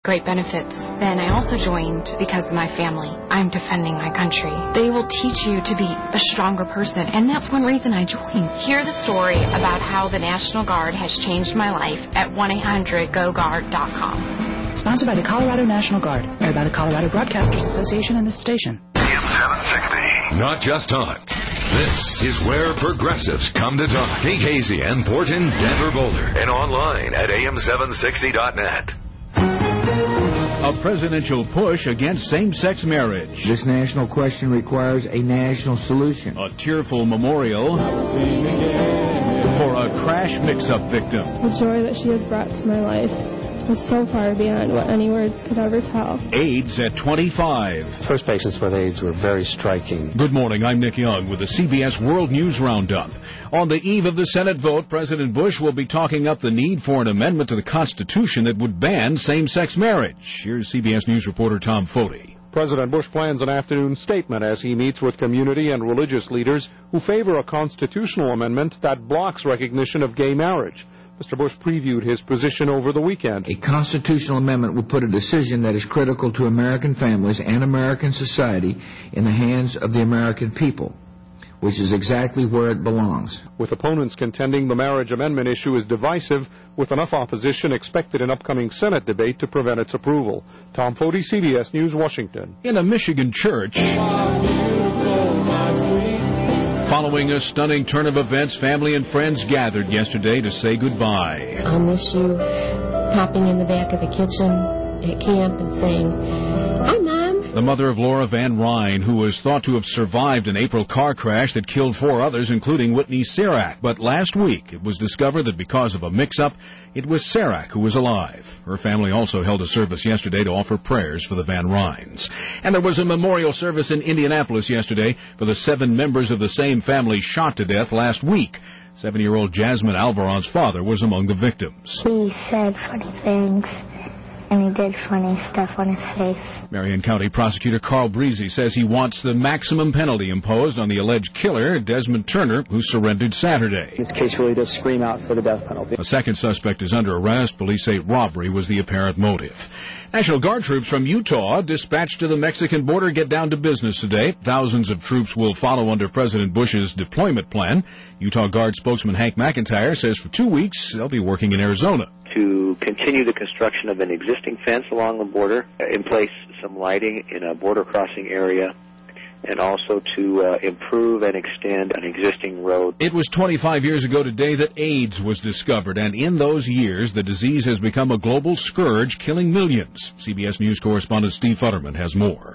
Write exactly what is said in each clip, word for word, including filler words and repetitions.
great benefits. Then I also joined because of my family. I'm defending my country. They will teach you to be a stronger person, and that's one reason I joined. Hear the story about how the National Guard has changed my life at one eight hundred go guard dot com. Sponsored by the Colorado National Guard, aired by the Colorado Broadcasters Association and this station. A M seven sixty. Not just talk. This is where progressives come to talk. Kate Casey and Thornton, Denver Boulder, and online at A M seven sixty dot net. A presidential push against same-sex marriage. This national question requires a national solution. A tearful memorial for a crash mix-up victim. The joy that she has brought to my life is so far beyond what any words could ever tell. AIDS at twenty-five. First patients with AIDS were very striking. Good morning, I'm Nick Young with the C B S World News Roundup. On the eve of the Senate vote, President Bush will be talking up the need for an amendment to the Constitution that would ban same-sex marriage. Here's C B S News reporter Tom Foti. President Bush plans an afternoon statement as he meets with community and religious leaders who favor a constitutional amendment that blocks recognition of gay marriage. Mister Bush previewed his position over the weekend. A constitutional amendment would put a decision that is critical to American families and American society in the hands of the American people, which is exactly where it belongs. With opponents contending the marriage amendment issue is divisive, with enough opposition expected in upcoming Senate debate to prevent its approval. Tom Foti, C B S News, Washington. In a Michigan church, following a stunning turn of events, family and friends gathered yesterday to say goodbye. I'll miss you popping in the back of the kitchen at camp and saying, "Hi, Mom." The mother of Laura Van Ryn, who was thought to have survived an April car crash that killed four others, including Whitney Serac. But last week, it was discovered that because of a mix-up, it was Serac who was alive. Her family also held a service yesterday to offer prayers for the Van Ryns. And there was a memorial service in Indianapolis yesterday for the seven members of the same family shot to death last week. Seven-year-old Jasmine Alvaron's father was among the victims. He said funny things, and he did funny stuff on his face. Marion County Prosecutor Carl Breezy says he wants the maximum penalty imposed on the alleged killer, Desmond Turner, who surrendered Saturday. This case really does scream out for the death penalty. A second suspect is under arrest. Police say robbery was the apparent motive. National Guard troops from Utah dispatched to the Mexican border get down to business today. Thousands of troops will follow under President Bush's deployment plan. Utah Guard spokesman Hank McIntyre says for two weeks they'll be working in Arizona. To continue the construction of an existing fence along the border, in place some lighting in a border crossing area, and also to uh, improve and extend an existing road. It was twenty-five years ago today that AIDS was discovered, and in those years, the disease has become a global scourge, killing millions. C B S News correspondent Steve Futterman has more.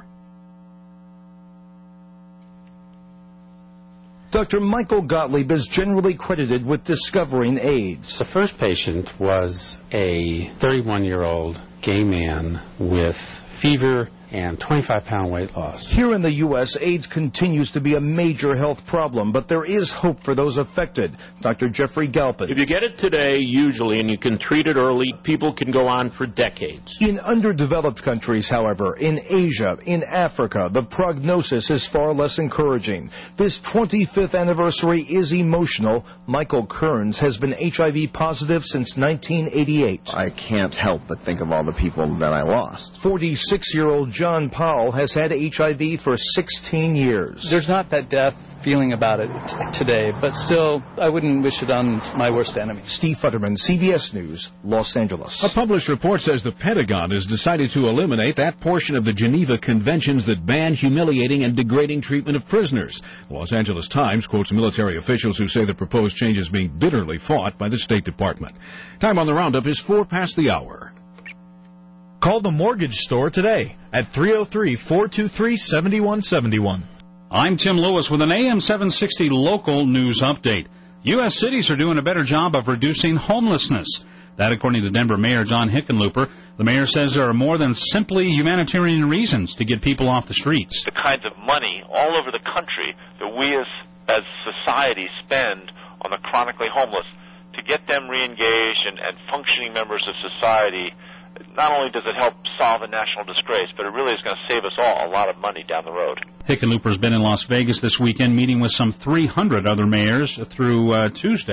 Doctor Michael Gottlieb is generally credited with discovering AIDS. The first patient was a thirty-one-year-old gay man with fever and twenty-five pound weight loss. Here in the U S, AIDS continues to be a major health problem, but there is hope for those affected. Doctor Jeffrey Galpin. If you get it today, usually, and you can treat it early, people can go on for decades. In underdeveloped countries, however, in Asia, in Africa, the prognosis is far less encouraging. This twenty-fifth anniversary is emotional. Michael Kearns has been H I V positive since nineteen eighty-eight. I can't help but think of all the people that I lost. forty-six-year-old John Powell has had H I V for sixteen years. There's not that death feeling about it t- today, but still, I wouldn't wish it on my worst enemy. Steve Futterman, C B S News, Los Angeles. A published report says the Pentagon has decided to eliminate that portion of the Geneva Conventions that ban humiliating and degrading treatment of prisoners. The Los Angeles Times quotes military officials who say the proposed change is being bitterly fought by the State Department. Time on the roundup is four past the hour. Call the mortgage store today at three oh three, four two three, seven one seven one. I'm Tim Lewis with an A M seven sixty local news update. U S cities are doing a better job of reducing homelessness. That, according to Denver Mayor John Hickenlooper. The mayor says there are more than simply humanitarian reasons to get people off the streets. The kinds of money all over the country that we as, as society spend on the chronically homeless, to get them reengaged and, and functioning members of society, not only does it help solve a national disgrace, but it really is going to save us all a lot of money down the road. Hickenlooper's been in Las Vegas this weekend meeting with some three hundred other mayors through uh, Tuesday.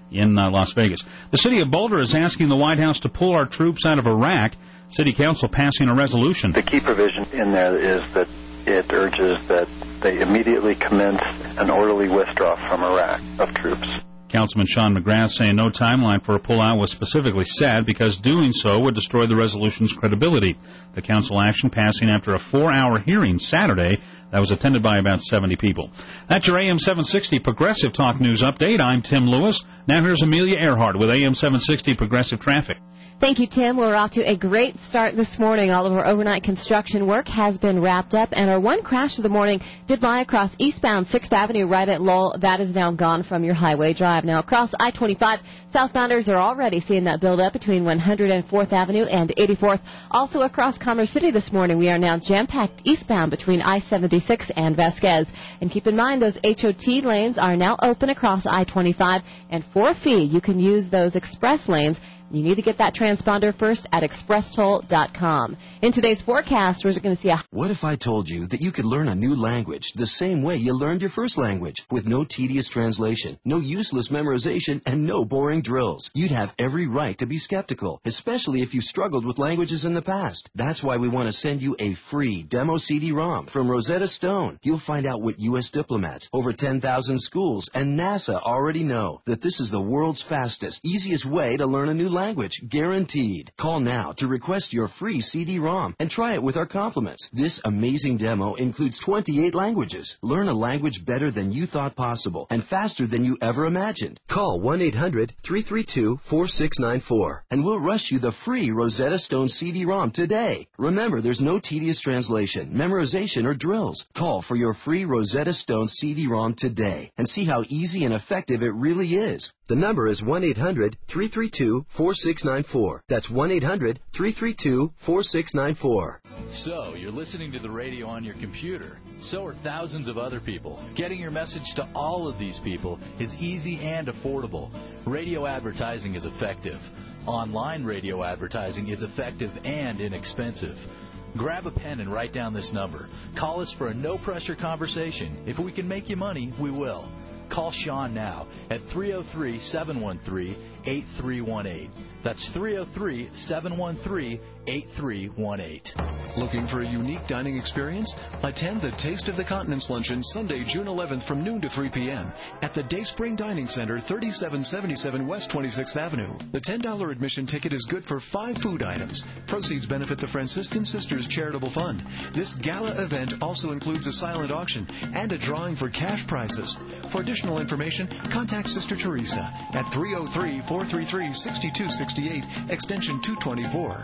in uh, Las Vegas. The city of Boulder is asking the White House to pull our troops out of Iraq. City Council passing a resolution. The key provision in there is that it urges that they immediately commence an orderly withdrawal from Iraq of troops. Councilman Sean McGrath saying no timeline for a pullout was specifically set because doing so would destroy the resolution's credibility. The council action passing after a four-hour hearing Saturday that was attended by about seventy people. That's your A M seven sixty Progressive Talk News Update. I'm Tim Lewis. Now here's Amelia Earhart with A M seven sixty Progressive Traffic. Thank you, Tim. We're off to a great start this morning. All of our overnight construction work has been wrapped up, and our one crash of the morning did lie across eastbound sixth Avenue right at Lowell. That is now gone from your highway drive. Now, across I twenty-five, southbounders are already seeing that build up between one hundred fourth Avenue and eighty-fourth. Also across Commerce City this morning, we are now jam-packed eastbound between I seventy-six and Vasquez. And keep in mind, those H O T lanes are now open across I twenty-five, and for a fee, you can use those express lanes. You need to get that transponder first at express toll dot com. In today's forecast, we're going to see a... What if I told you that you could learn a new language the same way you learned your first language, with no tedious translation, no useless memorization, and no boring drills? You'd have every right to be skeptical, especially if you struggled with languages in the past. That's why we want to send you a free demo C D ROM from Rosetta Stone. You'll find out what U S diplomats, over ten thousand schools, and NASA already know, that this is the world's fastest, easiest way to learn a new language, guaranteed. Call now to request your free C D ROM and try it with our compliments. This amazing demo includes twenty-eight languages. Learn a language better than you thought possible and faster than you ever imagined. Call one eight hundred three three two four six nine four and we'll rush you the free Rosetta Stone C D ROM today. Remember, there's no tedious translation, memorization, or drills. Call for your free Rosetta Stone C D ROM today and see how easy and effective it really is. The number is one eight hundred three three two four six nine four. That's one eight hundred three three two four six nine four. So, you're listening to the radio on your computer. So are thousands of other people. Getting your message to all of these people is easy and affordable. Radio advertising is effective. Online radio advertising is effective and inexpensive. Grab a pen and write down this number. Call us for a no-pressure conversation. If we can make you money, we will. Call Sean now at three oh three, seven one three, eight three one eight. That's three oh three, seven one three, eight three one eight. Looking for a unique dining experience? Attend the Taste of the Continents Luncheon Sunday, June eleventh from noon to three p.m. at the Dayspring Dining Center, thirty-seven seventy-seven West twenty-sixth Avenue. The ten dollars admission ticket is good for five food items. Proceeds benefit the Franciscan Sisters Charitable Fund. This gala event also includes a silent auction and a drawing for cash prizes. For additional information, contact Sister Teresa at three oh three, four three three, six two six eight, extension two twenty-four.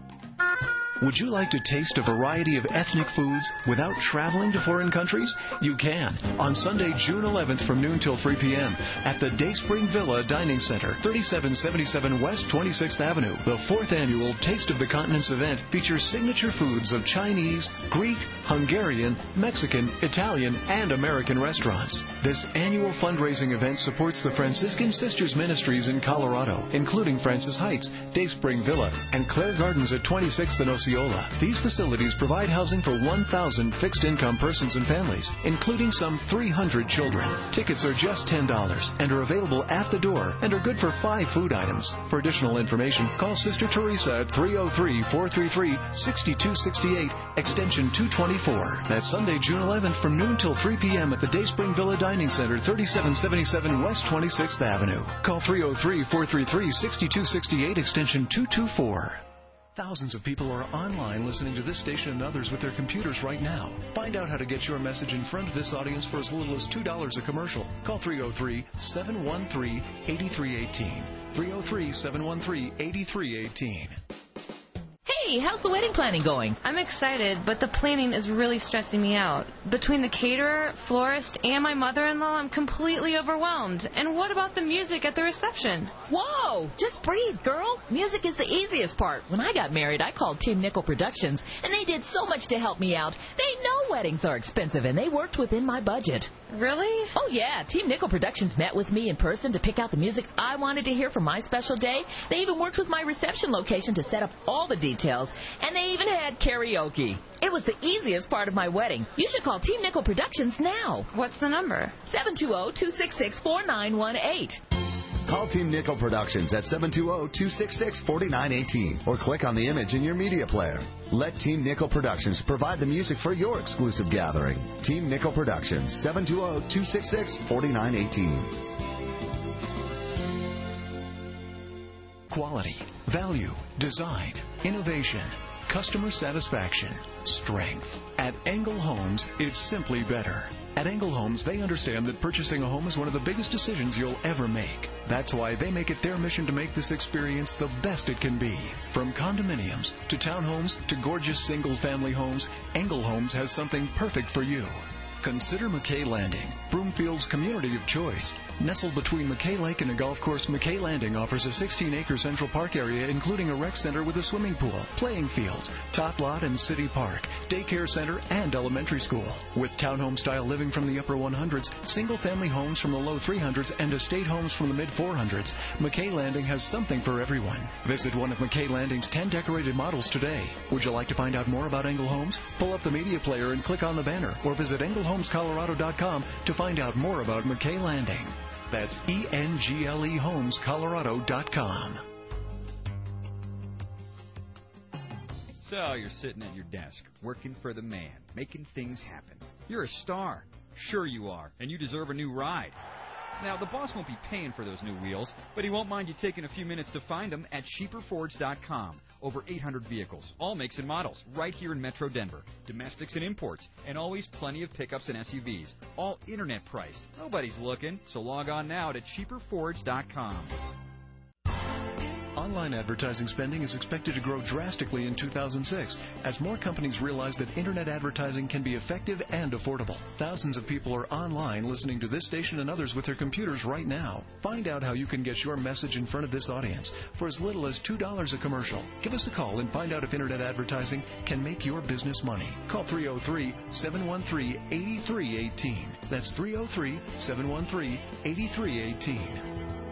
Would you like to taste a variety of ethnic foods without traveling to foreign countries? You can. On Sunday, June eleventh from noon till three p.m. at the Dayspring Villa Dining Center, thirty-seven seventy-seven West twenty-sixth Avenue. The fourth annual Taste of the Continents event features signature foods of Chinese, Greek, Hungarian, Mexican, Italian, and American restaurants. This annual fundraising event supports the Franciscan Sisters Ministries in Colorado, including Francis Heights, Dayspring Villa, and Clare Gardens at twenty-sixth and Osceola. These facilities provide housing for one thousand fixed-income persons and families, including some three hundred children. Tickets are just ten dollars and are available at the door and are good for five food items. For additional information, call Sister Teresa at three oh three, four three three, six two six eight, extension two twenty-four. That's Sunday, June eleventh from noon till three p.m. at the Dayspring Villa Dining Center, thirty-seven seventy-seven West twenty-sixth Avenue. Call three oh three, four three three, six two six eight, extension two twenty-four. Thousands of people are online listening to this station and others with their computers right now. Find out how to get your message in front of this audience for as little as two dollars a commercial. Call three oh three, seven one three, eight three one eight. three oh three, seven one three, eight three one eight. Hey, how's the wedding planning going? I'm excited, but the planning is really stressing me out. Between the caterer, florist, and my mother-in-law, I'm completely overwhelmed. And what about the music at the reception? Whoa! Just breathe, girl. Music is the easiest part. When I got married, I called Team Nickel Productions, and they did so much to help me out. They know weddings are expensive, and they worked within my budget. Really? Oh, yeah. Team Nickel Productions met with me in person to pick out the music I wanted to hear for my special day. They even worked with my reception location to set up all the details, and they even had karaoke. It was the easiest part of my wedding. You should call Team Nickel Productions now. What's the number? seven two zero, two six six, four nine one eight. Call Team Nickel Productions at seven two zero, two six six, four nine one eight or click on the image in your media player. Let Team Nickel Productions provide the music for your exclusive gathering. Team Nickel Productions, seven two zero, two six six, four nine one eight. Quality, value, design, innovation, customer satisfaction, strength. At Engel Homes, it's simply better. At Engel Homes, they understand that purchasing a home is one of the biggest decisions you'll ever make. That's why they make it their mission to make this experience the best it can be. From condominiums to townhomes to gorgeous single-family homes, Engel Homes has something perfect for you. Consider McKay Landing, Broomfield's community of choice. Nestled between McKay Lake and a golf course, McKay Landing offers a sixteen-acre Central Park area, including a rec center with a swimming pool, playing fields, top lot and city park, daycare center, and elementary school. With townhome-style living from the upper one hundreds, single-family homes from the low three hundreds, and estate homes from the mid four hundreds, McKay Landing has something for everyone. Visit one of McKay Landing's ten decorated models today. Would you like to find out more about Engel Homes? Pull up the media player and click on the banner, or visit Engel Homes Colorado dot com to find out more about McKay Landing. That's E N G L E Homes Colorado dot com. So you're sitting at your desk, working for the man, making things happen. You're a star. Sure you are, and you deserve a new ride. Now, the boss won't be paying for those new wheels, but he won't mind you taking a few minutes to find them at Sheeper Fords dot com. Over eight hundred vehicles, all makes and models, right here in Metro Denver. Domestics and imports, and always plenty of pickups and S U Vs. All internet priced. Nobody's looking, so log on now to Sheeper Fords dot com. Online advertising spending is expected to grow drastically in two thousand six as more companies realize that Internet advertising can be effective and affordable. Thousands of people are online listening to this station and others with their computers right now. Find out how you can get your message in front of this audience for as little as two dollars a commercial. Give us a call and find out if Internet advertising can make your business money. Call three oh three, seven one three, eight three one eight. That's three oh three, seven one three, eight three one eight.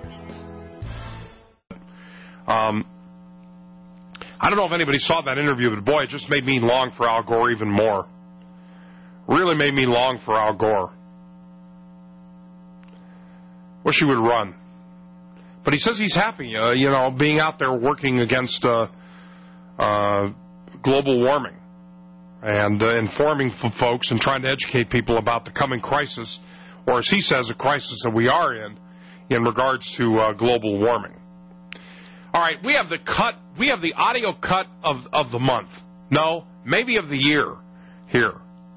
Um, I don't know if anybody saw that interview, but boy, it just made me long for Al Gore even more. Really made me long for Al Gore. Wish he would run. But he says he's happy, uh, you know, being out there working against uh, uh, global warming and uh, informing folks and trying to educate people about the coming crisis, or as he says, a crisis that we are in, in regards to uh, global warming. All right, we have the cut, we have the audio cut of, of the month. No, maybe of the year here.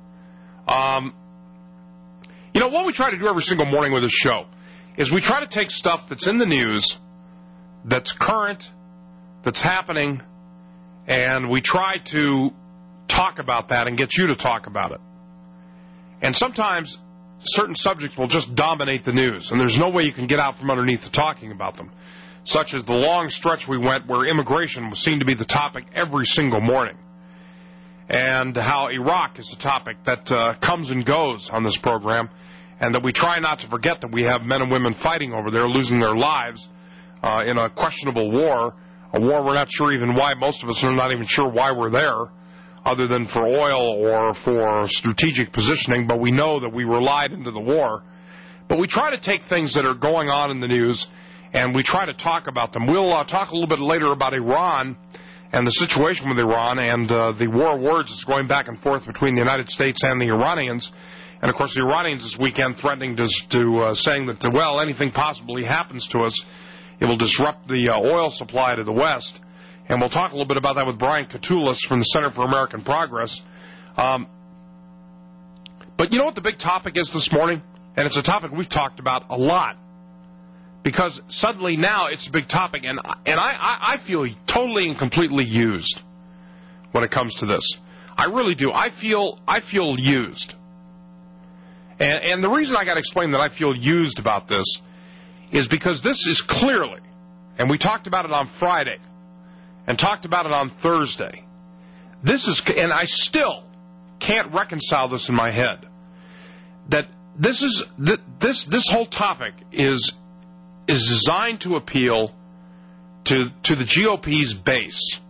Um, you know, what we try to do every single morning with this show is we try to take stuff that's in the news, that's current, that's happening, and we try to talk about that and get you to talk about it. And sometimes certain subjects will just dominate the news, and there's no way you can get out from underneath the talking about them. Such as the long stretch we went where immigration seemed to be the topic every single morning. And how Iraq is a topic that uh, comes and goes on this program, and that we try not to forget that we have men and women fighting over there, losing their lives uh, in a questionable war, a war we're not sure even why, most of us are not even sure why we're there, other than for oil or for strategic positioning, but we know that we were lied into the war. But we try to take things that are going on in the news and we try to talk about them. We'll uh, talk a little bit later about Iran and the situation with Iran and uh, the war of words that's going back and forth between the United States and the Iranians. And, of course, the Iranians this weekend threatening to, to uh, saying that, well, anything possibly happens to us, it will disrupt the uh, oil supply to the West. And we'll talk a little bit about that with Brian Katulis from the Center for American Progress. Um, but you know what the big topic is this morning? And it's a topic we've talked about a lot. Because suddenly now it's a big topic, and and I, I feel totally and completely used when it comes to this. I really do. I feel I feel used. And, and the reason I got to explain that I feel used about this is because this is clearly, and we talked about it on Friday, and talked about it on Thursday. This is, and I still can't reconcile this in my head, that this is this this whole topic is. is designed to appeal to to the G O P's base.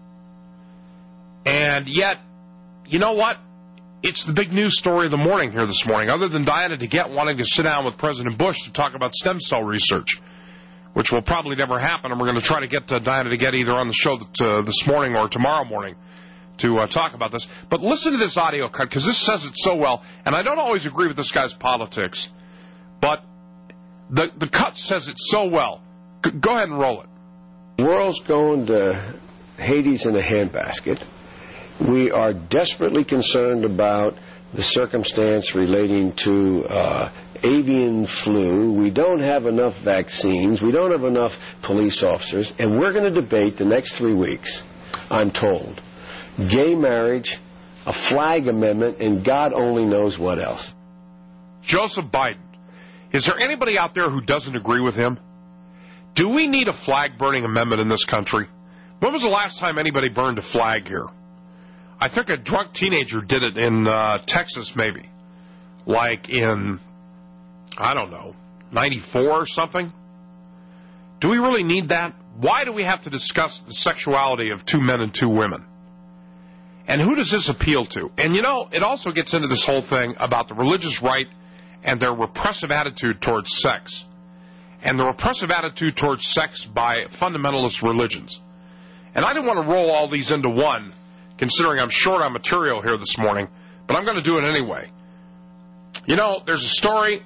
And yet, you know what? It's the big news story of the morning here this morning, other than Diana DeGette wanting to sit down with President Bush to talk about stem cell research, which will probably never happen, and we're going to try to get uh, Diana to get either on the show that, uh, this morning or tomorrow morning to uh, talk about this. But listen to this audio cut, because this says it so well, and I don't always agree with this guy's politics, but the, the cut says it so well. G- go ahead and roll it. The world's going to Hades in a handbasket. We are desperately concerned about the circumstance relating to uh, avian flu. We don't have enough vaccines. We don't have enough police officers. And we're going to debate the next three weeks, I'm told, gay marriage, a flag amendment, and God only knows what else. Joseph Biden. Is there anybody out there who doesn't agree with him? Do we need a flag-burning amendment in this country? When was the last time anybody burned a flag here? I think a drunk teenager did it in uh, Texas, maybe. Like in, I don't know, ninety-four or something? Do we really need that? Why do we have to discuss the sexuality of two men and two women? And who does this appeal to? And, you know, it also gets into this whole thing about the religious right and their repressive attitude towards sex. And the repressive attitude towards sex by fundamentalist religions. And I didn't want to roll all these into one, considering I'm short on material here this morning, but I'm going to do it anyway. You know, there's a story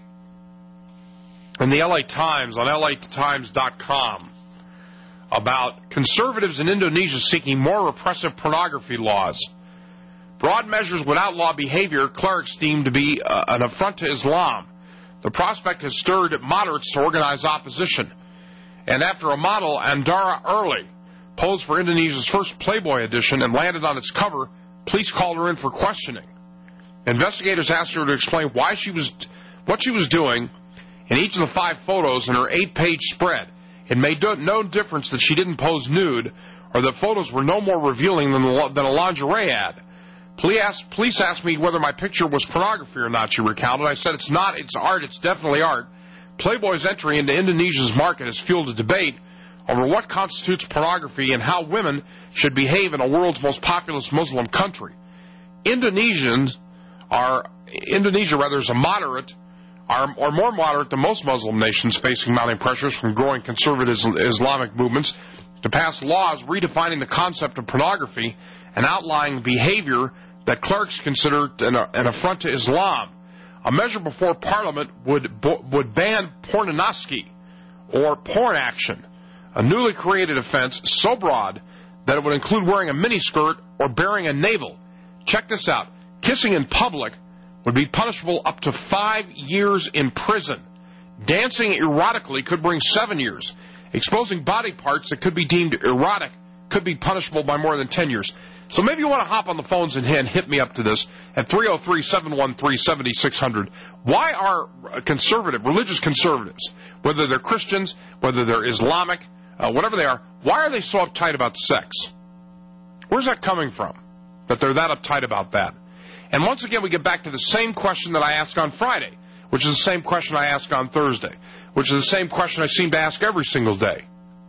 in the L A Times, on L A Times dot com, about conservatives in Indonesia seeking more repressive pornography laws. Broad measures would outlaw behavior clerics deem to be uh, an affront to Islam. The prospect has stirred moderates to organize opposition. And after a model, Andara Early, posed for Indonesia's first Playboy edition and landed on its cover, police called her in for questioning. Investigators asked her to explain why she was, what she was doing in each of the five photos in her eight-page spread. It made no difference that she didn't pose nude or that photos were no more revealing than, than a lingerie ad. Police asked, police asked me whether my picture was pornography or not, she recounted. I said it's not, it's art, it's definitely art. Playboy's entry into Indonesia's market has fueled a debate over what constitutes pornography and how women should behave in a world's most populous Muslim country. Indonesians are, Indonesia rather is a moderate, are, or more moderate than most Muslim nations, facing mounting pressures from growing conservative Islamic movements to pass laws redefining the concept of pornography and outlining behavior that clerics consider an, an affront to Islam. A measure before Parliament would would ban pornonosky, or porn action, a newly created offense so broad that it would include wearing a miniskirt or bearing a navel. Check this out. Kissing in public would be punishable up to five years in prison. Dancing erotically could bring seven years. Exposing body parts that could be deemed erotic could be punishable by more than ten years. So maybe you want to hop on the phones and hit me up to this at three oh three, seven one three, seven six zero zero. Why are conservative, religious conservatives, whether they're Christians, whether they're Islamic, uh, whatever they are, why are they so uptight about sex? Where's that coming from, that they're that uptight about that? And once again, we get back to the same question that I asked on Friday, which is the same question I asked on Thursday, which is the same question I seem to ask every single day.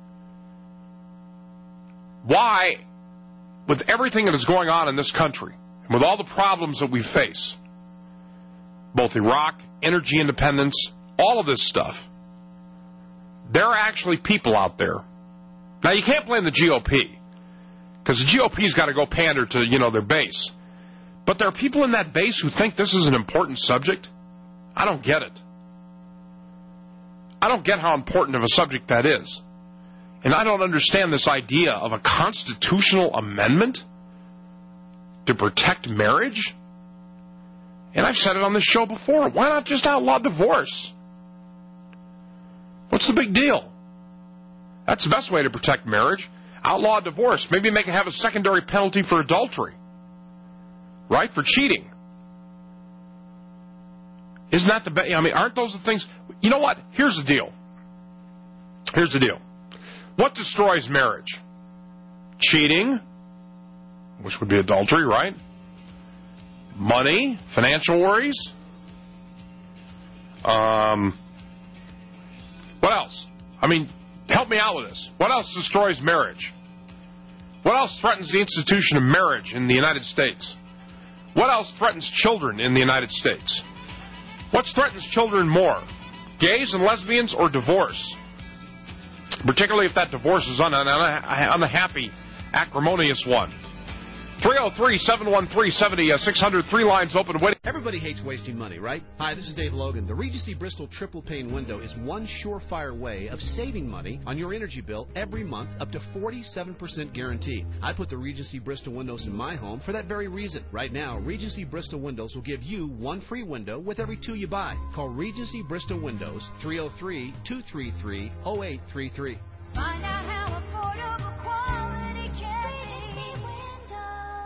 Why, with everything that is going on in this country, and with all the problems that we face, both Iraq, energy independence, all of this stuff, there are actually people out there. Now, you can't blame the G O P, because the G O P's got to go pander to, you know, their base. But there are people in that base who think this is an important subject. I don't get it. I don't get how important of a subject that is. And I don't understand this idea of a constitutional amendment to protect marriage. And I've said it on this show before. Why not just outlaw divorce? What's the big deal? That's the best way to protect marriage. Outlaw divorce. Maybe make it have a secondary penalty for adultery. Right? For cheating. Isn't that the best? I mean, aren't those the things? You know what? Here's the deal. Here's the deal. What destroys marriage? Cheating, which would be adultery, right? Money, financial worries. Um, what else? I mean, help me out with this. What else destroys marriage? What else threatens the institution of marriage in the United States? What else threatens children in the United States? What threatens children more? Gays and lesbians or divorce? particularly if that divorce is an unhappy, acrimonious one. three oh three, seven one three, seven oh six hundred, three lines open. Waiting. Everybody hates wasting money, right? Hi, this is Dave Logan. The Regency Bristol Triple Pane Window is one surefire way of saving money on your energy bill every month, up to forty-seven percent guaranteed. I put the Regency Bristol windows in my home for that very reason. Right now, Regency Bristol Windows will give you one free window with every two you buy. Call Regency Bristol Windows, three oh three, two three three, oh eight three three. Find out how affordable quality can be.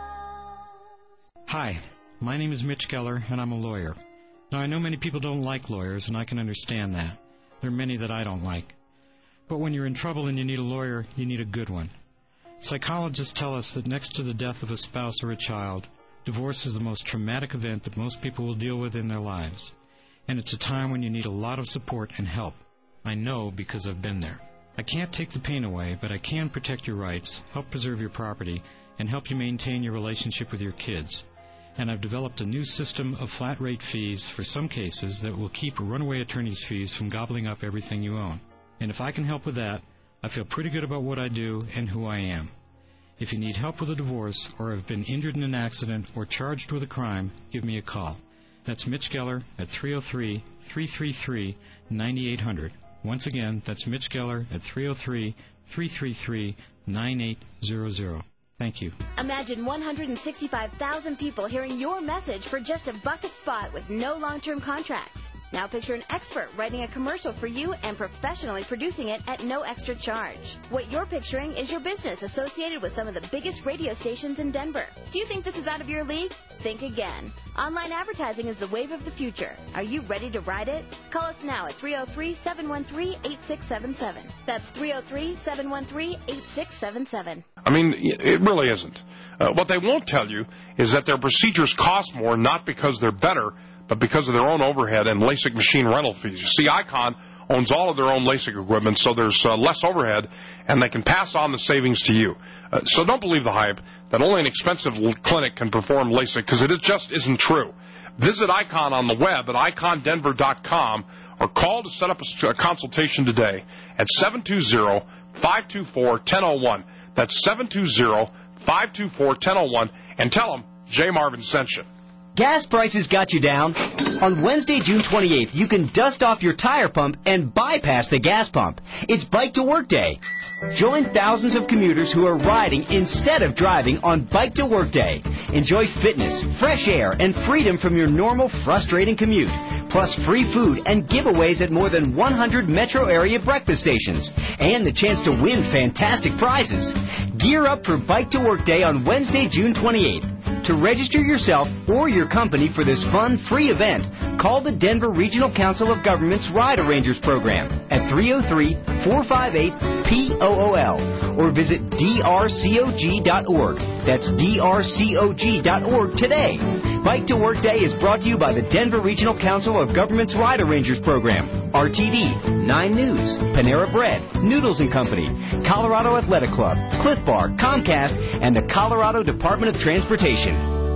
Hi, my name is Mitch Geller, and I'm a lawyer. Now, I know many people don't like lawyers, and I can understand that. There are many that I don't like. But when you're in trouble and you need a lawyer, you need a good one. Psychologists tell us that next to the death of a spouse or a child, divorce is the most traumatic event that most people will deal with in their lives. And it's a time when you need a lot of support and help. I know because I've been there. I can't take the pain away, but I can protect your rights, help preserve your property, and help you maintain your relationship with your kids. And I've developed a new system of flat rate fees for some cases that will keep runaway attorney's fees from gobbling up everything you own. And if I can help with that, I feel pretty good about what I do and who I am. If you need help with a divorce or have been injured in an accident or charged with a crime, give me a call. That's Mitch Geller at three oh three, three three three, nine eight hundred. Once again, that's Mitch Geller at three oh three, three three three, nine eight hundred. Thank you. Imagine one hundred sixty-five thousand people hearing your message for just a buck a spot with no long-term contracts. Now picture an expert writing a commercial for you and professionally producing it at no extra charge. What you're picturing is your business associated with some of the biggest radio stations in Denver. Do you think this is out of your league? Think again. Online advertising is the wave of the future. Are you ready to ride it? Call us now at three oh three, seven one three, eight six seven seven. That's three oh three, seven one three, eight six seven seven. I mean, it really isn't. Uh, what they won't tell you is that their procedures cost more not because they're better, but because of their own overhead and LASIK machine rental fees. You see, Icon owns all of their own LASIK equipment, so there's uh, less overhead, and they can pass on the savings to you. Uh, so don't believe the hype that only an expensive clinic can perform LASIK, because it just isn't true. Visit Icon on the web at icon denver dot com or call to set up a, a consultation today at seven two zero, five two four, one zero zero one. That's seven two zero, five two four, one zero zero one, and tell them Jay Marvin sent you. Gas prices got you down? On Wednesday, June twenty-eighth, you can dust off your tire pump and bypass the gas pump. It's Bike to Work Day. Join thousands of commuters who are riding instead of driving on Bike to Work Day. Enjoy fitness, fresh air, and freedom from your normal frustrating commute. Plus free food and giveaways at more than one hundred metro area breakfast stations. And the chance to win fantastic prizes. Gear up for Bike to Work Day on Wednesday, June twenty-eighth. To register yourself or your company for this fun, free event, call the Denver Regional Council of Governments Ride Arrangers Program at three oh three, four five eight, P O O L or visit D R C O G dot org. That's D R C O G dot org today. Bike to Work Day is brought to you by the Denver Regional Council of Governments Ride Arrangers Program, R T D, Nine News, Panera Bread, Noodles and Company, Colorado Athletic Club, Cliff Bar, Comcast, and the Colorado Department of Transportation.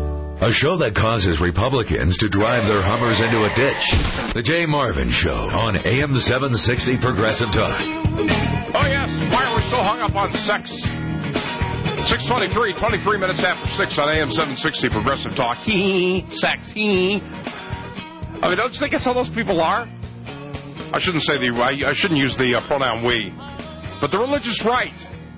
A show that causes Republicans to drive their Hummers into a ditch. The Jay Marvin Show on A M seven sixty Progressive Talk. Oh, yes. Why are we so hung up on sex? six twenty-three, twenty-three minutes after six on A M seven sixty Progressive Talk. Hee, sex, hee. I mean, don't you think that's how those people are? I shouldn't say the, I, I shouldn't use the uh, pronoun we. But the religious right.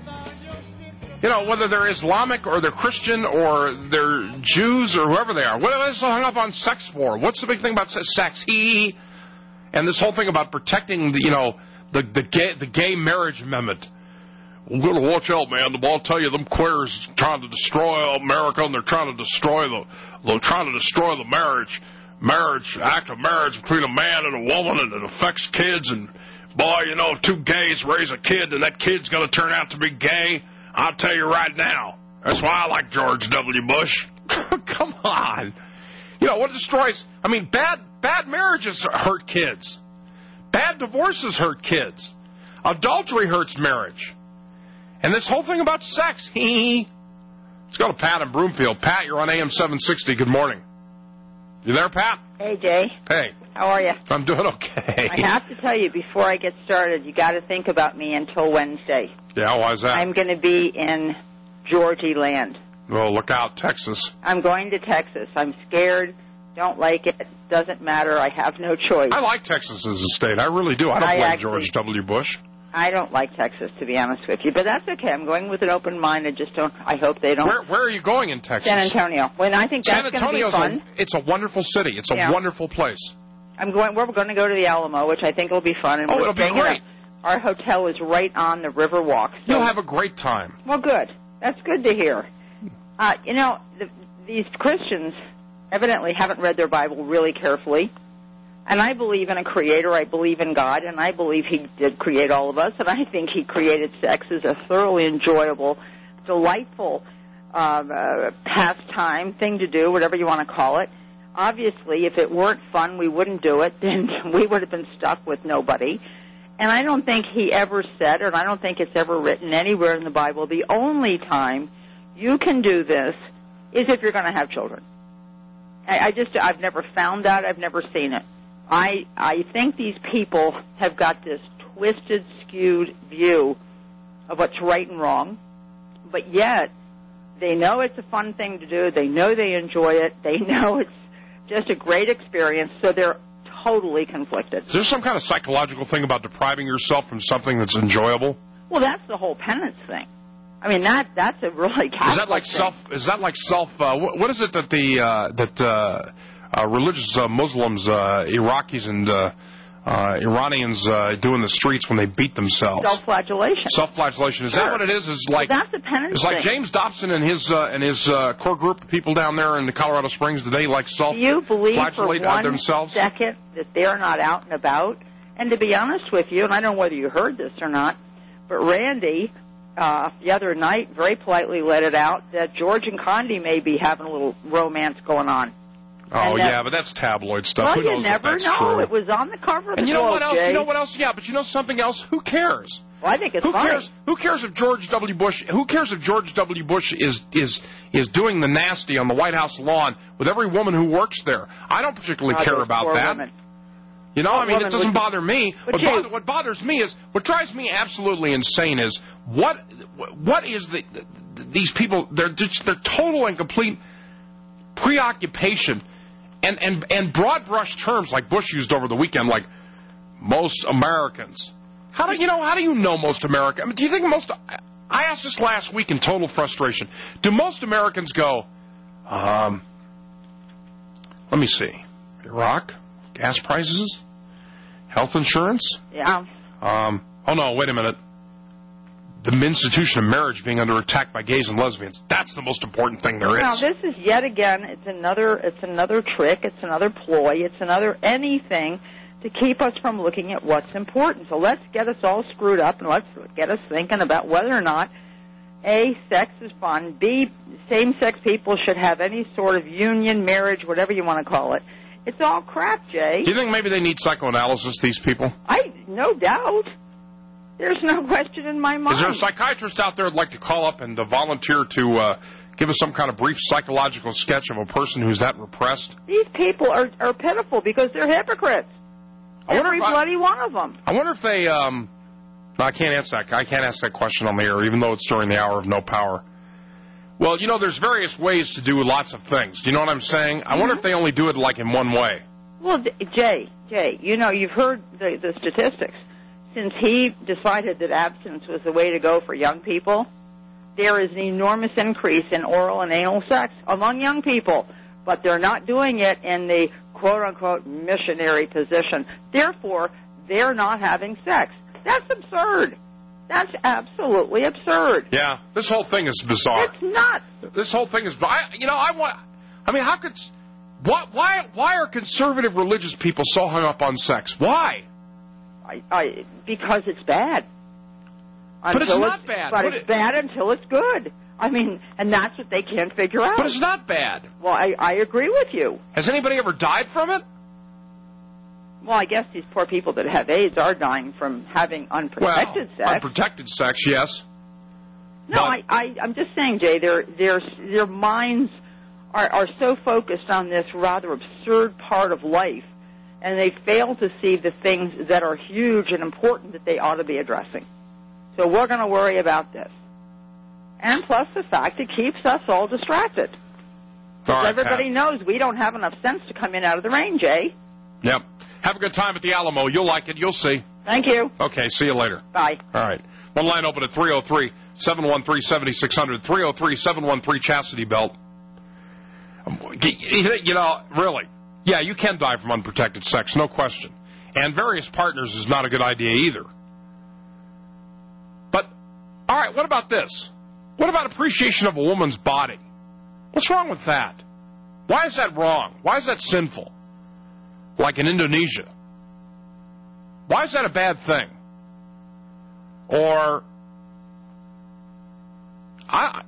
You know, whether they're Islamic or they're Christian or they're Jews or whoever they are. What are they so hung up on sex for? What's the big thing about sex? Hee. And this whole thing about protecting, the, you know, the, the, gay, the gay marriage amendment. We're going to watch out, man. I'll tell you, them queers trying to destroy America, and they're trying to destroy the, they're trying to destroy the marriage, marriage, act of marriage between a man and a woman, and it affects kids. And boy, you know, if two gays raise a kid, and that kid's going to turn out to be gay. I'll tell you right now. That's why I like George W. Bush. Come on. You know, what destroys... I mean, bad bad marriages hurt kids. Bad divorces hurt kids. Adultery hurts marriage. And this whole thing about sex, hee. Let's go to Pat in Broomfield. Pat, you're on A M seven sixty. Good morning. You there, Pat? Hey, Jay. Hey. How are you? I'm doing okay. I have to tell you, before I get started, you got to think about me until Wednesday. Yeah, why is that? I'm going to be in Georgie land. Oh, look out, Texas. I'm going to Texas. I'm scared. Don't like it. Doesn't matter. I have no choice. I like Texas as a state. I really do. I don't I blame actually- George W. Bush. I don't like Texas, to be honest with you, but that's okay. I'm going with an open mind. I just don't. I hope they don't. Where Where are you going in Texas? San Antonio. Well, I think that's San going to be Antonio's fun. a, it's a wonderful city. It's a Yeah. wonderful place. I'm going. We're going to go to the Alamo, which I think will be fun. And Oh, we're it'll be staying in a- great. Our hotel is right on the Riverwalk. So, You'll have a great time. well, good. That's good to hear. Uh, you know, the, these Christians evidently haven't read their Bible really carefully. And I believe in a creator. I believe in God, and I believe he did create all of us. And I think he created sex as a thoroughly enjoyable, delightful um, uh, pastime, thing to do, whatever you want to call it. Obviously, if it weren't fun, we wouldn't do it. Then we would have been stuck with nobody. And I don't think he ever said, or I don't think it's ever written anywhere in the Bible, the only time you can do this is if you're going to have children. I, I just, I've never found that. I've never seen it. I I think these people have got this twisted, skewed view of what's right and wrong, but yet they know it's a fun thing to do. They know they enjoy it. They know it's just a great experience, so they're totally conflicted. Is there some kind of psychological thing about depriving yourself from something that's enjoyable? Well, that's the whole penance thing. I mean, that that's a really Catholic Is that like thing. self? Is that like self? Uh, what, what is it that the uh, that uh, uh, religious uh, Muslims, uh, Iraqis, and uh, uh, Iranians uh, do in the streets when they beat themselves? Self-flagellation. Self-flagellation. Is Sure. that what it is? Is like Well, that's a penance It's like thing. James Dobson and his uh, and his uh, core group of people down there in the Colorado Springs. Do they like self? Do you believe for flagellate on one themselves? second that they're not out and about? And to be honest with you, and I don't know whether you heard this or not, but Randy, uh, the other night, very politely let it out that George and Condi may be having a little romance going on. Oh And that- yeah, but that's tabloid stuff. Well, Who you knows if never that's know. true? It was on the cover of And the you know Globe, what else? Jay. You know what else? Yeah, but you know something else? Who cares? Well, I think it's Who funny. cares? Who cares if George W. Bush? Who cares if George W. Bush is is is doing the nasty on the White House lawn with every woman who works there? I don't particularly God, care those about poor that. women. You know, Poor I mean, women it doesn't would- bother me. But What, Jay- bother, what bothers me is what drives me absolutely insane is what what is the, the these people? They're just they're total and complete preoccupation and and and broad brush terms like Bush used over the weekend, like most Americans. How do you know? How do you know most Americans? I mean, do you think most? I asked this last week in total frustration. Do most Americans go? Um, let me see. Iraq, gas prices, health insurance. Yeah. Um, oh no, wait a minute. The institution of marriage being under attack by gays and lesbians. That's the most important thing there is. Now, this is yet again, it's another, it's another trick, it's another ploy, it's another anything to keep us from looking at what's important. So let's get us all screwed up and let's get us thinking about whether or not, A, sex is fun, B, same-sex people should have any sort of union, marriage, whatever you want to call it. It's all crap, Jay. Do you think maybe they need psychoanalysis, these people? I, no doubt. There's no question in my mind. Is there a psychiatrist out there who'd like to call up and uh, volunteer to uh, give us some kind of brief psychological sketch of a person who's that repressed? These people are, are pitiful because they're hypocrites. I wonder Every if I- bloody one of them. I wonder if they. Um, no, I can't answer that. I can't ask that question on the air, even though it's during the hour of no power. Well, you know, there's various ways to do lots of things. Do you know what I'm saying? I wonder if they only do it like in one way. Well, D- Jay, Jay, you know, you've heard the, the statistics. Since he decided that abstinence was the way to go for young people, there is an enormous increase in oral and anal sex among young people, but they're not doing it in the quote-unquote missionary position. Therefore, they're not having sex. That's absurd. That's absolutely absurd. Yeah, this whole thing is bizarre. It's nuts. This whole thing is, I, you know, I want. I mean, how could? What? Why? Why are conservative religious people so hung up on sex? Why? I, I, because it's bad. But it's Until not bad. But What it's it- bad until it's good. I mean, and that's what they can't figure out. But it's not bad. Well, I, I agree with you. Has anybody ever died from it? Well, I guess these poor people that have AIDS are dying from having unprotected well, sex. unprotected sex, yes. No, I, I, I'm just saying, Jay, their their their minds are, are so focused on this rather absurd part of life and they fail to see the things that are huge and important that they ought to be addressing. So we're going to worry about this. And plus the fact it keeps us all distracted. Because All right, everybody Pat. knows we don't have enough sense to come in out of the rain, Jay. Yep. Have a good time at the Alamo. You'll like it. You'll see. Thank you. Okay, see you later. Bye. All right. One line open at three oh three, seven one three, seven six zero zero, three oh three, seven one three, Chastity Belt. You know, really, yeah, you can die from unprotected sex, no question. And various partners is not a good idea either. But, all right, what about this? What about appreciation of a woman's body? What's wrong with that? Why is that wrong? Why is that sinful? Like in Indonesia. Why is that a bad thing? Or, I,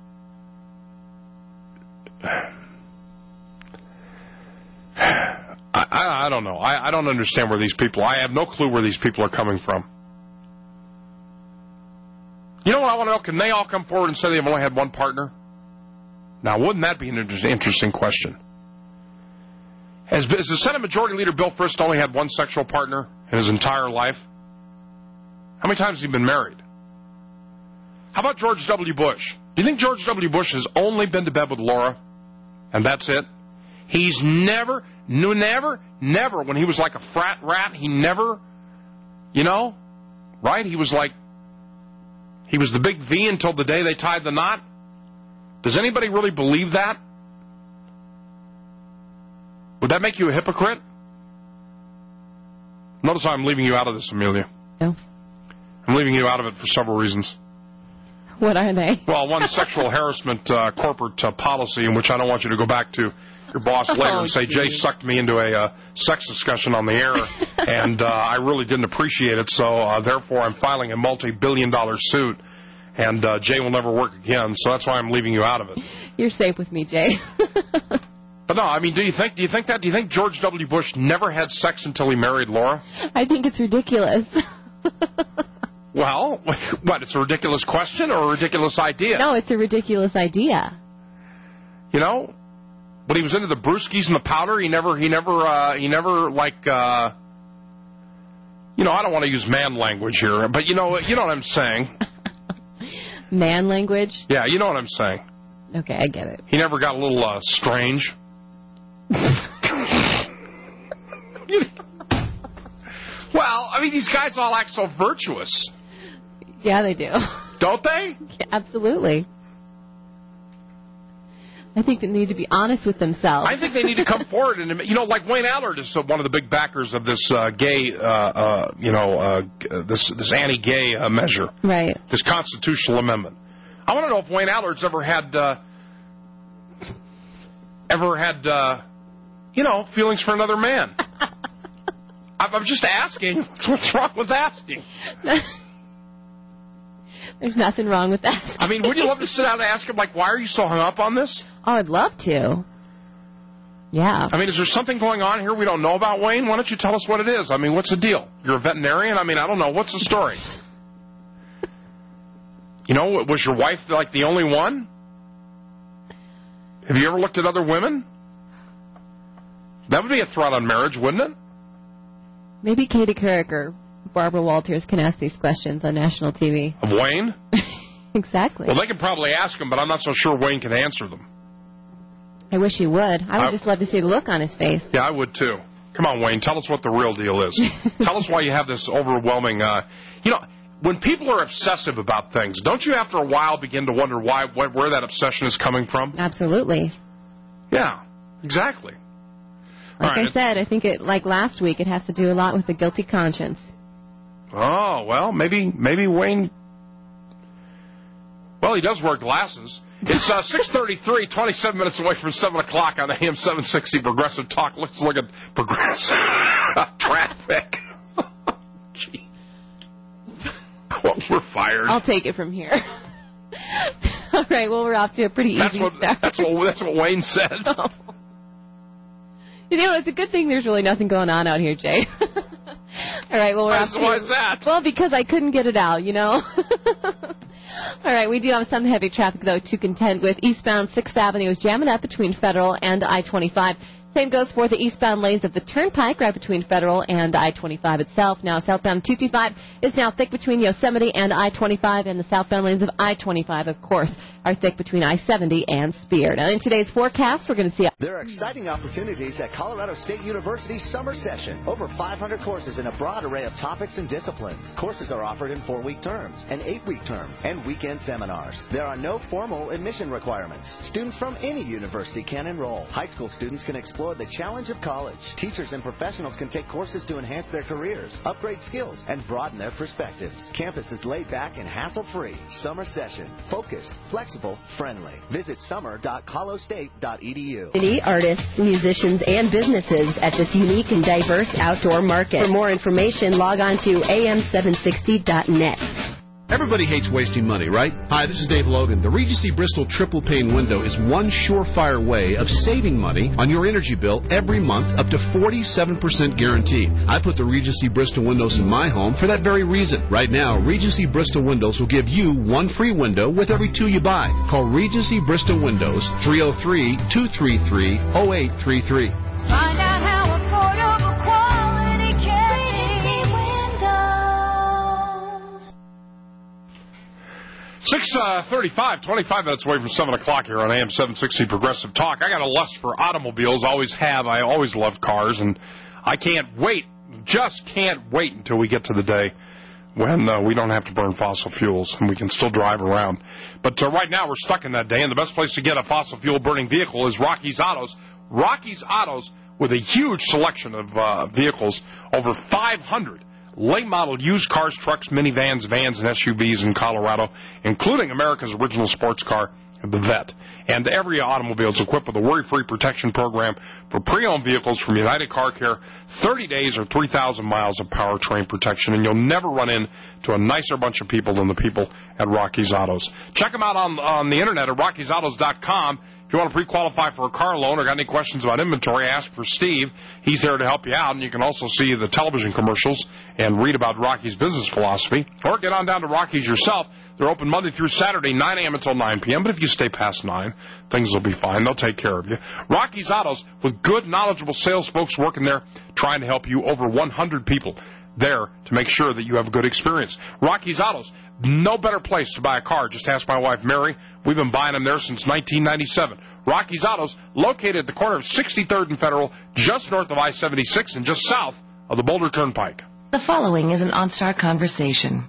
I, I don't know. I, I don't understand where these people, I have no clue where these people are coming from. You know what I want to know? Can they all come forward and say they've only had one partner? Now, wouldn't that be an inter- interesting question? Has, has the Senate Majority Leader Bill Frist only had one sexual partner in his entire life? How many times has he been married? How about George W. Bush? Do you think George W. Bush has only been to bed with Laura, and that's it? He's never, no, never, never, when he was like a frat rat, he never, you know, right? He was like, he was the big V until the day they tied the knot. Does anybody really believe that? Would that make you a hypocrite? Notice how I'm leaving you out of this, Amelia. No. I'm leaving you out of it for several reasons. What are they? Well, one, sexual harassment uh, corporate uh, policy, in which I don't want you to go back to your boss later Oh, and say, geez. Jay sucked me into a uh, sex discussion on the air, and uh, I really didn't appreciate it, so uh, therefore I'm filing a multi-billion dollar suit, and uh, Jay will never work again, so that's why I'm leaving you out of it. You're safe with me, Jay. But no, I mean, do you think do you think that? Do you think George W. Bush never had sex until he married Laura? I think it's ridiculous. Well, what, it's a ridiculous question or a ridiculous idea? No, it's a ridiculous idea. You know, when he was into the brewskis and the powder, he never, he never, uh, he never, like, uh, you know, I don't want to use man language here, but you know, you know what I'm saying. Man language? Yeah, you know what I'm saying. Okay, I get it. He never got a little uh, strange. Well, I mean, these guys all act so virtuous. Yeah, they do. Don't they? Yeah, absolutely. I think they need to be honest with themselves. I think they need to come forward and, you know, like Wayne Allard is one of the big backers of this uh, gay, uh, uh, you know, uh, this this anti-gay uh, measure, right? This constitutional amendment. I want to know if Wayne Allard's ever had, uh, ever had, uh, you know, feelings for another man. I'm just asking. What's wrong with asking? There's nothing wrong with that. I mean, would you love to sit down and ask him, like, why are you so hung up on this? Oh, I'd love to. Yeah. I mean, is there something going on here we don't know about, Wayne? Why don't you tell us what it is? I mean, what's the deal? You're a veterinarian? I mean, I don't know. What's the story? You know, was your wife, like, the only one? Have you ever looked at other women? That would be a threat on marriage, wouldn't it? Maybe Katie Couric or Barbara Walters can ask these questions on national T V. Of Wayne? Exactly. Well, they can probably ask him, but I'm not so sure Wayne can answer them. I wish he would. I would I, just love to see the look on his face. Yeah, I would too. Come on, Wayne, tell us what the real deal is. Tell us why you have this overwhelming, uh, you know, when people are obsessive about things, don't you after a while begin to wonder why, wh- where that obsession is coming from? Absolutely. Yeah, exactly. Like All right. I said, I think it, like last week, it has to do a lot with the guilty conscience. Oh, well, maybe maybe Wayne... Well, he does wear glasses. It's uh, six thirty-three, twenty-seven minutes away from seven o'clock on the A M seven sixty Progressive Talk. Let's look at Progressive traffic. Gee. Well, we're fired. I'll take it from here. All right, well, we're off to a pretty that's easy what, start. That's what, that's what Wayne said. Oh. You know, it's a good thing there's really nothing going on out here, Jay. All right, well, we're Why off is- to... why is that? Well, because I couldn't get it out, you know. All right, we do have some heavy traffic, though, to contend with. Eastbound sixth Avenue is jamming up between Federal and I twenty-five. Same goes for the eastbound lanes of the Turnpike right between Federal and I twenty-five itself. Now, southbound two twenty-five is now thick between Yosemite and I twenty-five, and the southbound lanes of I twenty-five, of course, are thick between I seventy and Spear. Now, in today's forecast, we're going to see... There are exciting opportunities at Colorado State University's summer session. Over five hundred courses in a broad array of topics and disciplines. Courses are offered in four-week terms, an eight-week term, and weekend seminars. There are no formal admission requirements. Students from any university can enroll. High school students can explore the challenge of college. Teachers and professionals can take courses to enhance their careers, upgrade skills, and broaden their perspectives. Campus is laid back and hassle-free. Summer session. Focused, flexible, friendly. Visit summer dot colostate dot e d u. City artists, musicians, and businesses at this unique and diverse outdoor market. For more information, log on to A M seven sixty dot net. Everybody hates wasting money, right? Hi, this is Dave Logan. The Regency Bristol triple pane window is one surefire way of saving money on your energy bill every month, up to forty-seven percent guaranteed. I put the Regency Bristol windows in my home for that very reason. Right now, Regency Bristol windows will give you one free window with every two you buy. Call Regency Bristol Windows, three oh three, two three three, oh eight three three. Find out how affordable quality Regency windows. six thirty-five, twenty-five minutes away from seven o'clock here on A M seven sixty Progressive Talk. I got a lust for automobiles, always have. I always loved cars, and I can't wait, just can't wait until we get to the day when uh, we don't have to burn fossil fuels and we can still drive around. But uh, right now we're stuck in that day, and the best place to get a fossil fuel burning vehicle is Rocky's Autos. Rocky's Autos with a huge selection of uh, vehicles, over five hundred late model used cars, trucks, minivans, vans, and S U Vs in Colorado, including America's original sports car, the Vet. And every automobile is equipped with a worry-free protection program for pre-owned vehicles from United Car Care, thirty days or three thousand miles of powertrain protection, and you'll never run into a nicer bunch of people than the people at Rocky's Autos. Check them out on, on the internet at rockies autos dot com. If you want to pre-qualify for a car loan or got any questions about inventory, ask for Steve. He's there to help you out, and you can also see the television commercials and read about Rocky's business philosophy. Or get on down to Rocky's yourself. They're open Monday through Saturday, nine a.m. until nine p.m., but if you stay past nine, things will be fine. They'll take care of you. Rocky's Autos, with good, knowledgeable sales folks working there, trying to help you, over one hundred people there to make sure that you have a good experience. Rocky's Autos, no better place to buy a car. Just ask my wife, Mary. We've been buying them there since nineteen ninety-seven. Rocky's Autos, located at the corner of sixty-third and Federal, just north of I seventy-six and just south of the Boulder Turnpike. The following is an OnStar conversation.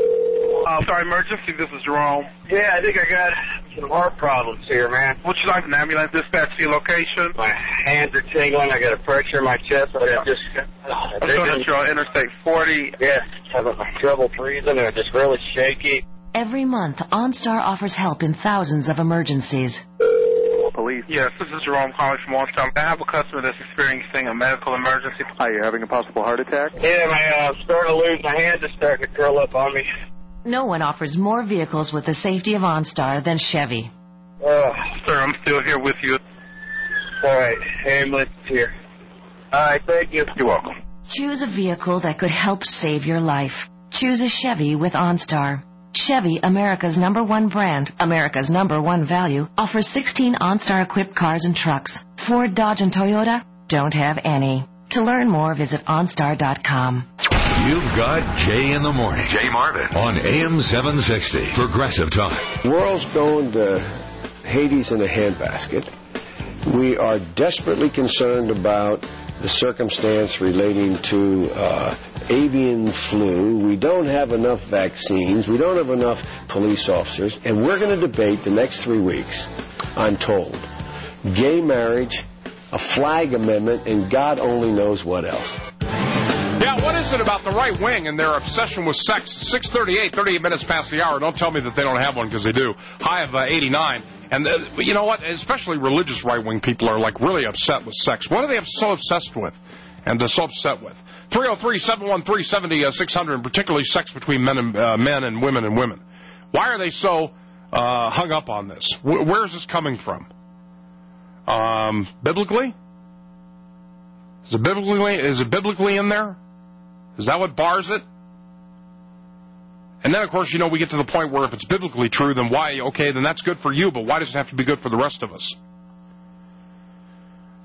Uh, sorry, emergency, this is Jerome. Yeah, I think I got some heart problems here, man. Would you like an ambulance dispatch to your location? My hands are tingling. I got a pressure in my chest. I just... I'm going that you're on Interstate forty. Yeah, having trouble breathing, and just really shaky. Every month, OnStar offers help in thousands of emergencies. Police. Yes, this is Jerome calling from OnStar. I have a customer that's experiencing a medical emergency. Are you having a possible heart attack? Yeah, my, uh, I'm starting to lose my hands. Are starting to curl up on me. No one offers more vehicles with the safety of OnStar than Chevy. Uh, sir, I'm still here with you. All right, ambulance here. All right, thank you. You're welcome. Choose a vehicle that could help save your life. Choose a Chevy with OnStar. Chevy, America's number one brand, America's number one value, offers sixteen OnStar-equipped cars and trucks. Ford, Dodge, and Toyota don't have any. To learn more, visit OnStar dot com. You've got Jay in the Morning. Jay Marvin on A M seven sixty Progressive Talk. World's going to Hades in a handbasket. We are desperately concerned about the circumstance relating to uh, avian flu. We don't have enough vaccines. We don't have enough police officers. And we're going to debate the next three weeks, I'm told, gay marriage, a flag amendment, and God only knows what else. Yeah, what is it about the right wing and their obsession with sex? six thirty-eight, thirty-eight minutes past the hour. Don't tell me that they don't have one, because they do. High of uh, eighty-nine. And uh, you know what? Especially religious right-wing people are, like, really upset with sex. What are they so obsessed with and uh, so upset with? three oh three, seven one three, seven oh six hundred, and particularly sex between men and, uh, men and women and women. Why are they so uh, hung up on this? W- where is this coming from? Um, biblically? Is it biblically? Is it biblically in there? Is that what bars it? And then, of course, you know, we get to the point where if it's biblically true, then why, okay, then that's good for you, but why does it have to be good for the rest of us?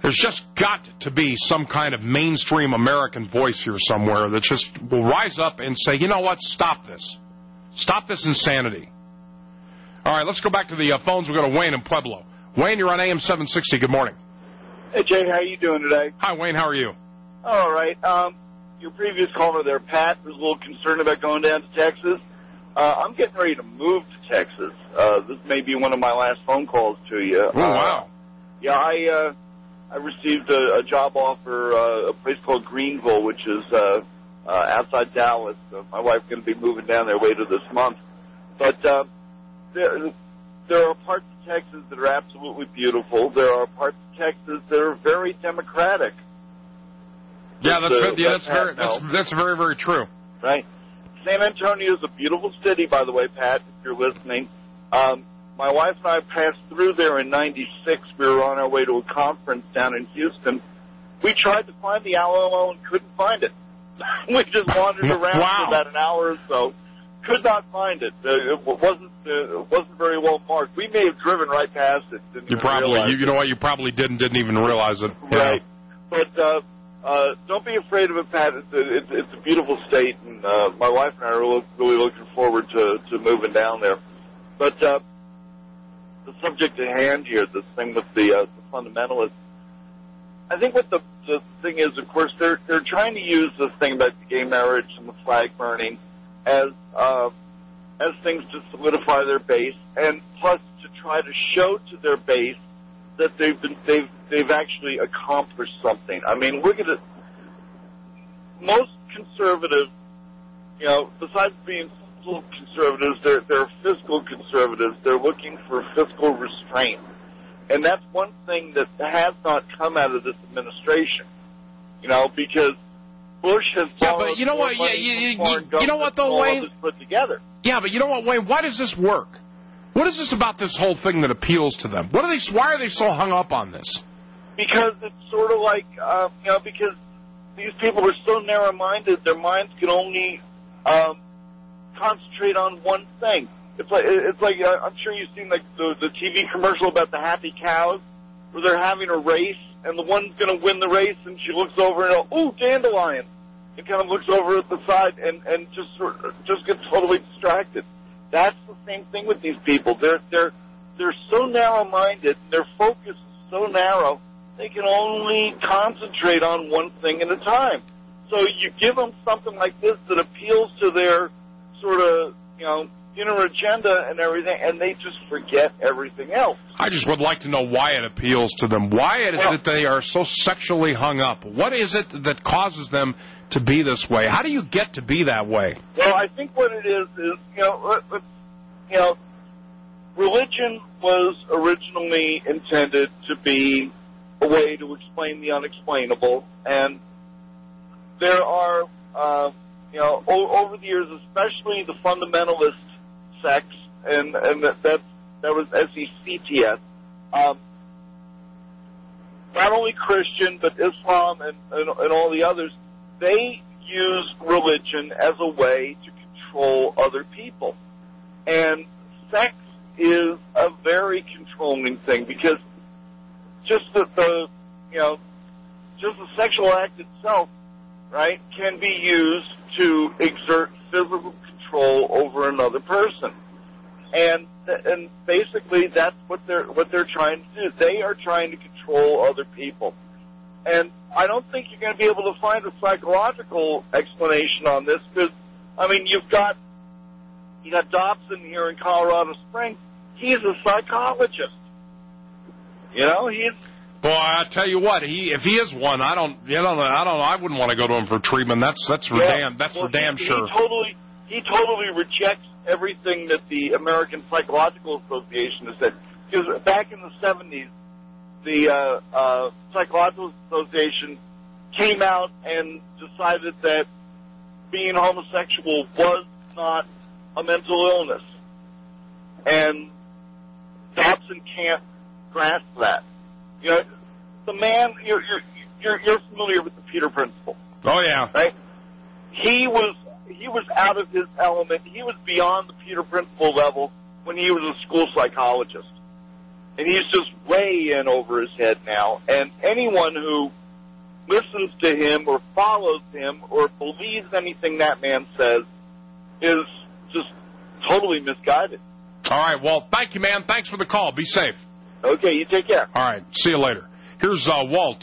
There's just got to be some kind of mainstream American voice here somewhere that just will rise up and say, you know what, stop this. Stop this insanity. All right, let's go back to the uh, phones. We've got to Wayne in Pueblo. Wayne, you're on A M seven sixty. Good morning. Hey, Jay, how you doing today? Hi, Wayne. How are you? All right. Um, your previous caller there, Pat, was a little concerned about going down to Texas. Uh, I'm getting ready to move to Texas. Uh, this may be one of my last phone calls to you. Oh, uh, wow. Yeah, I uh, I received a, a job offer, uh, a place called Greenville, which is uh, uh, outside Dallas. Uh, my wife's going to be moving down there later this month. But uh, there, there are parts of Texas that are absolutely beautiful. There are parts of Texas that are very democratic. Yeah, that's, uh, very, yeah, let that's, very, Pat know. that's, that's very, very true. Right. San Antonio is a beautiful city, by the way, Pat, if you're listening. Um, my wife and I passed through there in ninety-six. We were on our way to a conference down in Houston. We tried to find the Alamo and couldn't find it. We just wandered around Wow. for about an hour or so. Could not find it. Uh, it wasn't uh, it wasn't very well marked. We may have driven right past it. Didn't You even probably, realize you, you know what, you probably didn't, didn't even realize it. it. Right. But uh, uh, don't be afraid of it, Pat. It's a, it's, it's a beautiful state, and uh, my wife and I are really, really looking forward to, to moving down there. But uh, the subject at hand here, this thing with the, uh, the fundamentalists, I think what the, the thing is, of course, they're they're trying to use this thing about the gay marriage and the flag burning as uh, as things to solidify their base, and plus to try to show to their base that they've been they've they've actually accomplished something. I mean, look at it. Most conservatives, you know, besides being fiscal conservatives, they're they're fiscal conservatives. They're looking for fiscal restraint. And that's one thing that has not come out of this administration, you know, because Bush has Yeah, borrowed but you know more what? Yeah, money you, from you, foreign you, you know what, governments though, than all Wayne? of us put together. Yeah, but you know what, Wayne? Why does this work? What is this about this whole thing that appeals to them? What are they? Why are they so hung up on this? Because it's sort of like, uh, you know, because these people are so narrow-minded, their minds can only um, concentrate on one thing. It's like, it's like uh, I'm sure you've seen like the, the T V commercial about the happy cows, where they're having a race, and the one's going to win the race, and she looks over and goes, ooh, dandelion, and kind of looks over at the side and, and just sort of, just gets totally distracted. That's the same thing with these people. They're they're they're so narrow-minded, their focus is so narrow, they can only concentrate on one thing at a time. So you give them something like this that appeals to their sort of, you know, inner agenda and everything, and they just forget everything else. I just would like to know why it appeals to them. Why is Well- it that they are so sexually hung up? What is it that causes them to be this way? How do you get to be that way? Well, I think what it is is, you know, let- let's- you know, religion was originally intended to be a way to explain the unexplainable, and there are, uh, you know, o- over the years, especially the fundamentalist sects, and and that that, that was S E C T S. Um, not only Christian, but Islam and, and, and all the others, they use religion as a way to control other people. And sex is a very controlling thing because just the, the you know, just the sexual act itself, right, can be used to exert physical control over another person. And and basically that's what they're what they're trying to do. They are trying to control other people. And I don't think you're going to be able to find a psychological explanation on this because, I mean, you've got you got Dobson here in Colorado Springs. He's a psychologist. You know, he's Boy, I tell you what, he if he is one, I don't, you know, I don't, I wouldn't want to go to him for treatment. That's that's for yeah, damn, that's well, for damn he, sure. He totally he totally rejects everything that the American Psychological Association has said. Because back in the seventies, the uh, uh, Psychological Association came out and decided that being homosexual was not a mental illness, and Dobson can't grasp that. You know, the man, you're, you're, you're, you're familiar with the Peter Principle. Oh, yeah. Right? He was, he was out of his element. He was beyond the Peter Principle level when he was a school psychologist. and he's just way in over his head now. And anyone who listens to him or follows him or believes anything that man says is just totally misguided. All right, well, thank you, man. Thanks for the call. Be safe. Okay, you take care. All right, see you later. Here's uh, Walt.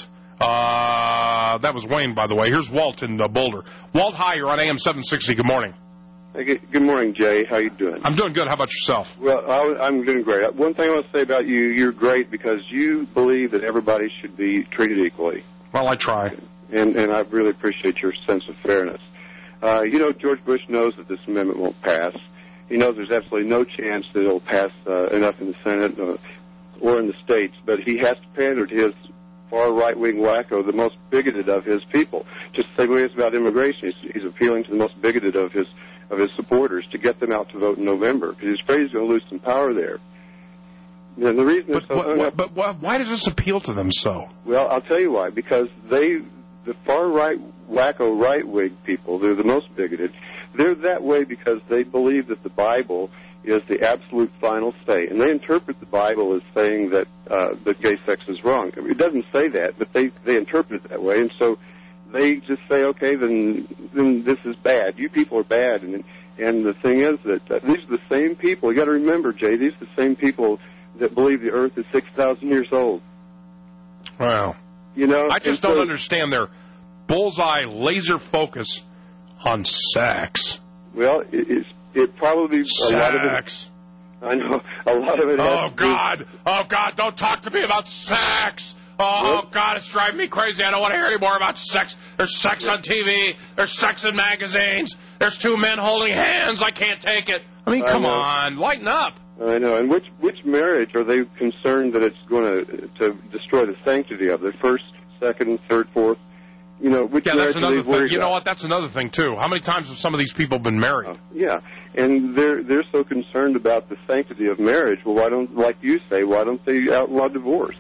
Uh, that was Wayne, by the way. Here's Walt in uh, Boulder. Walt, hi, you're on A M seven sixty. Good morning. Hey, good good morning, Jay. How you doing? I'm doing good. How about yourself? Well, I, I'm doing great. One thing I want to say about you, you're great because you believe that everybody should be treated equally. Well, I try. And, and I really appreciate your sense of fairness. Uh, you know, George Bush knows that this amendment won't pass. He knows there's absolutely no chance that it'll pass uh, enough in the Senate uh, or in the states, but he has to pander to his far right-wing wacko, the most bigoted of his people. Just the same way it's about immigration. He's, he's appealing to the most bigoted of his of his supporters to get them out to vote in November because he's afraid he's going to lose some power there. And the reason but, so what, what, but what, why does this appeal to them so? Well, I'll tell you why. Because they, the far right wacko right-wing people, they're the most bigoted. They're that way because they believe that the Bible is the absolute final say, and they interpret the Bible as saying that uh, that gay sex is wrong. I mean, it doesn't say that, but they they interpret it that way, and so they just say, okay, then then this is bad. You people are bad, and and the thing is that uh, these are the same people. You got to remember, Jay, these are the same people that believe the Earth is six thousand years old. Wow. You know, I just so, don't understand their bullseye laser focus on sex. Well, it, it's it probably sex. a lot of it. I know a lot of it. Oh has God! To oh God! Don't talk to me about sex. Oh, What? God, it's driving me crazy. I don't want to hear any more about sex. There's sex on T V. There's sex in magazines. There's two men holding hands. I can't take it. I mean, I come know. on. Lighten up. I know. And which which marriage are they concerned that it's going to to destroy the sanctity of? The first, second, third, fourth? You know, which Yeah, marriage that's are another they thing. worried You know about? what? That's another thing, too. How many times have some of these people been married? Yeah, and they're they're so concerned about the sanctity of marriage. Well, why don't, like you say, why don't they outlaw divorce?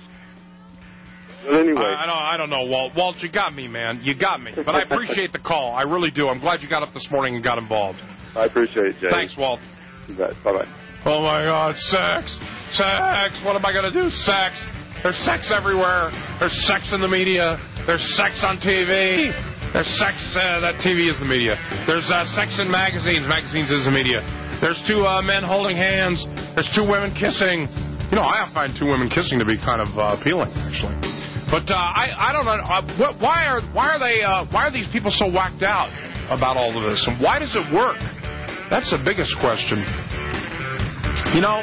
But anyway, I, I don't. I don't know, Walt. Walt, you got me, man. You got me. But I appreciate the call. I really do. I'm glad you got up this morning and got involved. I appreciate it, Jay. Thanks, Walt. You bet. Bye bye. Oh my God, sex, sex. What am I going to do? Sex. There's sex everywhere. There's sex in the media. There's sex on T V. There's sex. Uh, that T V is the media. There's uh, sex in magazines. Magazines is the media. There's two uh, men holding hands. There's two women kissing. You know, I find two women kissing to be kind of uh, appealing, actually. But uh, I, I don't know. Uh, what, why are why are they uh, why are these people so whacked out about all of this? And why does it work? That's the biggest question. You know,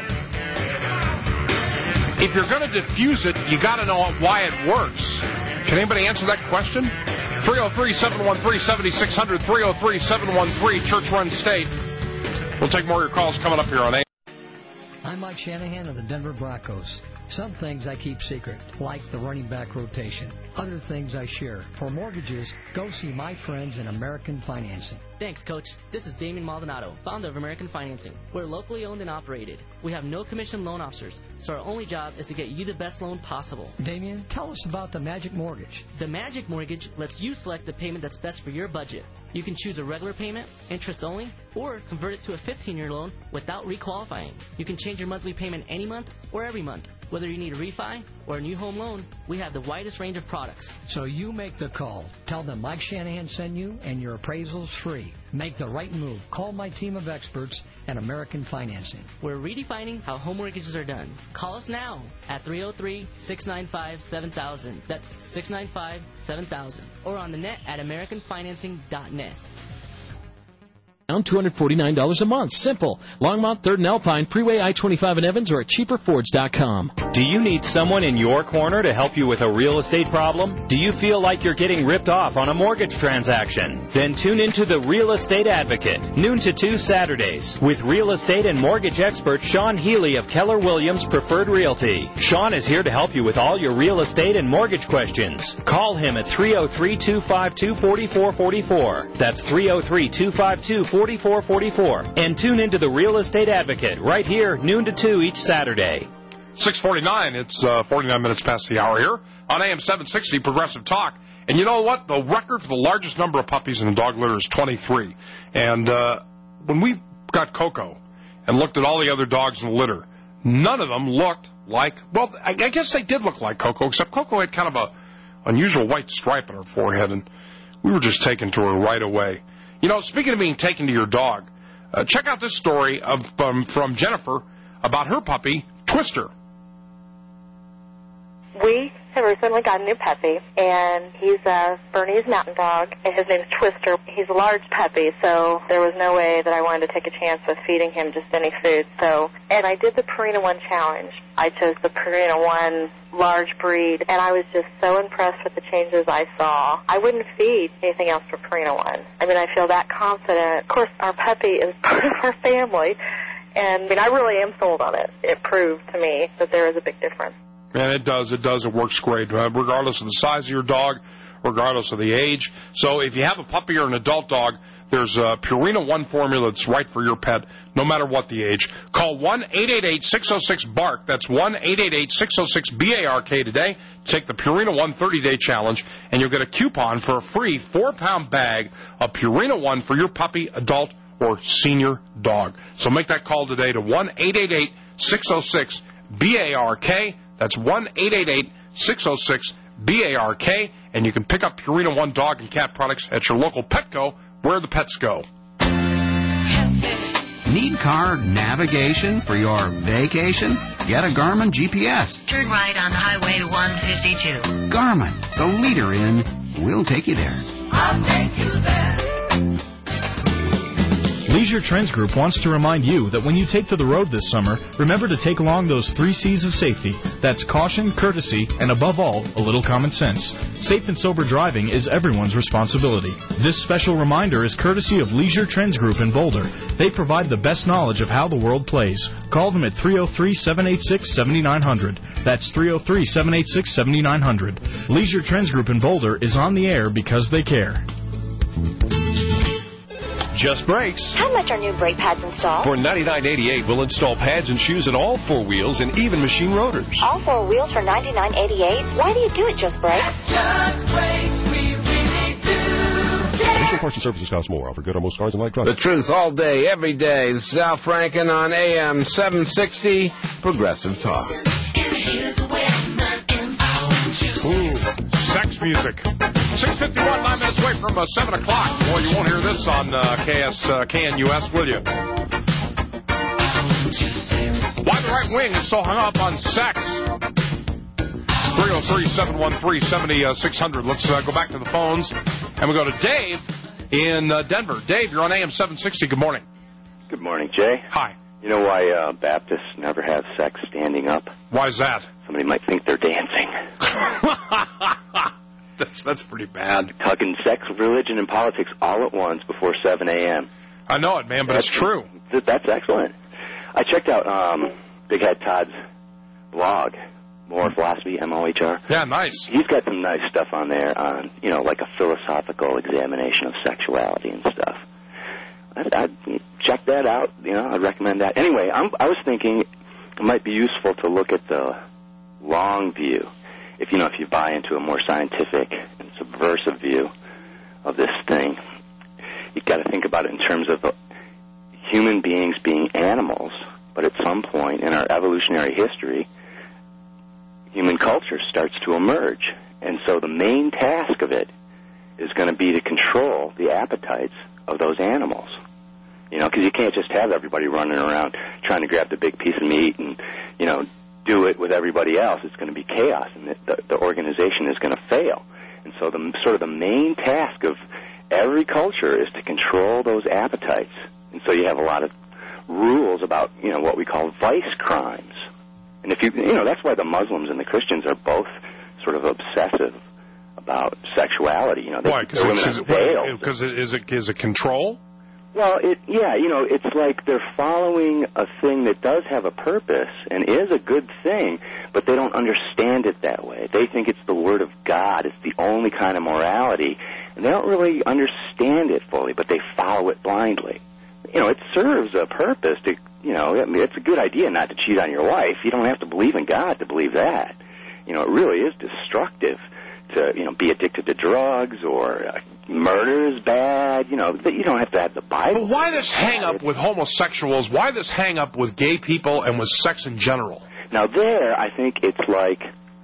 if you're going to diffuse it, you got to know why it works. Can anybody answer that question? three oh three, seven one three, seven six zero zero, three oh three, seven one three, Church Run State. We'll take more of your calls coming up here on A. I'm Mike Shanahan of the Denver Broncos. Some things I keep secret, like the running back rotation. Other things I share. For mortgages, go see my friends in American Financing. Thanks, Coach. This is Damien Maldonado, founder of American Financing. We're locally owned and operated. We have no commission loan officers, so our only job is to get you the best loan possible. Damien, tell us about the Magic Mortgage. The Magic Mortgage lets you select the payment that's best for your budget. You can choose a regular payment, interest only, or convert it to a fifteen-year loan without requalifying. You can change your monthly payment any month or every month. Whether you need a refi or a new home loan, we have the widest range of products. So you make the call. Tell them Mike Shanahan sent you, and your appraisal's free. Make the right move. Call my team of experts at American Financing. We're redefining how home mortgages are done. Call us now at three oh three, six nine five, seven thousand. That's six nine five, seven thousand. Or on the net at american financing dot net. two hundred forty-nine dollars a month. Simple. Longmont, third and Alpine, Freeway I twenty-five in Evans, or at cheaper fords dot com. Do you need someone in your corner to help you with a real estate problem? Do you feel like you're getting ripped off on a mortgage transaction? Then tune into The Real Estate Advocate, noon to two Saturdays, with real estate and mortgage expert Sean Healy of Keller Williams Preferred Realty. Sean is here to help you with all your real estate and mortgage questions. Call him at three oh three, two five two, four four four four. That's three oh three, two five two, four four four four. And tune into The Real Estate Advocate right here, noon to two each Saturday. six forty-nine, it's uh, forty-nine minutes past the hour here on A M seven sixty Progressive Talk. And you know what? The record for the largest number of puppies in a dog litter is twenty-three. And uh, when we got Coco and looked at all the other dogs in the litter, none of them looked like. Well, I, I guess they did look like Coco, except Coco had kind of a unusual white stripe on her forehead, and we were just taken to her right away. You know, speaking of being taken to your dog, uh, check out this story of, um, from Jennifer about her puppy, Twister. We have recently got a new puppy, and he's a Bernese Mountain Dog, and his name's Twister. He's a large puppy, so there was no way that I wanted to take a chance with feeding him just any food. So, and I did the Purina One challenge. I chose the Purina One large breed, and I was just so impressed with the changes I saw. I wouldn't feed anything else for Purina One. I mean, I feel that confident. Of course, our puppy is part of our family, and I mean, I really am sold on it. It proved to me that there is a big difference. And it does, it does, it works great, uh, regardless of the size of your dog, regardless of the age. So if you have a puppy or an adult dog, there's a Purina One formula that's right for your pet, no matter what the age. Call one eight eight eight, six oh six, B A R K. That's one eight eight eight, six oh six, B A R K today. Take the Purina One thirty-day challenge, and you'll get a coupon for a free four-pound bag of Purina One for your puppy, adult, or senior dog. So make that call today to one eight eight eight, six oh six, B A R K. That's one eight eight eight, six oh six, B A R K, and you can pick up Purina One dog and cat products at your local Petco, where the pets go. Need car navigation for your vacation? Get a Garmin G P S. Turn right on Highway one fifty-two. Garmin, the leader in we'll take you there. I'll take you there. Leisure Trends Group wants to remind you that when you take to the road this summer, remember to take along those three C's of safety. That's caution, courtesy, and above all, a little common sense. Safe and sober driving is everyone's responsibility. This special reminder is courtesy of Leisure Trends Group in Boulder. They provide the best knowledge of how the world plays. Call them at three oh three, seven eight six, seven nine zero zero. That's three oh three, seven eight six, seven nine zero zero. Leisure Trends Group in Boulder is on the air because they care. Just Brakes. How much are new brake pads installed? For ninety-nine eighty-eight, we'll install pads and shoes in all four wheels and even machine rotors. All four wheels for ninety-nine eighty-eight? Why do you do it, Just Brakes? Just Brakes, we really do. Additional parts and services cost more. Offer good on most cars and light trucks. The truth all day, every day. This is Al Franken on A M seven sixty, Progressive Talk. Ooh, sex music. six fifty-one, nine minutes away from uh, seven o'clock. Boy, you won't hear this on uh, K S, uh, K N U S, will you? Why the right wing is so hung up on sex? three oh three, seven one three, seven six zero zero. Let's uh, go back to the phones, and we go to Dave in uh, Denver. Dave, you're on A M seven sixty. Good morning. Good morning, Jay. Hi. You know why uh, Baptists never have sex standing up? Why is that? Somebody might think they're dancing. That's that's pretty bad. Talking sex, religion, and politics all at once before seven a.m. I know it, man, but that's, it's true. Th- that's excellent. I checked out um, Big Head Todd's blog, More Philosophy, M O H R. Yeah, nice. He's got some nice stuff on there on, you know, like a philosophical examination of sexuality and stuff. I'd, I'd check that out. You know, I'd recommend that. Anyway, I'm, I was thinking it might be useful to look at the long view. If you know, if you buy into a more scientific and subversive view of this thing, you've got to think about it in terms of uh, human beings being animals. But at some point in our evolutionary history, human culture starts to emerge, and so the main task of it is going to be to control the appetites of those animals. You know, because you can't just have everybody running around trying to grab the big piece of meat and, you know, do it with everybody else. It's going to be chaos, and the, the, the organization is going to fail. And so the sort of the main task of every culture is to control those appetites. And so you have a lot of rules about, you know, what we call vice crimes. And if you, you know, that's why the Muslims and the Christians are both sort of obsessive about sexuality. You know, they, why? Because it, is it is it control? Well, it yeah, you know, it's like they're following a thing that does have a purpose and is a good thing, but they don't understand it that way. They think it's the Word of God. It's the only kind of morality, and they don't really understand it fully, but they follow it blindly. You know, it serves a purpose to, you know, I mean, it's a good idea not to cheat on your wife. You don't have to believe in God to believe that. You know, it really is destructive to, you know, be addicted to drugs or uh, murder is bad. You know, you don't have to have the Bible. But why this hang-up with homosexuals? Why this hang-up with gay people and with sex in general? Now there, I think it's like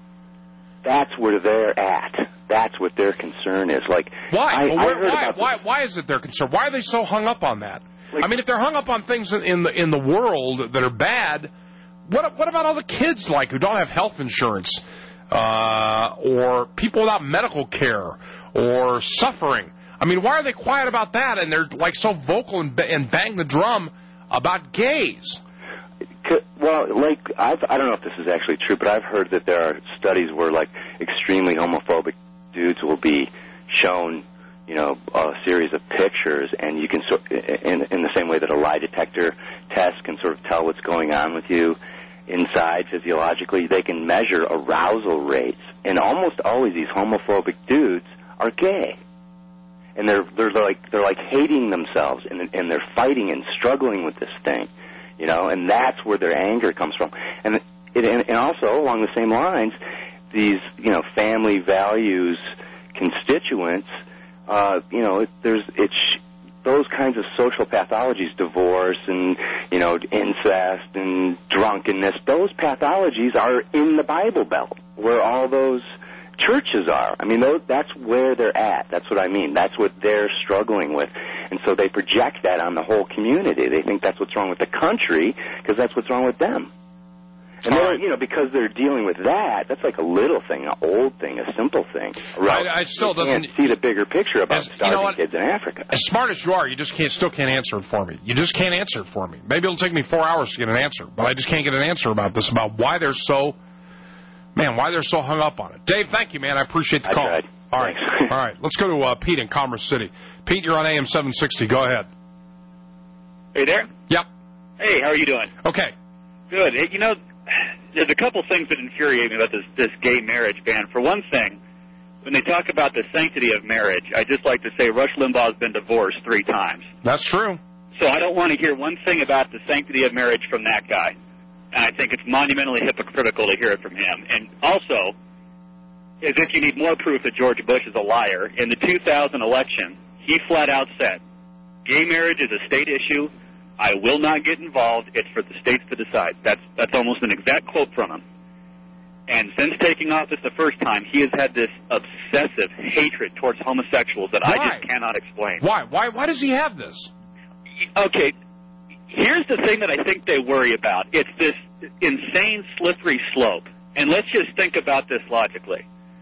that's where they're at. That's what their concern is. Like why? I, well, I where, heard why? about Why? Why is it their concern? Why are they so hung up on that? Like, I mean, if they're hung up on things in the in the world that are bad, what what about all the kids like who don't have health insurance, uh, or people without medical care, or suffering? I mean, why are they quiet about that? And they're like so vocal and, and bang the drum about gays. Well, like I've, I don't know if this is actually true, but I've heard that there are studies where like extremely homophobic dudes will be shown, you know, a series of pictures, and you can sort in in the same way that a lie detector test can sort of tell what's going on with you inside physiologically. They can measure arousal rates, and almost always these homophobic dudes are gay, and they're they're like they're like hating themselves, and and they're fighting and struggling with this thing. You know, and that's where their anger comes from. And it, and also, along the same lines, these, you know, family values constituents, uh, you know, it, there's it's those kinds of social pathologies, divorce and, you know, incest and drunkenness, those pathologies are in the Bible Belt, where all those churches are. I mean, those, that's where they're at. That's what I mean. That's what they're struggling with. And so they project that on the whole community. They think that's what's wrong with the country because that's what's wrong with them. And they're, you know, because they're dealing with that, that's like a little thing, an old thing, a simple thing. Right? I, I still you doesn't can't see the bigger picture about as, starving you know what, kids in Africa. As smart as you are, you just can't, still can't answer it for me. You just can't answer it for me. Maybe it'll take me four hours to get an answer, but I just can't get an answer about this, about why they're so, man, why they're so hung up on it. Dave, thank you, man. I appreciate the I call. tried. All right, all right. Let's go to uh, Pete in Commerce City. Pete, you're on A M seven sixty. Go ahead. Hey there? Yep. Hey, how are you doing? Okay. Good. Hey, you know, there's a couple things that infuriate me about this, this gay marriage ban. For one thing, when they talk about the sanctity of marriage, I just like to say Rush Limbaugh's been divorced three times. That's true. So I don't want to hear one thing about the sanctity of marriage from that guy. And I think it's monumentally hypocritical to hear it from him. And also, as if you need more proof that George Bush is a liar, in the two thousand election, he flat out said, gay marriage is a state issue. I will not get involved. It's for the states to decide. That's that's almost an exact quote from him. And since taking office the first time, he has had this obsessive hatred towards homosexuals that Why? I just cannot explain. Why? Why? Why does he have this? Okay, here's the thing that I think they worry about. It's this insane slippery slope. And let's just think about this logically.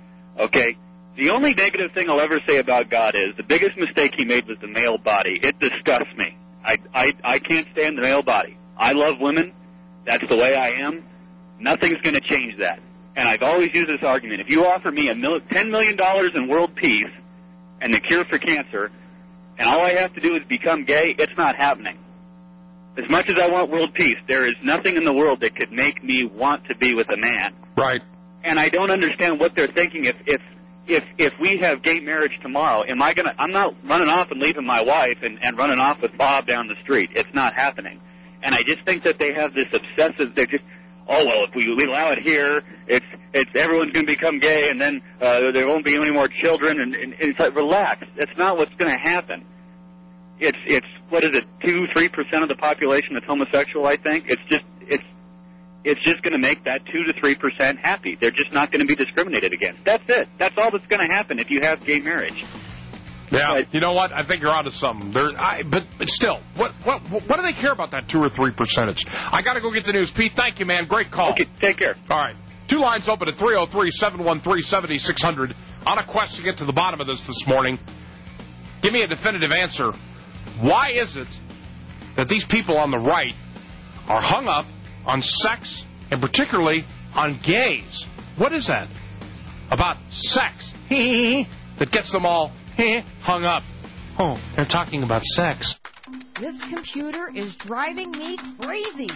Okay? The only negative thing I'll ever say about God is the biggest mistake he made was the male body. It disgusts me. I, I, I can't stand the male body. I love women. That's the way I am. Nothing's going to change that. And I've always used this argument. If you offer me a mil- ten million dollars in world peace and the cure for cancer, and all I have to do is become gay, it's not happening. As much as I want world peace, there is nothing in the world that could make me want to be with a man. Right. And I don't understand what they're thinking. If if if if we have gay marriage tomorrow, am I gonna? I'm not running off and leaving my wife and, and running off with Bob down the street. It's not happening. And I just think that they have this obsessive. They just, oh well, if we, we allow it here, it's it's everyone's going to become gay, and then uh, there won't be any more children. And, and it's like, relax. That's not what's going to happen. It's it's what is it? Two, three percent of the population that's homosexual. I think it's just it's. It's just going to make that two to three percent happy. They're just not going to be discriminated against. That's it. That's all that's going to happen if you have gay marriage. Yeah, but, you know what? I think you're onto something. There, I, but, but still, what what what do they care about that two or three percentage? I got to go get the news. Pete, thank you, man. Great call. Okay, take care. All right, two lines open at three oh three, seven one three, seven six zero zero. On a quest to get to the bottom of this this morning. Give me a definitive answer. Why is it that these people on the right are hung up on sex, and particularly on gays? What is that about sex that gets them all hung up? Oh, they're talking about sex. This computer is driving me crazy.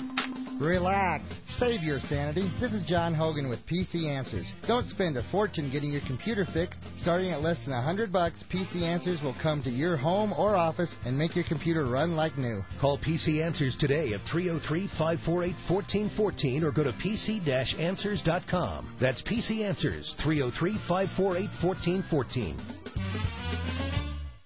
Relax. Save your sanity. This is John Hogan with P C Answers. Don't spend a fortune getting your computer fixed. Starting at less than one hundred bucks, P C Answers will come to your home or office and make your computer run like new. Call P C Answers today at three oh three, five four eight, one four one four or go to p c dash answers dot com. That's P C Answers, three oh three, five four eight, one four one four.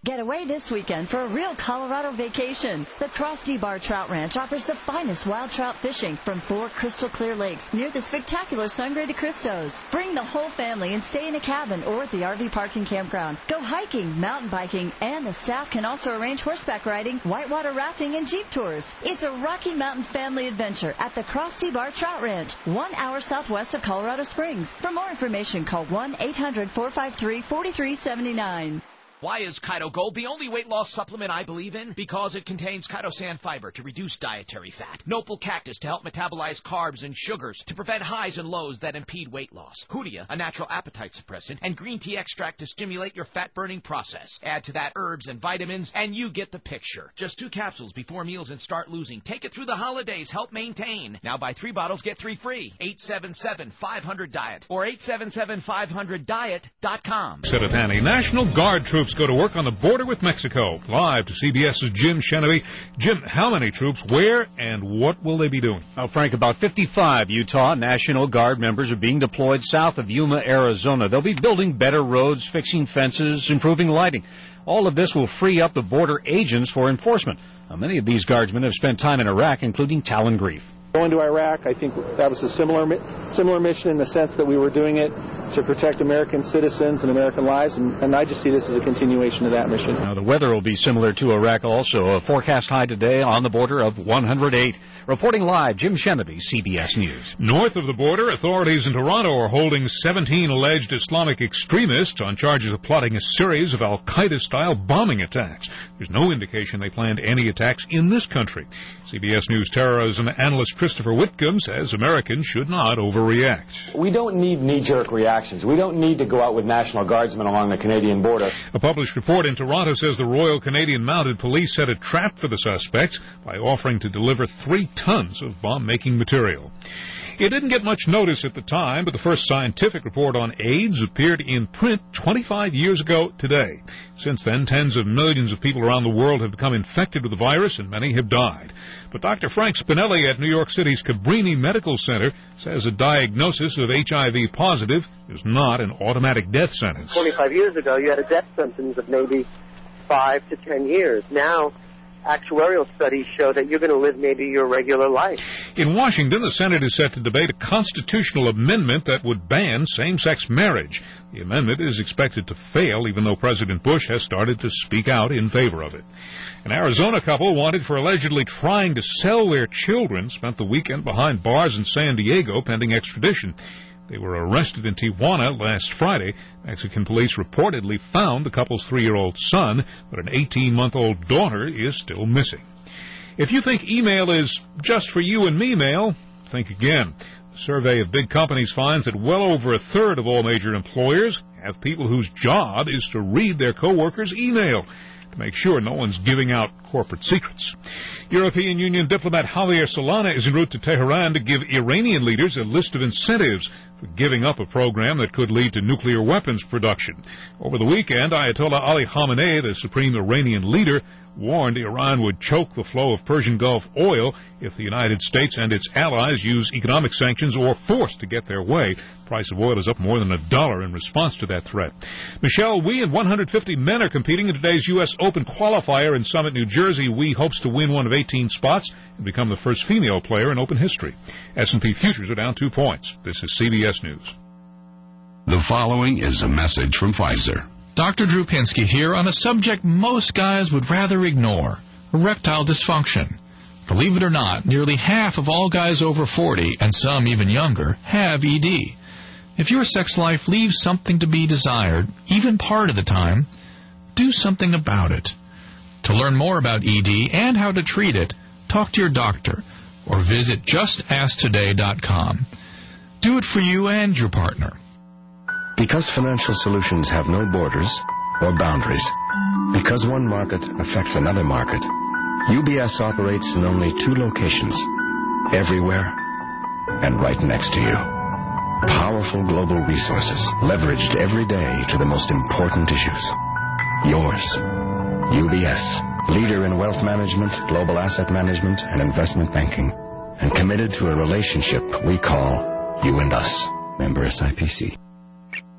Get away this weekend for a real Colorado vacation. The Krusty Bar Trout Ranch offers the finest wild trout fishing from four crystal clear lakes near the spectacular Sangre de Cristos. Bring the whole family and stay in a cabin or at the R V park and campground. Go hiking, mountain biking, and the staff can also arrange horseback riding, whitewater rafting, and jeep tours. It's a Rocky Mountain family adventure at the Krusty Bar Trout Ranch, one hour southwest of Colorado Springs. For more information, call one eight hundred, four five three, four three seven nine. Why is Kito Gold the only weight loss supplement I believe in? Because it contains chitosan fiber to reduce dietary fat, Nopal cactus to help metabolize carbs and sugars to prevent highs and lows that impede weight loss, Hoodia, a natural appetite suppressant, and green tea extract to stimulate your fat-burning process. Add to that herbs and vitamins, and you get the picture. Just two capsules before meals and start losing. Take it through the holidays. Help maintain. Now buy three bottles, get three free. eight seven seven, five hundred, diet or eight seven seven, five hundred, diet dot com. Cittadani, National Guard troops go to work on the border with Mexico. Live to CBS's Jim Sheneby. Jim, how many troops, where, and what will they be doing? Well, Frank, about fifty-five Utah National Guard members are being deployed south of Yuma, Arizona. They'll be building better roads, fixing fences, improving lighting. All of this will free up the border agents for enforcement. Now, many of these guardsmen have spent time in Iraq, including Talon Grief. Going to Iraq, I think that was a similar similar mission in the sense that we were doing it to protect American citizens and American lives, and, and I just see this as a continuation of that mission. Now, the weather will be similar to Iraq also. A forecast high today on the border of one hundred eight. Reporting live, Jim Sheneby, C B S News. North of the border, authorities in Toronto are holding seventeen alleged Islamic extremists on charges of plotting a series of al-Qaeda-style bombing attacks. There's no indication they planned any attacks in this country. C B S News terrorism analyst Christopher Whitcomb says Americans should not overreact. We don't need knee-jerk reactions. We don't need to go out with National Guardsmen along the Canadian border. A published report in Toronto says the Royal Canadian Mounted Police set a trap for the suspects by offering to deliver three tons of bomb-making material. It didn't get much notice at the time, but the first scientific report on AIDS appeared in print twenty-five years ago today. Since then, tens of millions of people around the world have become infected with the virus, and many have died. But Doctor Frank Spinelli at New York City's Cabrini Medical Center says a diagnosis of H I V positive is not an automatic death sentence. twenty-five years ago, you had a death sentence of maybe five to ten years. Now, actuarial studies show that you're going to live maybe your regular life. In Washington, the Senate is set to debate a constitutional amendment that would ban same-sex marriage. The amendment is expected to fail, even though President Bush has started to speak out in favor of it. An Arizona couple wanted for allegedly trying to sell their children spent the weekend behind bars in San Diego pending extradition. They were arrested in Tijuana last Friday. Mexican police reportedly found the couple's three-year-old son, but an eighteen-month-old daughter is still missing. If you think email is just for you and me mail, think again. A survey of big companies finds that well over a third of all major employers have people whose job is to read their coworkers' email to make sure no one's giving out corporate secrets. European Union diplomat Javier Solana is en route to Tehran to give Iranian leaders a list of incentives for giving up a program that could lead to nuclear weapons production. Over the weekend, Ayatollah Ali Khamenei, the supreme Iranian leader, warned Iran would choke the flow of Persian Gulf oil if the United States and its allies use economic sanctions or force to get their way. The price of oil is up more than a dollar in response to that threat. Michelle Wie and one hundred fifty men are competing in today's U S Open qualifier in Summit, New Jersey. Wie hopes to win one of eighteen spots and become the first female player in Open history. S and P futures are down two points. This is C B S News. The following is a message from Pfizer. Doctor Drew Pinsky here on a subject most guys would rather ignore, erectile dysfunction. Believe it or not, nearly half of all guys over forty, and some even younger, have E D. If your sex life leaves something to be desired, even part of the time, do something about it. To learn more about E D and how to treat it, talk to your doctor or visit just ask today dot com. Do it for you and your partner. Because financial solutions have no borders or boundaries, because one market affects another market, U B S operates in only two locations, everywhere and right next to you. Powerful global resources leveraged every day to the most important issues. Yours, U B S, leader in wealth management, global asset management, and investment banking, and committed to a relationship we call You and Us. Member S I P C.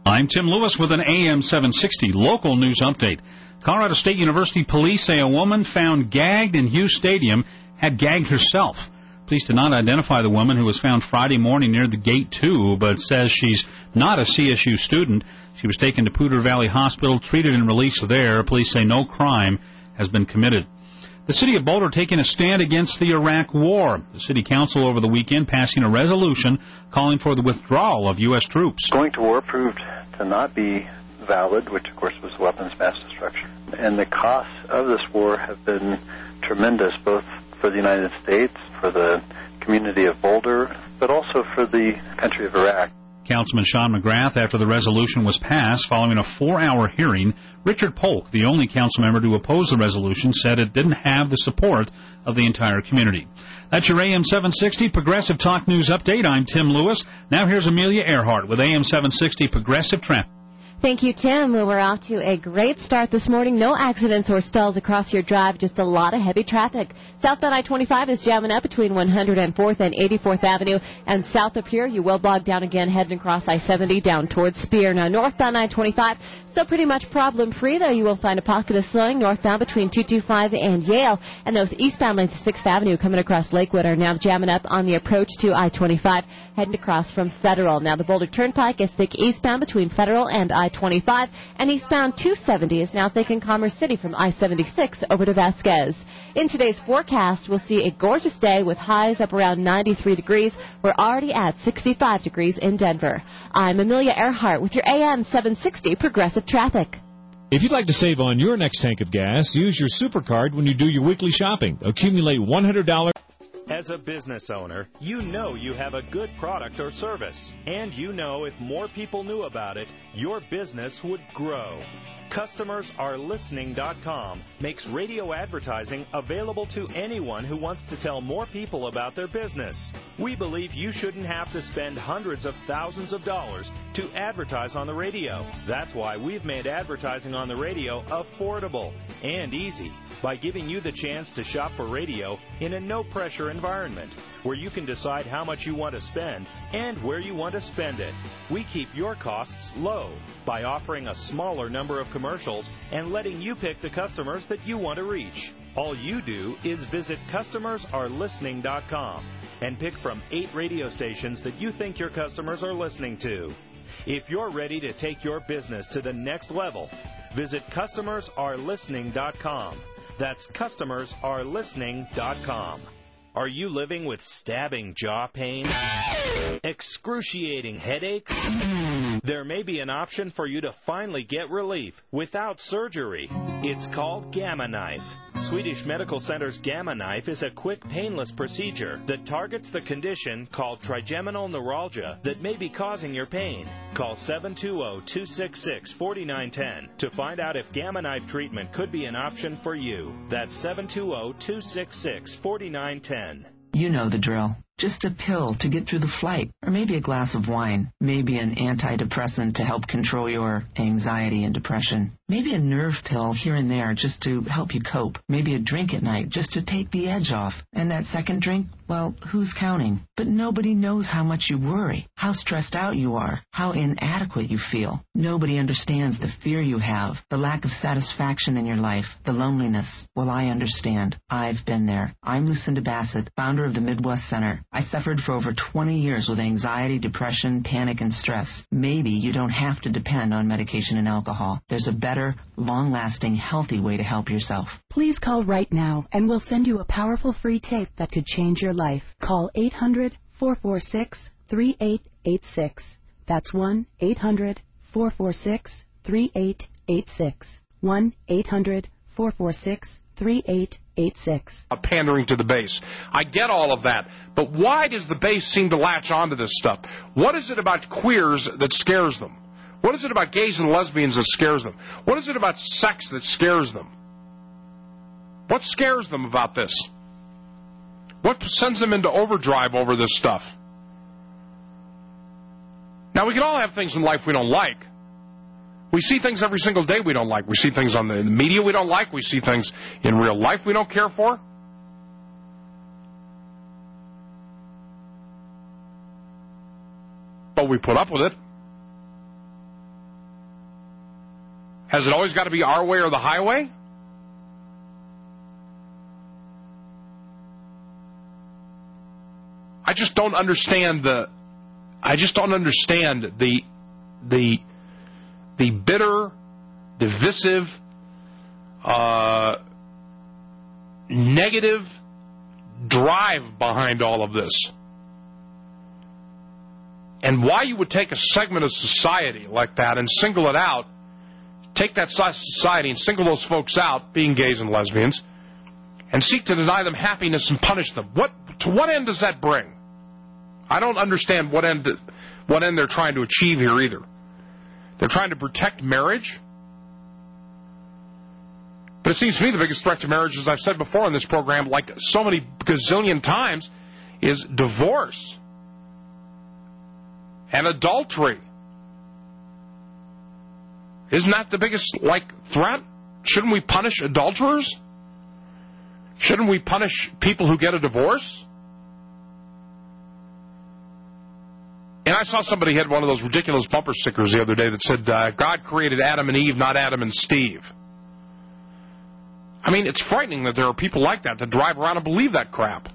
I'm Tim Lewis with an A M seven sixty local news update. Colorado State University police say a woman found gagged in Hughes Stadium had gagged herself. Police did not identify the woman who was found Friday morning near the Gate two, but says she's not a C S U student. She was taken to Poudre Valley Hospital, treated and released there. Police say no crime has been committed. The city of Boulder taking a stand against the Iraq war. The city council over the weekend passing a resolution calling for the withdrawal of U S troops. Going to war proved to not be valid, which of course was weapons mass destruction. And the costs of this war have been tremendous, both for the United States, for the community of Boulder, but also for the country of Iraq. Councilman Sean McGrath, after the resolution was passed following a four-hour hearing, Richard Polk, the only council member to oppose the resolution, said it didn't have the support of the entire community. That's your A M seven sixty Progressive Talk News Update. I'm Tim Lewis. Now here's Amelia Earhart with A M seven sixty Progressive Traffic. Thank you, Tim. We're off to a great start this morning. No accidents or stalls across your drive, just a lot of heavy traffic. Southbound I twenty-five is jamming up between one hundred fourth and eighty-fourth Avenue. And south of here, you will bog down again heading across I seventy down towards Spear. Now, northbound I twenty-five, still pretty much problem-free, though. You will find a pocket of slowing northbound between two twenty-five and Yale. And those eastbound lanes of sixth Avenue coming across Lakewood are now jamming up on the approach to I twenty-five, heading across from Federal. Now, the Boulder Turnpike is thick eastbound between Federal and I twenty-five, and eastbound two seventy is now thick in Commerce City from I seventy-six over to Vasquez. In today's forecast, we'll see a gorgeous day with highs up around ninety-three degrees. We're already at sixty-five degrees in Denver. I'm Amelia Earhart with your A M seven sixty Progressive Traffic. If you'd like to save on your next tank of gas, use your SuperCard when you do your weekly shopping. Accumulate one hundred dollars. As a business owner, you know you have a good product or service, and you know if more people knew about it, your business would grow. Customers Are Listening dot com makes radio advertising available to anyone who wants to tell more people about their business. We believe you shouldn't have to spend hundreds of thousands of dollars to advertise on the radio. That's why we've made advertising on the radio affordable and easy by giving you the chance to shop for radio in a no-pressure environment where you can decide how much you want to spend and where you want to spend it. We keep your costs low by offering a smaller number of commercials and letting you pick the customers that you want to reach. All you do is visit Customers Are Listening dot com and pick from eight radio stations that you think your customers are listening to. If you're ready to take your business to the next level, visit Customers Are Listening dot com. That's Customers Are Listening dot com. Are you living with stabbing jaw pain? Excruciating headaches? There may be an option for you to finally get relief without surgery. It's called Gamma Knife. Swedish Medical Center's Gamma Knife is a quick, painless procedure that targets the condition called trigeminal neuralgia that may be causing your pain. Call seven two zero, two six six, four nine one zero to find out if Gamma Knife treatment could be an option for you. That's seven two zero, two six six, four nine one zero. You know the drill. Just a pill to get through the flight, or maybe a glass of wine, maybe an antidepressant to help control your anxiety and depression, maybe a nerve pill here and there just to help you cope, maybe a drink at night just to take the edge off, and that second drink, well, who's counting? But nobody knows how much you worry, how stressed out you are, how inadequate you feel. Nobody understands the fear you have, the lack of satisfaction in your life, the loneliness. Well, I understand. I've been there. I'm Lucinda Bassett, founder of the Midwest Center. I suffered for over twenty years with anxiety, depression, panic, and stress. Maybe you don't have to depend on medication and alcohol. There's a better, long-lasting, healthy way to help yourself. Please call right now, and we'll send you a powerful free tape that could change your life. Call eight hundred, four four six, three eight eight six. That's one eight hundred, four four six, three eight eight six. one eight hundred, four four six, three eight eight six. Pandering to the base. I get all of that, but why does the base seem to latch onto this stuff? What is it about queers that scares them? What is it about gays and lesbians that scares them? What is it about sex that scares them? What scares them about this? What sends them into overdrive over this stuff? Now, we can all have things in life we don't like. We see things every single day we don't like. We see things on the media we don't like. We see things in real life we don't care for. But we put up with it. Has it always got to be our way or the highway? I just don't understand the I just don't understand the the the bitter, divisive, uh, negative drive behind all of this. And why you would take a segment of society like that and single it out, take that society and single those folks out, being gays and lesbians, and seek to deny them happiness and punish them. What to what end does that bring? I don't understand what end what end they're trying to achieve here either. They're trying to protect marriage. But it seems to me the biggest threat to marriage, as I've said before on this program, like so many gazillion times, is divorce and adultery. Isn't that the biggest, like, threat? Shouldn't we punish adulterers? Shouldn't we punish people who get a divorce? And I saw somebody had one of those ridiculous bumper stickers the other day that said, uh, God created Adam and Eve, not Adam and Steve. I mean, it's frightening that there are people like that that drive around and believe that crap.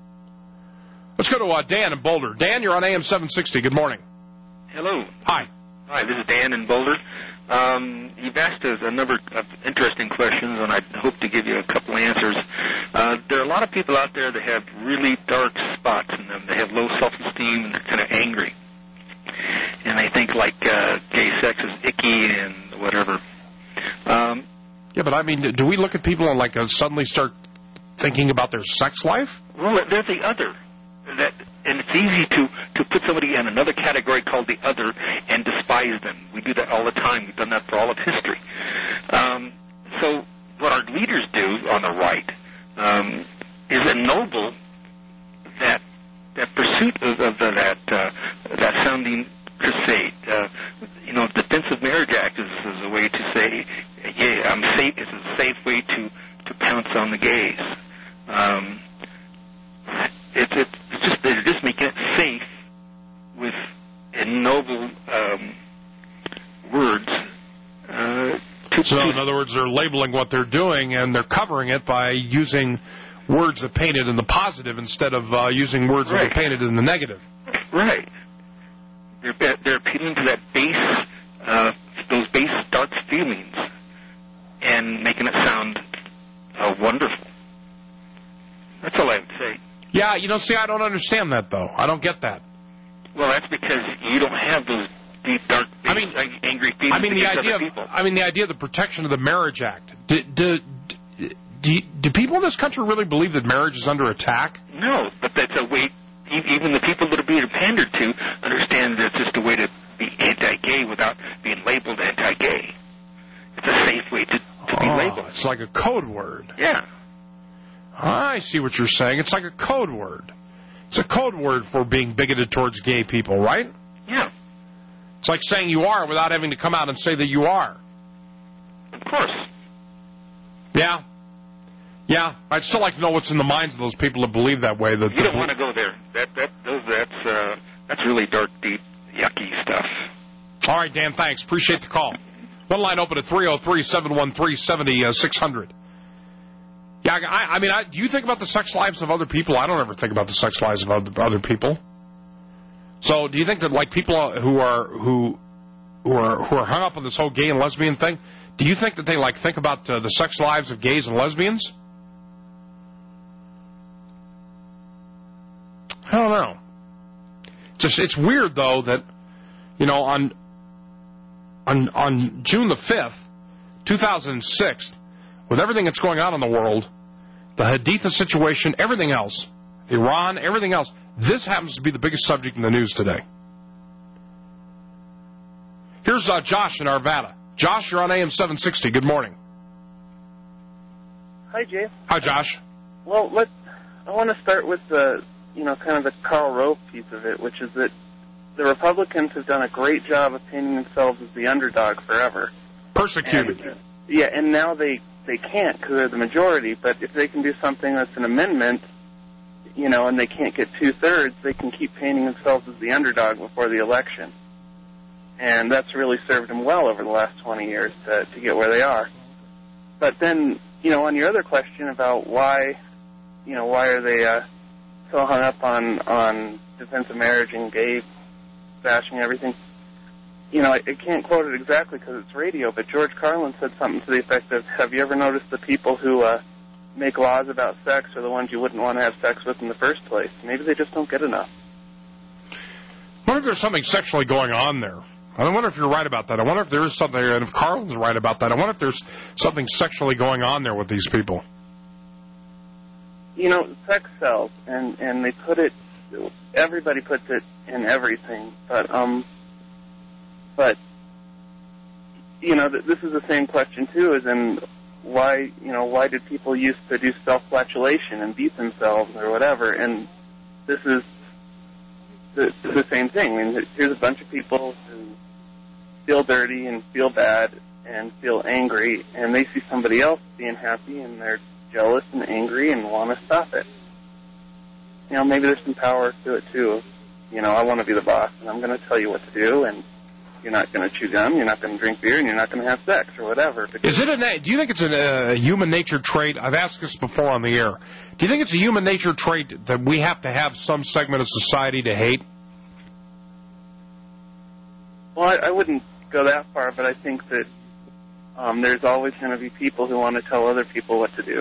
Let's go to uh, Dan in Boulder. Dan, you're on A M seven sixty. Good morning. Hello. Hi. Hi, this is Dan in Boulder. Um, you've asked us a number of interesting questions, and I hope to give you a couple answers. Uh, there are a lot of people out there that have really dark spots in them. They have low self-esteem, and they're kind of angry. And they think, like, uh, gay sex is icky and whatever. Um, yeah, but, I mean, do we look at people and, like, uh, suddenly start thinking about their sex life? Well, they're the other. That, and it's easy to, to put somebody in another category called the other and despise them. We do that all the time. We've done that for all of history. Um, so what our leaders do on the right um, is ennoble that that pursuit of, of the, that uh, that sounding crusade. Uh, you know, the Defense of Marriage Act is, is a way to say, yeah, I'm safe. It's a safe way to, to pounce on the gays. Um, It's, it's just they're just making it safe with noble um, words. Uh, to, so, in other words, they're labeling what they're doing, and they're covering it by using words that paint it in the positive instead of uh, using words right. that paint it in the negative. Right. They're they're appealing to that base, uh, those base dark feelings, and making it sound uh, wonderful. That's all I would say. Yeah, you know, see, I don't understand that, though. I don't get that. Well, that's because you don't have those deep, dark, I mean, angry feelings I mean, the against idea other of, people. I mean, the idea of the protection of the Marriage Act. Do, do, do, do people in this country really believe that marriage is under attack? No, but that's a way, even the people that are being pandered to understand that it's just a way to be anti-gay without being labeled anti-gay. It's a safe way to, to oh, be labeled. It's like a code word. Yeah. I see what you're saying. It's like a code word. It's a code word for being bigoted towards gay people, right? Yeah. It's like saying you are without having to come out and say that you are. Of course. Yeah. Yeah. I'd still like to know what's in the minds of those people that believe that way. That you don't want to go there. That that those, that's uh, that's really dark, deep, yucky stuff. All right, Dan. Thanks. Appreciate the call. One line open at three oh three, seven one three, seven oh six hundred. Yeah, I, I mean, I, do you think about the sex lives of other people? I don't ever think about the sex lives of other, other people. So, do you think that, like, people who are who who are who are hung up on this whole gay and lesbian thing, do you think that they like think about uh, the sex lives of gays and lesbians? I don't know. It's just, it's weird though that, you know, on on on June the fifth, two thousand six. With everything that's going on in the world, the Haditha situation, everything else, Iran, everything else, this happens to be the biggest subject in the news today. Here's uh, Josh in Arvada. Josh, you're on A M seven sixty. Good morning. Hi, Jay. Hi, Josh. Well, let I want to start with the, you know, kind of the Karl Rove piece of it, which is that the Republicans have done a great job of painting themselves as the underdog forever. Persecuted. And, uh, yeah, and now they... They can't because they're the majority, but if they can do something that's an amendment, you know, and they can't get two-thirds, they can keep painting themselves as the underdog before the election. And that's really served them well over the last twenty years to, to get where they are. But then, you know, on your other question about why, you know, why are they uh, so hung up on, on defense of marriage and gay bashing and everything, you know, I, I can't quote it exactly because it's radio, but George Carlin said something to the effect of, have you ever noticed the people who uh, make laws about sex are the ones you wouldn't want to have sex with in the first place? Maybe they just don't get enough. I wonder if there's something sexually going on there. I wonder if you're right about that. I wonder if there is something, and if Carlin's right about that, I wonder if there's something sexually going on there with these people. You know, sex sells, and, and they put it, everybody puts it in everything, but, um, but, you know, th- this is the same question, too, as in why, you know, why did people used to do self-flatulation and beat themselves or whatever, and this is the, the same thing. I mean, here's a bunch of people who feel dirty and feel bad and feel angry, and they see somebody else being happy, and they're jealous and angry and want to stop it. You know, maybe there's some power to it, too. You know, I want to be the boss, and I'm going to tell you what to do, and you're not going to chew gum, you're not going to drink beer, and you're not going to have sex or whatever. Is it a, do you think it's a uh, human nature trait? I've asked this before on the air. Do you think it's a human nature trait that we have to have some segment of society to hate? Well, I, I wouldn't go that far, but I think that um, there's always going to be people who want to tell other people what to do.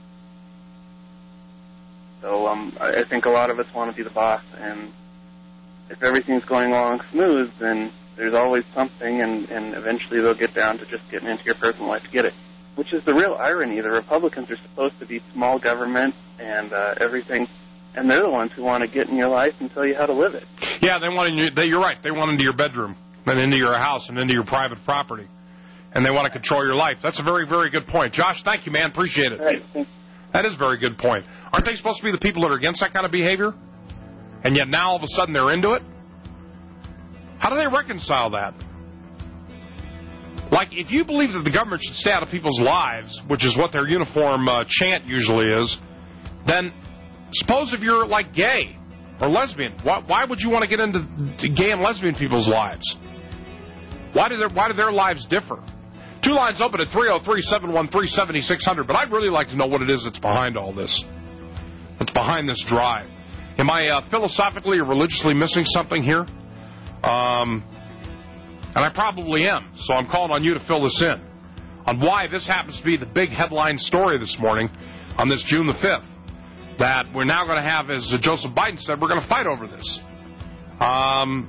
So um, I, I think a lot of us want to be the boss, and if everything's going along smooth, then there's always something, and, and eventually they'll get down to just getting into your personal life to get it, which is the real irony. The Republicans are supposed to be small government and uh, everything, and they're the ones who want to get in your life and tell you how to live it. Yeah, they want in your, they, you're right. They want into your bedroom and into your house and into your private property, and they want to control your life. That's a very, very good point. Josh, thank you, man. Appreciate it. Right. That is a very good point. Aren't they supposed to be the people that are against that kind of behavior? And yet now all of a sudden they're into it? How do they reconcile that? Like, if you believe that the government should stay out of people's lives, which is what their uniform uh, chant usually is, then suppose if you're, like, gay or lesbian, why, why would you want to get into gay and lesbian people's lives? Why do their, why do their lives differ? Two lines open at three oh three, seven one three, seven six zero zero, but I'd really like to know what it is that's behind all this, that's behind this drive. Am I uh, philosophically or religiously missing something here? Um, and I probably am, so I'm calling on you to fill this in on why this happens to be the big headline story this morning on this June the fifth, that we're now going to have, as Joseph Biden said, we're going to fight over this. Um,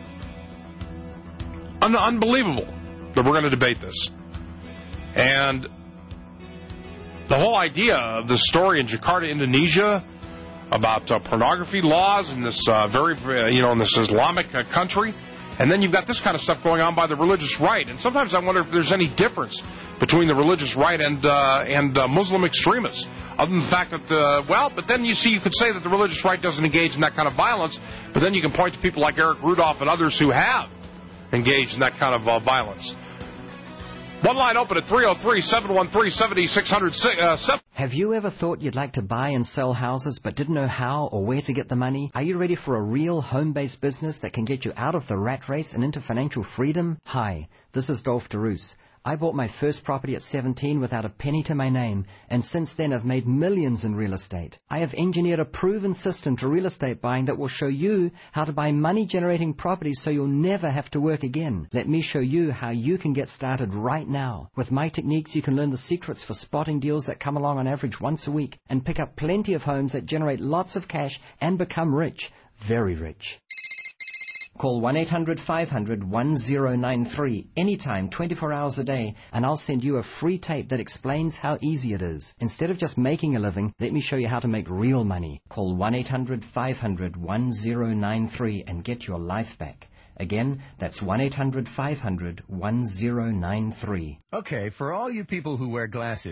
un- unbelievable that we're going to debate this. And the whole idea of this story in Jakarta, Indonesia, about uh, pornography laws in this uh, very, uh, you know, in this Islamic uh, country, and then you've got this kind of stuff going on by the religious right. And sometimes I wonder if there's any difference between the religious right and uh, and uh, Muslim extremists, other than the fact that, uh, well, but then you see, you could say that the religious right doesn't engage in that kind of violence, but then you can point to people like Eric Rudolph and others who have engaged in that kind of uh, violence. One line open at three oh three, seven one three, seven six zero zero. Have you ever thought you'd like to buy and sell houses but didn't know how or where to get the money? Are you ready for a real home-based business that can get you out of the rat race and into financial freedom? Hi, this is Dolph DeRoos. I bought my first property at seventeen without a penny to my name, and since then I've made millions in real estate. I have engineered a proven system to real estate buying that will show you how to buy money-generating properties so you'll never have to work again. Let me show you how you can get started right now. With my techniques, you can learn the secrets for spotting deals that come along on average once a week and pick up plenty of homes that generate lots of cash and become rich, very rich. Call one eight hundred, five hundred, one zero nine three anytime, twenty-four hours a day, and I'll send you a free tape that explains how easy it is. Instead of just making a living, let me show you how to make real money. Call one eight hundred, five hundred, one zero nine three and get your life back. Again, that's one eight hundred, five hundred, one zero nine three. Okay, for all you people who wear glasses,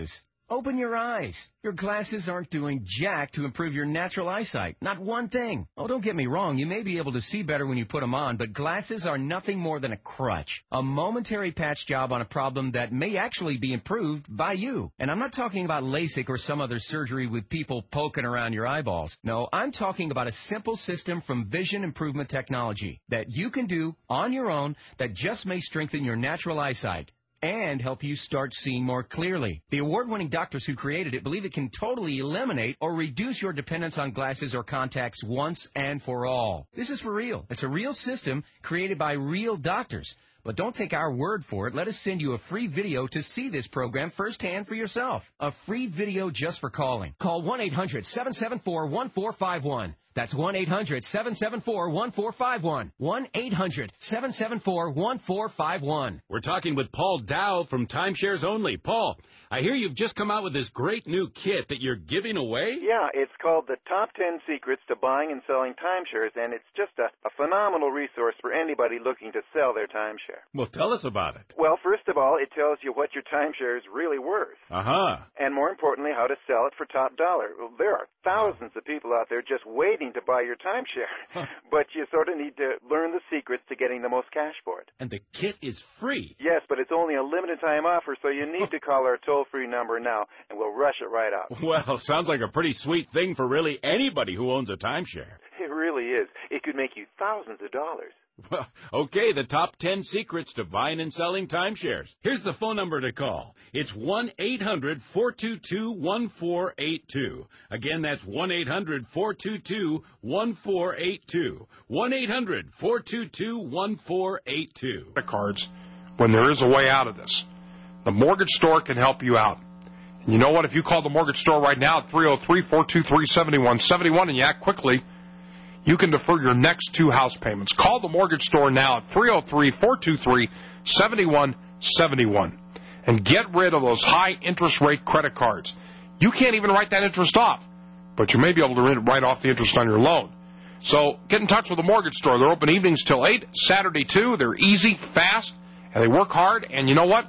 Open your eyes. Your glasses aren't doing jack to improve your natural eyesight. Not one thing. Oh, don't get me wrong. You may be able to see better when you put them on, but glasses are nothing more than a crutch. A momentary patch job on a problem that may actually be improved by you. And I'm not talking about LASIK or some other surgery with people poking around your eyeballs. No, I'm talking about a simple system from Vision Improvement Technology that you can do on your own that just may strengthen your natural eyesight and help you start seeing more clearly. The award-winning doctors who created it believe it can totally eliminate or reduce your dependence on glasses or contacts once and for all. This is for real. It's a real system created by real doctors. But don't take our word for it. Let us send you a free video to see this program firsthand for yourself. A free video just for calling. Call one eight hundred seven seven four one four five one. That's one eight hundred seven seven four one four five one. one eight hundred seven seven four one four five one. We're talking with Paul Dow from Timeshares Only. Paul, I hear you've just come out with this great new kit that you're giving away? Yeah, it's called the Top ten Secrets to Buying and Selling Timeshares, and it's just a, a phenomenal resource for anybody looking to sell their timeshare. Well, tell us about it. Well, first of all, it tells you what your timeshare is really worth. Uh-huh. And more importantly, how to sell it for top dollar. Well, there are thousands of people out there just waiting to buy your timeshare, but you sort of need to learn the secrets to getting the most cash for it. And the kit is free. Yes, but it's only a limited time offer, so you need to call our toll-free number now, and we'll rush it right out. Well, sounds like a pretty sweet thing for really anybody who owns a timeshare. It really is. It could make you thousands of dollars. Well, okay, the top ten secrets to buying and selling timeshares. Here's the phone number to call. It's one eight hundred four two two one four eight two. Again, that's one eight hundred four two two one four eight two. one eight hundred four two two one four eight two. The cards, when there is a way out of this, the mortgage store can help you out. And you know what? If you call the mortgage store right now at three oh three, four two three, seven one seven one and you act quickly, you can defer your next two house payments. Call the mortgage store now at three oh three, four two three, seven one seven one and get rid of those high interest rate credit cards. You can't even write that interest off, but you may be able to write off the interest on your loan. So get in touch with the mortgage store. They're open evenings till eight, Saturday too. They're easy, fast, and they work hard. And you know what?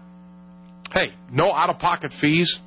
Hey, no out-of-pocket fees.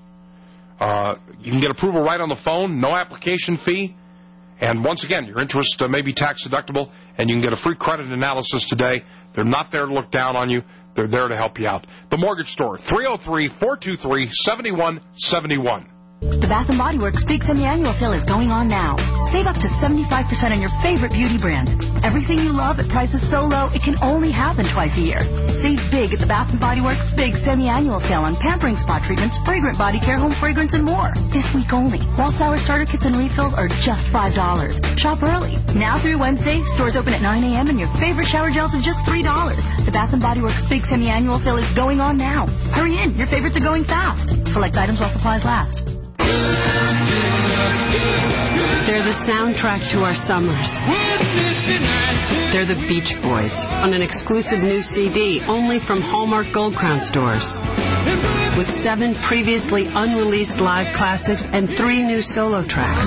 Uh, you can get approval right on the phone, no application fee. And once again, your interest uh, may be tax deductible, and you can get a free credit analysis today. They're not there to look down on you. They're there to help you out. The Mortgage Store, three oh three, four two three, seven one seven one. The Bath and Body Works Big Semi-Annual Sale is going on now. Save up to seventy-five percent on your favorite beauty brands. Everything you love at prices so low, it can only happen twice a year. Save big at the Bath and Body Works Big Semi-Annual Sale on pampering spa treatments, fragrant body care, home fragrance, and more. This week only. Wallflower starter kits and refills are just five dollars. Shop early. Now through Wednesday, stores open at nine a.m. and your favorite shower gels are just three dollars. The Bath and Body Works Big Semi-Annual Sale is going on now. Hurry in. Your favorites are going fast. Select items while supplies last. They're the soundtrack to our summers. They're the Beach Boys on an exclusive new C D only from Hallmark Gold Crown stores. With seven previously unreleased live classics and three new solo tracks.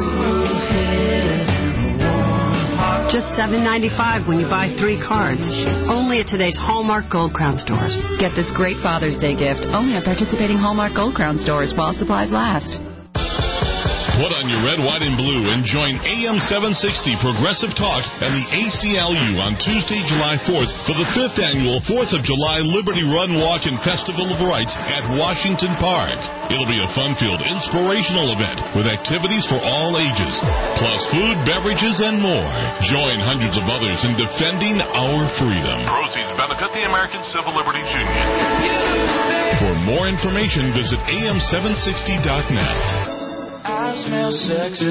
Just seven ninety-five when you buy three cards. Only at today's Hallmark Gold Crown stores. Get this great Father's Day gift only at participating Hallmark Gold Crown stores while supplies last. Put on your red, white, and blue and join A M seven sixty Progressive Talk and the A C L U on Tuesday, July fourth for the fifth annual fourth of July Liberty Run, Walk, and Festival of Rights at Washington Park. It'll be a fun-filled, inspirational event with activities for all ages, plus food, beverages, and more. Join hundreds of others in defending our freedom. Proceeds benefit the American Civil Liberties Union. For more information, visit A M seven sixty dot net. I smell sexy,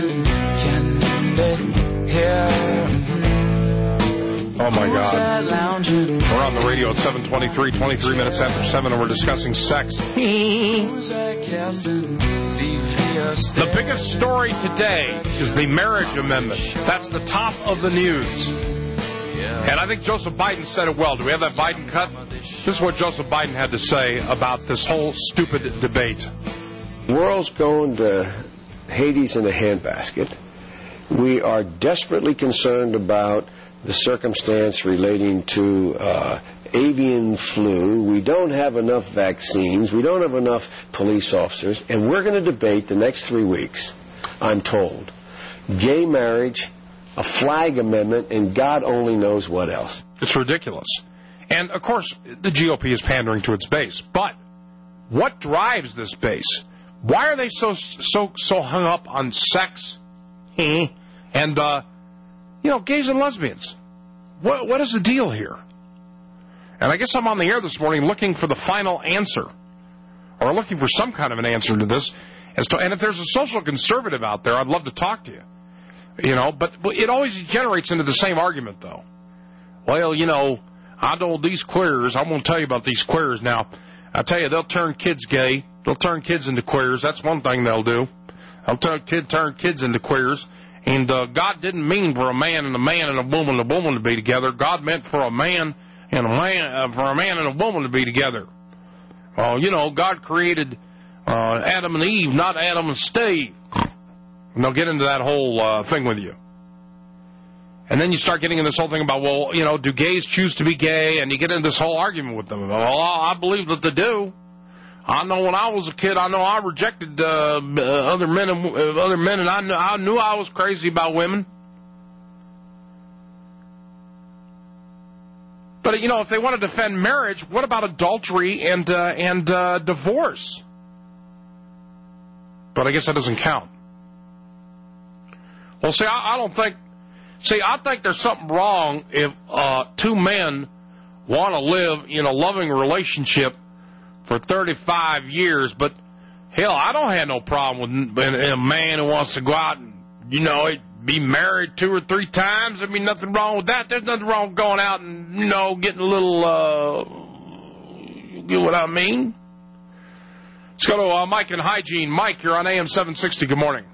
candy here. Oh my God. We're on the radio at seven twenty-three, twenty-three minutes after seven, and we're discussing sex. The biggest story today is the marriage amendment. That's the top of the news. And I think Joseph Biden said it well. Do we have that Biden cut? This is what Joseph Biden had to say about this whole stupid debate. The world's going to Hades in a handbasket. We are desperately concerned about the circumstance relating to uh, avian flu. We don't have enough vaccines. We don't have enough police officers. And we're going to debate the next three weeks, I'm told, gay marriage, a flag amendment, and God only knows what else. It's ridiculous. And, of course, the G O P is pandering to its base. But what drives this base? Why are they so so so hung up on sex and, uh, you know, gays and lesbians? What What is the deal here? And I guess I'm on the air this morning looking for the final answer, or looking for some kind of an answer to this. As to, and if there's a social conservative out there, I'd love to talk to you. You know, but, but it always degenerates into the same argument, though. Well, you know, I know these queers. I'm going to tell you about these queers now. I tell you, they'll turn kids gay. They'll turn kids into queers. That's one thing they'll do. They'll turn, kid, turn kids into queers. And uh, God didn't mean for a man and a man and a woman and a woman to be together. God meant for a man and a man uh, for a man and a woman to be together. Uh, you know, God created uh, Adam and Eve, not Adam and Steve. And they'll get into that whole uh, thing with you. And then you start getting into this whole thing about, well, you know, do gays choose to be gay? And you get into this whole argument with them. Well, I believe that they do. I know when I was a kid, I know I rejected uh, other men, and uh, other men, and I knew, I knew I was crazy about women. But you know, if they want to defend marriage, what about adultery and uh, and uh, divorce? But I guess that doesn't count. Well, see, I, I don't think. See, I think there's something wrong if uh, two men want to live in a loving relationship for thirty-five years, but hell, I don't have no problem with a man who wants to go out and, you know, be married two or three times. I mean, nothing wrong with that. There's nothing wrong with going out and, you know, getting a little, uh, you get what I mean? Let's go to uh, Mike and Hygiene. Mike, you're on A M seven sixty. Good morning.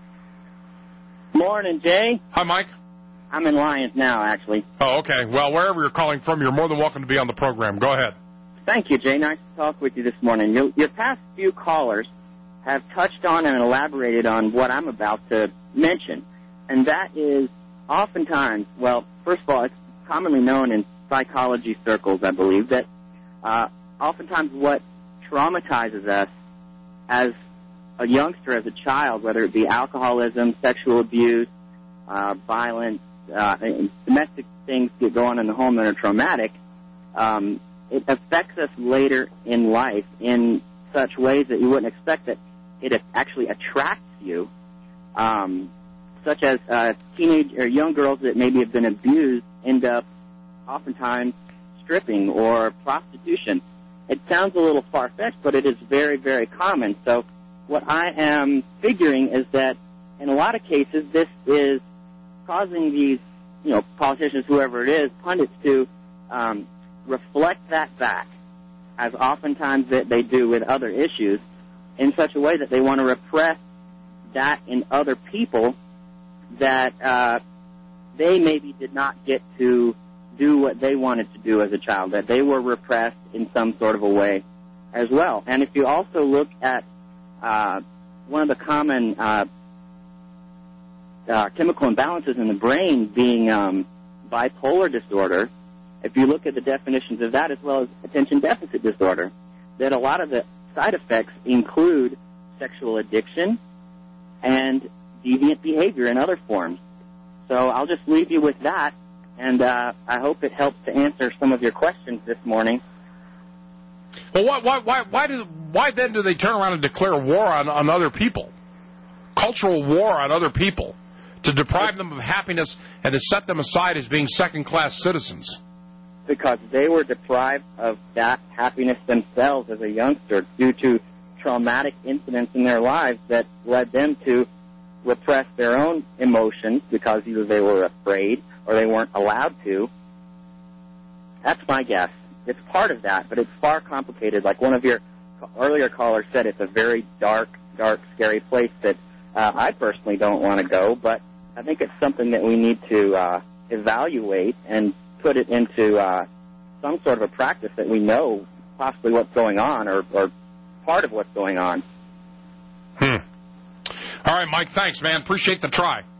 Morning, Jay. Hi, Mike. I'm in Lyons now, actually. Oh, okay. Well, wherever you're calling from, you're more than welcome to be on the program. Go ahead. Thank you, Jay. Nice to talk with you this morning. Your, your past few callers have touched on and elaborated on what I'm about to mention, and that is oftentimes, well, first of all, it's commonly known in psychology circles, I believe, that uh, oftentimes what traumatizes us as a youngster, as a child, whether it be alcoholism, sexual abuse, uh, violence, uh, and domestic things that go on in the home that are traumatic, um, it affects us later in life in such ways that you wouldn't expect, that it actually attracts you, um, such as uh, teenage or young girls that maybe have been abused end up oftentimes stripping or prostitution. It sounds a little far-fetched, but it is very, very common. So what I am figuring is that in a lot of cases this is causing these, you know, politicians, whoever it is, pundits to um, reflect that back, as oftentimes that they do with other issues, in such a way that they want to repress that in other people that uh, they maybe did not get to do what they wanted to do as a child, that they were repressed in some sort of a way as well. And if you also look at uh, one of the common uh, uh, chemical imbalances in the brain being um, bipolar disorder, if you look at the definitions of that as well as attention deficit disorder, that a lot of the side effects include sexual addiction and deviant behavior in other forms. So I'll just leave you with that, and uh, I hope it helps to answer some of your questions this morning. Well, why, why, why, why, do, why then do they turn around and declare war on, on other people? Cultural war on other people to deprive them of happiness and to set them aside as being second-class citizens? Because they were deprived of that happiness themselves as a youngster due to traumatic incidents in their lives that led them to repress their own emotions because either they were afraid or they weren't allowed to. That's my guess. It's part of that, but it's far complicated. Like one of your earlier callers said, it's a very dark, dark, scary place that uh, I personally don't want to go, but I think it's something that we need to uh, evaluate and put it into uh, some sort of a practice that we know possibly what's going on or, or part of what's going on. Hmm. All right, Mike, thanks, man. Appreciate the try.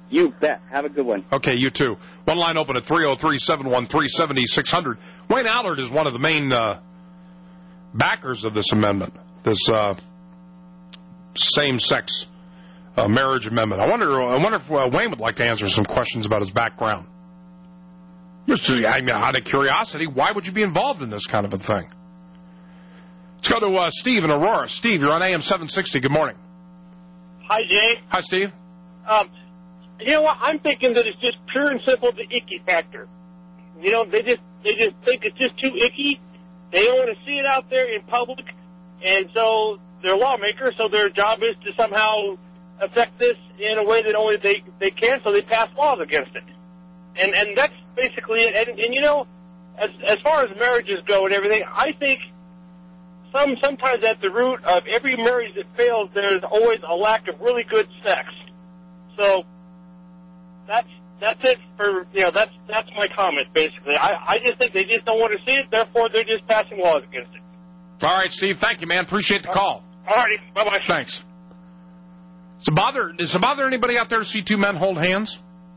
You bet. Have a good one. Okay, you too. One line open at three oh three, seven one three, seven six zero zero. Wayne Allard is one of the main uh, backers of this amendment, this uh, same-sex uh, marriage amendment. I wonder I wonder if uh, Wayne would like to answer some questions about his background. Just, I mean, out of curiosity, why would you be involved in this kind of a thing? Let's go to uh, Steve in Aurora. Steve, you're on A M seven sixty. Good morning. Hi, Jay. Hi, Steve. Um, you know what? I'm thinking that it's just pure and simple the icky factor. You know, they just they just think it's just too icky. They don't want to see it out there in public, and so they're lawmakers, so their job is to somehow affect this in a way that only they, they can, so they pass laws against it. And and that's basically it. And, and you know, as as far as marriages go and everything, I think some sometimes at the root of every marriage that fails, there's always a lack of really good sex. So that's that's it for you know that's that's my comment basically. I I just think they just don't want to see it, therefore they're just passing laws against it. All right, Steve. Thank you, man. Appreciate the call. All righty. Bye bye. Thanks. Does it bother Does it bother anybody out there to see two men hold hands?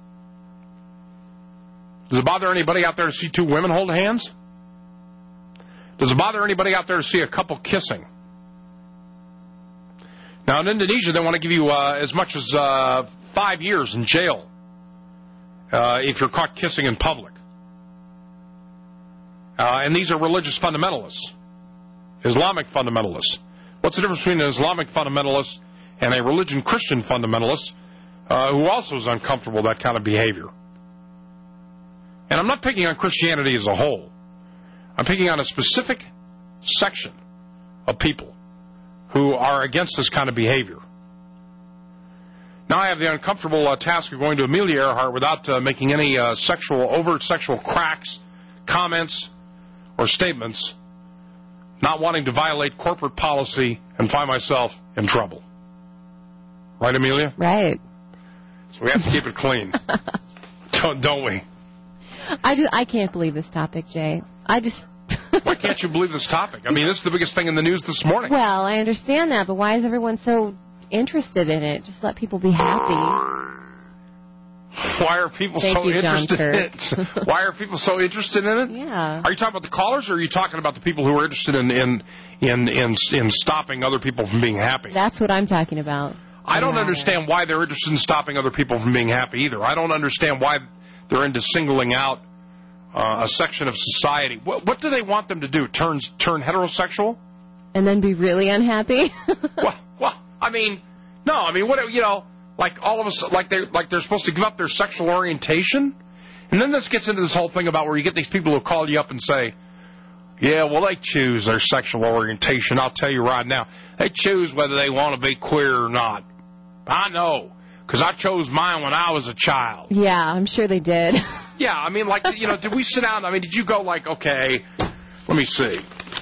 Does it bother anybody out there to see two women hold hands? Does it bother anybody out there to see a couple kissing? Now, in Indonesia, they want to give you uh, as much as uh, five years in jail uh, if you're caught kissing in public. Uh, and these are religious fundamentalists, Islamic fundamentalists. What's the difference between an Islamic fundamentalist and a religion Christian fundamentalist uh, who also is uncomfortable with that kind of behavior? And I'm not picking on Christianity as a whole. I'm picking on a specific section of people who are against this kind of behavior. Now I have the uncomfortable uh, task of going to Amelia Earhart without uh, making any uh, sexual, overt sexual cracks, comments, or statements, not wanting to violate corporate policy and find myself in trouble. Right, Amelia? Right. So we have to keep it clean. don't, don't we? I, just, I can't believe this topic, Jay. I just... Why can't you believe this topic? I mean, this is the biggest thing in the news this morning. Well, I understand that, but why is everyone so interested in it? Just let people be happy. Why are people Thank so you, interested in it? Why are people so interested in it? Yeah. Are you talking about the callers, or are you talking about the people who are interested in in in in, in stopping other people from being happy? That's what I'm talking about. I don't Yeah. understand why they're interested in stopping other people from being happy either. I don't understand why they're into singling out uh, a section of society. What, what do they want them to do? Turn turn heterosexual? And then be really unhappy? well, well, I mean, no, I mean, what you know, like all of us, like they like they're supposed to give up their sexual orientation, and then this gets into this whole thing about where you get these people who call you up and say, yeah, well, they choose their sexual orientation. I'll tell you right now, they choose whether they want to be queer or not. I know, because I chose mine when I was a child. Yeah, I'm sure they did. Yeah, I mean, like, you know, did we sit down? I mean, did you go like, okay, let me see.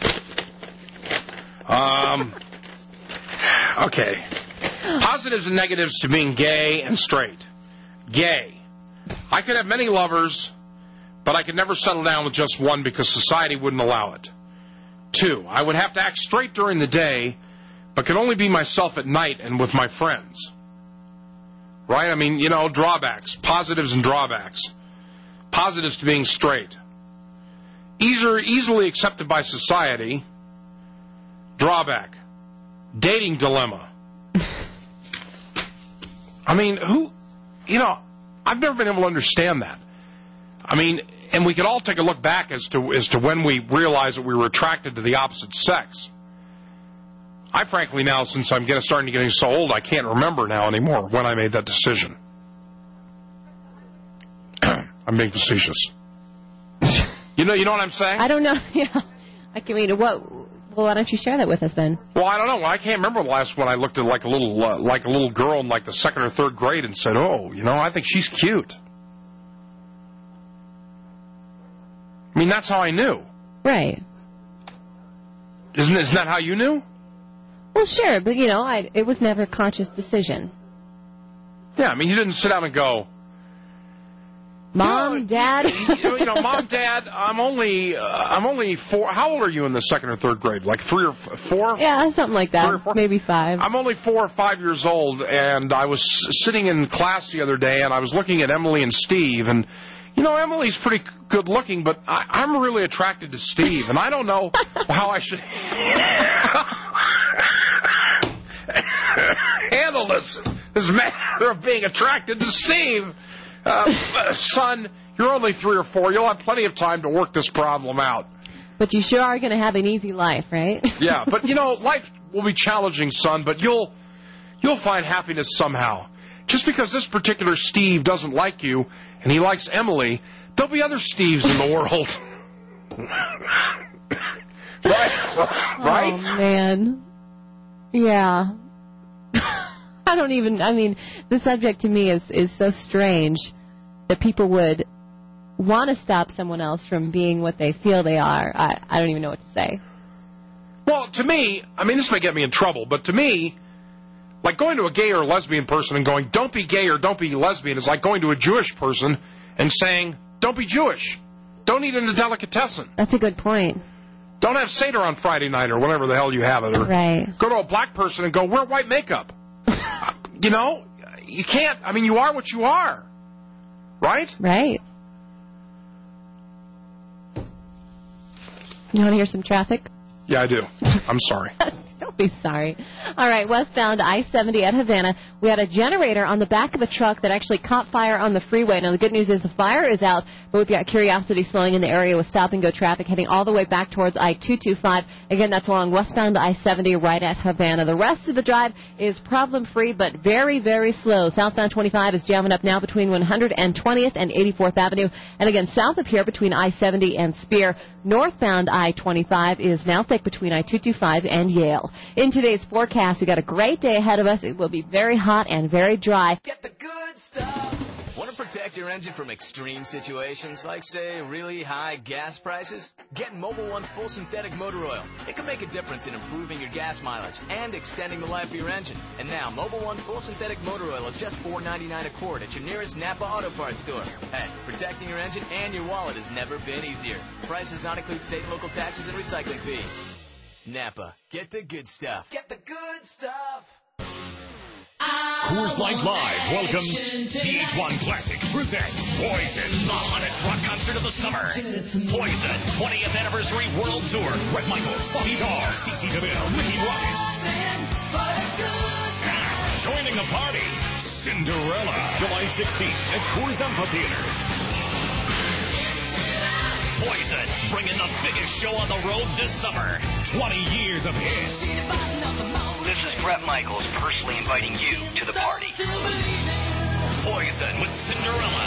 Um, okay. Positives and negatives to being gay and straight. Gay. I could have many lovers, but I could never settle down with just one because society wouldn't allow it. Two, I would have to act straight during the day, but could only be myself at night and with my friends. Right? I mean, you know, drawbacks. Positives and drawbacks. Positives to being straight. Easier, easily accepted by society. Drawback. Dating dilemma. I mean, who, you know, I've never been able to understand that. I mean, and we could all take a look back as to as to when we realized that we were attracted to the opposite sex. I frankly now, since I'm getting, starting to get so old, I can't remember now anymore when I made that decision. I'm being facetious. You know, you know what I'm saying? I don't know. Yeah. I can mean, what? Well, why don't you share that with us then? Well, I don't know. I can't remember the last one I looked at like a little uh, like a little girl in like the second or third grade and said, "Oh, you know, I think she's cute." I mean, that's how I knew. Right. Isn't isn't that how you knew? Well, sure, but you know, I, it was never a conscious decision. Yeah, I mean, you didn't sit down and go, Mom, you know, Dad. you, you know, Mom, Dad. I'm only, uh, I'm only four. How old are you in the second or third grade? Like three or f- four? Yeah, something like that. Maybe five. I'm only four or five years old, and I was sitting in class the other day, and I was looking at Emily and Steve, and you know, Emily's pretty good looking, but I, I'm really attracted to Steve, and I don't know how I should handle this this matter of being attracted to Steve. Uh, son, you're only three or four. You'll have plenty of time to work this problem out. But you sure are going to have an easy life, right? Yeah, but, you know, life will be challenging, son, but you'll you'll find happiness somehow. Just because this particular Steve doesn't like you and he likes Emily, there'll be other Steves in the world. Right? Right? Oh, man. Yeah. I don't even, I mean, the subject to me is, is so strange that people would want to stop someone else from being what they feel they are. I, I don't even know what to say. Well, to me, I mean, this may get me in trouble, but to me, like going to a gay or lesbian person and going, don't be gay or don't be lesbian, is like going to a Jewish person and saying, don't be Jewish. Don't eat a delicatessen. That's a good point. Don't have Seder on Friday night or whatever the hell you have it. Or right. Go to a black person and go, wear white makeup. You know, you can't, I mean, you are what you are. Right? Right. You want to hear some traffic? Yeah, I do. I'm sorry. Don't be sorry. All right, westbound I seventy at Havana. We had a generator on the back of a truck that actually caught fire on the freeway. Now, the good news is the fire is out, but we've got Curiosity slowing in the area with stop-and-go traffic heading all the way back towards I two twenty-five. Again, that's along westbound I seventy right at Havana. The rest of the drive is problem-free, but very, very slow. Southbound twenty-five is jamming up now between one hundred twentieth and eighty-fourth Avenue. And again, south of here between I seventy and Spear. Northbound I twenty-five is now thick between I two twenty-five and Yale. In today's forecast, we've got a great day ahead of us. It will be very hot and very dry. Get the good stuff. Want to protect your engine from extreme situations like, say, really high gas prices? Get Mobil one Full Synthetic Motor Oil. It can make a difference in improving your gas mileage and extending the life of your engine. And now, Mobil one Full Synthetic Motor Oil is just four ninety-nine a quart at your nearest Napa Auto Parts store. Hey, protecting your engine and your wallet has never been easier. Price does not include state and local taxes and recycling fees. Napa, get the good stuff. Get the good stuff. Coors Light Live welcomes the H one Classic presents Poison, the hottest rock concert of the summer. Poison, twentieth Anniversary World Tour. Bret Michaels, Bobby Darr, C C DeVille, Ricky Rocket. And joining the party, Cinderella, July sixteenth at Coors Amphitheater. Poison, bringing the biggest show on the road this summer. twenty years of hits. This is Bret Michaels personally inviting you to the party. Poison with Cinderella.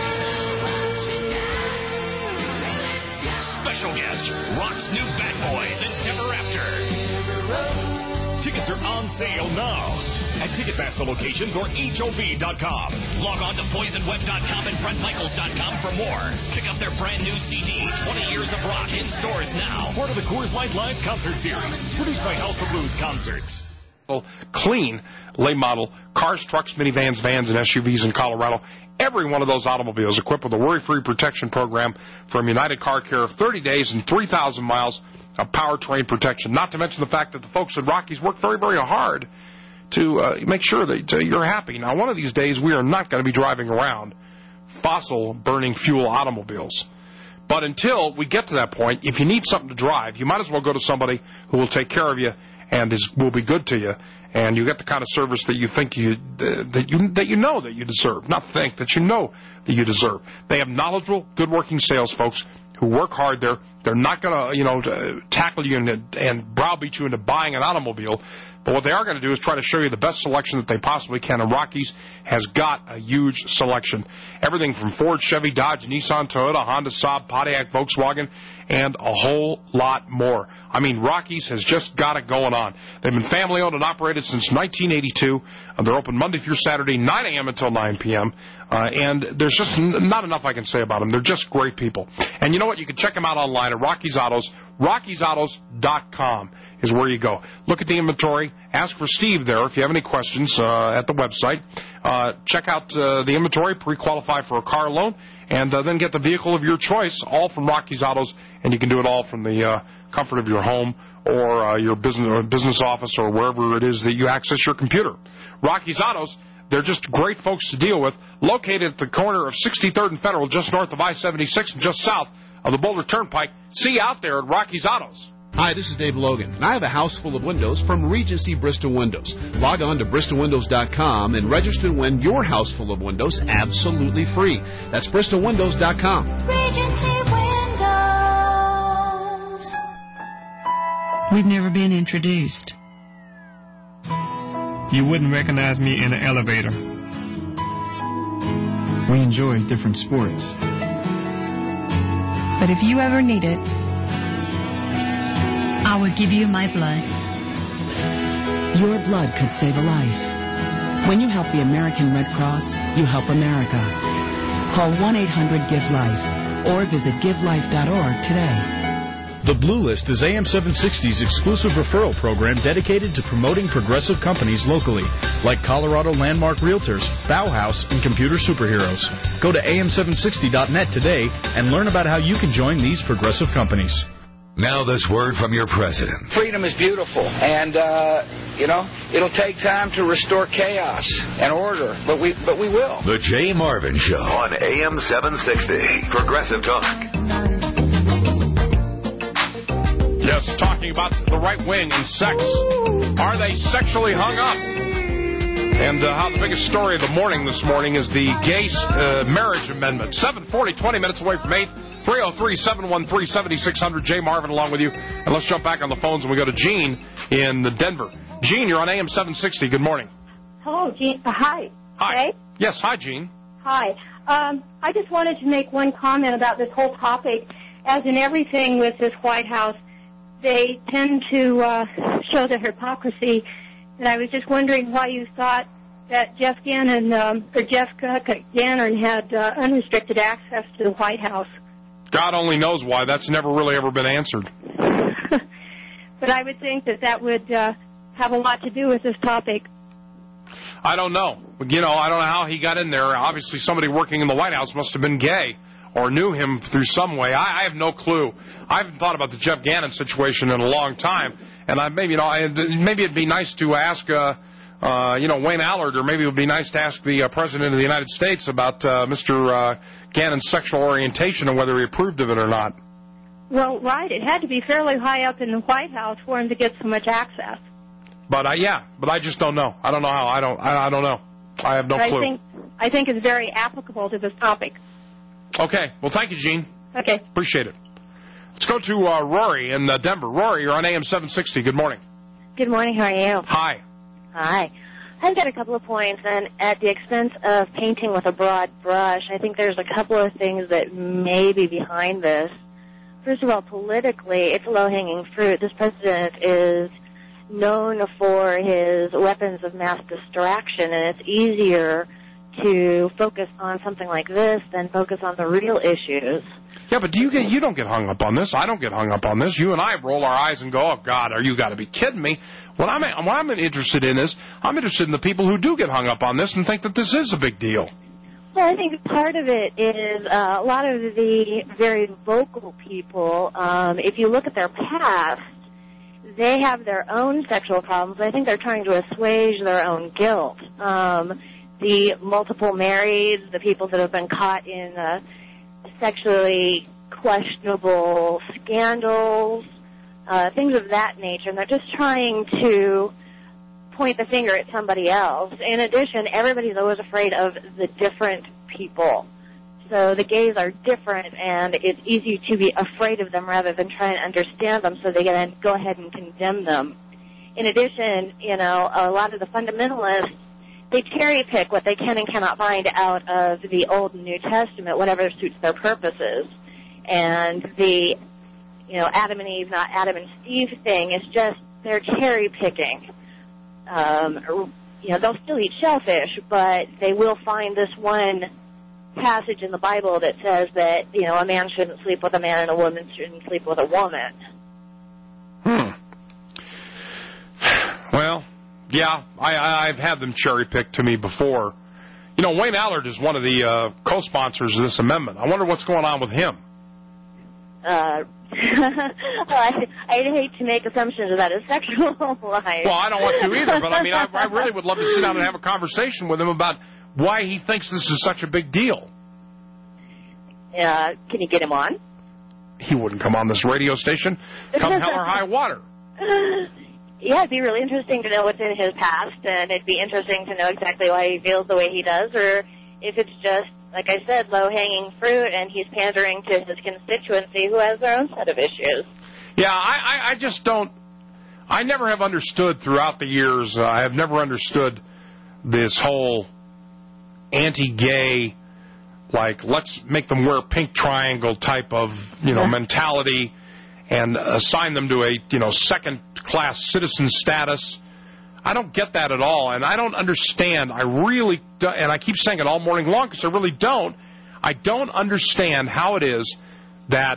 Special guest, Rock's new Bad Boys and Ever After. Tickets are on sale now at Ticketmaster locations or H O V dot com. Log on to poison web dot com and Bret Michaels dot com for more. Pick up their brand new C D, twenty years of Rock, in stores now. Part of the Coors Light Live Concert Series, produced by House of Blues Concerts. Clean late model cars, trucks, minivans, vans, and S U Vs in Colorado. Every one of those automobiles equipped with a worry-free protection program from United Car Care of thirty days and three thousand miles of powertrain protection. Not to mention the fact that the folks at Rockies work very, very hard to uh, make sure that uh, you're happy. Now, one of these days, we are not going to be driving around fossil-burning fuel automobiles. But until we get to that point, if you need something to drive, you might as well go to somebody who will take care of you and is, will be good to you, and you get the kind of service that you think you uh, that you that you know that you deserve. Not think, that you know that you deserve. They have knowledgeable, good-working sales folks who work hard. They're they're not going to you know to tackle you and, and browbeat you into buying an automobile. But what they are going to do is try to show you the best selection that they possibly can. And Rockies has got a huge selection. Everything from Ford, Chevy, Dodge, Nissan, Toyota, Honda, Saab, Pontiac, Volkswagen, and a whole lot more. I mean, Rockies has just got it going on. They've been family-owned and operated since nineteen eighty-two. Uh, they're open Monday through Saturday, nine a.m. until nine p.m. Uh, and there's just n- not enough I can say about them. They're just great people. And you know what? You can check them out online at Rocky's Autos. Rocky's Autos dot com is where you go. Look at the inventory. Ask for Steve there if you have any questions uh, at the website. Uh, check out uh, the inventory, pre-qualify for a car loan, and uh, then get the vehicle of your choice, all from Rocky's Autos, and you can do it all from the uh, comfort of your home or uh, your business, or business office or wherever it is that you access your computer. Rocky's Autos, they're just great folks to deal with, located at the corner of sixty-third and Federal, just north of I seventy-six and just south of the Boulder Turnpike. See you out there at Rocky's Autos. Hi, this is Dave Logan, and I have a house full of windows from Regency Bristol Windows. Log on to Bristol Windows dot com and register to win your house full of windows absolutely free. That's Bristol Windows dot com. Regency Windows. We've never been introduced. You wouldn't recognize me in an elevator. We enjoy different sports. But if you ever need it, I will give you my blood. Your blood could save a life. When you help the American Red Cross, you help America. Call one eight hundred give life or visit give life dot org today. The Blue List is A M seven sixty's exclusive referral program dedicated to promoting progressive companies locally, like Colorado Landmark Realtors, Bauhaus, and Computer Superheroes. Go to A M seven sixty dot net today and learn about how you can join these progressive companies. Now this word from your president. Freedom is beautiful, and, uh, you know, it'll take time to restore chaos and order, but we but we will. The Jay Marvin Show on A M seven sixty. Progressive Talk. Yes, talking about the right wing and sex. Are they sexually hung up? And uh, how the biggest story of the morning this morning is the gay uh, marriage amendment. seven forty, twenty minutes away from eight. three oh three, seven one three, seven six zero zero. Jay Marvin along with you. And let's jump back on the phones and we go to Gene in Denver. Gene, you're on A M seven sixty. Good morning. Hello, Gene. Uh, hi. Hi. Jay? Yes, hi, Gene. Hi. Um, I just wanted to make one comment about this whole topic. As in everything with this White House, they tend to uh, show the hypocrisy. And I was just wondering why you thought that Jeff Gannon, um, or Jeff Gannon had uh, unrestricted access to the White House. God only knows why. That's never really ever been answered. But I would think that that would uh, have a lot to do with this topic. I don't know. You know, I don't know how he got in there. Obviously, somebody working in the White House must have been gay or knew him through some way. I, I have no clue. I haven't thought about the Jeff Gannon situation in a long time. And I maybe, you know, I, maybe it'd be nice to ask, uh, uh, you know, Wayne Allard, or maybe it would be nice to ask the uh, President of the United States about uh, Mister Uh, Gannon's sexual orientation and whether he approved of it or not. Well, right. It had to be fairly high up in the White House for him to get so much access. But, uh, yeah, but I just don't know. I don't know how. I don't I, I don't know. I have no but clue. I think, I think it's very applicable to this topic. Okay. Well, thank you, Gene. Okay. Appreciate it. Let's go to uh, Rory in uh, Denver. Rory, you're on A M seven sixty. Good morning. Good morning. How are you? Hi. Hi. I've got a couple of points, and at the expense of painting with a broad brush, I think there's a couple of things that may be behind this. First of all, politically, it's low-hanging fruit. This president is known for his weapons of mass distraction, and it's easier to focus on something like this than focus on the real issues. Yeah, but do you get you don't get hung up on this. I don't get hung up on this. You and I roll our eyes and go, "Oh God, are you got to be kidding me?" What I'm what I'm interested in is I'm interested in the people who do get hung up on this and think that this is a big deal. Well, I think part of it is uh, a lot of the very vocal people. Um, if you look at their past, they have their own sexual problems. I think they're trying to assuage their own guilt. Um, the multiple marrieds, the people that have been caught in uh, sexually questionable scandals, uh, things of that nature, and they're just trying to point the finger at somebody else. In addition, everybody's always afraid of the different people. So the gays are different, and it's easy to be afraid of them rather than try and understand them, so they can go ahead and condemn them. In addition, you know, a lot of the fundamentalists, they cherry pick what they can and cannot find out of the Old and New Testament, whatever suits their purposes. And the, you know, Adam and Eve, not Adam and Steve thing is just they're cherry picking. Um, you know, they'll still eat shellfish, but they will find this one passage in the Bible that says that, you know, a man shouldn't sleep with a man and a woman shouldn't sleep with a woman. Hmm. Well, yeah, I, I, I've had them cherry-picked to me before. You know, Wayne Allard is one of the uh, co-sponsors of this amendment. I wonder what's going on with him. Uh, I, I'd hate to make assumptions about his sexual life. Well, I don't want to either, but I mean, I, I really would love to sit down and have a conversation with him about why he thinks this is such a big deal. Uh, can you get him on? He wouldn't come on this radio station, come hell or high water. Yeah, it'd be really interesting to know what's in his past, and it'd be interesting to know exactly why he feels the way he does, or if it's just, like I said, low-hanging fruit, and he's pandering to his constituency who has their own set of issues. Yeah, I, I, I just don't, I never have understood throughout the years, uh, I have never understood this whole anti-gay, like, let's make them wear pink triangle type of, you know, mentality and assign them to a, you know, second-class citizen status. I don't get that at all, and I don't understand. I really do, and I keep saying it all morning long because I really don't. I don't understand how it is that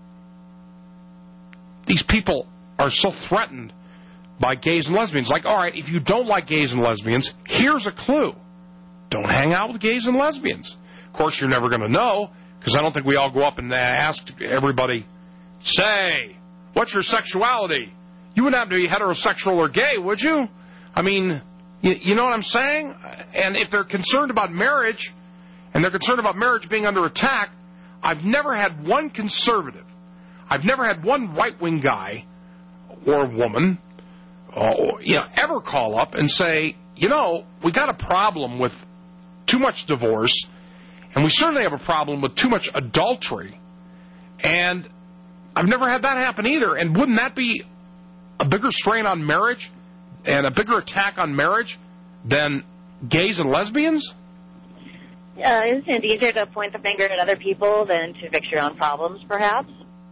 these people are so threatened by gays and lesbians. Like, all right, if you don't like gays and lesbians, here's a clue. Don't hang out with gays and lesbians. Of course, you're never going to know, because I don't think we all go up and ask everybody, say, what's your sexuality? You wouldn't have to be heterosexual or gay, would you? I mean, you, you know what I'm saying? And if they're concerned about marriage, and they're concerned about marriage being under attack, I've never had one conservative, I've never had one right-wing guy or woman, uh, you know, ever call up and say, you know, we got a problem with too much divorce, and we certainly have a problem with too much adultery, and I've never had that happen either. And wouldn't that be a bigger strain on marriage and a bigger attack on marriage than gays and lesbians? Uh, isn't it easier to point the finger at other people than to fix your own problems, perhaps?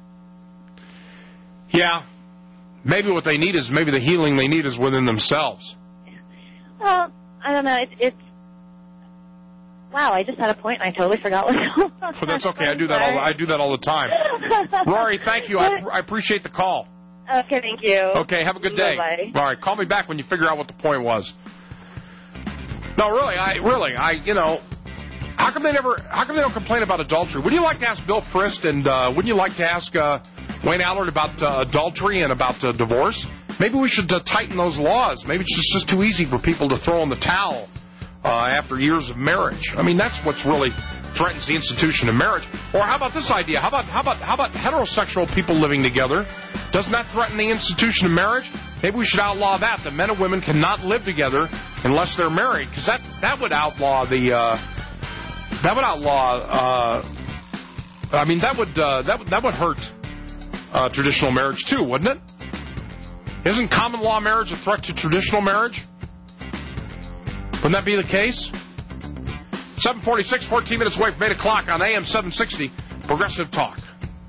Yeah. Maybe what they need is, maybe the healing they need is within themselves. Well, I don't know. It, it's, wow, I just had a point and I totally forgot what it was. Well, that's okay. I do that all, I do that all the time. Rory, thank you. I, I appreciate the call. Okay, thank you. Okay, have a good day. Bye-bye. All right, call me back when you figure out what the point was. No, really, I really, I, you know, how come they never, how come they don't complain about adultery? Wouldn't you like to ask Bill Frist, and uh, wouldn't you like to ask uh, Wayne Allard about uh, adultery and about uh, divorce? Maybe we should uh, tighten those laws. Maybe it's just, just too easy for people to throw in the towel uh, after years of marriage. I mean, that's what's really threatens the institution of marriage. Or how about this idea? How about how about how about heterosexual people living together? Doesn't that threaten the institution of marriage? Maybe we should outlaw that. That men and women cannot live together unless they're married, because that that would outlaw the uh, that would outlaw. Uh, I mean, that would uh, that would that would hurt uh, traditional marriage too, wouldn't it? Isn't common law marriage a threat to traditional marriage? Wouldn't that be the case? seven forty-six, fourteen minutes away from eight o'clock on A M seven sixty, Progressive Talk.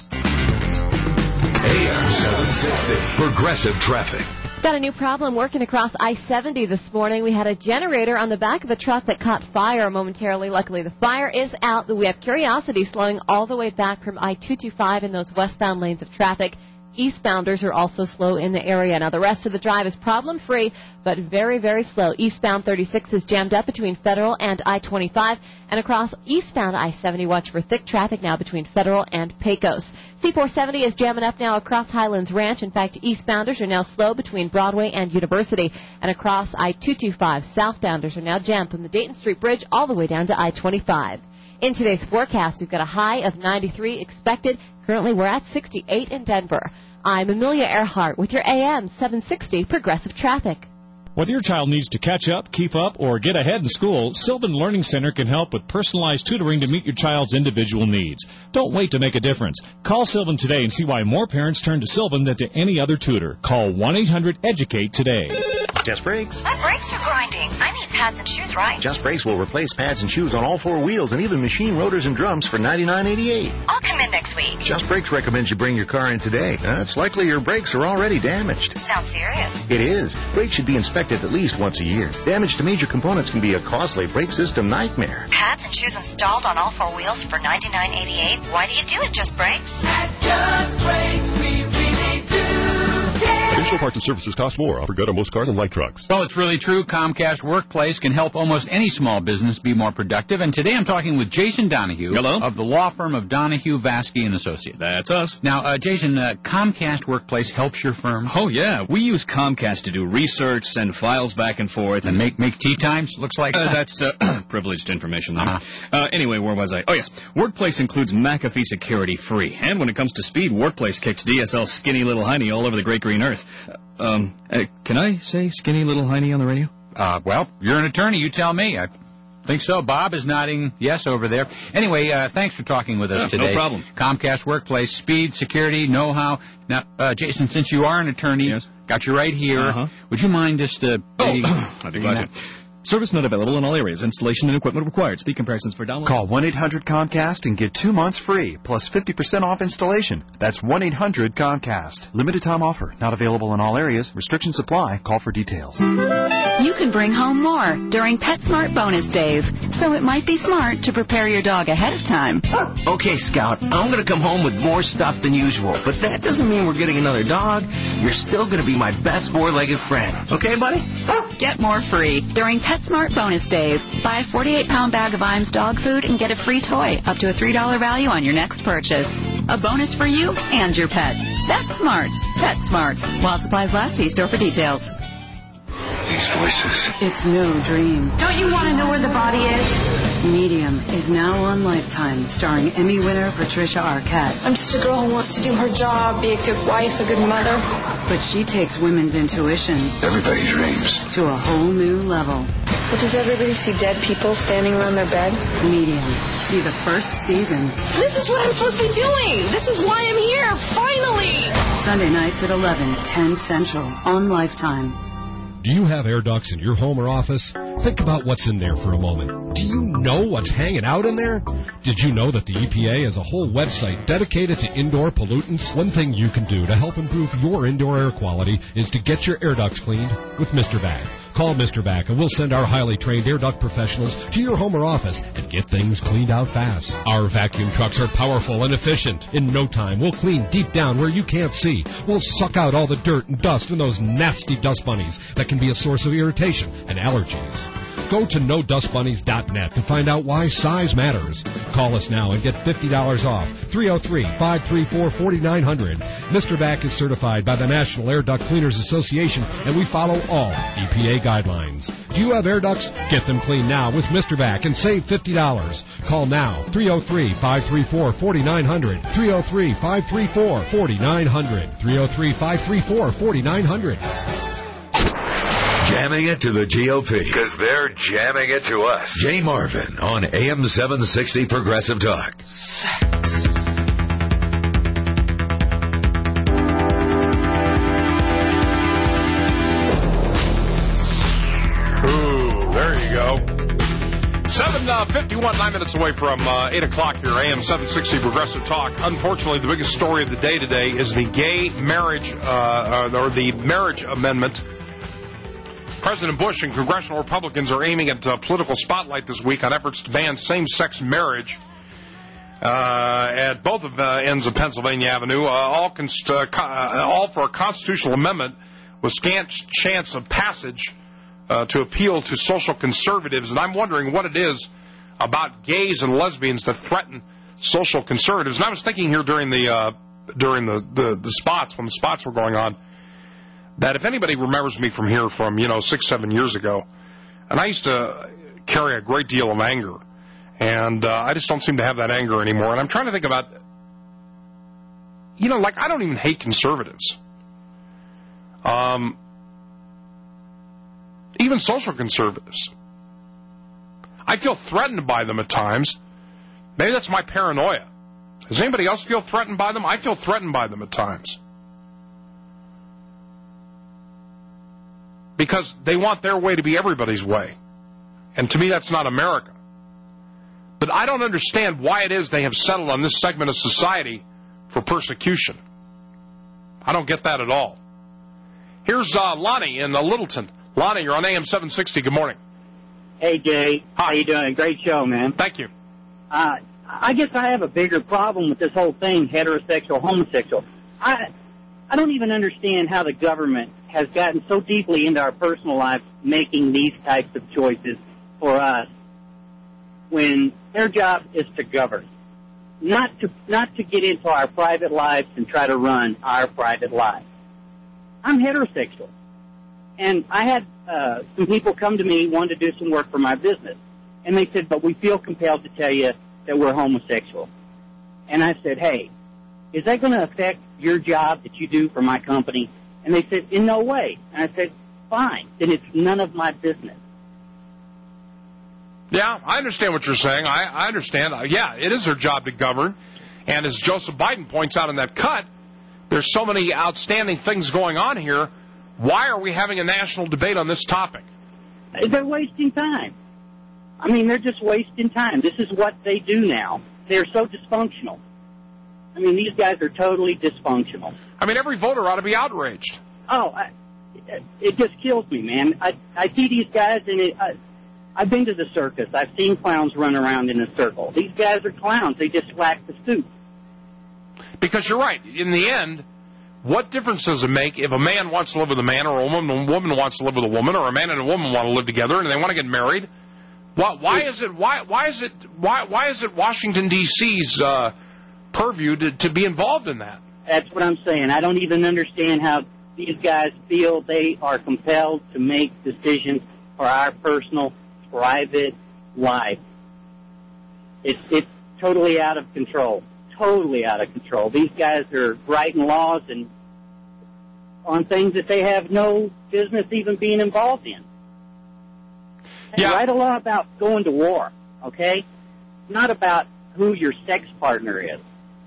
A M seven sixty, Progressive Traffic. Got a new problem working across I seventy this morning. We had a generator on the back of a truck that caught fire momentarily. Luckily, the fire is out. We have Curiosity slowing all the way back from I two twenty-five in those westbound lanes of traffic. Eastbounders are also slow in the area. Now, the rest of the drive is problem-free, but very, very slow. Eastbound thirty-six is jammed up between Federal and I twenty-five, and across eastbound I seventy, watch for thick traffic now between Federal and Pecos. C four seventy is jamming up now across Highlands Ranch. In fact, eastbounders are now slow between Broadway and University, and across I two twenty-five, southbounders are now jammed from the Dayton Street Bridge all the way down to I twenty-five. In today's forecast, we've got a high of ninety-three expected. Currently, we're at sixty-eight in Denver. I'm Amelia Earhart with your A M seven sixty Progressive Traffic. Whether your child needs to catch up, keep up, or get ahead in school, Sylvan Learning Center can help with personalized tutoring to meet your child's individual needs. Don't wait to make a difference. Call Sylvan today and see why more parents turn to Sylvan than to any other tutor. Call one eight hundred educate today. Just Brakes. My brakes are grinding. I need pads and shoes, right? Just Brakes will replace pads and shoes on all four wheels and even machine rotors and drums for ninety-nine eighty-eight. I'll come in next week. Just Brakes recommends you bring your car in today. Uh, it's likely your brakes are already damaged. Sounds serious. It is. Brakes should be inspected at least once a year. Damage to major components can be a costly brake system nightmare. Pads and shoes installed on all four wheels for ninety-nine eighty-eight. Why do you do it, Just Brakes? At Just Brakes, we really do care. Additional parts and services cost more. Offer good on most cars and light trucks. Well, it's really true. Comcast Workplace can help almost any small business be more productive. And today I'm talking with Jason Donahue. Hello. Of the law firm of Donahue, Vasky and Associates. That's us. Now, uh, Jason, uh, Comcast Workplace helps your firm? Oh, yeah. We use Comcast to do research, send files back and forth. And, and make make tea times, looks like? Uh, that's uh, privileged information there. Uh-huh. Uh, anyway, where was I? Oh, yes. Workplace includes McAfee security free. And when it comes to speed, Workplace kicks D S L's skinny little hiney all over the great green earth. Uh, um, uh, can I say skinny little hiney on the radio? Uh, well, you're an attorney. You tell me. I think so. Bob is nodding yes over there. Anyway, uh, thanks for talking with us yeah, today. No problem. Comcast Workplace, speed, security, know-how. Now, uh, Jason, since you are an attorney, yes. got you right here. Uh-huh. Would you mind just... Uh, oh, I'd be glad to. Service not available in all areas. Installation and equipment required. Speed comparisons for download. Call one eight hundred Comcast and get two months free, plus fifty percent off installation. That's one eight hundred Comcast. Limited time offer. Not available in all areas. Restrictions apply. Call for details. You can bring home more during PetSmart bonus days, so it might be smart to prepare your dog ahead of time. Okay, Scout, I'm going to come home with more stuff than usual, but that doesn't mean we're getting another dog. You're still going to be my best four-legged friend. Okay, buddy? Get more free during PetSmart bonus days. Buy a forty-eight pound bag of Iams dog food and get a free toy up to a three dollar value on your next purchase. A bonus for you and your pet. That's smart. PetSmart. While supplies last, see store for details. These voices. It's no dream. Don't you want to know where the body is? Medium is now on Lifetime, starring Emmy winner Patricia Arquette. I'm just a girl who wants to do her job, be a good wife, a good mother. But she takes women's intuition. Everybody dreams. To a whole new level. But does everybody see dead people standing around their bed? Medium. See the first season. This is what I'm supposed to be doing. This is why I'm here. Finally. Sunday nights at eleven, ten Central on Lifetime. Do you have air ducts in your home or office? Think about what's in there for a moment. Do you know what's hanging out in there? Did you know that the E P A has a whole website dedicated to indoor pollutants? One thing you can do to help improve your indoor air quality is to get your air ducts cleaned with Mister Vac. Call Mister Vac and we'll send our highly trained air duct professionals to your home or office and get things cleaned out fast. Our vacuum trucks are powerful and efficient. In no time, we'll clean deep down where you can't see. We'll suck out all the dirt and dust and those nasty dust bunnies that can be a source of irritation and allergies. Go to no dust bunnies dot net to find out why size matters. Call us now and get fifty dollars off. three oh three, five three four, four nine zero zero. Mister Vac is certified by the National Air Duct Cleaners Association, and we follow all E P A guidelines. Do you have air ducts? Get them clean now with Mister Vac and save fifty dollars. Call now, three oh three, five three four, four nine zero zero. three oh three, five three four, four nine zero zero. three oh three, five three four, four nine zero zero. Jamming it to the G O P. Because they're jamming it to us. Jay Marvin on A M seven sixty Progressive Talk. Ooh, there you go. seven fifty-one, nine minutes away from uh, eight o'clock here, A M seven sixty Progressive Talk. Unfortunately, the biggest story of the day today is the gay marriage, uh, or the marriage amendment. President Bush and congressional Republicans are aiming at uh, political spotlight this week on efforts to ban same-sex marriage uh, at both of uh, ends of Pennsylvania Avenue, uh, all, const- uh, co- uh, all for a constitutional amendment with scant chance of passage uh, to appeal to social conservatives. And I'm wondering what it is about gays and lesbians that threaten social conservatives. And I was thinking here during the uh, during the, the, the spots, when the spots were going on, that if anybody remembers me from here from, you know, six, seven years ago, and I used to carry a great deal of anger, and uh, I just don't seem to have that anger anymore. And I'm trying to think about, you know, like, I don't even hate conservatives. Um, even social conservatives. I feel threatened by them at times. Maybe that's my paranoia. Does anybody else feel threatened by them? I feel threatened by them at times. because they want their way to be everybody's way. And to me, that's not America. But I don't understand why it is they have settled on this segment of society for persecution. I don't get that at all. Here's uh, Lonnie in uh, Littleton. Lonnie, you're on A M seven sixty. Good morning. Hey, Jay. Hi. How you doing? Great show, man. Thank you. Uh, I guess I have a bigger problem with this whole thing, heterosexual, homosexual. I I don't even understand how the government has gotten so deeply into our personal lives making these types of choices for us when their job is to govern, not to not to get into our private lives and try to run our private lives. I'm heterosexual, and I had uh, some people come to me wanting to do some work for my business, and they said, but we feel compelled to tell you that we're homosexual. And I said, hey, is that going to affect your job that you do for my company? And they said, in no way. And I said, fine, then it's none of my business. Yeah, I understand what you're saying. I, I understand. Uh, yeah, it is their job to govern. And as Joseph Biden points out in that cut, there's so many outstanding things going on here. Why are we having a national debate on this topic? They're wasting time. I mean, they're just wasting time. This is what they do now. They're so dysfunctional. I mean, these guys are totally dysfunctional. I mean, every voter ought to be outraged. Oh, I, it just kills me, man. I I see these guys, and it, I, I've been to the circus. I've seen clowns run around in a circle. These guys are clowns. They just whack the suit. Because you're right. In the end, what difference does it make if a man wants to live with a man or a woman, a woman wants to live with a woman, or a man and a woman want to live together and they want to get married? Why, why is it? Why, why is it? Why, why is it Washington D C's uh, purview to, to be involved in that? That's what I'm saying. I don't even understand how these guys feel they are compelled to make decisions for our personal, private life. It's it's totally out of control. Totally out of control. These guys are writing laws and on things that they have no business even being involved in. And yeah. Write a law about going to war, okay? Not about who your sex partner is.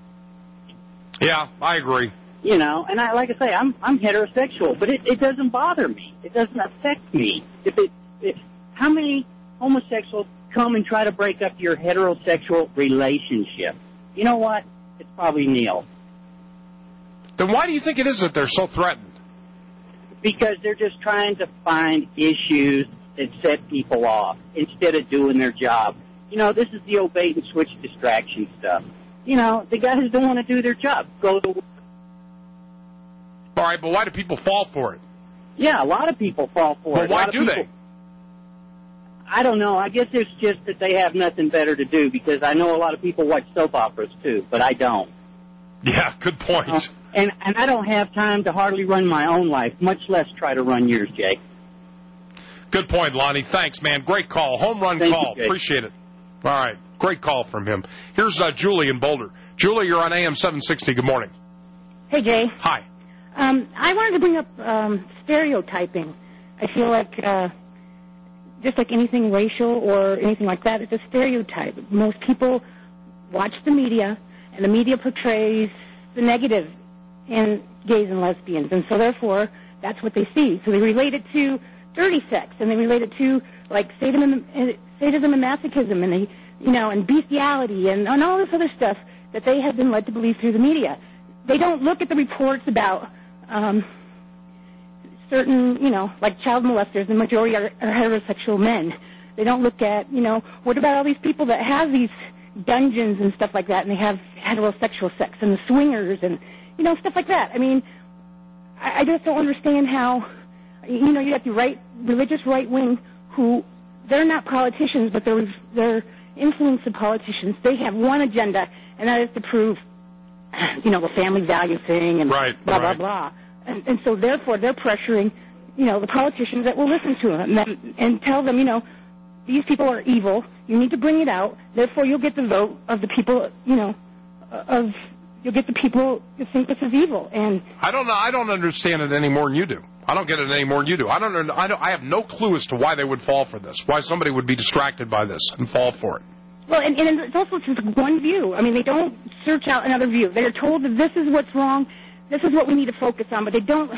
Yeah, I agree. You know, and I like I say, I'm I'm heterosexual, but it, it doesn't bother me. It doesn't affect me. If it if how many homosexuals come and try to break up your heterosexual relationship? You know what? It's probably Neil. Then why do you think it is that they're so threatened? Because they're just trying to find issues that set people off instead of doing their job. You know, this is the old bait and switch distraction stuff. You know, the guys don't want to do their job. Go to work. All right, but why do people fall for it? Yeah, a lot of people fall for well, it. Well, why do people, they? I don't know. I guess it's just that they have nothing better to do, because I know a lot of people watch soap operas, too, but I don't. Yeah, good point. Uh, and, and I don't have time to hardly run my own life, much less try to run yours, Jake. Good point, Lonnie. Thanks, man. Great call. Home run Thank call. You, Appreciate it. All right. Great call from him. Here's uh, Julie in Boulder. Julie, you're on A M seven sixty. Good morning. Hey, Jay. Hi. Um, I wanted to bring up um, stereotyping. I feel like uh, just like anything racial or anything like that, it's a stereotype. Most people watch the media, and the media portrays the negative in gays and lesbians, and so therefore that's what they see. So they relate it to dirty sex, and they relate it to like sadism and, sadism and masochism, and they, you know, and bestiality, and, and all this other stuff that they have been led to believe through the media. They don't look at the reports about um, certain, you know, like child molesters. The majority are, are heterosexual men. They don't look at, you know, what about all these people that have these dungeons and stuff like that, and they have heterosexual sex, and the swingers, and, you know, stuff like that. I mean, I, I just don't understand how, you know, you have the right, religious right wing who, they're not politicians, but they're, they're influence of politicians. They have one agenda, and that is to prove, you know, the family value thing and right, blah, right. blah, blah. And, and so, therefore, they're pressuring, you know, the politicians that will listen to them and, and tell them, you know, these people are evil. You need to bring it out. Therefore, you'll get the vote of the people, you know, of, you'll get the people who think this is evil. And I don't know. I don't understand it any more than you do. I don't get it any more than you do. I don't. I don't. I have no clue as to why they would fall for this. Why somebody would be distracted by this and fall for it. Well, and, and it's also just one view. I mean, they don't search out another view. They're told that this is what's wrong, this is what we need to focus on, but they don't,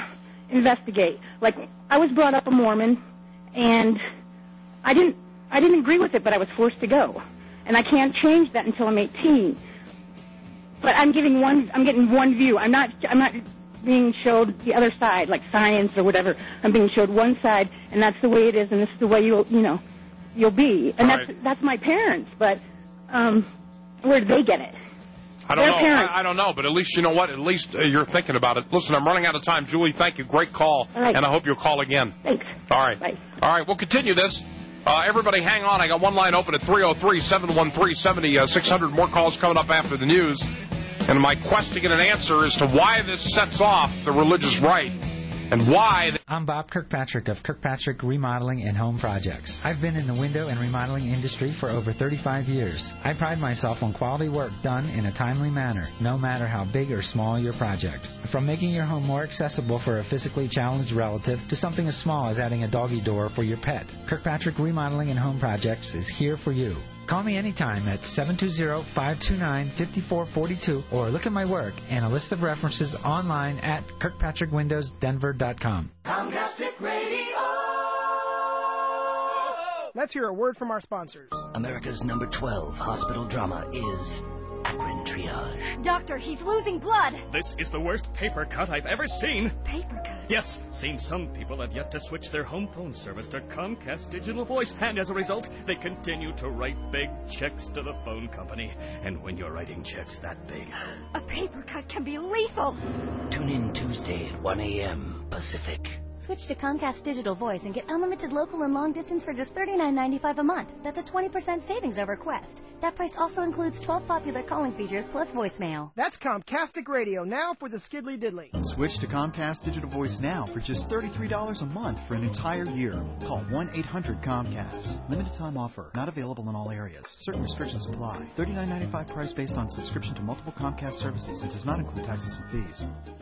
investigate. Like, I was brought up a Mormon, and I didn't I didn't agree with it, but I was forced to go. And I can't change that until I'm eighteen. But I'm giving one I'm getting one view. I'm not I'm not being showed the other side, like science or whatever. I'm being showed one side, and that's the way it is, and this is the way you'll you know you'll be. And All that's right. that's my parents, but um where did they get it? I don't Their know. parents. I, I don't know, but at least you know what? At least uh, you're thinking about it. Listen, I'm running out of time. Julie, thank you. Great call. All right. And I hope you'll call again. Thanks. All right. Bye. All right, we'll continue this. Uh, everybody hang on. I got one line open at three oh three, seven one three, seven oh six hundred. More calls coming up after the news. And my quest to get an answer as to why this sets off the religious right and why... I'm Bob Kirkpatrick of Kirkpatrick Remodeling and Home Projects. I've been in the window and remodeling industry for over thirty-five years. I pride myself on quality work done in a timely manner, no matter how big or small your project. From making your home more accessible for a physically challenged relative to something as small as adding a doggy door for your pet, Kirkpatrick Remodeling and Home Projects is here for you. Call me anytime at seven two zero, five two nine, five four four two or look at my work and a list of references online at kirkpatrick windows denver dot com. Comcast Radio. Let's hear a word from our sponsors. America's number twelve hospital drama is Akron Triage. Doctor, he's losing blood. This is the worst paper cut I've ever seen. Paper cut? Yes, seems some people have yet to switch their home phone service to Comcast Digital Voice, and as a result, they continue to write big checks to the phone company. And when you're writing checks that big... A paper cut can be lethal. Tune in Tuesday at one a.m. Pacific. Switch to Comcast Digital Voice and get unlimited local and long distance for just thirty-nine ninety-five a month. That's a twenty percent savings over Quest. That price also includes twelve popular calling features plus voicemail. That's Comcastic Radio now for the Skiddly Diddly. Switch to Comcast Digital Voice now for just thirty-three dollars a month for an entire year. Call one eight hundred Comcast. Limited time offer. Not available in all areas. Certain restrictions apply. thirty-nine ninety-five price based on subscription to multiple Comcast services and does not include taxes and fees.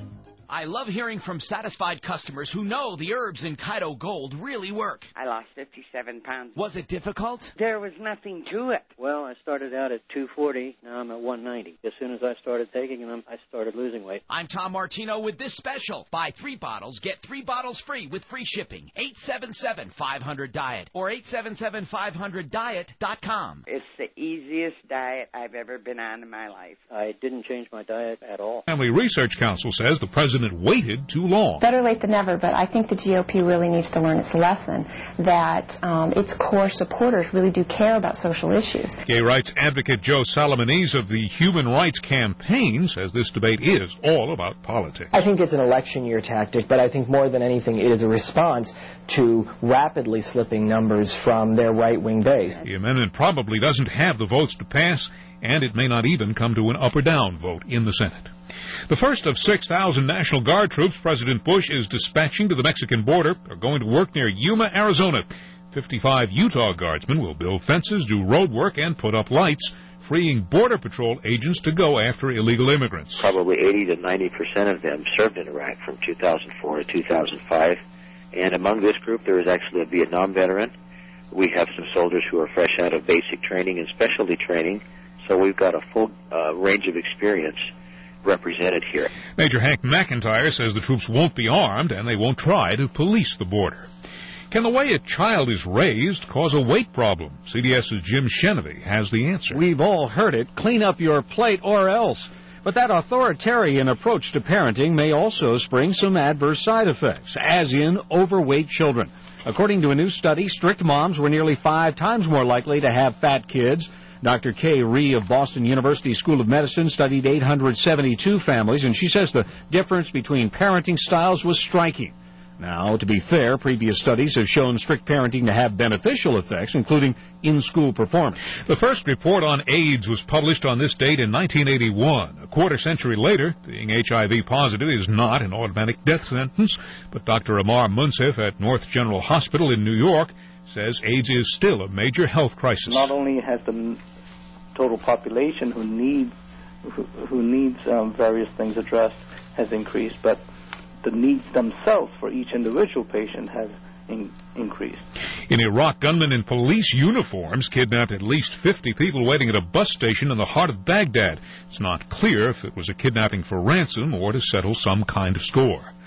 I love hearing from satisfied customers who know the herbs in Kaido Gold really work. I lost fifty-seven pounds. Was it difficult? There was nothing to it. Well, I started out at two forty. Now I'm at one ninety. As soon as I started taking them, I started losing weight. I'm Tom Martino with this special. Buy three bottles, get three bottles free with free shipping. eight seven seven, five hundred, diet or eight seven seven, five hundred, diet dot com. It's the easiest diet I've ever been on in my life. I didn't change my diet at all. Family Research Council says the president waited too long. Better late than never, but I think the G O P really needs to learn its lesson that um, its core supporters really do care about social issues. Gay rights advocate Joe Solomonese of the Human Rights Campaign says this debate is all about politics. I think it's an election year tactic, but I think more than anything it is a response to rapidly slipping numbers from their right-wing base. The amendment probably doesn't have the votes to pass, and it may not even come to an up or down vote in the Senate. The first of six thousand National Guard troops President Bush is dispatching to the Mexican border are going to work near Yuma, Arizona. fifty-five Utah Guardsmen will build fences, do road work, and put up lights, freeing Border Patrol agents to go after illegal immigrants. Probably eighty to ninety percent of them served in Iraq from two thousand four to two thousand five. And among this group, there is actually a Vietnam veteran. We have some soldiers who are fresh out of basic training and specialty training. So we've got a full uh, range of experience represented here. Major Hank McIntyre says the troops won't be armed and they won't try to police the border. Can the way a child is raised cause a weight problem? CBS's Jim Shenevy has the answer. We've all heard it. Clean up your plate or else. But that authoritarian approach to parenting may also spring some adverse side effects, as in overweight children. According to a new study, strict moms were nearly five times more likely to have fat kids. Doctor Kay Ree of Boston University School of Medicine studied eight hundred seventy-two families, and she says the difference between parenting styles was striking. Now, to be fair, previous studies have shown strict parenting to have beneficial effects, including in-school performance. The first report on AIDS was published on this date in nineteen eighty-one. A quarter century later, being H I V positive is not an automatic death sentence, but Doctor Amar Munsif at North General Hospital in New York says AIDS is still a major health crisis. Not only has the total population who needs who, who needs um, various things addressed has increased, but the needs themselves for each individual patient has in, increased. In Iraq, gunmen in police uniforms kidnapped at least fifty people waiting at a bus station in the heart of Baghdad. It's not clear if it was a kidnapping for ransom or to settle some kind of score.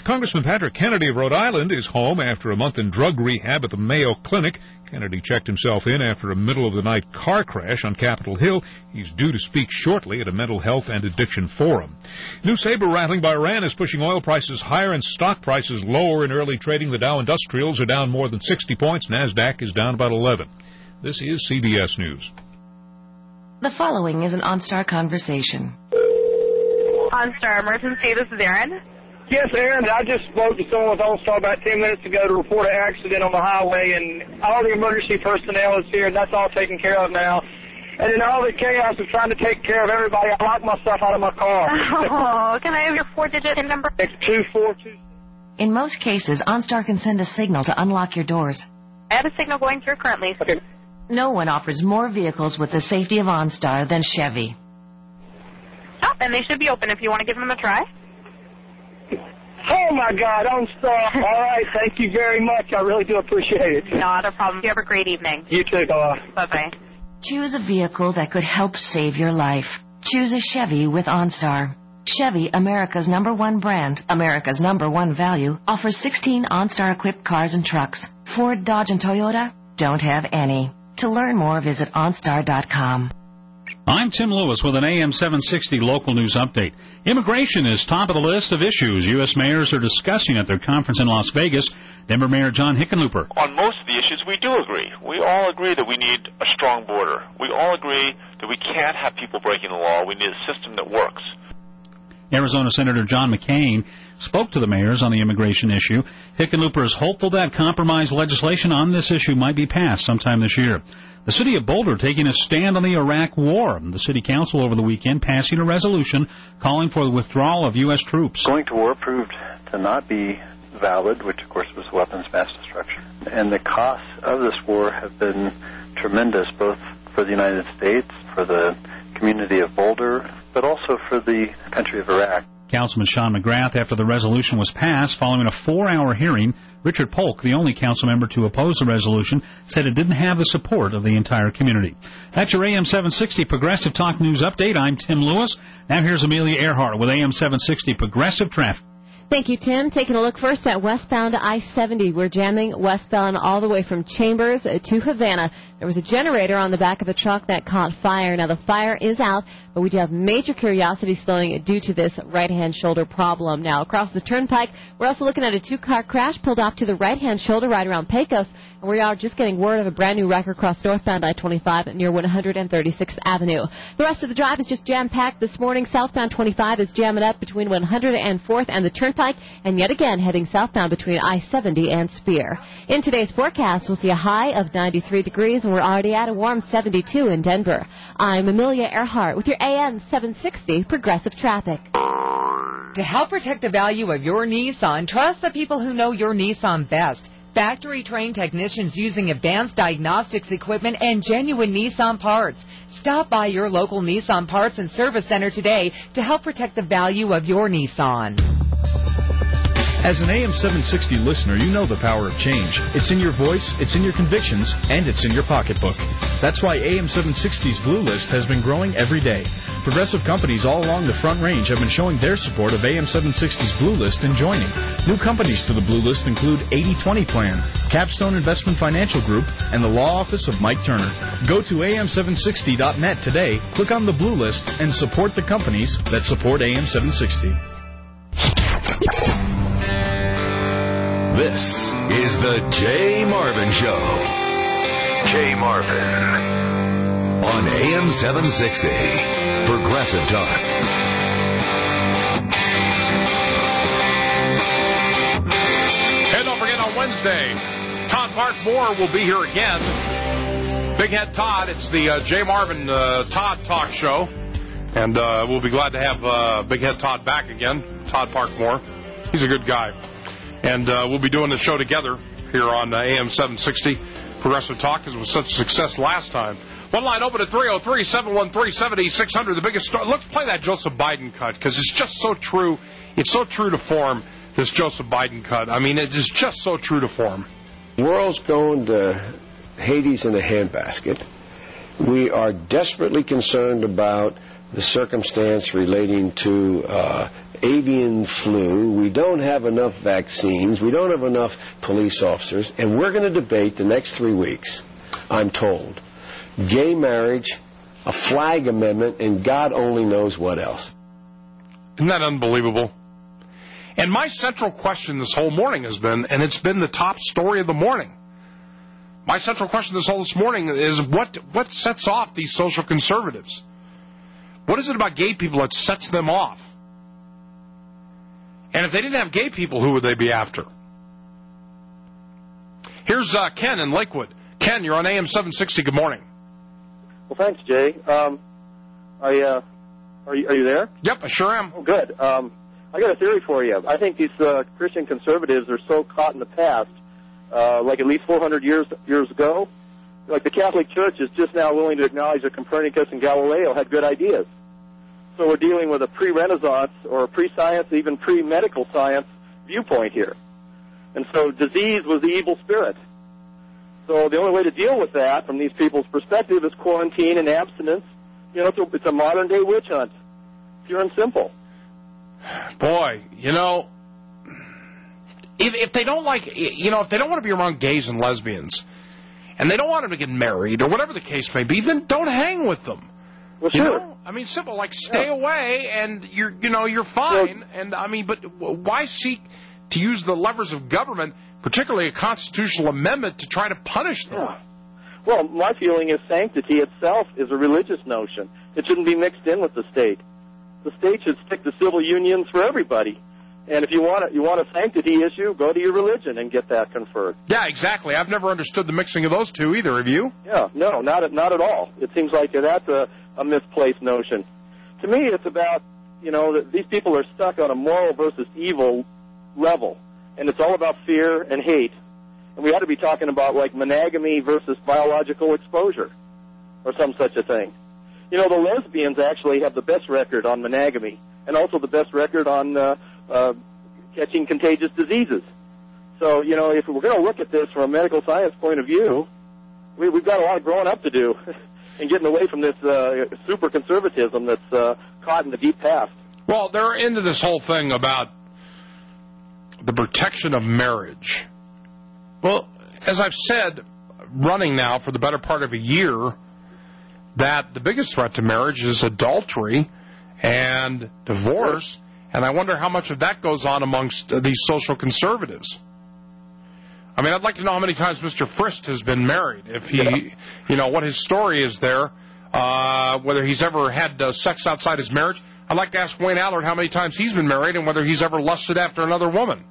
Congressman Patrick Kennedy of Rhode Island is home after a month in drug rehab at the Mayo Clinic. Kennedy checked himself in after a middle-of-the-night car crash on Capitol Hill. He's due to speak shortly at a mental health and addiction forum. New saber rattling by Iran is pushing oil prices higher and stock prices lower in early trading. The Dow Industrials are down more than sixty points. NASDAQ is down about eleven. This is C B S News. The following is an OnStar conversation. OnStar Emergency, this is Aaron. Yes, Aaron, I just spoke to someone with OnStar about ten minutes ago to report an accident on the highway, and all the emergency personnel is here, and that's all taken care of now. And in all the chaos of trying to take care of everybody, I locked myself out of my car. Oh, can I have your four-digit PIN number? It's two four two. In most cases, OnStar can send a signal to unlock your doors. I have a signal going through currently. Okay. No one offers more vehicles with the safety of OnStar than Chevy. Oh, and they should be open if you want to give them a try. Oh, my God, OnStar. All right, thank you very much. I really do appreciate it. Not a problem. You have a great evening. You too. Bye. Bye-bye. Choose a vehicle that could help save your life. Choose a Chevy with OnStar. Chevy, America's number one brand, America's number one value, offers sixteen OnStar-equipped cars and trucks. Ford, Dodge, and Toyota don't have any. To learn more, visit OnStar dot com. I'm Tim Lewis with an A M seven sixty local news update. Immigration is top of the list of issues U S mayors are discussing at their conference in Las Vegas. Denver Mayor John Hickenlooper. On most of the issues, we do agree. We all agree that we need a strong border. We all agree that we can't have people breaking the law. We need a system that works. Arizona Senator John McCain spoke to the mayors on the immigration issue. Hickenlooper is hopeful that compromise legislation on this issue might be passed sometime this year. The city of Boulder taking a stand on the Iraq war. The city council over the weekend passing a resolution calling for the withdrawal of U S troops. Going to war proved to not be valid, which of course was weapons mass destruction. And the costs of this war have been tremendous, both for the United States, for the community of Boulder, but also for the country of Iraq. Councilman Sean McGrath, after the resolution was passed, following a four-hour hearing, Richard Polk, the only council member to oppose the resolution, said it didn't have the support of the entire community. That's your A M seven sixty Progressive Talk News Update. I'm Tim Lewis. Now here's Amelia Earhart with A M seven sixty Progressive Traffic. Thank you, Tim. Taking a look first at westbound I seventy. We're jamming westbound all the way from Chambers to Havana. There was a generator on the back of the truck that caught fire. Now, the fire is out, but we do have major curiosity slowing due to this right-hand shoulder problem. Now, across the turnpike, we're also looking at a two-car crash pulled off to the right-hand shoulder right around Pecos. And we are just getting word of a brand-new wreck across northbound I twenty-five near one thirty-sixth Avenue. The rest of the drive is just jam-packed this morning. Southbound twenty-five is jamming up between one hundred fourth and the turnpike, and yet again heading southbound between I seventy and Spear. In today's forecast, we'll see a high of ninety-three degrees, and we're already at a warm seventy-two in Denver. I'm Amelia Earhart with your A M seven sixty Progressive Traffic. To help protect the value of your Nissan, trust the people who know your Nissan best. Factory-trained technicians using advanced diagnostics equipment and genuine Nissan parts. Stop by your local Nissan Parts and Service Center today to help protect the value of your Nissan. As an A M seven sixty listener, you know the power of change. It's in your voice, it's in your convictions, and it's in your pocketbook. That's why A M seven sixty's Blue List has been growing every day. Progressive companies all along the Front Range have been showing their support of A M seven sixty's Blue List and joining. New companies to the Blue List include eighty twenty Plan, Capstone Investment Financial Group, and the law office of Mike Turner. Go to A M seven sixty dot net today, click on the Blue List, and support the companies that support A M seven sixty. This is the Jay Marvin Show. Jay Marvin on A M seven sixty Progressive Talk. And don't forget, on Wednesday, Todd Park Moore will be here again. Big Head Todd. It's the uh, Jay Marvin uh, Todd Talk Show. And uh, we'll be glad to have uh, Big Head Todd back again, Todd Park Moore. He's a good guy. And uh, we'll be doing the show together here on uh, A M seven sixty Progressive Talk, because it was such a success last time. One line open at three oh three, seven one three, seven six hundred. The biggest story. Let's play that Joseph Biden cut, because it's just so true. It's so true to form, this Joseph Biden cut. I mean, it is just so true to form. The world's going to Hades in a handbasket. We are desperately concerned about the circumstance relating to uh, avian flu. We don't have enough vaccines. We don't have enough police officers. And we're going to debate the next three weeks, I'm told, gay marriage, a flag amendment, and God only knows what else. Isn't that unbelievable? And my central question this whole morning has been, and it's been the top story of the morning, my central question this whole this morning is what what sets off these social conservatives? What is it about gay people that sets them off? And if they didn't have gay people, who would they be after? Here's uh, Ken in Lakewood. Ken, you're on A M seven sixty. Good morning. Well, thanks, Jay. Um, I, uh, are you are you there? Yep, I sure am. Oh, good. Um, I got a theory for you. I think these uh, Christian conservatives are so caught in the past, uh, like at least four hundred years years ago. Like the Catholic Church is just now willing to acknowledge that Copernicus and Galileo had good ideas. So we're dealing with a pre-Renaissance or a pre-science, even pre-medical science viewpoint here. And so disease was the evil spirit. So the only way to deal with that from these people's perspective is quarantine and abstinence. You know, it's a, it's a modern-day witch hunt, pure and simple. Boy, you know, if if they don't like, you know, if they don't want to be around gays and lesbians, and they don't want them to get married, or whatever the case may be, then don't hang with them. Well, you sure. know? I mean, simple, like stay yeah. away, and you're, you know, you're fine. Well, and I mean, but why seek to use the levers of government, particularly a constitutional amendment, to try to punish them? Yeah. Well, my feeling is sanctity itself is a religious notion. It shouldn't be mixed in with the state. The state should stick to civil unions for everybody. And if you want a, you want a sanctity issue, go to your religion and get that conferred. Yeah, exactly. I've never understood the mixing of those two either. Have you? Yeah, no, not at, not at all. It seems like that's a, a misplaced notion. To me, it's about, you know, that these people are stuck on a moral versus evil level. And it's all about fear and hate. And we ought to be talking about, like, monogamy versus biological exposure or some such a thing. You know, the lesbians actually have the best record on monogamy and also the best record on uh, uh, catching contagious diseases. So, you know, if we're going to look at this from a medical science point of view, we, we've got a lot of growing up to do and getting away from this uh, super conservatism that's uh, caught in the deep past. Well, they're into this whole thing about the protection of marriage. Well, as I've said, running now for the better part of a year, that the biggest threat to marriage is adultery and divorce, and I wonder how much of that goes on amongst uh, these social conservatives. I mean, I'd like to know how many times Mister Frist has been married, if he, yeah. you know, what his story is there, uh, whether he's ever had uh, sex outside his marriage. I'd like to ask Wayne Allard how many times he's been married and whether he's ever lusted after another woman.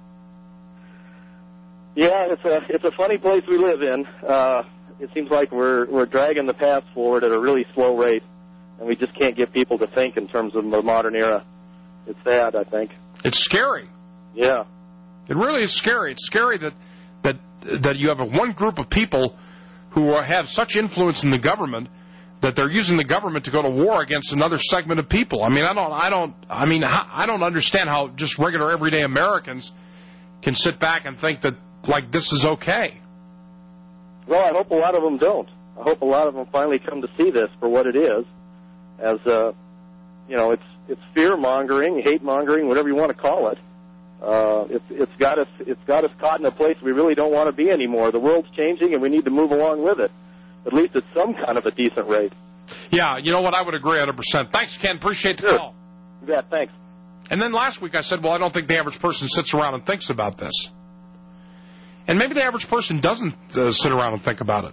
Yeah, it's a it's a funny place we live in. Uh, it seems like we're we're dragging the past forward at a really slow rate, and we just can't get people to think in terms of the modern era. It's sad, I think. It's scary. Yeah. It really is scary. It's scary that that that you have a one group of people who are, have such influence in the government that they're using the government to go to war against another segment of people. I mean, I don't, I don't, I mean, I don't understand how just regular everyday Americans can sit back and think that like this is okay. Well, I hope a lot of them don't. I hope a lot of them finally come to see this for what it is, as uh, you know, it's it's fear mongering, hate mongering, whatever you want to call it. Uh, it's it's got us it's got us caught in a place we really don't want to be anymore. The world's changing, and we need to move along with it, at least at some kind of a decent rate. Yeah, you know what? I would agree one hundred percent. Thanks, Ken. Appreciate the sure. call. Yeah, thanks. And then last week I said, well, I don't think the average person sits around and thinks about this. And maybe the average person doesn't uh, sit around and think about it.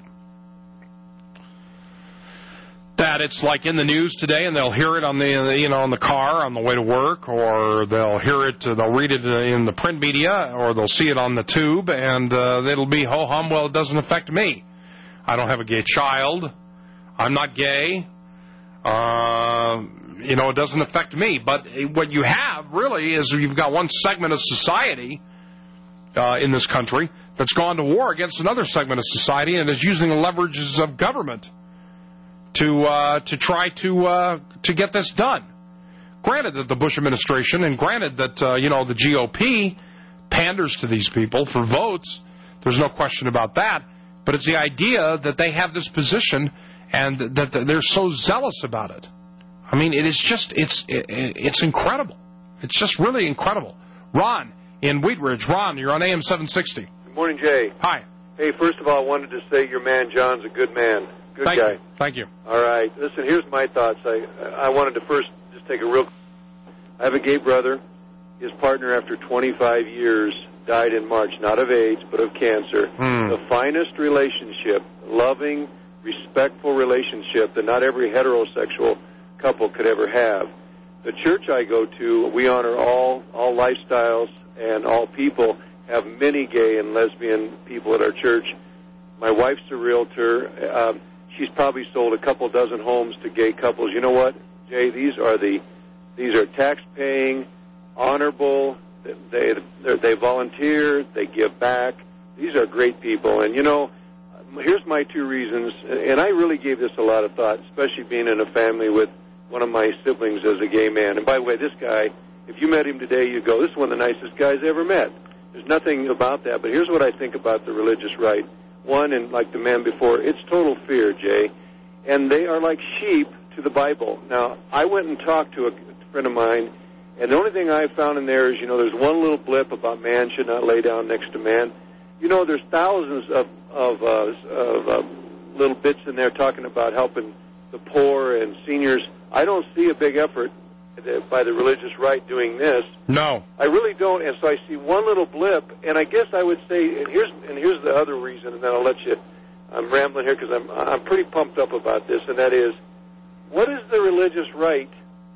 That it's like in the news today, and they'll hear it on the you know on the car on the way to work, or they'll hear it, uh, they'll read it in the print media, or they'll see it on the tube, and uh, it'll be ho hum. Well, it doesn't affect me. I don't have a gay child. I'm not gay. Uh, you know, it doesn't affect me. But what you have really is you've got one segment of society uh, in this country that's gone to war against another segment of society and is using the leverages of government to uh, to try to uh, to get this done. Granted that the Bush administration, and granted that uh, you know the G O P panders to these people for votes, there's no question about that. But it's the idea that they have this position and that they're so zealous about it. I mean, it is just, it's it, it's incredible. It's just really incredible. Ron in Wheat Ridge. Ron, you're on A M seven sixty. Good morning, Jay. Hi. Hey, first of all, I wanted to say your man John's a good man. Good Thank guy. You. Thank you. All right. Listen, here's my thoughts. I I wanted to first just take a real... I have a gay brother. His partner, after twenty-five years, died in March, not of AIDS, but of cancer. Hmm. The finest relationship, loving, respectful relationship that not every heterosexual couple could ever have. The church I go to, we honor all all lifestyles and all people. Have many gay and lesbian people at our church. My wife's a realtor. Um, she's probably sold a couple dozen homes to gay couples. You know what, Jay? These are the these are tax-paying, honorable. They they they volunteer. They give back. These are great people. And you know, here's my two reasons. And I really gave this a lot of thought, especially being in a family with one of my siblings as a gay man. And by the way, this guy, if you met him today, you'd go, this is one of the nicest guys I ever met. There's nothing about that. But here's what I think about the religious right. One, and like the man before, it's total fear, Jay. And they are like sheep to the Bible. Now, I went and talked to a friend of mine, and the only thing I found in there is, you know, there's one little blip about man should not lay down next to man. You know, there's thousands of, of, uh, of uh, little bits in there talking about helping the poor and seniors. I don't see a big effort by the religious right doing this. No. I really don't, and so I see one little blip, and I guess I would say, and here's and here's the other reason, and then I'll let you, I'm rambling here because I'm, I'm pretty pumped up about this, and that is, what is the religious right?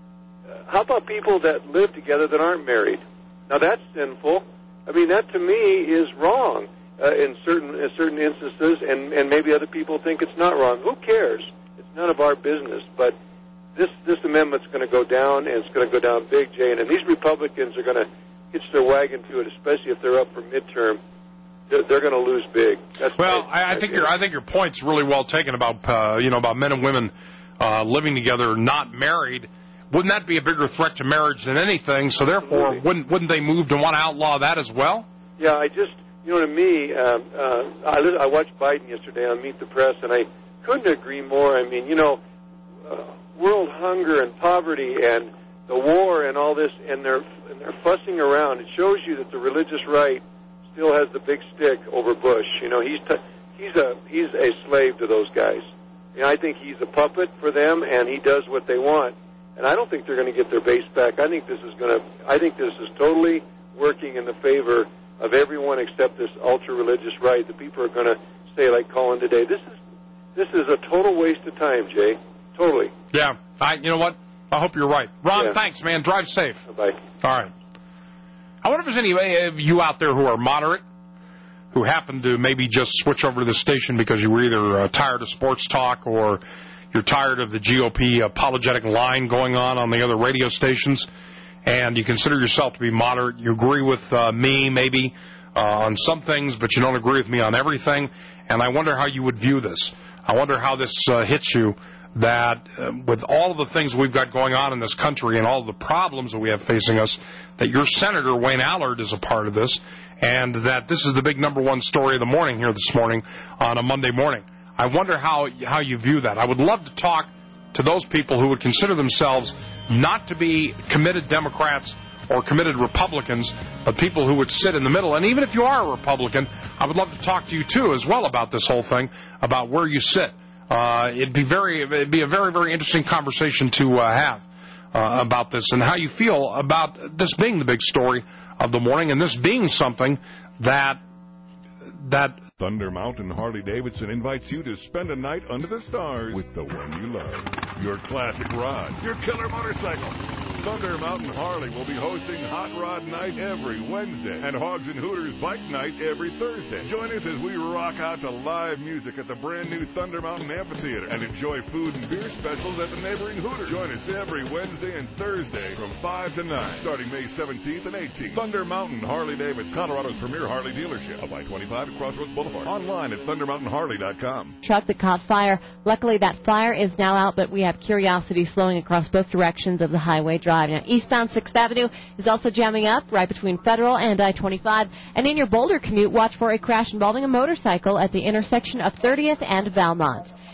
Uh, how about people that live together that aren't married? Now, that's sinful. I mean, that to me is wrong uh, in certain in certain instances, and, and maybe other people think it's not wrong. Who cares? It's none of our business, but This this amendment's going to go down, and it's going to go down big, Jay. And these Republicans are going to hitch their wagon to it, especially if they're up for midterm. They're, they're going to lose big. That's well, my, I, I think your I think your point's really well taken about uh, you know about men and women uh, living together, not married. Wouldn't that be a bigger threat to marriage than anything? So therefore, Absolutely. wouldn't wouldn't they move to want to outlaw that as well? Yeah, I just you know to me, uh, uh, I I watched Biden yesterday on Meet the Press, and I couldn't agree more. I mean, you know. Uh, world hunger and poverty and the war and all this, and they're and they're fussing around. It shows you that the religious right still has the big stick over Bush. You know, he's t- he's a he's a slave to those guys. And I think he's a puppet for them, and he does what they want. And I don't think they're going to get their base back. I think this is going to. I think this is totally working in the favor of everyone except this ultra religious right. The people are going to say, like Colin today, this is this is a total waste of time, Jay. Totally. Yeah. I, you know what? I hope you're right. Ron, yeah. Thanks, man. Drive safe. Bye. All right. I wonder if there's any of you out there who are moderate, who happen to maybe just switch over to the station because you were either uh, tired of sports talk or you're tired of the G O P apologetic line going on on the other radio stations, and you consider yourself to be moderate. You agree with uh, me maybe uh, on some things, but you don't agree with me on everything, and I wonder how you would view this. I wonder how this uh, hits you. That uh, with all of the things we've got going on in this country and all of the problems that we have facing us, that your Senator, Wayne Allard, is a part of this, and that this is the big number one story of the morning here this morning on a Monday morning. I wonder how how you view that. I would love to talk to those people who would consider themselves not to be committed Democrats or committed Republicans, but people who would sit in the middle. And even if you are a Republican, I would love to talk to you, too, as well about this whole thing, about where you sit. Uh, it'd be very, it'd be a very, very interesting conversation to uh, have uh, about this and how you feel about this being the big story of the morning and this being something that that Thunder Mountain Harley-Davidson invites you to spend a night under the stars with the one you love. Your classic rod, your killer motorcycle. Thunder Mountain Harley will be hosting Hot Rod Night every Wednesday and Hogs and Hooters Bike Night every Thursday. Join us as we rock out to live music at the brand new Thunder Mountain Amphitheater and enjoy food and beer specials at the neighboring Hooters. Join us every Wednesday and Thursday from five to nine, starting May seventeenth and eighteenth. Thunder Mountain Harley-Davidson, Colorado's premier Harley dealership. Up I twenty-five at Crossroads Boulevard. Online at thunder mountain harley dot com. Truck that caught fire. Luckily, that fire is now out, but we have Curiosity slowing across both directions of the highway drive. Now, eastbound sixth Avenue is also jamming up right between Federal and I twenty-five. And in your Boulder commute, watch for a crash involving a motorcycle at the intersection of thirtieth and Valmont.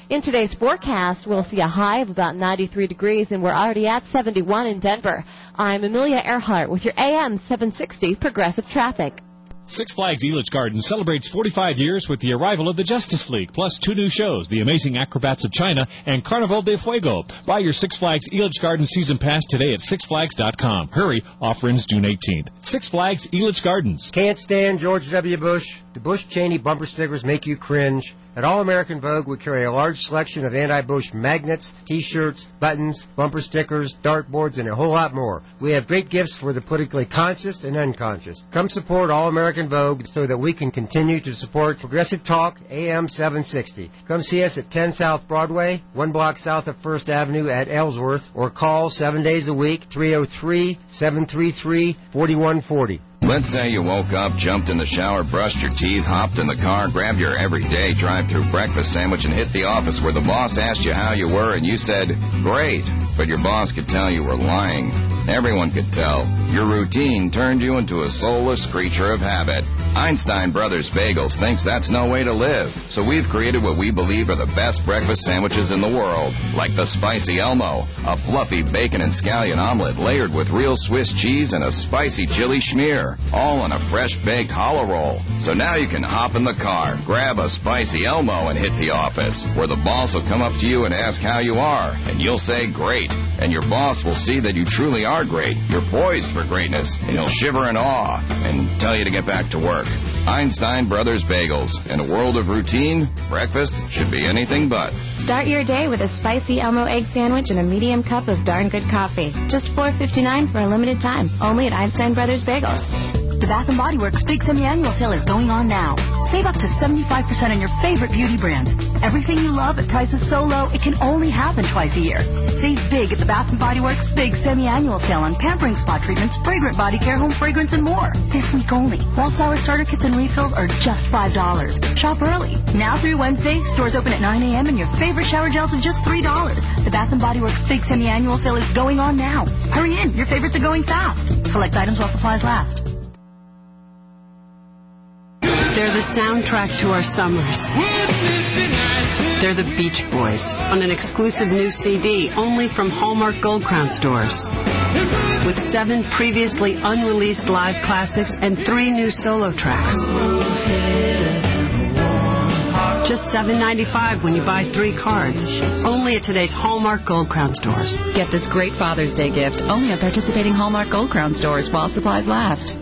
In today's forecast, we'll see a high of about ninety-three degrees, and we're already at seventy-one in Denver. I'm Amelia Earhart with your A M seven sixty Progressive Traffic. Six Flags Elitch Gardens celebrates forty-five years with the arrival of the Justice League, plus two new shows, The Amazing Acrobats of China and Carnival de Fuego. Buy your Six Flags Elitch Gardens season pass today at six flags dot com. Hurry, offer ends June eighteenth. Six Flags Elitch Gardens. Can't stand George W. Bush? The Bush-Cheney bumper stickers make you cringe. At All American Vogue, we carry a large selection of anti-Bush magnets, T-shirts, buttons, bumper stickers, dartboards, and a whole lot more. We have great gifts for the politically conscious and unconscious. Come support All American Vogue so that we can continue to support Progressive Talk A M seven sixty. Come see us at ten South Broadway, one block south of First Avenue at Ellsworth, or call seven days a week, three oh three, seven three three, four one four oh. Let's say you woke up, jumped in the shower, brushed your teeth, hopped in the car, grabbed your everyday drive-through breakfast sandwich, and hit the office where the boss asked you how you were, and you said, great. But your boss could tell you were lying. Everyone could tell. Your routine turned you into a soulless creature of habit. Einstein Brothers Bagels thinks that's no way to live. So we've created what we believe are the best breakfast sandwiches in the world. Like the Spicy Elmo, a fluffy bacon and scallion omelet layered with real Swiss cheese and a spicy chili schmear. All on a fresh-baked hollow roll. So now you can hop in the car, grab a Spicy Elmo, and hit the office, where the boss will come up to you and ask how you are, and you'll say great. And your boss will see that you truly are great. You're poised for greatness, and he'll shiver in awe and tell you to get back to work. Einstein Brothers Bagels. In a world of routine, breakfast should be anything but. Start your day with a Spicy Elmo egg sandwich and a medium cup of darn good coffee. Just four fifty-nine for a limited time. Only at Einstein Brothers Bagels. The Bath and Body Works Big Semi-Annual Sale is going on now. Save up to seventy-five percent on your favorite beauty brands. Everything you love at prices so low, it can only happen twice a year. Save big at the Bath and Body Works Big Semi-Annual Sale on pampering spa treatments, fragrant body care, home fragrance, and more. This week only. Wallflower starter kits and refills are just five dollars. Shop early. Now through Wednesday, stores open at nine a.m. and your favorite shower gels are just three dollars. The Bath and Body Works Big Semi-Annual Sale is going on now. Hurry in. Your favorites are going fast. Select items while supplies last. They're the soundtrack to our summers. They're the Beach Boys on an exclusive new C D only from Hallmark Gold Crown stores. With seven previously unreleased live classics and three new solo tracks. Just seven ninety-five when you buy three cards. Only at today's Hallmark Gold Crown stores. Get this great Father's Day gift only at participating Hallmark Gold Crown stores while supplies last.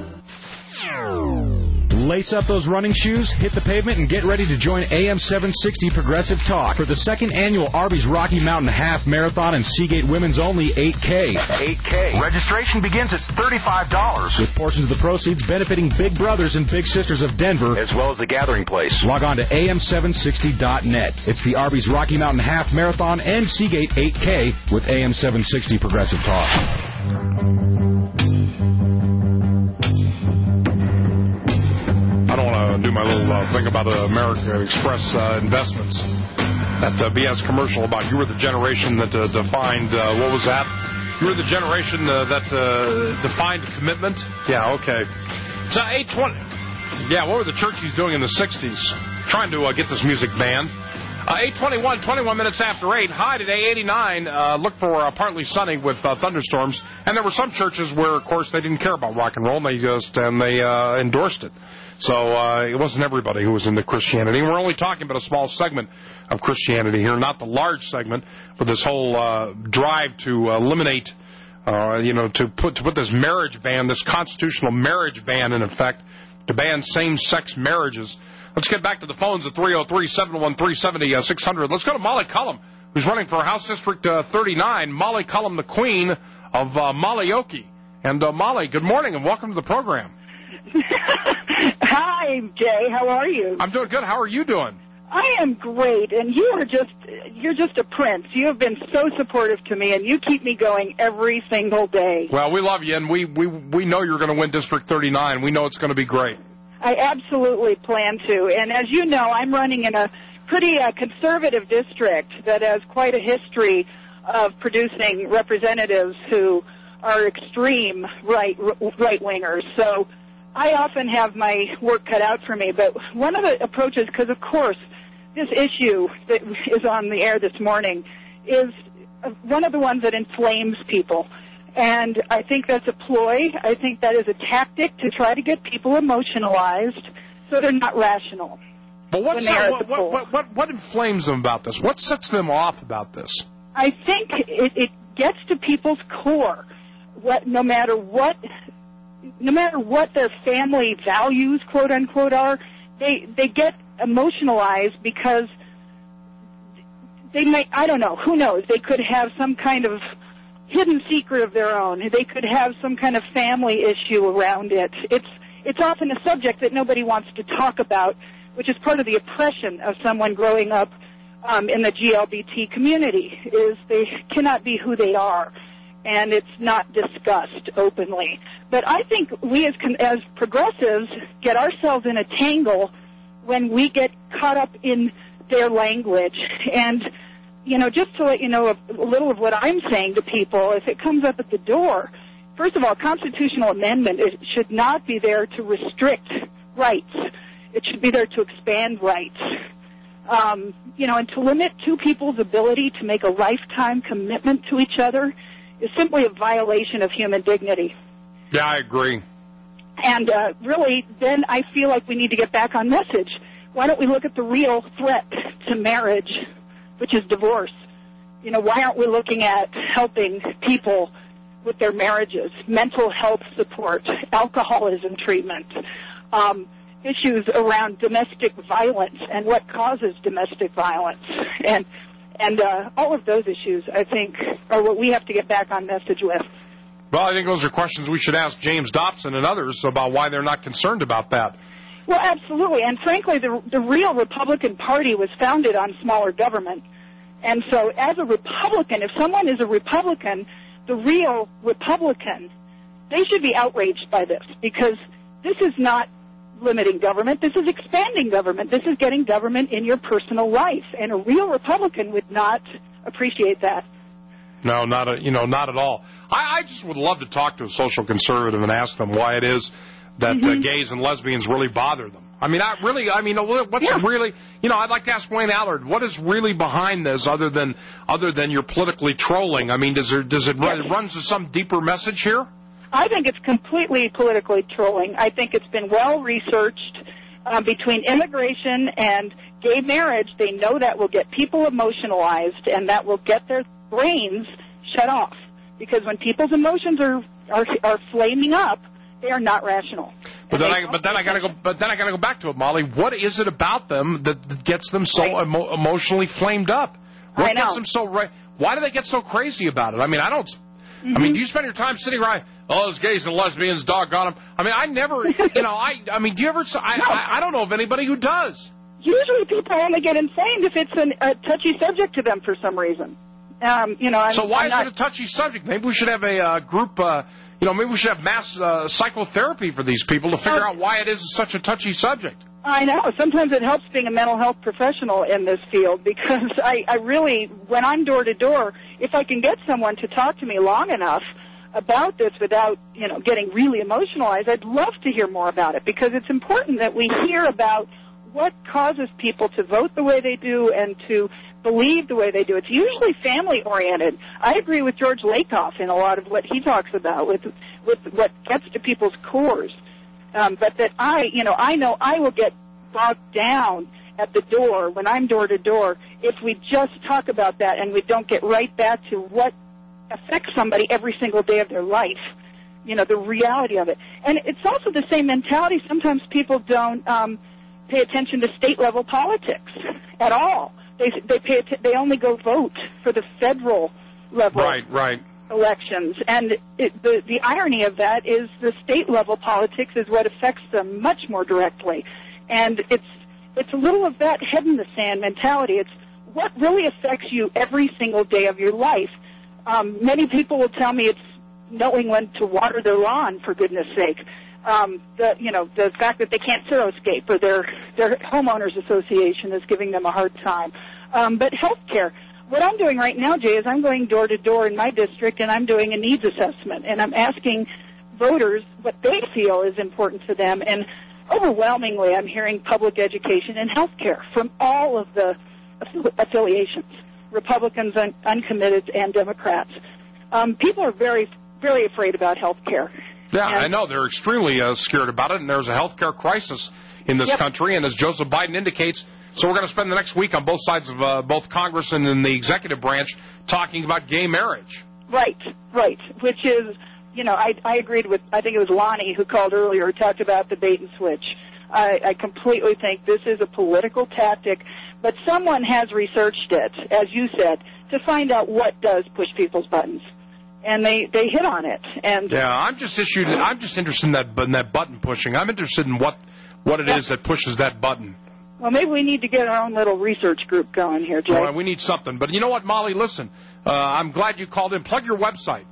Lace up those running shoes, hit the pavement, and get ready to join A M seven sixty Progressive Talk for the second annual Arby's Rocky Mountain Half Marathon and Seagate Women's Only eight K. eight K. Registration begins at thirty-five dollars. With portions of the proceeds benefiting Big Brothers and Big Sisters of Denver, as well as the Gathering Place. Log on to A M seven sixty dot net. It's the Arby's Rocky Mountain Half Marathon and Seagate eight K with A M seven sixty Progressive Talk. I don't want to do my little uh, thing about uh, American Express uh, investments. That uh, B S commercial about you were the generation that uh, defined, uh, what was that? You were the generation uh, that uh, defined commitment? Yeah, okay. So eight twenty. Yeah, what were the Churchies doing in the sixties? Trying to uh, get this music banned. Uh, eight twenty-one, twenty-one minutes after eight. High today, eighty-nine. Uh, look for uh, partly sunny with uh, thunderstorms. And there were some churches where, of course, they didn't care about rock and roll, and they just and they uh, endorsed it. So uh, it wasn't everybody who was into Christianity. We're only talking about a small segment of Christianity here, not the large segment, but this whole uh, drive to eliminate, uh, you know, to put to put this marriage ban, this constitutional marriage ban in effect, to ban same-sex marriages. Let's get back to the phones at three oh three, seven one three, seven oh six hundred. Let's go to Molly Cullum, who's running for House District uh, thirty-nine. Molly Cullum, the queen of uh, Mollyoke. And uh, Molly, good morning and welcome to the program. Hi, Jay. How are you? I'm doing good. How are you doing? I am great, and you are just, you're just a prince. You have been so supportive to me, and you keep me going every single day. Well, we love you, and we, we, we know you're going to win District thirty-nine. We know it's going to be great. I absolutely plan to, and as you know, I'm running in a pretty uh, conservative district that has quite a history of producing representatives who are extreme right, right-wingers. So I often have my work cut out for me, but one of the approaches, because of course this issue that is on the air this morning is one of the ones that inflames people. And I think that's a ploy. I think that is a tactic to try to get people emotionalized so they're not rational. But what's that, what, what, what, what, what inflames them about this? What sets them off about this? I think it, it gets to people's core. What, no matter what, no matter what their family values, quote unquote, are, they they get emotionalized because they may, I don't know, who knows? They could have some kind of hidden secret of their own. They could have some kind of family issue around it. It's it's often a subject that nobody wants to talk about, which is part of the oppression of someone growing up um, in the G L B T community, is they cannot be who they are, and it's not discussed openly. But I think we as as progressives get ourselves in a tangle when we get caught up in their language. And, you know, just to let you know a, a little of what I'm saying to people, if it comes up at the door, first of all, constitutional amendment it should not be there to restrict rights. It should be there to expand rights. Um, you know, and to limit two people's ability to make a lifetime commitment to each other is simply a violation of human dignity. Yeah, I agree. And uh, really, then I feel like we need to get back on message. Why don't we look at the real threat to marriage, which is divorce? You know, why aren't we looking at helping people with their marriages, mental health support, alcoholism treatment, um, issues around domestic violence and what causes domestic violence, and and uh, all of those issues, I think, are what we have to get back on message with. Well, I think those are questions we should ask James Dobson and others about why they're not concerned about that. Well, absolutely. And frankly, the, the real Republican Party was founded on smaller government. And so as a Republican, if someone is a Republican, the real Republican, they should be outraged by this, because this is not limiting government. This is expanding government. This is getting government in your personal life. And a real Republican would not appreciate that. No, not a, you know, not at all. I, I just would love to talk to a social conservative and ask them why it is that mm-hmm. uh, gays and lesbians really bother them. I mean, I really, I mean, what's yeah. really, you know, I'd like to ask Wayne Allard, what is really behind this, other than other than you're politically trolling? I mean, does there does it run, run to some deeper message here? I think it's completely politically trolling. I think it's been well researched uh, between immigration and gay marriage. They know that will get people emotionalized, and that will get their brains shut off, because when people's emotions are are, are flaming up, they are not rational. But then, I, but then I got to go. But then I got to go back to it, Molly. What is it about them that gets them so right. emo- emotionally flamed up? What I know. gets them so? Ra- Why do they get so crazy about it? I mean, I don't. Mm-hmm. I mean, do you spend your time sitting around? Oh, those gays and lesbians, doggone them. I mean, I never. You know, I. I mean, do you ever? I, no. I. I don't know of anybody who does. Usually, people only get inflamed if it's an, a touchy subject to them for some reason. Um, you know, I'm, so why I'm is not... it a touchy subject? Maybe we should have a uh, group, uh, you know, maybe we should have mass uh, psychotherapy for these people to figure uh, out why it is such a touchy subject. I know. Sometimes it helps being a mental health professional in this field, because I, I really, when I'm door to door, if I can get someone to talk to me long enough about this without, you know, getting really emotionalized, I'd love to hear more about it, because it's important that we hear about what causes people to vote the way they do and to believe the way they do. It's usually family-oriented. I agree with George Lakoff in a lot of what he talks about with with what gets to people's cores. Um, but that I, you know, I know I will get bogged down at the door when I'm door-to-door if we just talk about that and we don't get right back to what affects somebody every single day of their life, you know, the reality of it. And it's also the same mentality. Sometimes people don't um, pay attention to state-level politics at all. They they pay they only go vote for the federal level right, right. elections, and it, the the irony of that is the state level politics is what affects them much more directly, and it's it's a little of that head in the sand mentality. It's what really affects you every single day of your life. Um, many people will tell me it's knowing when to water their lawn, for goodness sake. Um, the you know the fact that they can't Zeroscape, or their their homeowners association is giving them a hard time. Um, but health care. What I'm doing right now, Jay, is I'm going door to door in my district, and I'm doing a needs assessment, and I'm asking voters what they feel is important to them. And overwhelmingly, I'm hearing public education and health care from all of the affiliations, Republicans, un- uncommitted, and Democrats. Um, people are very, very afraid about health care. Yeah, and I know. They're extremely uh, scared about it, and there's a health care crisis in this Yep. country, and as Joseph Biden indicates, so we're going to spend the next week on both sides of uh, both Congress and in the executive branch talking about gay marriage. Right, right, which is, you know, I, I agreed with, I think it was Lonnie who called earlier, who talked about the bait and switch. I, I completely think this is a political tactic, but someone has researched it, as you said, to find out what does push people's buttons. And they, they hit on it. And Yeah, I'm just issued. I'm just interested in that, in that button pushing. I'm interested in what, what it Yeah. is that pushes that button. Well, maybe we need to get our own little research group going here, Jay. Well, we need something. But you know what, Molly, listen, uh, I'm glad you called in. Plug your website.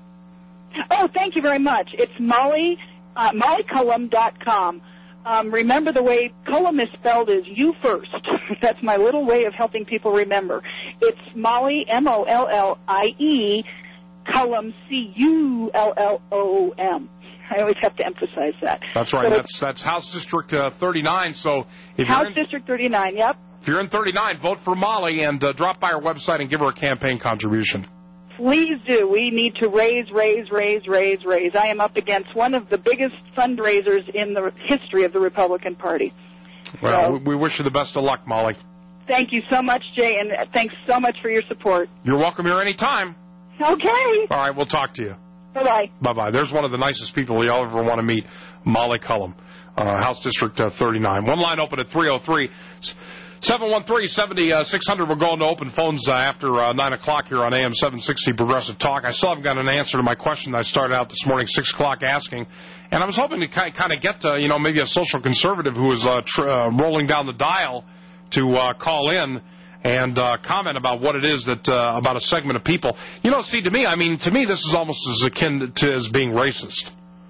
Oh, thank you very much. It's Molly, uh, molly cullum dot com. Um, remember, the way Cullum is spelled is you first. That's my little way of helping people remember. It's Molly, M O L L I E, Cullum, C U L L O M. I always have to emphasize that. That's right. So That's that's House District uh, thirty-nine. So if House you're in, District thirty-nine, yep. if you're in thirty-nine, vote for Molly and uh, drop by our website and give her a campaign contribution. Please do. We need to raise, raise, raise, raise, raise. I am up against one of the biggest fundraisers in the history of the Republican Party. Well, So- we, we wish you the best of luck, Molly. Thank you so much, Jay, and thanks so much for your support. You're welcome here anytime. Okay. All right, we'll talk to you. Bye-bye. Bye-bye. There's one of the nicest people you'll ever want to meet, Molly Cullum, uh, House District uh, thirty-nine. One line open at three oh three, seven one three, seven six hundred. We're going to open phones uh, after uh, nine o'clock here on A M seven sixty Progressive Talk. I still haven't got an answer to my question I started out this morning, six o'clock, asking. And I was hoping to kind of get, uh, you know, maybe a social conservative who is uh, tr- uh, rolling down the dial to uh, call in and uh, comment about what it is that, uh, about a segment of people. You know, see, to me, I mean, to me, this is almost as akin to as being racist.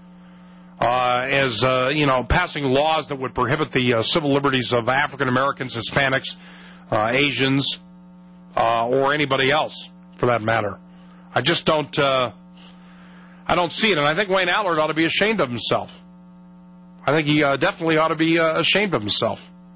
Uh, as, uh, you know, passing laws that would prohibit the uh, civil liberties of African Americans, Hispanics, uh, Asians, uh, or anybody else, for that matter. I just don't, uh, I don't see it, and I think Wayne Allard ought to be ashamed of himself. I think he uh, definitely ought to be uh, ashamed of himself.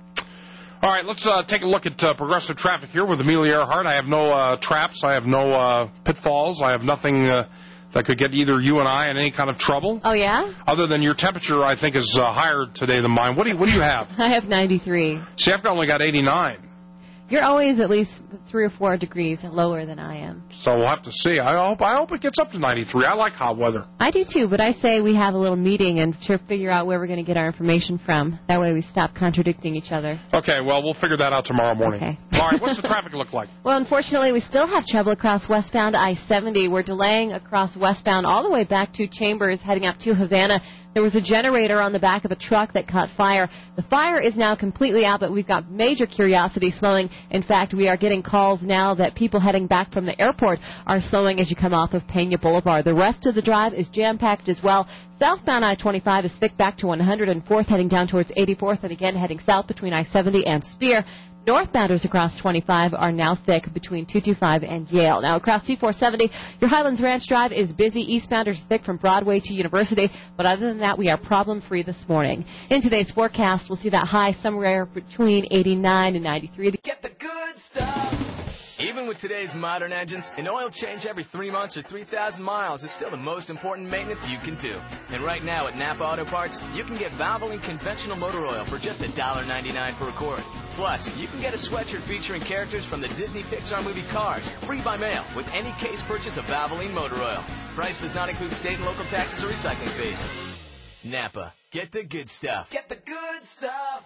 All right, let's uh, take a look at uh, progressive traffic here with Amelia Earhart. I have no uh, traps. I have no uh, pitfalls. I have nothing uh, that could get either you and I in any kind of trouble. Oh, yeah? Other than your temperature, I think, is uh, higher today than mine. What do you, what do you have? I have ninety-three. See, I've only got eighty-nine. You're always at least three or four degrees lower than I am. So we'll have to see. I hope I hope it gets up to ninety-three. I like hot weather. I do too, but I say we have a little meeting and to figure out where we're going to get our information from. That way we stop contradicting each other. Okay, well, we'll figure that out tomorrow morning. Okay. All right, what's the traffic look like? Well, unfortunately, we still have trouble across westbound I seventy. We're delaying across westbound all the way back to Chambers, heading up to Havana. There was a generator on the back of a truck that caught fire. The fire is now completely out, but we've got major curiosity slowing. In fact, we are getting calls now that people heading back from the airport are slowing as you come off of Pena Boulevard. The rest of the drive is jam-packed as well. Southbound I twenty-five is thick back to one hundred fourth, heading down towards eighty-fourth, and again heading south between I seventy and Spear. Northbounders across twenty-five are now thick between two twenty-five and Yale. Now, across C four seventy, your Highlands Ranch Drive is busy. Eastbounders thick from Broadway to University. But other than that, we are problem-free this morning. In today's forecast, we'll see that high somewhere between eighty-nine and ninety-three. Get the good stuff. Even with today's modern engines, an oil change every three months or three thousand miles is still the most important maintenance you can do. And right now at Napa Auto Parts, you can get Valvoline conventional motor oil for just one dollar ninety-nine per quart. Plus, you can get a sweatshirt featuring characters from the Disney Pixar movie Cars, free by mail, with any case purchase of Valvoline motor oil. Price does not include state and local taxes or recycling fees. Napa, get the good stuff. Get the good stuff.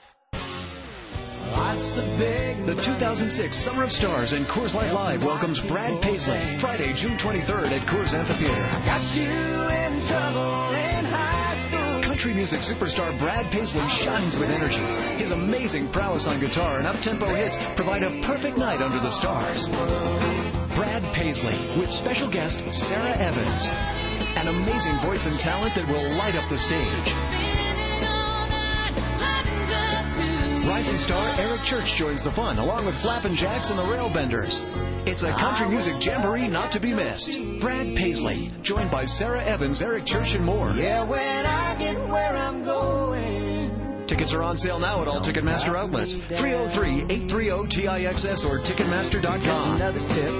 The two thousand six Summer of Stars and Coors Light Live welcomes Brad Paisley Friday, June twenty-third at Coors Amphitheater. Got you in trouble in high school. Country music superstar Brad Paisley shines with energy. His amazing prowess on guitar and up-tempo hits provide a perfect night under the stars. Brad Paisley with special guest Sarah Evans. An amazing voice and talent that will light up the stage. Rising star Eric Church joins the fun, along with Flappin' Jacks and the Railbenders. It's a country music jamboree not to be missed. Brad Paisley, joined by Sarah Evans, Eric Church, and more. Yeah, when I get where I'm going. Tickets are on sale now at all Ticketmaster outlets. three oh three, eight three zero, T I X S or Ticketmaster dot com. Another tip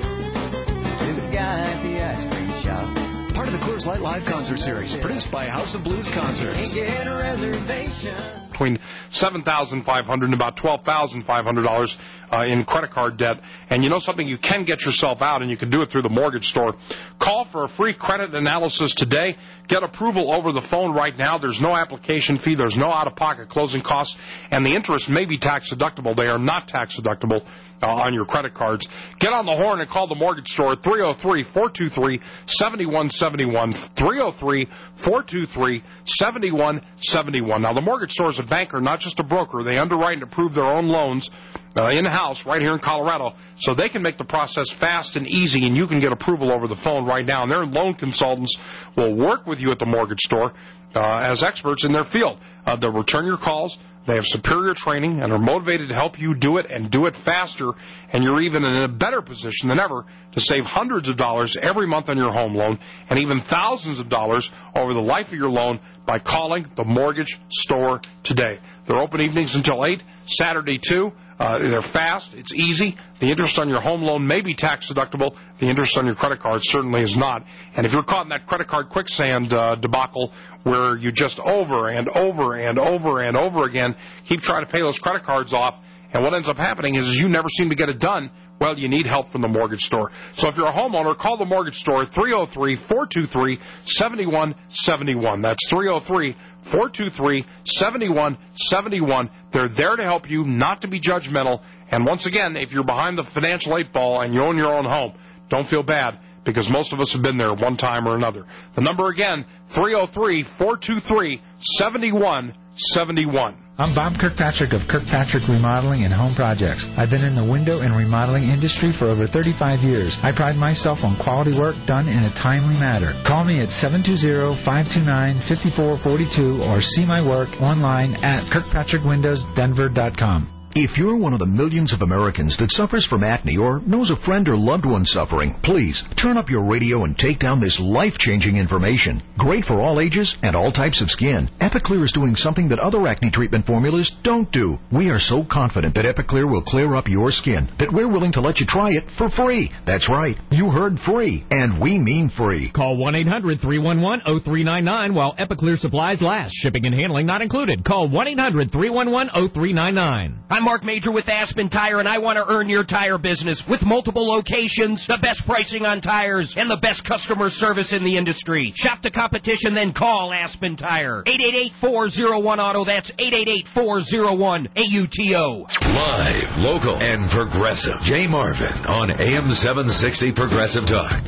to the guy at the ice cream shop. Part of the Coors Light Live concert series, produced by House of Blues Concerts. Get a reservation. Between seven thousand five hundred dollars and about twelve thousand five hundred dollars uh, in credit card debt. And you know something? You can get yourself out, and you can do it through the mortgage store. Call for a free credit analysis today. Get approval over the phone right now. There's no application fee. There's no out-of-pocket closing costs. And the interest may be tax-deductible. They are not tax-deductible uh, on your credit cards. Get on the horn and call the mortgage store at three oh three, four two three, seven one seven one, three oh three, four two three, seven one seven one. Now, the mortgage store is a banker, not just a broker. They underwrite and approve their own loans uh, in-house right here in Colorado, so they can make the process fast and easy, and you can get approval over the phone right now. And their loan consultants will work with you at the mortgage store uh, as experts in their field. Uh, they'll return your calls. They have superior training and are motivated to help you do it and do it faster, and you're even in a better position than ever to save hundreds of dollars every month on your home loan and even thousands of dollars over the life of your loan by calling the mortgage store today. They're open evenings until eight, Saturday too. Uh, they're fast. It's easy. The interest on your home loan may be tax deductible. The interest on your credit card certainly is not. And if you're caught in that credit card quicksand uh, debacle where you just over and over and over and over again keep trying to pay those credit cards off, and what ends up happening is, is you never seem to get it done, well, you need help from the mortgage store. So if you're a homeowner, call the mortgage store at three oh three, four two three, seven one seven one. That's three oh three, four two three, seven one seven one. They're there to help you, not to be judgmental. And once again, if you're behind the financial eight ball and you own your own home, don't feel bad, because most of us have been there one time or another. The number again, three oh three, four two three, seven one seven one. I'm Bob Kirkpatrick of Kirkpatrick Remodeling and Home Projects. I've been in the window and remodeling industry for over thirty-five years. I pride myself on quality work done in a timely manner. Call me at seven two zero, five two nine, five four four two or see my work online at kirkpatrick windows denver dot com. If you're one of the millions of Americans that suffers from acne or knows a friend or loved one suffering, please turn up your radio and take down this life-changing information. Great for all ages and all types of skin. Epiclear is doing something that other acne treatment formulas don't do. We are so confident that Epiclear will clear up your skin that we're willing to let you try it for free. That's right. You heard free, and we mean free. Call one eight hundred, three one one, oh three nine nine while Epiclear supplies last. Shipping and handling not included. Call one eight hundred, three one one, oh three nine nine. I'm Mark Major with Aspen Tire, and I want to earn your tire business with multiple locations, the best pricing on tires, and the best customer service in the industry. Shop the competition, then call Aspen Tire. eight eight eight, four oh one, auto. That's eight eight eight, four oh one, A U T O. Live, local, and progressive. Jay Marvin on A M seven sixty Progressive Talk.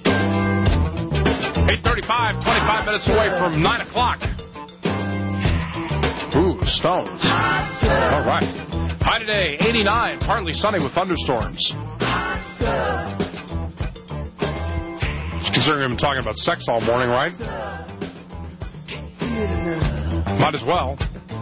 eight thirty-five, twenty-five minutes away from nine o'clock. Ooh, Stones. All right. High today, eighty-nine, partly sunny with thunderstorms. Considering we've been talking about sex all morning, right? Might as well.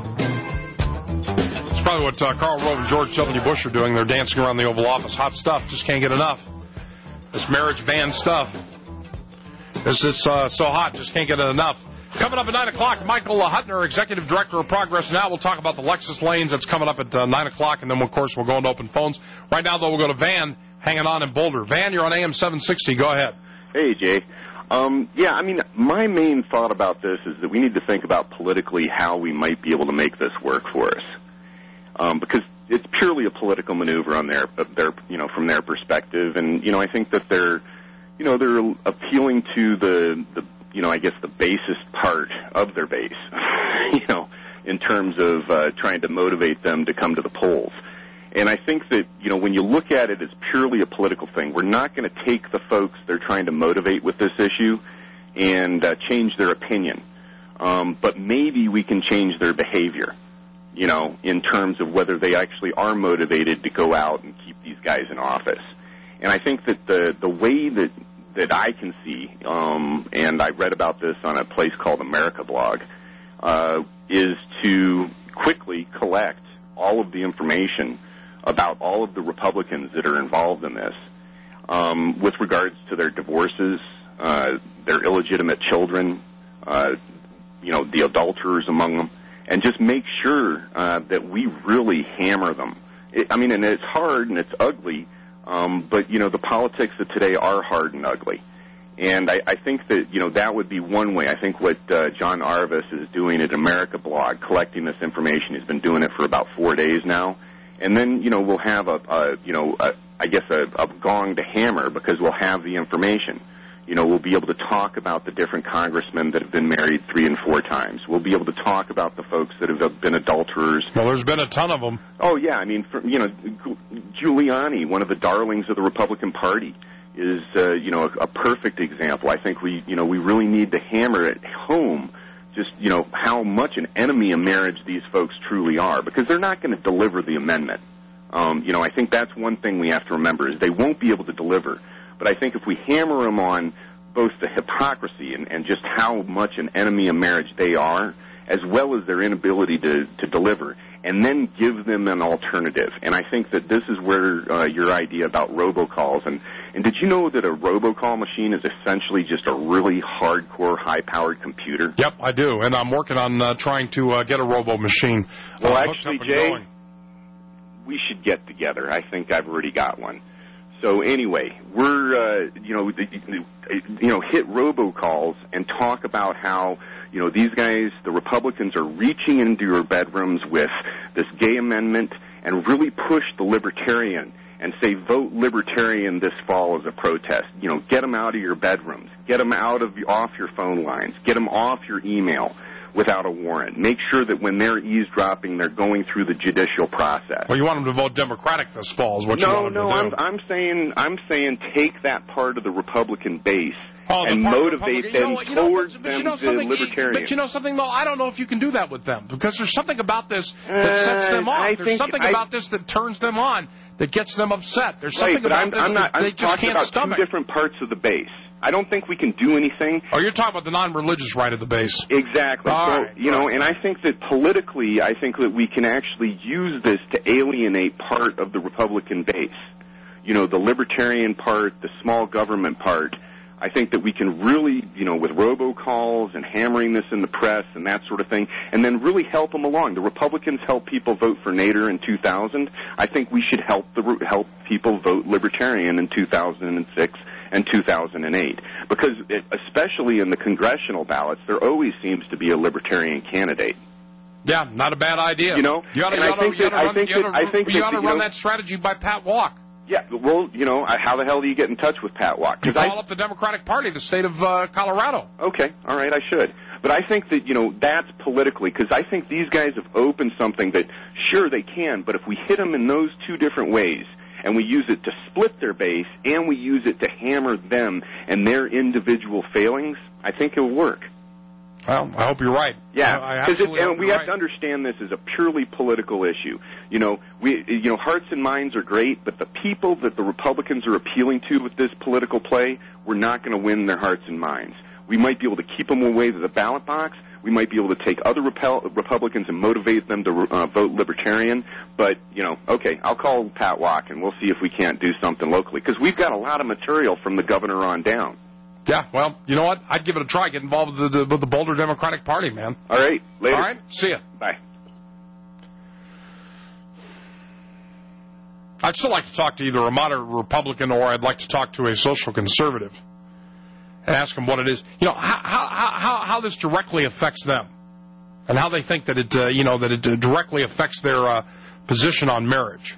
It's probably what uh, Karl Rove and George W. Bush are doing. They're dancing around the Oval Office. Hot stuff. Just can't get enough. This marriage ban stuff. It's, it's uh, so hot, just can't get it enough. Coming up at nine o'clock, Michael Hutner, Executive Director of Progress Now. We'll talk about the Lexus lanes. That's coming up at uh, nine o'clock, and then, of course, we'll go into open phones. Right now, though, we'll go to Van, hanging on in Boulder. Van, you're on A M seven sixty. Go ahead. Hey, Jay. Um, yeah, I mean, my main thought about this is that we need to think about politically how we might be able to make this work for us, um, because it's purely a political maneuver on their, their, you know, from their perspective. And, you know, I think that they're, you know, they're appealing to the, the you know, I guess the basest part of their base, you know, in terms of uh, trying to motivate them to come to the polls. And I think that, you know, when you look at it as purely a political thing, we're not going to take the folks they're trying to motivate with this issue and uh, change their opinion. Um, but maybe we can change their behavior, you know, in terms of whether they actually are motivated to go out and keep these guys in office. And I think that the, the way that that I can see, um, and I read about this on a place called America Blog, uh, is to quickly collect all of the information about all of the Republicans that are involved in this, um, with regards to their divorces, uh, their illegitimate children, uh, you know, the adulterers among them, and just make sure uh, that we really hammer them. It, I mean, and it's hard and it's ugly, um, but, you know, the politics of today are hard and ugly. And I, I think that, you know, that would be one way. I think what uh, John Arvis is doing at America Blog, collecting this information, he's been doing it for about four days now. And then, you know, we'll have a, a you know, a, I guess a, a gong to hammer because we'll have the information. You know, we'll be able to talk about the different congressmen that have been married three and four times. We'll be able to talk about the folks that have been adulterers. Well, there's been a ton of them. Oh, yeah. I mean, for, you know, Giuliani, one of the darlings of the Republican Party, is, uh, you know, a, a perfect example. I think we, you know, we really need to hammer at home just, you know, how much an enemy of marriage these folks truly are, because they're not going to deliver the amendment. Um, you know, I think that's one thing we have to remember is they won't be able to deliver. But I think if we hammer them on both the hypocrisy and, and just how much an enemy of marriage they are, as well as their inability to, to deliver, and then give them an alternative. And I think that this is where uh, your idea about robocalls, and, and did you know that a robocall machine is essentially just a really hardcore, high-powered computer? Yep, I do, and I'm working on uh, trying to uh, get a robo machine. Well, uh, actually, Jay, going. we should get together. I think I've already got one. So anyway, we're, uh, you know, you know, hit robocalls and talk about how, you know, these guys, the Republicans, are reaching into your bedrooms with this gay amendment and really push the libertarian and say, vote libertarian this fall as a protest. You know, get them out of your bedrooms. Get them out of off your phone lines. Get them off your email without a warrant. Make sure that when they're eavesdropping, they're going through the judicial process. Well, you want them to vote Democratic this fall is what no, you want them no, to do. No, no, I'm, I'm saying, I'm saying take that part of the Republican base oh, and the motivate the them you know, towards but, them you know to libertarian. But you know something, though? I don't know if you can do that with them, because there's something about this that sets them Uh, off. I There's think something I, about this that turns them on, that gets them upset. There's right, something but about I'm, this I'm not, that I'm they just talking can't about stomach. two different parts of the base. I don't think we can do anything. Oh, you're talking about the non-religious right of the base. Exactly. All so, right, you know, and I think that politically, I think that we can actually use this to alienate part of the Republican base. You know, the libertarian part, the small government part. I think that we can really, you know, with robocalls and hammering this in the press and that sort of thing, and then really help them along. The Republicans helped people vote for Nader in two thousand. I think we should help the help people vote Libertarian in two thousand six and two thousand eight, because it, especially in the congressional ballots, there always seems to be a Libertarian candidate. Yeah, not a bad idea. You know, you ought to, and you I think that I think that I think you ought to that, you run know, that strategy by Pat Walk. Yeah, well, you know, how the hell do you get in touch with Pat Walk? You call I, up the Democratic Party, the state of uh, Colorado. Okay, all right, I should. But I think that, you know, that's politically, because I think these guys have opened something that, sure, they can, but if we hit them in those two different ways, and we use it to split their base, and we use it to hammer them and their individual failings, I think it'll work. Well, I hope you're right. Yeah, because and we have right. to understand this as a purely political issue. You know, we, you know, hearts and minds are great, but the people that the Republicans are appealing to with this political play, we're not going to win their hearts and minds. We might be able to keep them away to the ballot box. We might be able to take other Repel- Republicans and motivate them to uh, vote Libertarian. But, you know, okay, I'll call Pat Walk, and we'll see if we can't do something locally, because we've got a lot of material from the governor on down. Yeah, well, you know what? I'd give it a try. Get involved with the, with the Boulder Democratic Party, man. All right, later. All right, see ya. Bye. I'd still like to talk to either a moderate Republican or I'd like to talk to a social conservative and ask them what it is. You know, how how how, how this directly affects them and how they think that it, uh, you know, that it directly affects their uh, position on marriage.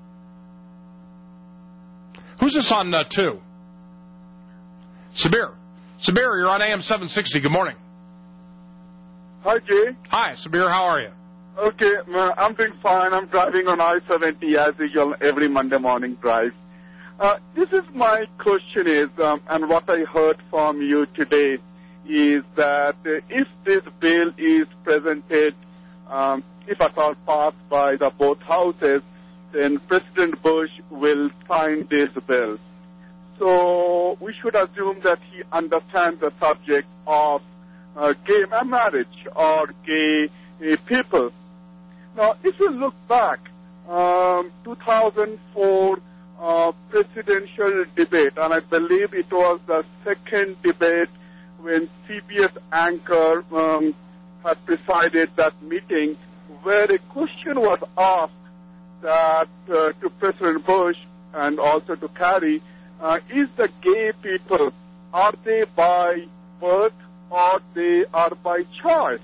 Who's this on uh, two? Sabir. Sabir, you're on A M seven sixty. Good morning. Hi, Jay. Hi, Sabir. How are you? Okay, I'm doing fine. I'm driving on I seventy as usual every Monday morning drive. Uh, this is my question is, um, and what I heard from you today is that uh, if this bill is presented, um, if at all passed by the both houses, then President Bush will sign this bill. So we should assume that he understands the subject of uh, gay marriage or gay uh, people. Now, if you look back, um, two thousand four uh, presidential debate, and I believe it was the second debate when C B S anchor um, had presided that meeting where a question was asked that uh, to President Bush and also to Kerry, uh, is the gay people, are they by birth or they are by choice?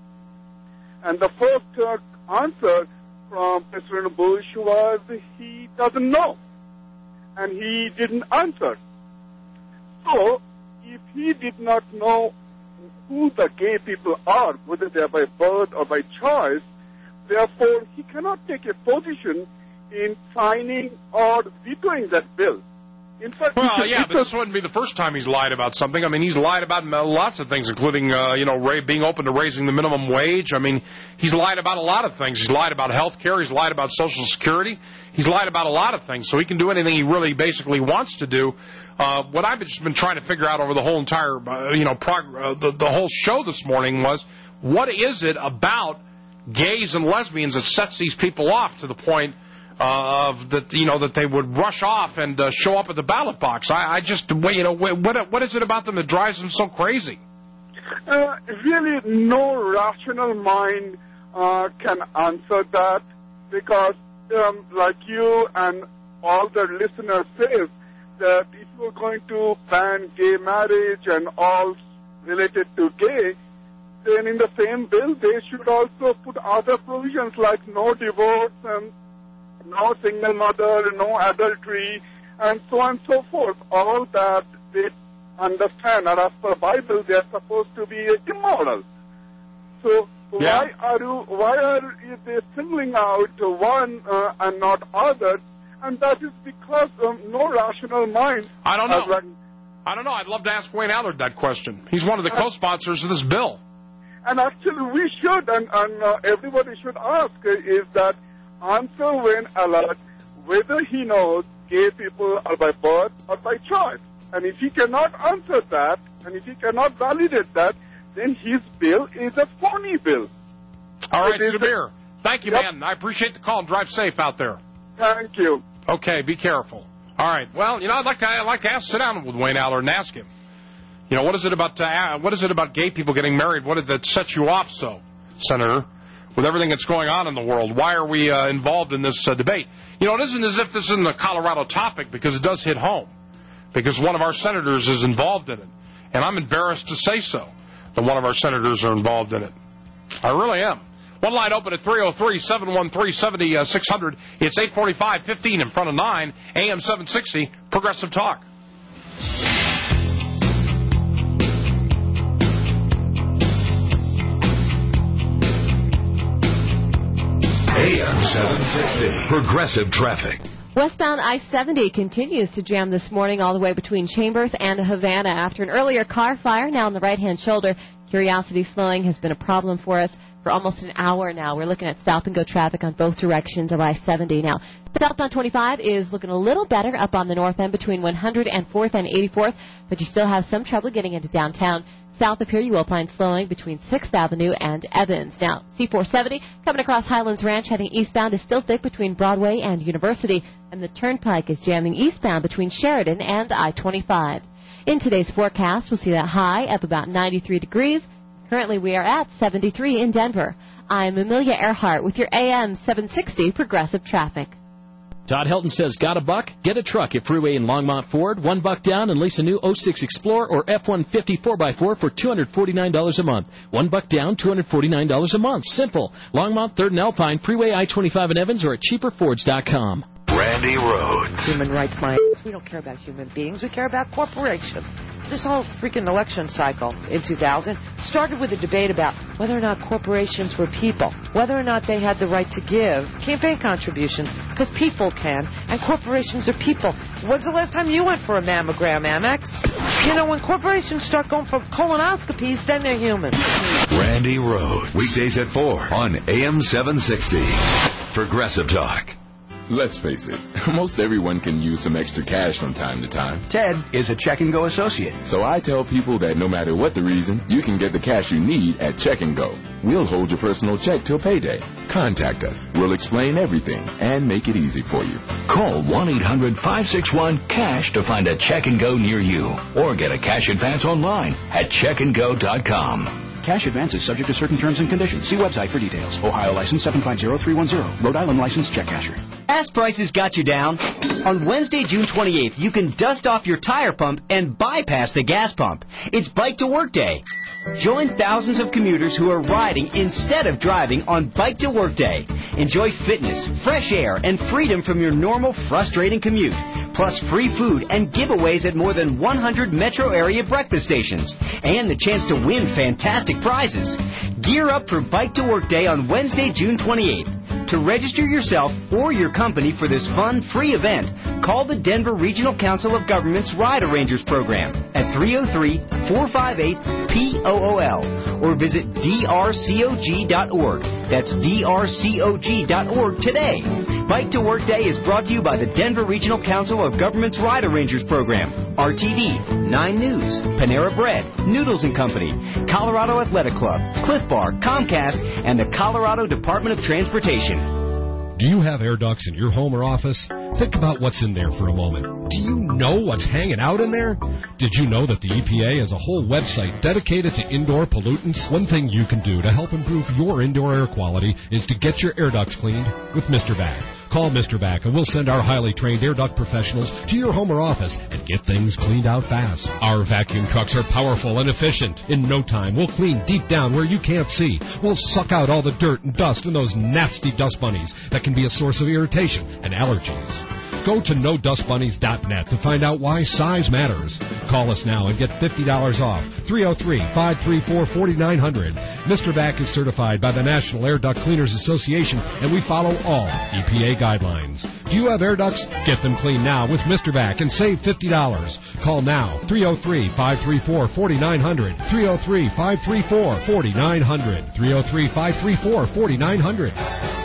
And the first uh, answer from President Bush was he doesn't know. And he didn't answer. So, if he did not know who the gay people are, whether they are by birth or by choice, therefore he cannot take a position in signing or vetoing that bill. In fact, well, yeah, but this wouldn't be the first time he's lied about something. I mean, he's lied about lots of things, including, uh, you know, being open to raising the minimum wage. I mean, he's lied about a lot of things. He's lied about health care. He's lied about Social Security. He's lied about a lot of things. So he can do anything he really basically wants to do. Uh, what I've just been trying to figure out over the whole entire, uh, you know, prog- uh, the, the whole show this morning was, what is it about gays and lesbians that sets these people off to the point Uh, of that, you know, that they would rush off and uh, show up at the ballot box? I, I just, you know, what what is it about them that drives them so crazy? Uh, really, no rational mind uh, can answer that, because, um, like you and all the listeners say, that if you're going to ban gay marriage and all related to gay, then in the same bill they should also put other provisions like no divorce and no single mother, no adultery, and so on and so forth. All that they understand, and as per Bible, they are supposed to be immoral. So yeah. why are you? Why are they singling out one uh, and not others? And that is because um, no rational mind. I don't know. Run. I don't know. I'd love to ask Wayne Allard that question. He's one of the co-sponsors of this bill. And actually, we should, and, and uh, everybody should ask, uh, is that answer Wayne Allard whether he knows gay people are by birth or by choice. And if he cannot answer that, and if he cannot validate that, then his bill is a phony bill. All right, so Samir. Thank you, yep. man. I appreciate the call, and drive safe out there. Thank you. Okay, be careful. All right. Well, you know, I'd like to, I'd like to ask, sit down with Wayne Allard and ask him, you know, what is it about uh, what is it about gay people getting married? What did that set you off so, Senator? With everything that's going on in the world, why are we uh, involved in this uh, debate? You know, it isn't as if this isn't a Colorado topic, because it does hit home, because one of our senators is involved in it. And I'm embarrassed to say so, that one of our senators are involved in it. I really am. One line open at three oh three, seven one three, seven six hundred. It's eight forty-five, fifteen in front of nine, A M seven sixty, Progressive Talk. A M seven sixty, Progressive Traffic. Westbound I seventy continues to jam this morning all the way between Chambers and Havana. After an earlier car fire, now on the right-hand shoulder, Curiosity slowing has been a problem for us for almost an hour now. We're looking at stop-and-go traffic on both directions of I seventy. Now, southbound twenty-five is looking a little better up on the north end between one hundred fourth and eighty-fourth, but you still have some trouble getting into downtown. South of here, you will find slowing between sixth Avenue and Evans. Now, C four seventy coming across Highlands Ranch heading eastbound is still thick between Broadway and University, and the Turnpike is jamming eastbound between Sheridan and I twenty-five. In today's forecast, we'll see that high up about ninety-three degrees. Currently, we are at seventy-three in Denver. I'm Amelia Earhart with your A M seven sixty Progressive Traffic. Todd Helton says, got a buck? Get a truck at Freeway in Longmont Ford. One buck down and lease a new oh six Explorer or F one fifty four by four for two hundred forty-nine dollars a month. One buck down, two hundred forty-nine dollars a month. Simple. Longmont, third and Alpine, Freeway I twenty-five in Evans, or at cheaper fords dot com. Randy Rhodes. Human rights minds. We don't care about human beings. We care about corporations. This whole freaking election cycle in two thousand started with a debate about whether or not corporations were people, whether or not they had the right to give campaign contributions, because people can, and corporations are people. When's the last time you went for a mammogram, Amex? You know, when corporations start going for colonoscopies, then they're human. Randy Rhodes. Weekdays at four on A M seven sixty. Progressive Talk. Let's face it, most everyone can use some extra cash from time to time. Ted is a Check and Go associate. So I tell people that no matter what the reason, you can get the cash you need at Check and Go. We'll hold your personal check till payday. Contact us. We'll explain everything and make it easy for you. Call one eight hundred five six one cash to find a Check and Go near you. Or get a cash advance online at check and go dot com. Cash advances subject to certain terms and conditions. See website for details. Ohio license seven five zero three one zero. Rhode Island license check casher. Gas prices got you down? On Wednesday, June twenty-eighth, you can dust off your tire pump and bypass the gas pump. It's Bike to Work Day. Join thousands of commuters who are riding instead of driving on Bike to Work Day. Enjoy fitness, fresh air, and freedom from your normal frustrating commute. Plus free food and giveaways at more than one hundred metro area breakfast stations. And the chance to win fantastic prizes. Gear up for Bike to Work Day on Wednesday, June twenty-eighth. To register yourself or your company for this fun, free event, call the Denver Regional Council of Governments Ride Arrangers Program at three oh three, four five eight, P O O L or visit D R C O G dot org. That's D R C O G dot org today. Bike to Work Day is brought to you by the Denver Regional Council of Governments Ride Arrangers Program, R T D, Nine News, Panera Bread, Noodles and Company, Colorado Athletic Club, Cliff Bar, Comcast, and the Colorado Department of Transportation. Do you have air ducts in your home or office? Think about what's in there for a moment. Do you know what's hanging out in there? Did you know that the E P A has a whole website dedicated to indoor pollutants? One thing you can do to help improve your indoor air quality is to get your air ducts cleaned with Mister Vac. Call Mister Vac and we'll send our highly trained air duct professionals to your home or office and get things cleaned out fast. Our vacuum trucks are powerful and efficient. In no time, we'll clean deep down where you can't see. We'll suck out all the dirt and dust and those nasty dust bunnies that can be a source of irritation and allergies. Go to no dust bunnies dot net to find out why size matters. Call us now and get fifty dollars off. three oh three, five three four, four nine zero zero. Mister Vac is certified by the National Air Duct Cleaners Association, and we follow all E P A guidelines. Do you have air ducts? Get them clean now with Mister Vac and save fifty dollars. Call now, three oh three, five three four, four nine zero zero. three oh three, five three four, four nine zero zero. three oh three, five three four, four nine zero zero.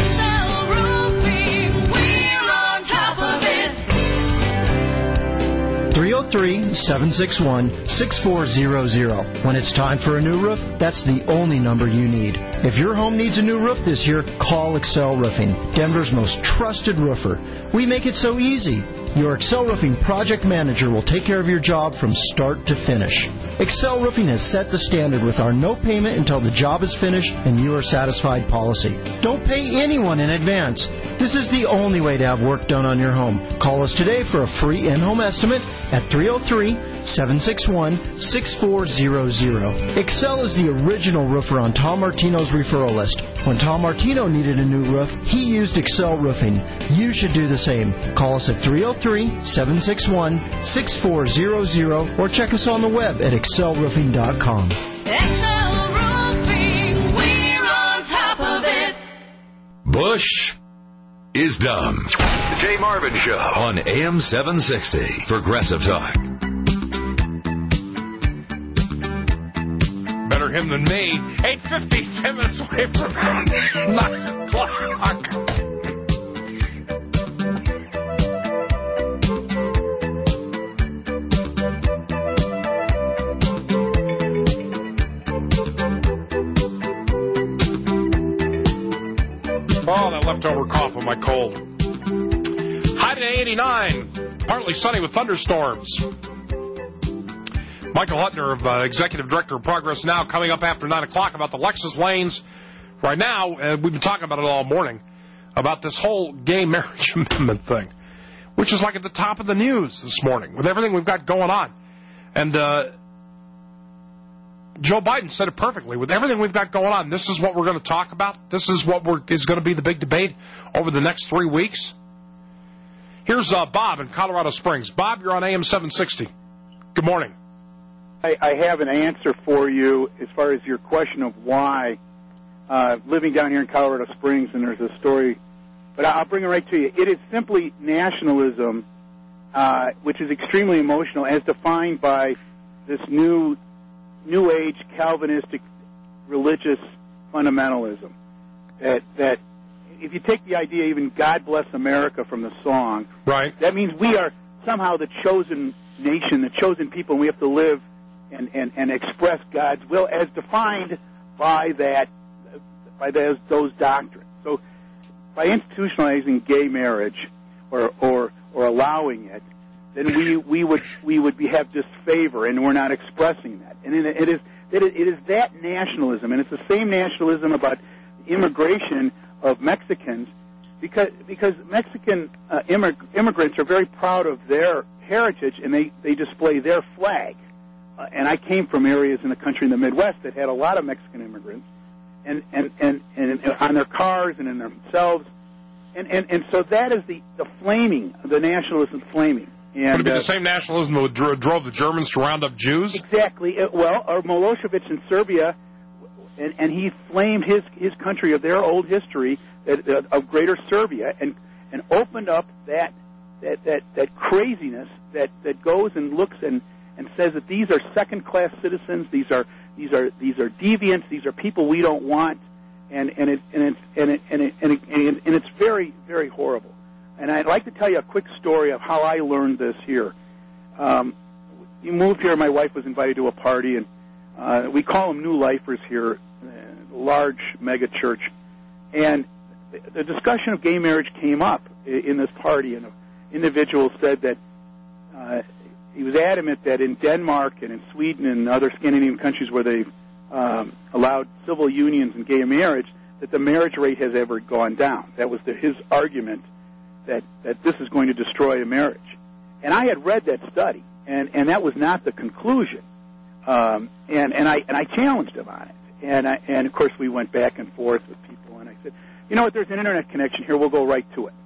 three oh three, seven six one, six four zero zero. When it's time for a new roof, that's the only number you need. If your home needs a new roof this year, call Excel Roofing, Denver's most trusted roofer. We make it so easy. Your Excel Roofing project manager will take care of your job from start to finish. Excel Roofing has set the standard with our no payment until the job is finished and you are satisfied policy. Don't pay anyone in advance. This is the only way to have work done on your home. Call us today for a free in-home estimate at three oh three, seven six one, six four zero zero. Excel is the original roofer on Tom Martino's referral list. When Tom Martino needed a new roof, he used Excel Roofing. You should do the same. Call us at three oh three, seven six one, six four zero zero or check us on the web at excel roofing dot com. Excel Roofing, we're on top of it. Bush is dumb. The Jay Marvin Show on A M seven sixty. Progressive Talk. Better him than me. eight fifty, ten minutes away from nine o'clock. Oh, that leftover cough on my cold. High today, eighty-nine. Partly sunny with thunderstorms. Michael Huttner, of uh, Executive Director of Progress Now, coming up after nine o'clock about the Lexus lanes. Right now, uh, we've been talking about it all morning, about this whole gay marriage amendment thing, which is like at the top of the news this morning with everything we've got going on. And uh, Joe Biden said it perfectly. With everything we've got going on, this is what we're going to talk about. This is what we're, is going to be the big debate over the next three weeks. Here's uh, Bob in Colorado Springs. Bob, you're on A M seven sixty. Good morning. I, I have an answer for you as far as your question of why. Uh, living down here in Colorado Springs, and there's a story, but I'll bring it right to you. It is simply nationalism, uh, which is extremely emotional, as defined by this new New Age Calvinistic religious fundamentalism. That that if you take the idea, even "God Bless America" from the song, right? That means we are somehow the chosen nation, the chosen people, and we have to live and, and, and express God's will as defined by that by those, those doctrines. So, by institutionalizing gay marriage or or, or allowing it, then we, we would we would be, have disfavor, and we're not expressing that. And it, it is that it, it is that nationalism, and it's the same nationalism about immigration of Mexicans, because because Mexican uh, immig- immigrants are very proud of their heritage, and they, they display their flag. Uh, and I came from areas in the country in the Midwest that had a lot of Mexican immigrants, and and, and, and on their cars and in themselves. And, and, and so that is the, the flaming, the nationalism flaming. And, Would it be uh, the same nationalism that dro- drove the Germans to round up Jews? Exactly. Uh, well, or Milosevic in Serbia, and, and he flamed his, his country of their old history that, uh, of Greater Serbia, and, and opened up that that, that, that craziness that, that goes and looks and, and says that these are second-class citizens, these are these are these are deviants, these are people we don't want, and and it and it's and it and it, and, it, and, it, and it's very very horrible. And I'd like to tell you a quick story of how I learned this here. Um, we moved here. My wife was invited to a party, and uh, we call them New Lifers here, a large mega church. And the discussion of gay marriage came up in this party, and an individual said that uh, he was adamant that in Denmark and in Sweden and other Scandinavian countries where they've um, allowed civil unions and gay marriage, that the marriage rate has ever gone down. That was the, his argument. That, that this is going to destroy a marriage. And I had read that study, and, and that was not the conclusion. Um, and, and, I, and I challenged him on it. And, I, and, of course, we went back and forth with people, and I said, you know what, there's an Internet connection here, we'll go right to it.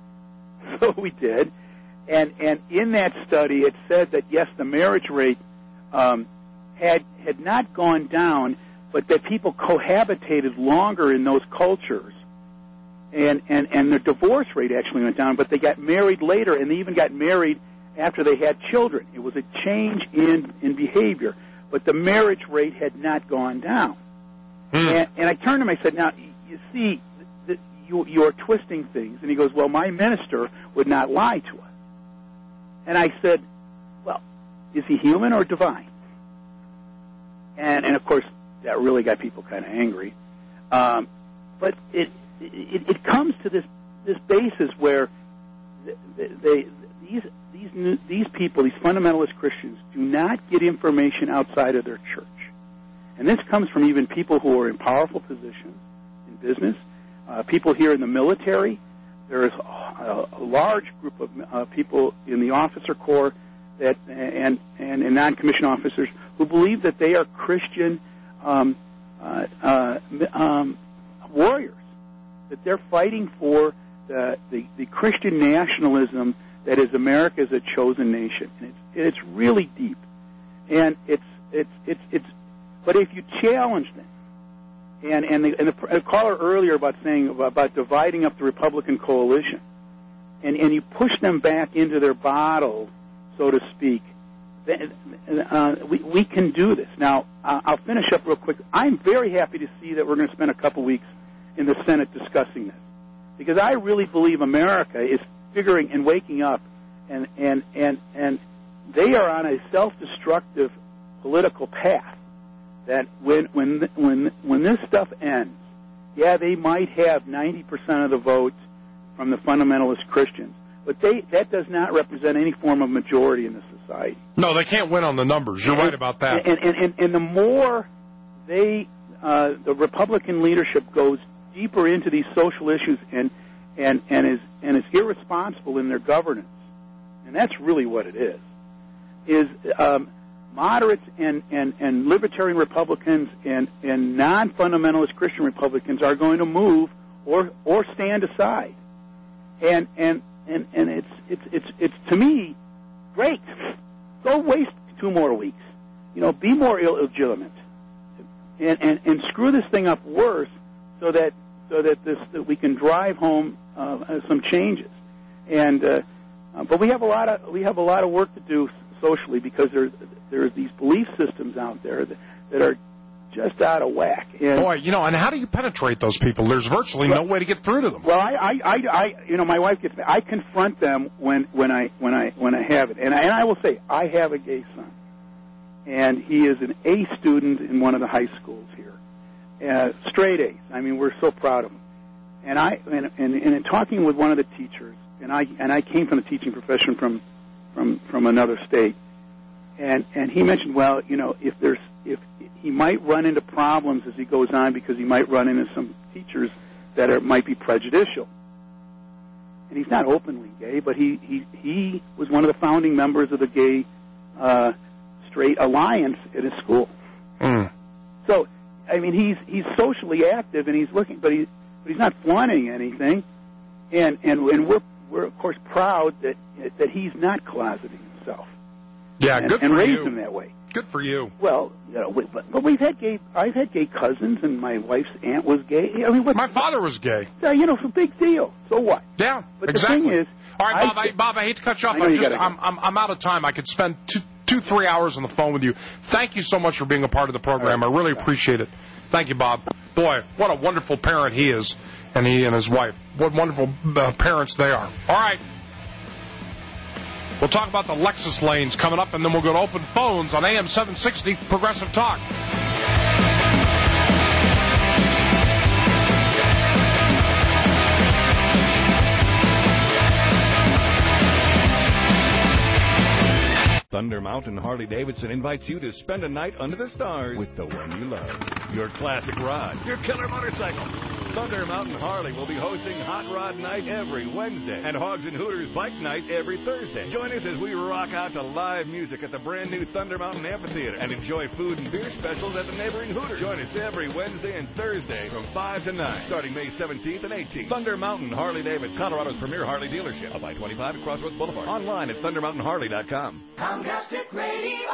So we did. And, and in that study, it said that, yes, the marriage rate um, had, had not gone down, but that people cohabitated longer in those cultures. And, and, and their divorce rate actually went down, but they got married later, and they even got married after they had children. It was a change in, in behavior, but the marriage rate had not gone down. Hmm. And, and I turned to him, I said, now, you see, the, you, you're twisting things. And he goes, well, my minister would not lie to us. And I said, well, is he human or divine? And, and of course, that really got people kind of angry. Um, but it... It, it comes to this this basis where they, they, these these new, these people, these fundamentalist Christians, do not get information outside of their church, and this comes from even people who are in powerful positions in business, uh, people here in the military. There is a, a large group of uh, people in the officer corps that and and, and non-commissioned officers who believe that they are Christian um, uh, uh, um, warriors. That they're fighting for the, the, the Christian nationalism that is America as a chosen nation, and it's it's really deep, and it's it's it's it's. But if you challenge them, and and the, and the, the caller earlier about saying about dividing up the Republican coalition, and and you push them back into their bottle, so to speak, then, uh, we we can do this. Now uh, I'll finish up real quick. I'm very happy to see that we're going to spend a couple weeks in the Senate discussing this, because I really believe America is figuring and waking up, and and and and they are on a self-destructive political path. That when when when when this stuff ends, yeah, they might have ninety percent of the votes from the fundamentalist Christians, but they that does not represent any form of majority in the society. No, they can't win on the numbers. You're and, right about that. And and and, and the more they uh, the Republican leadership goes deeper into these social issues and and and is and is irresponsible in their governance, and that's really what it is. Is um, moderates and, and, and libertarian Republicans and, and non-fundamentalist Christian Republicans are going to move or or stand aside, and and and, and it's it's it's it's to me great. Go waste two more weeks, you know, be more illegitimate, and and, and screw this thing up worse, so that. So that this that we can drive home uh, some changes, and uh, uh, but we have a lot of we have a lot of work to do socially, because there's there's these belief systems out there that, that are just out of whack. And, Boy, you know, and how do you penetrate those people? There's virtually well, no way to get through to them. Well, I, I, I, I, you know, my wife gets I confront them when, when I when I when I have it, and I, and I will say I have a gay son, and he is an A student in one of the high schools here. Uh, straight A's. I mean, we're so proud of him. And I, and, and, and in talking with one of the teachers, and I, and I came from the teaching profession from, from, from another state. and and he mentioned, well, you know, if there's if he might run into problems as he goes on because he might run into some teachers that are might be prejudicial. And he's not openly gay, but he he he was one of the founding members of the Gay uh, Straight Alliance at his school. Mm. So, I mean, he's he's socially active, and he's looking, but he but he's not flaunting anything, and and and we're we're of course proud that that he's not closeting himself. Yeah, and, good and for raised you. him that way. Good for you. Well, you know, we, but, but we've had gay. I've had gay cousins, and my wife's aunt was gay. I mean, what, my father was gay. Uh, you know, it's a big deal. So what? Yeah, but exactly. the thing is, all right, Bob. I, I, Bob, I hate to cut you off. I know I'm, you just, gotta I'm, I'm I'm out of time. I could spend two, two, three hours on the phone with you. Thank you so much for being a part of the program. Right. I really appreciate it. Thank you, Bob. Boy, what a wonderful parent he is, and he and his wife. What wonderful uh, parents they are. All right. We'll talk about the Lexus lanes coming up, and then we'll go to open phones on A M seven sixty Progressive Talk. Thunder Mountain Harley-Davidson invites you to spend a night under the stars with the one you love. Your classic rod, your killer motorcycle. Thunder Mountain Harley will be hosting Hot Rod Night every Wednesday and Hogs and Hooters Bike Night every Thursday. Join us as we rock out to live music at the brand new Thunder Mountain Amphitheater and enjoy food and beer specials at the neighboring Hooters. Join us every Wednesday and Thursday from five to nine, starting May seventeenth and eighteenth. Thunder Mountain Harley-Davidson, Colorado's premier Harley dealership. Up I twenty-five at Crossroads Boulevard. Online at thunder mountain harley dot com. Comcast Radio.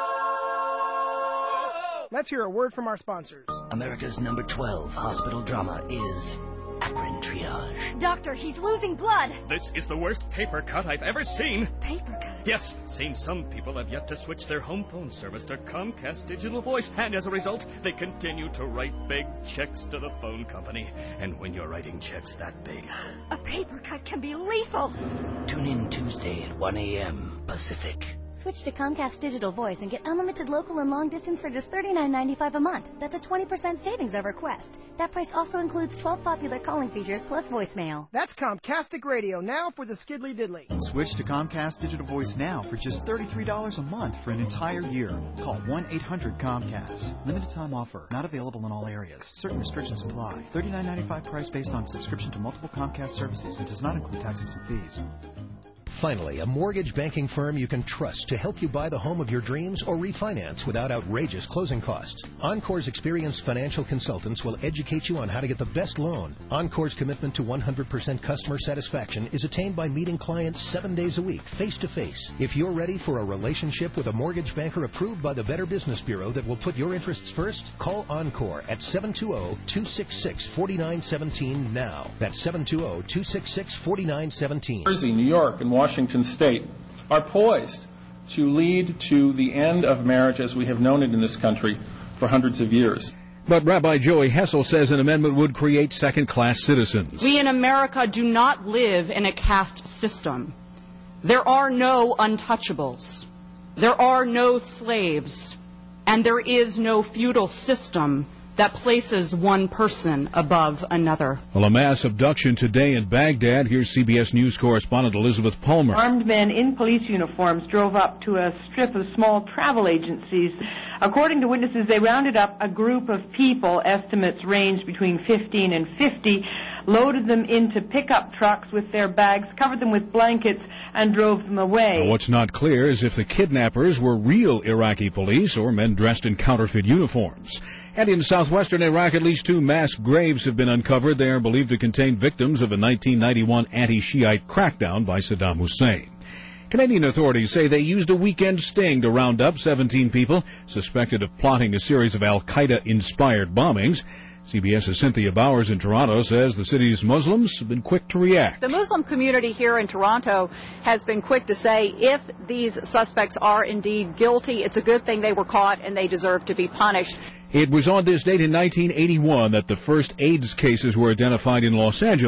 Let's hear a word from our sponsors. America's number twelve hospital drama is Akron Triage. Doctor, he's losing blood. This is the worst paper cut I've ever seen. Paper cut? Yes, seems some people have yet to switch their home phone service to Comcast Digital Voice, and as a result, they continue to write big checks to the phone company. And when you're writing checks that big... A paper cut can be lethal. Tune in Tuesday at one a.m. Pacific. Switch to Comcast Digital Voice and get unlimited local and long distance for just thirty-nine ninety-five a month. That's a twenty percent savings over Quest. That price also includes twelve popular calling features plus voicemail. That's Comcastic Radio now for the Skiddly Diddly. Switch to Comcast Digital Voice now for just thirty-three dollars a month for an entire year. Call one eight hundred Comcast. Limited time offer. Not available in all areas. Certain restrictions apply. thirty-nine ninety-five price based on subscription to multiple Comcast services and does not include taxes and fees. Finally, a mortgage banking firm you can trust to help you buy the home of your dreams or refinance without outrageous closing costs. Encore's experienced financial consultants will educate you on how to get the best loan. Encore's commitment to one hundred percent customer satisfaction is attained by meeting clients seven days a week, face-to-face. If you're ready for a relationship with a mortgage banker approved by the Better Business Bureau that will put your interests first, call Encore at seven two zero, two six six, four nine one seven now. That's seven two zero, two six six, four nine one seven. Jersey, New York, and Washington State are poised to lead to the end of marriage as we have known it in this country for hundreds of years. But Rabbi Joey Hessel says an amendment would create second-class citizens. We in America do not live in a caste system. There are no untouchables. There are no slaves. And there is no feudal system that places one person above another. Well, a mass abduction today in Baghdad. Here's C B S News correspondent Elizabeth Palmer. Armed men in police uniforms drove up to a strip of small travel agencies. According to witnesses, they rounded up a group of people, estimates range between fifteen and fifty, loaded them into pickup trucks with their bags, covered them with blankets, and drove them away. Now, what's not clear is if the kidnappers were real Iraqi police or men dressed in counterfeit uniforms. And in southwestern Iraq, at least two mass graves have been uncovered. They are believed to contain victims of a nineteen ninety-one anti-Shiite crackdown by Saddam Hussein. Canadian authorities say they used a weekend sting to round up seventeen people suspected of plotting a series of al-Qaeda-inspired bombings. CBS's Cynthia Bowers in Toronto says the city's Muslims have been quick to react. The Muslim community here in Toronto has been quick to say if these suspects are indeed guilty, it's a good thing they were caught and they deserve to be punished. It was on this date in nineteen eighty-one that the first AIDS cases were identified in Los Angeles.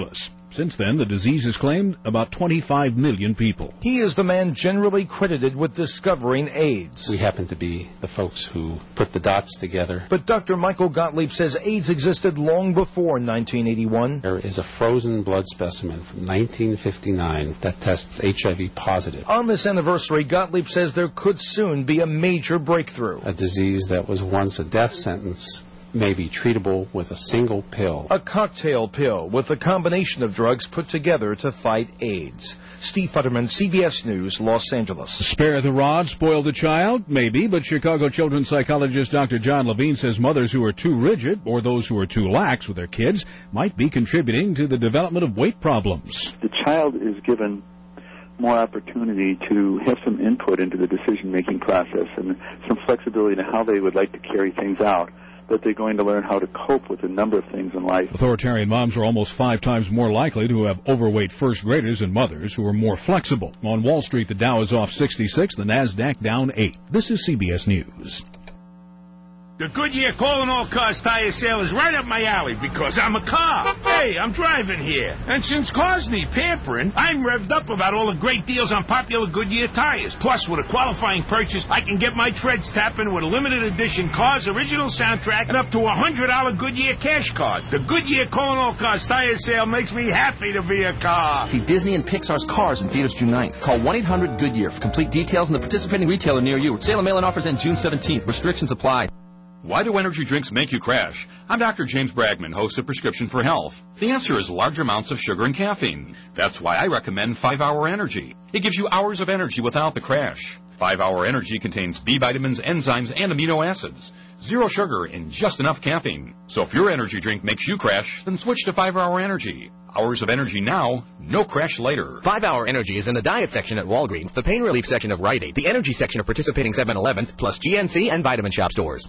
Since then, the disease has claimed about twenty-five million people. He is the man generally credited with discovering AIDS. We happen to be the folks who put the dots together. But Doctor Michael Gottlieb says AIDS existed long before nineteen eighty-one. There is a frozen blood specimen from nineteen fifty-nine that tests H I V positive. On this anniversary, Gottlieb says there could soon be a major breakthrough. A disease that was once a death sentence may be treatable with a single pill. A cocktail pill with a combination of drugs put together to fight AIDS. Steve Futterman, C B S News, Los Angeles. Spare the rod, spoil the child? Maybe, but Chicago children's psychologist Doctor John Levine says mothers who are too rigid or those who are too lax with their kids might be contributing to the development of weight problems. The child is given more opportunity to have some input into the decision-making process and some flexibility in how they would like to carry things out, that they're going to learn how to cope with a number of things in life. Authoritarian moms are almost five times more likely to have overweight first graders than mothers who are more flexible. On Wall Street, the Dow is off sixty-six, the NASDAQ down eight. This is C B S News. The Goodyear Calling All Cars tire sale is right up my alley because I'm a car. Hey, I'm driving here. And since cars need pampering, I'm revved up about all the great deals on popular Goodyear tires. Plus, with a qualifying purchase, I can get my treads tapping with a limited edition Cars original soundtrack and up to a one hundred dollars Goodyear cash card. The Goodyear Calling All Cars tire sale makes me happy to be a car. See Disney and Pixar's Cars in theaters June ninth. Call one eight hundred Goodyear for complete details and the participating retailer near you. Sale and mail-in offers end June seventeenth. Restrictions apply. Why do energy drinks make you crash? I'm Doctor James Bragman, host of Prescription for Health. The answer is large amounts of sugar and caffeine. That's why I recommend five hour Energy. It gives you hours of energy without the crash. five hour Energy contains B vitamins, enzymes, and amino acids. Zero sugar and just enough caffeine. So if your energy drink makes you crash, then switch to five hour Energy. Hours of energy now, no crash later. five hour Energy is in the diet section at Walgreens, the pain relief section of Rite Aid, the energy section of participating seven elevens, plus G N C and Vitamin Shop stores.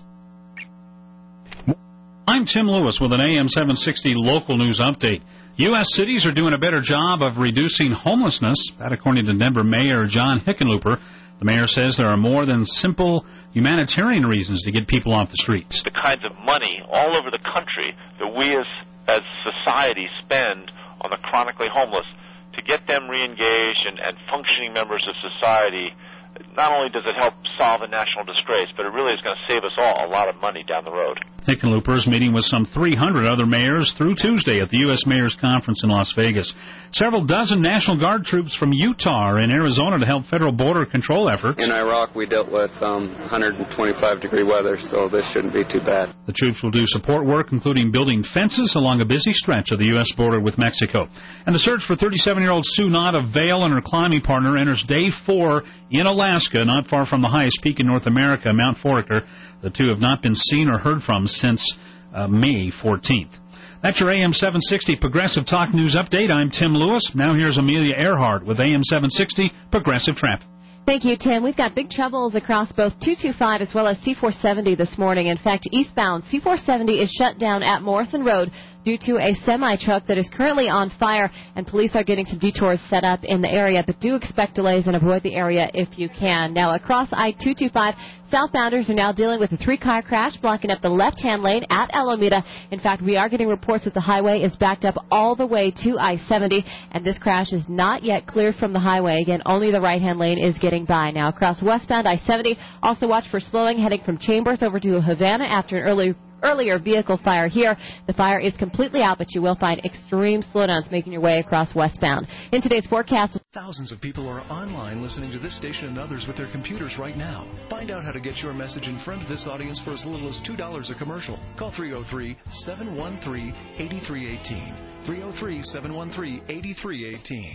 I'm Tim Lewis with an A M seven sixty local news update. U S cities are doing a better job of reducing homelessness. That according to Denver Mayor John Hickenlooper. The mayor says there are more than simple humanitarian reasons to get people off the streets. The kinds of money all over the country that we as, as society spend on the chronically homeless to get them reengaged and, and functioning members of society, not only does it help solve a national disgrace, but it really is going to save us all a lot of money down the road. Hickenlooper is meeting with some three hundred other mayors through Tuesday at the U S Mayors Conference in Las Vegas. Several dozen National Guard troops from Utah are in Arizona to help federal border control efforts. In Iraq, we dealt with um, one hundred twenty-five degree weather, so this shouldn't be too bad. The troops will do support work, including building fences along a busy stretch of the U S border with Mexico. And the search for thirty-seven-year-old Sue Knott of Vail and her climbing partner enters day four in Alaska, not far from the highest peak in North America, Mount Foraker. The two have not been seen or heard from since uh, May fourteenth. That's your A M seven sixty Progressive Talk News Update. I'm Tim Lewis. Now here's Amelia Earhart with A M seven sixty Progressive Traffic. Thank you, Tim. We've got big troubles across both two two five as well as C four seventy this morning. In fact, eastbound, C four seventy is shut down at Morrison Road due to a semi-truck that is currently on fire, and police are getting some detours set up in the area, but do expect delays and avoid the area if you can. Now, across I two two five, southbounders are now dealing with a three-car crash blocking up the left-hand lane at Alameda. In fact, we are getting reports that the highway is backed up all the way to I seventy, and this crash is not yet cleared from the highway. Again, only the right-hand lane is getting by. Now, across westbound I seventy, also watch for slowing heading from Chambers over to Havana after an early Earlier vehicle fire here. The fire is completely out, but you will find extreme slowdowns making your way across westbound. In today's forecast, thousands of people are online listening to this station and others with their computers right now. Find out how to get your message in front of this audience for as little as two dollars a commercial. Call three oh three, seven one three, eight three one eight. three oh three, seven one three, eight three one eight.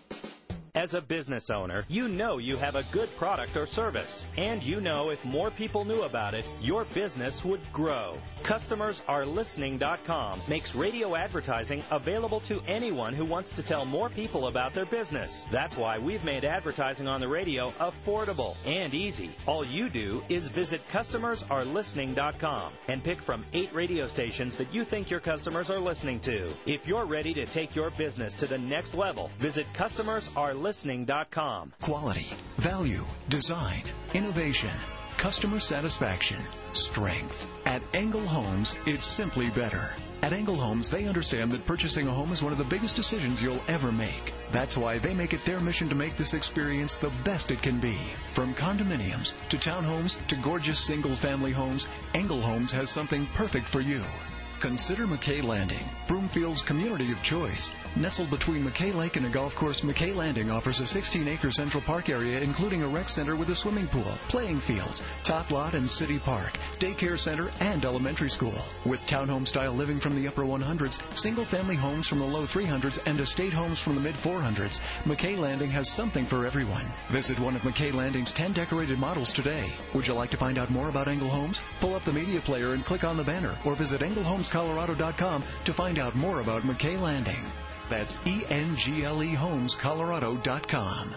As a business owner, you know you have a good product or service, and you know if more people knew about it, your business would grow. Customers Are Listening dot com makes radio advertising available to anyone who wants to tell more people about their business. That's why we've made advertising on the radio affordable and easy. All you do is visit Customers Are Listening dot com and pick from eight radio stations that you think your customers are listening to. If you're ready to take your business to the next level, visit Customers Are Listening dot com. Quality, value, design, innovation. customer satisfaction, strength. At Engel Homes, it's simply better. At Engel Homes, they understand that purchasing a home is one of the biggest decisions you'll ever make. That's why they make it their mission to make this experience the best it can be. From condominiums to townhomes to gorgeous single-family homes, Engel Homes has something perfect for you. Consider McKay Landing, Broomfield's community of choice. Nestled between McKay Lake and a golf course, McKay Landing offers a sixteen-acre Central Park area, including a rec center with a swimming pool, playing fields, top lot and city park, daycare center, and elementary school. With townhome-style living from the upper one hundreds, single-family homes from the low three hundreds, and estate homes from the mid four hundreds, McKay Landing has something for everyone. Visit one of McKay Landing's ten decorated models today. Would you like to find out more about Engel Homes? Pull up the media player and click on the banner, or visit Engel Homes Colorado dot com to find out more about McKay Landing. That's E N G L E Homes Colorado dot com.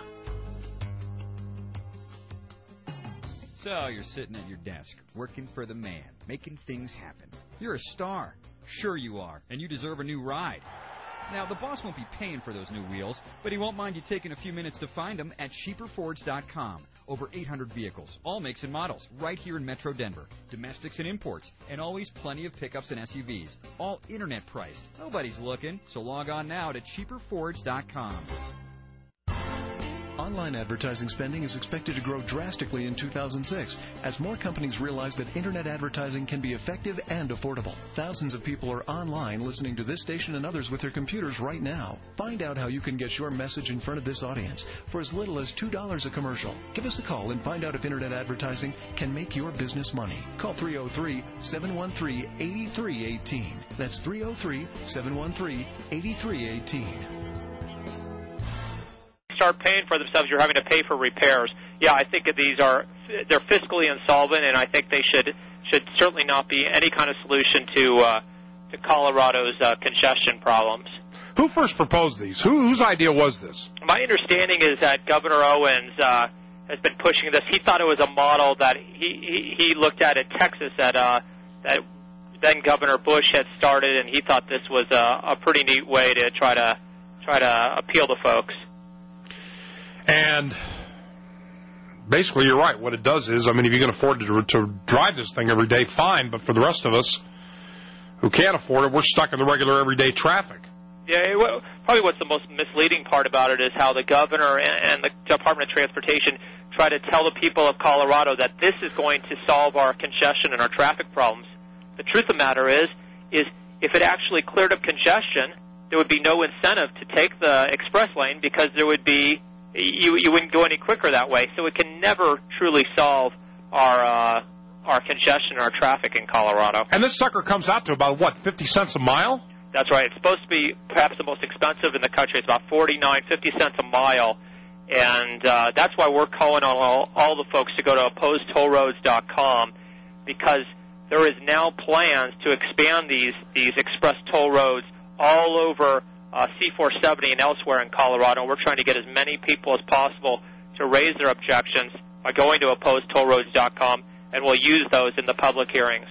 So you're sitting at your desk, working for the man, making things happen. You're a star. Sure you are, and you deserve a new ride. Now, the boss won't be paying for those new wheels, but he won't mind you taking a few minutes to find them at cheaper fords dot com. Over eight hundred vehicles, all makes and models, right here in Metro Denver. Domestics and imports, and always plenty of pickups and S U Vs. All internet priced. Nobody's looking, so log on now to cheaper fords dot com. Online advertising spending is expected to grow drastically in two thousand six as more companies realize that internet advertising can be effective and affordable. Thousands of people are online listening to this station and others with their computers right now. Find out how you can get your message in front of this audience for as little as two dollars a commercial. Give us a call and find out if internet advertising can make your business money. Call three oh three, seven one three, eight three one eight. That's three oh three, seven one three, eight three one eight. Start paying for themselves, you're having to pay for repairs. Yeah, I think that these are, they're fiscally insolvent, and I think they should should certainly not be any kind of solution to uh, to Colorado's uh, congestion problems. Who first proposed these? Who, whose idea was this? My understanding is that Governor Owens uh, has been pushing this. He thought it was a model that he he, he looked at in Texas that uh, that then Governor Bush had started, and he thought this was a, a pretty neat way to try to try to appeal to folks. And basically, you're right. What it does is, I mean, if you can afford to, to drive this thing every day, fine. But for the rest of us who can't afford it, we're stuck in the regular everyday traffic. Yeah, it, probably what's the most misleading part about it is how the governor and, and the Department of Transportation try to tell the people of Colorado that this is going to solve our congestion and our traffic problems. The truth of the matter is, is if it actually cleared up congestion, there would be no incentive to take the express lane because there would be You, you wouldn't go any quicker that way, so it can never truly solve our uh, our congestion and our traffic in Colorado. And this sucker comes out to about, what, fifty cents a mile? That's right. It's supposed to be perhaps the most expensive in the country. It's about forty-nine, fifty cents a mile, and uh, that's why we're calling on all, all the folks to go to opposed toll roads dot com, because there is now plans to expand these, these express toll roads all over Uh, C four seventy and elsewhere in Colorado. We're trying to get as many people as possible to raise their objections by going to opposed toll roads dot com, and we'll use those in the public hearings.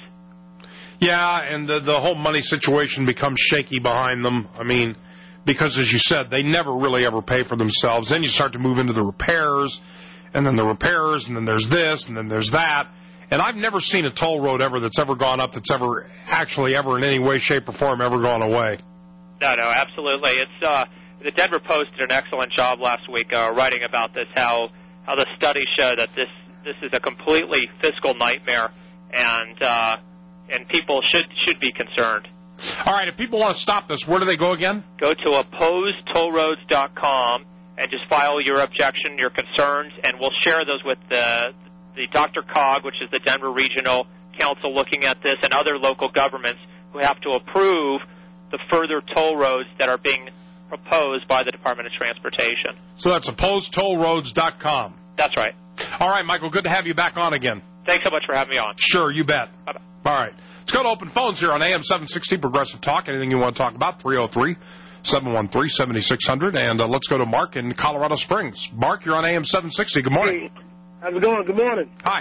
Yeah, and the, the whole money situation becomes shaky behind them. I mean, because, as you said, they never really ever pay for themselves. Then you start to move into the repairs, and then the repairs, and then there's this, and then there's that. And I've never seen a toll road ever that's ever gone up that's ever actually ever in any way, shape, or form ever gone away. No, no, absolutely. It's uh, the Denver Post did an excellent job last week uh, writing about this, how how the studies show that this this is a completely fiscal nightmare, and uh, and people should should be concerned. All right, if people want to stop this, where do they go again? Go to opposed toll roads dot com and just file your objection, your concerns, and we'll share those with the the Doctor Cog, which is the Denver Regional Council looking at this, and other local governments who have to approve the further toll roads that are being proposed by the Department of Transportation. So that's opposed toll roads dot com. That's right. All right, Michael, good to have you back on again. Thanks so much for having me on. Sure, you bet. Bye-bye. All right. Let's go to open phones here on A M seven sixty Progressive Talk. Anything you want to talk about, three oh three, seven one three, seven six zero zero. And uh, let's go to Mark in Colorado Springs. Mark, you're on A M seven sixty. Good morning. Hey, how's it going? Good morning. Hi.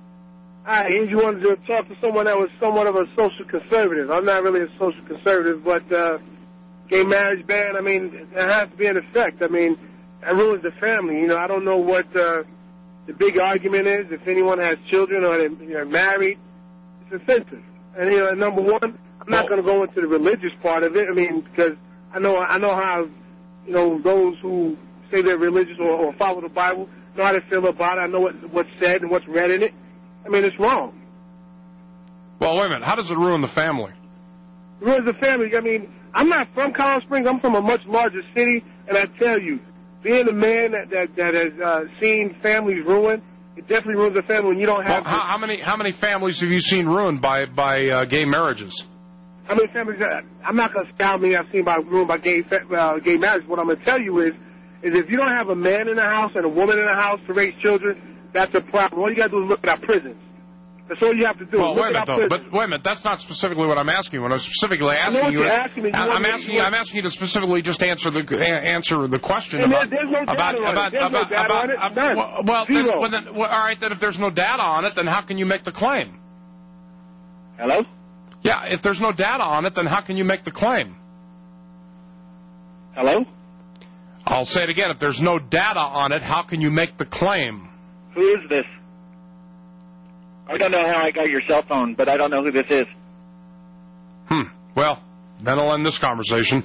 Hi, you wanted to talk to someone that was somewhat of a social conservative. I'm not really a social conservative, but uh, gay marriage ban, I mean, it has to be in effect. I mean, that ruins the family. You know, I don't know what uh, the big argument is if anyone has children or they're married, it's offensive. And, you know, number one, I'm not going to go into the religious part of it. I mean, because I know I know how, you know, those who say they're religious or, or follow the Bible know how they feel about it. I know what, what's said and what's read in it. I mean, it's wrong. Well, wait a minute. How does it ruin the family? It ruins the family. I mean, I'm not from Colorado Springs. I'm from a much larger city, and I tell you, being a man that that, that has uh, seen families ruined, it definitely ruins the family when you don't have. Well, how, how many how many families have you seen ruined by by uh, gay marriages? How many families? Uh, I'm not going to say how many I've seen by ruined by gay uh, gay marriage. What I'm going to tell you is, is if you don't have a man in the house and a woman in the house to raise children, that's a problem. All you got to do is look at our prisons. That's all you have to do. Well, look wait a minute, though. But wait a minute. That's not specifically what I'm asking you. What I'm specifically asking I know what you, you're is, asking me. You I'm want asking me- you. I'm asking you to specifically just answer the a- answer the question And about there- there's no data about on it. about There's no about, data about, on it. about- None. well, well, then, Zero. well, then, well, all right. Then if there's no data on it, then how can you make the claim? Hello? Yeah. If there's no data on it, then how can you make the claim? Hello? I'll say it again. If there's no data on it, how can you make the claim? Who is this? I don't know how I got your cell phone, but I don't know who this is. Hmm. Well, then I'll end this conversation.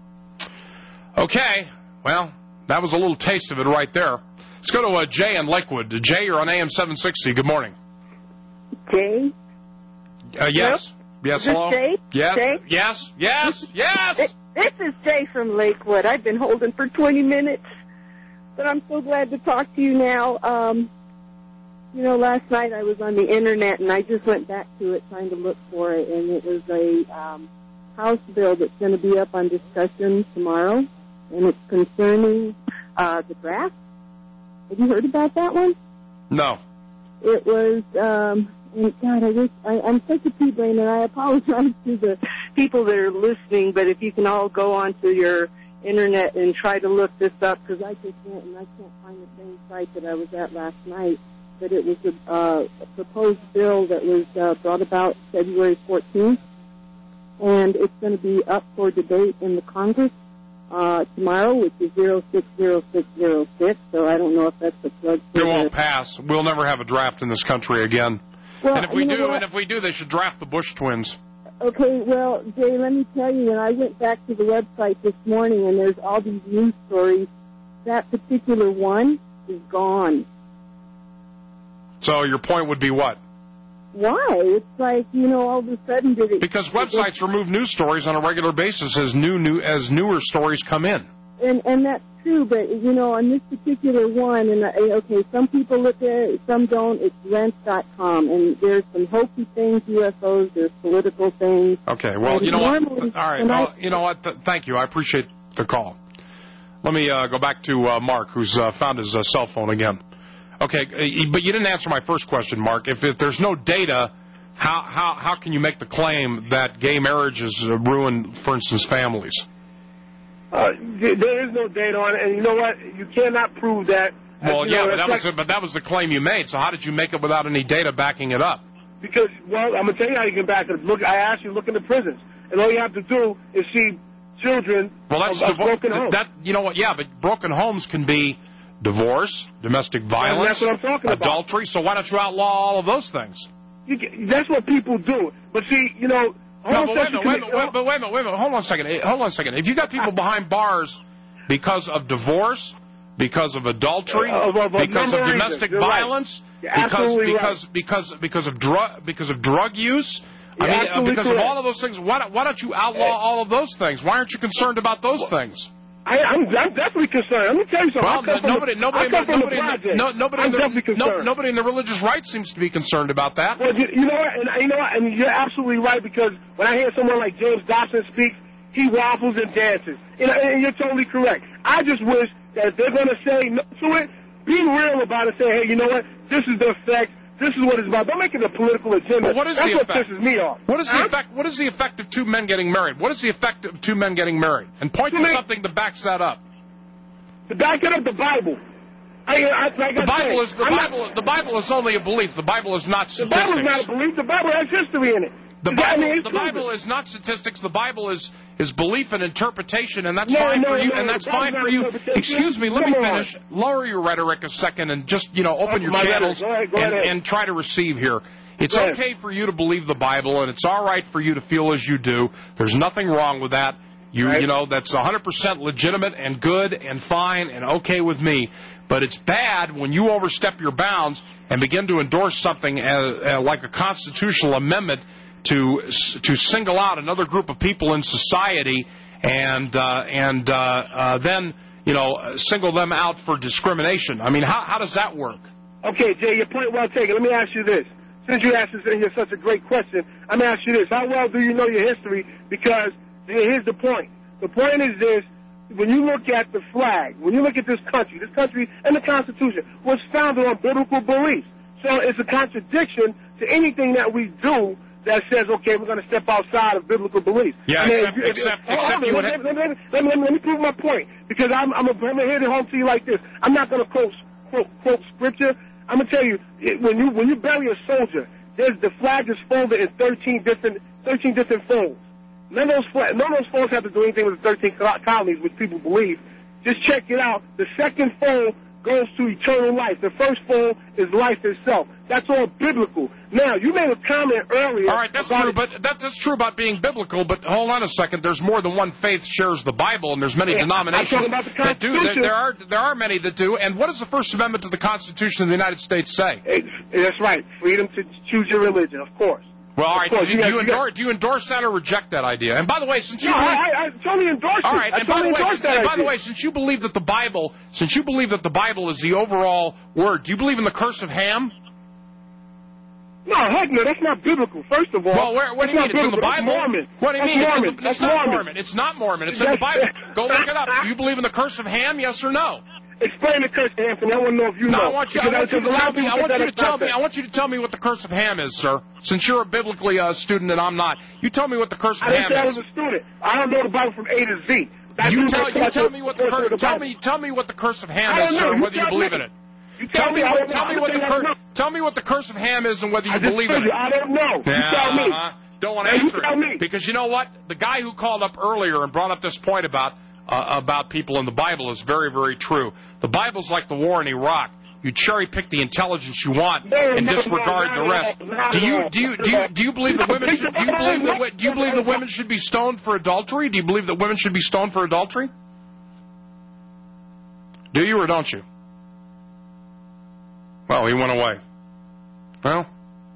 Okay. Well, that was a little taste of it right there. Let's go to uh, Jay in Lakewood. Jay, you're on A M seven sixty. Good morning. Jay? Uh, yes. Yes, Is this hello? Jay? Yes. Jay? Yes. Yes. Yes. This, this is Jay from Lakewood. I've been holding for twenty minutes, but I'm so glad to talk to you now. Um, you know, last night I was on the Internet, and I just went back to it trying to look for it, and it was a um, House bill that's going to be up on discussion tomorrow, and it's concerning uh, the draft. Have you heard about that one? No. It was, um, and God, I just, I, I'm such a pea-brain, and I apologize to the people that are listening, but if you can all go onto your Internet and try to look this up, because I just went and I can't find the same site that I was at last night, but it was a, uh, a proposed bill that was uh, brought about February fourteenth, and it's going to be up for debate in the Congress uh, tomorrow, which is zero six zero six zero six, so I don't know if that's the plug. It won't pass. We'll never have a draft in this country again. Well, and if we you know do, what? and if we do, they should draft the Bush twins. Okay, well, Jay, let me tell you, when I went back to the website this morning, and there's all these news stories, that particular one is gone. So your point would be what? Why? It's like, you know, all of a sudden did it... Because websites remove news stories on a regular basis as new, new as newer stories come in. And and that's true, but, you know, on this particular one, and, uh, okay, some people look at it, some don't, it's rent dot com, and there's some hokey things, U F Os, there's political things. Okay, well, And you know what? normally- All right, and well, I- you know what? Th- thank you. I appreciate the call. Let me uh, go back to uh, Mark, who's uh, found his uh, cell phone again. Okay, uh, but you didn't answer my first question, Mark. If, if there's no data, how, how, how can you make the claim that gay marriages uh, ruin, for instance, families? Uh, th- there is no data on it, and you know what? You cannot prove that. Well, You yeah, know, but it's that, like- was, but that was the claim you made. So how did you make it without any data backing it up? Because, well, I'm going to tell you how you can back it up. Look, I asked you to look into prisons, and all you have to do is see children Well, that's of, of divo- broken homes. That you know what? Yeah, but broken homes can be divorce, domestic violence, that's what I'm talking about. adultery. So why don't you outlaw all of those things? You can, that's what people do. But see, you know, No, but wait a homosexual minute, wait a commit- minute, wait, but wait a minute, wait a minute. Hold on a second. Eh, Hold on a second. If you got people behind bars because of divorce, because of adultery, Uh, of- of a because number of of domestic reasons. You're right. violence, You're because absolutely because right. because because of drug because of drug use. I You're mean, uh, absolutely because of correct. all of those things, why don't, why don't you outlaw all of those things? Why aren't you concerned about those things? I, I'm, I'm definitely concerned. Let me tell you something. Well, I come from nobody, the, nobody, I come from nobody, the project. no, nobody, I'm in the, definitely no, concerned. nobody in the religious right seems to be concerned about that. Well, you, you know what? And you know what? And you're absolutely right, because when I hear someone like James Dobson speak, he waffles and dances. And, and you're totally correct. I just wish that if they're going to say no to it, be real about it. Say, hey, you know what? This is the effect. This is what it's about. Don't make it a political agenda. But what is That's the what effect? pisses me off. What is the Huh? effect? What is the effect of two men getting married? What is the effect of two men getting married? And point Two to men- something that backs that up. To back it up, the Bible. I, I, like The I Bible said, is the I'm Bible. Not, the Bible is only a belief. The Bible is not the Bible's statistics. not a belief. The Bible has history in it. The Bible, the Bible is not statistics. The Bible is is belief and interpretation, and that's No, fine no, for you. no, And that's that's fine not for you. interpretation. Excuse me. Let Come me on. finish. Lower your rhetoric a second, and just you know open Oh, your my channels rhetoric. Go ahead, go and, ahead. and try to receive here. It's Go ahead. okay for you to believe the Bible, and it's all right for you to feel as you do. There's nothing wrong with that. You Right. you know that's one hundred percent legitimate and good and fine and okay with me. But it's bad when you overstep your bounds and begin to endorse something as, uh, like a constitutional amendment to to single out another group of people in society and uh, and uh, uh, then you know single them out for discrimination. I mean, how how does that work? Okay, Jay, your point well taken. Let me ask you this. Since you asked this and you're such a great question, I'm going to ask you this. How well do you know your history? Because here's the point. The point is this. When you look at the flag, when you look at this country, this country and the Constitution was founded on biblical beliefs. So it's a contradiction to anything that we do that says, okay, we're going to step outside of biblical beliefs. Yeah, I mean, except, if you- if- except, hold except on, you let, would me, let, me, let, me, let, me, let me prove my point, because I'm, I'm going to hit it home to you like this. I'm not going to quote, quote, quote scripture. I'm going to tell you, it, when you when you bury a soldier, there's the flag is folded in thirteen different thirteen different folds. None of those flag, none of those folds have to do anything with the thirteen colonies, which people believe. Just check it out. The second fold goes to eternal life. The first fold is life itself. That's all biblical. Now, you made a comment earlier. All right, that's about true, but that, that's true about being biblical. But hold on a second. There's more than one faith shares the Bible, and there's many Yeah, I'm denominations talking about the that do. There, Constitution. there are there are many that do. And what does the First Amendment to the Constitution of the United States say? It's, that's right. Freedom to choose your religion, of course. Well, all right. Of course, do, you, you do, got- you you got- endorse, do you endorse that or reject that idea? And by the way, since you No, believe, I, I, I totally endorse it. all right, I and by totally the way, endorse since, that and by the idea. way, since you believe that the Bible, since you believe that the Bible is the overall word, do you believe in the curse of Ham? No, heck no, that's not biblical, first of all. Well, where, what do you mean? That's It's in the not biblical. Bible? That's Mormon. What do you That's mean? Mormon. It's, in the, That's it's not Mormon. Mormon. It's not Mormon. It's in the That's- Bible. Go look it up. Do you believe in the curse of Ham? Yes or no? Explain the curse, Anthony. I want to know if you No, know. I want you, I Because want you to because a lot tell of me. people I want think you to that tell it's me. not I want you to tell me what the curse of Ham is, sir. Since you're a biblically uh, student and I'm not, you tell me what the curse of I didn't Ham say I is. was a student. I don't know the Bible from A to Z. That You means tell, that's you what tell the- me what the what's in curse. the Tell Bible. me, tell me what the curse of Ham I is, don't know. sir, and You whether you tell believe me. in it. You Tell me I what. don't know. Tell me I'm what the saying I don't curse. know. Tell me what the curse of Ham is and whether you I just believe told in you, it. I don't know. You Yeah, tell me. uh-huh. Don't want to Hey, you answer tell it me. because you know what? The guy who called up earlier and brought up this point about uh, about people in the Bible is very, very true. The Bible's like the war in Iraq. You cherry pick the intelligence you want No, and no, disregard no, the rest. no, no, Do you no. do you do you do you believe that women should do you believe that do you believe that women should be stoned for adultery? Do you believe that women should be stoned for adultery? Do you or don't you? Well, he went away. Well,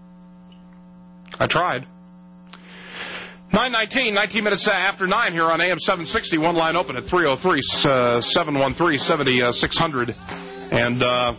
I tried. nine nineteen, nineteen minutes after nine here on A M seven sixty. One line open at three oh three, seven one three, seven six hundred. And uh,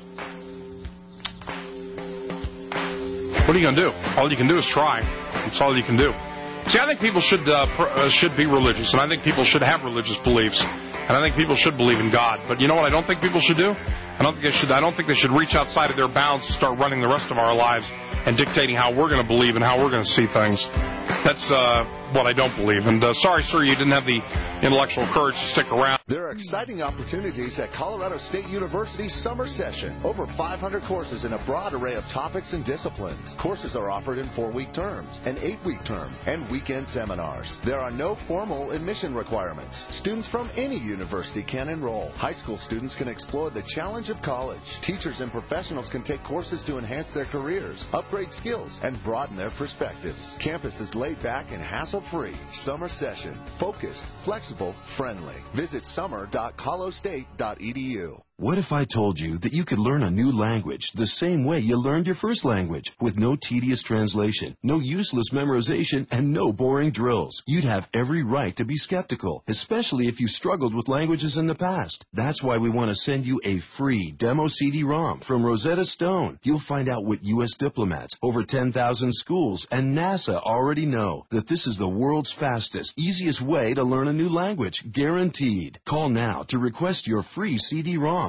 what are you going to do? All you can do is try. That's all you can do. See, I think people should uh, pr- uh, should be religious, and I think people should have religious beliefs, and I think people should believe in God. But you know what I don't think people should do? I don't think they should. I don't think they should reach outside of their bounds and start running the rest of our lives and dictating how we're going to believe and how we're going to see things. That's uh, what I don't believe. And uh, sorry, sir, you didn't have the intellectual courage to stick around. There are exciting opportunities at Colorado State University's summer session. Over five hundred courses in a broad array of topics and disciplines. Courses are offered in four-week terms, an eight-week term, and weekend seminars. There are no formal admission requirements. Students from any university can enroll. High school students can explore the challenge of college. Teachers and professionals can take courses to enhance their careers, upgrade skills, and broaden their perspectives. Campus is laid back and hassle-free. Summer session. Focused, flexible, friendly. Visit summer dot colo state dot e d u. What if I told you that you could learn a new language the same way you learned your first language, with no tedious translation, no useless memorization, and no boring drills? You'd have every right to be skeptical, especially if you struggled with languages in the past. That's why we want to send you a free demo C D ROM from Rosetta Stone. You'll find out what U S diplomats, over ten thousand schools, and NASA already know, that this is the world's fastest, easiest way to learn a new language, guaranteed. Call now to request your free C D ROM.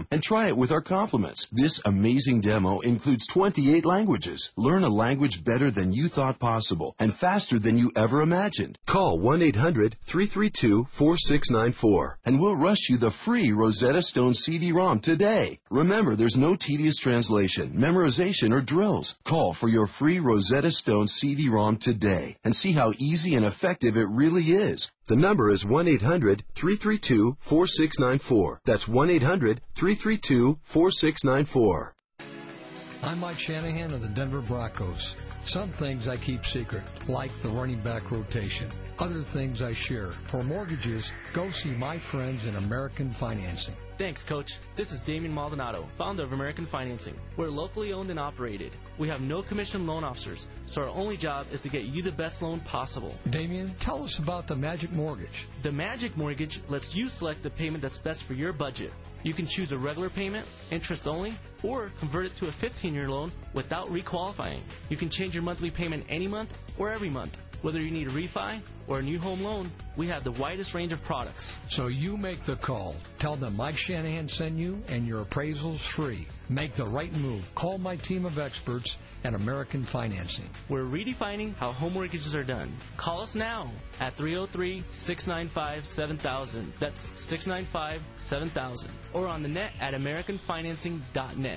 com and try it with our compliments. This amazing demo includes twenty-eight languages. Learn a language better than you thought possible and faster than you ever imagined. Call one eight hundred, three three two, four six nine four and we'll rush you the free Rosetta Stone C D ROM today. Remember, there's no tedious translation, memorization, or drills. Call for your free Rosetta Stone C D ROM today and see how easy and effective it really is. The number is one eight hundred, three three two, four six nine four. That's one eight hundred, three three two, four six nine four. I'm Mike Shanahan of the Denver Broncos. Some things I keep secret, like the running back rotation. Other things I share. For mortgages, go see my friends in American Financing. Thanks, Coach. This is Damien Maldonado, founder of American Financing. We're locally owned and operated. We have no commission loan officers, so our only job is to get you the best loan possible. Damien, tell us about the Magic Mortgage. The Magic Mortgage lets you select the payment that's best for your budget. You can choose a regular payment, interest only, or convert it to a fifteen-year loan without requalifying. You can change your monthly payment any month or every month. Whether you need a refi or a new home loan, we have the widest range of products. So you make the call. Tell them Mike Shanahan sent you, and your appraisal's free. Make the right move. Call my team of experts at American Financing. We're redefining how home mortgages are done. Call us now at three oh three, six nine five, seven thousand. That's six nine five, seven thousand. Or on the net at american financing dot net.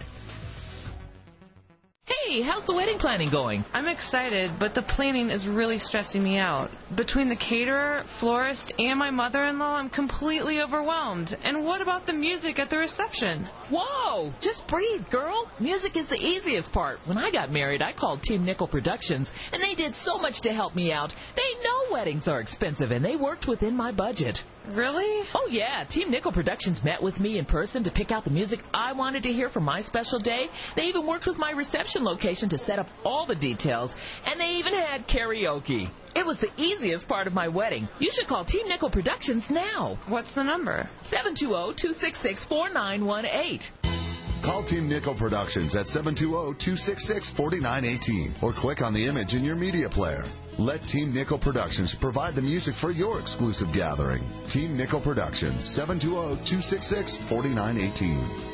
Hey, how's the wedding planning going? I'm excited, but the planning is really stressing me out. Between the caterer, florist, and my mother-in-law, I'm completely overwhelmed. And what about the music at the reception? Whoa! Just breathe, girl. Music is the easiest part. When I got married, I called Team Nickel Productions, and they did so much to help me out. They know weddings are expensive, and they worked within my budget. Really? Oh, yeah. Team Nickel Productions met with me in person to pick out the music I wanted to hear for my special day. They even worked with my reception location to set up all the details, and they even had karaoke. It was the easiest part of my wedding. You should call Team Nickel Productions now. What's the number? seven two zero, two six six, four nine one eight. Call Team Nickel Productions at seven two zero, two six six, four nine one eight or click on the image in your media player. Let Team Nickel Productions provide the music for your exclusive gathering. Team Nickel Productions, seven two zero, two six six, four nine one eight.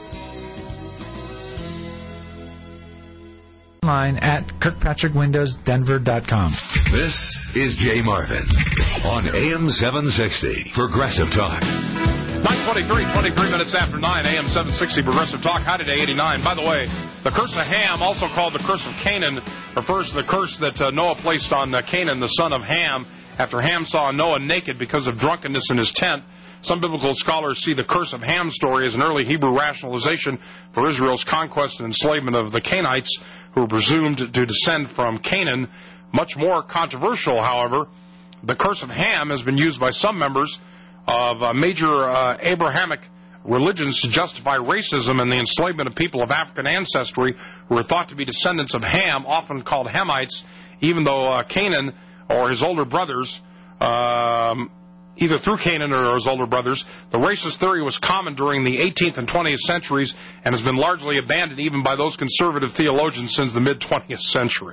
Online at kirkpatrick windows denver dot com. This is Jay Marvin on A M seven sixty Progressive Talk. nine twenty-three, twenty-three minutes after nine, A M seven sixty Progressive Talk. High today, eighty-nine. By the way, the curse of Ham, also called the curse of Canaan, refers to the curse that uh, Noah placed on uh, Canaan, the son of Ham, after Ham saw Noah naked because of drunkenness in his tent. Some biblical scholars see the curse of Ham story as an early Hebrew rationalization for Israel's conquest and enslavement of the Canaanites, who were presumed to descend from Canaan. Much more controversial, however, the curse of Ham has been used by some members of uh, major uh, Abrahamic religions to justify racism and the enslavement of people of African ancestry who are thought to be descendants of Ham, often called Hamites, even though uh, Canaan or his older brothers, um, either through Canaan or his older brothers, the racist theory was common during the eighteenth and twentieth centuries and has been largely abandoned even by those conservative theologians since the mid-twentieth century.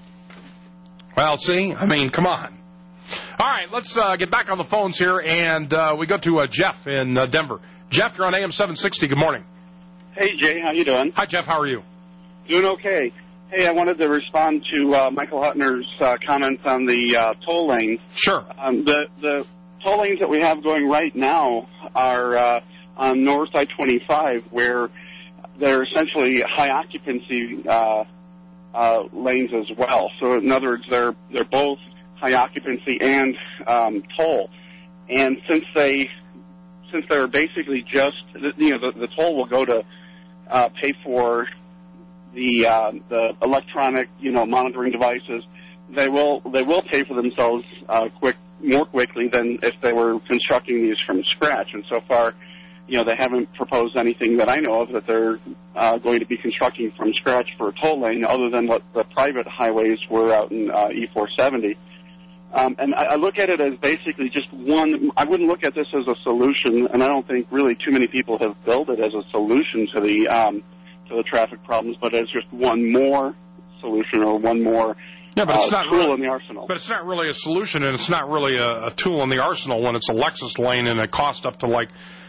Well, see, I mean, come on. All right, let's uh, get back on the phones here, and uh, we go to uh, Jeff in uh, Denver. Jeff, you're on A M seven sixty. Good morning. Hey, Jay, how you doing? Hi, Jeff. How are you? Doing okay. Hey, I wanted to respond to uh, Michael Huttner's uh, comments on the uh, toll lanes. Sure. Um, the the toll lanes that we have going right now are uh, on North I twenty-five, where they're essentially high occupancy uh, uh, lanes as well. So, in other words, they're they're both high occupancy and um, toll. And since they since they're basically just, you know, the, the toll will go to uh, pay for the uh, the electronic, you know, monitoring devices. They will they will pay for themselves uh, quick more quickly than if they were constructing these from scratch. And so far, you know, they haven't proposed anything that I know of that they're uh, going to be constructing from scratch for a toll lane, other than what the private highways were out in uh, E four seventy. Um, and I, I look at it as basically just one. I wouldn't look at this as a solution, and I don't think really too many people have built it as a solution to the um, to the traffic problems, but as just one more solution or one more yeah, but it's uh, not tool really, in the arsenal. But it's not really a solution, and it's not really a, a tool in the arsenal when it's a Lexus lane and it costs up to like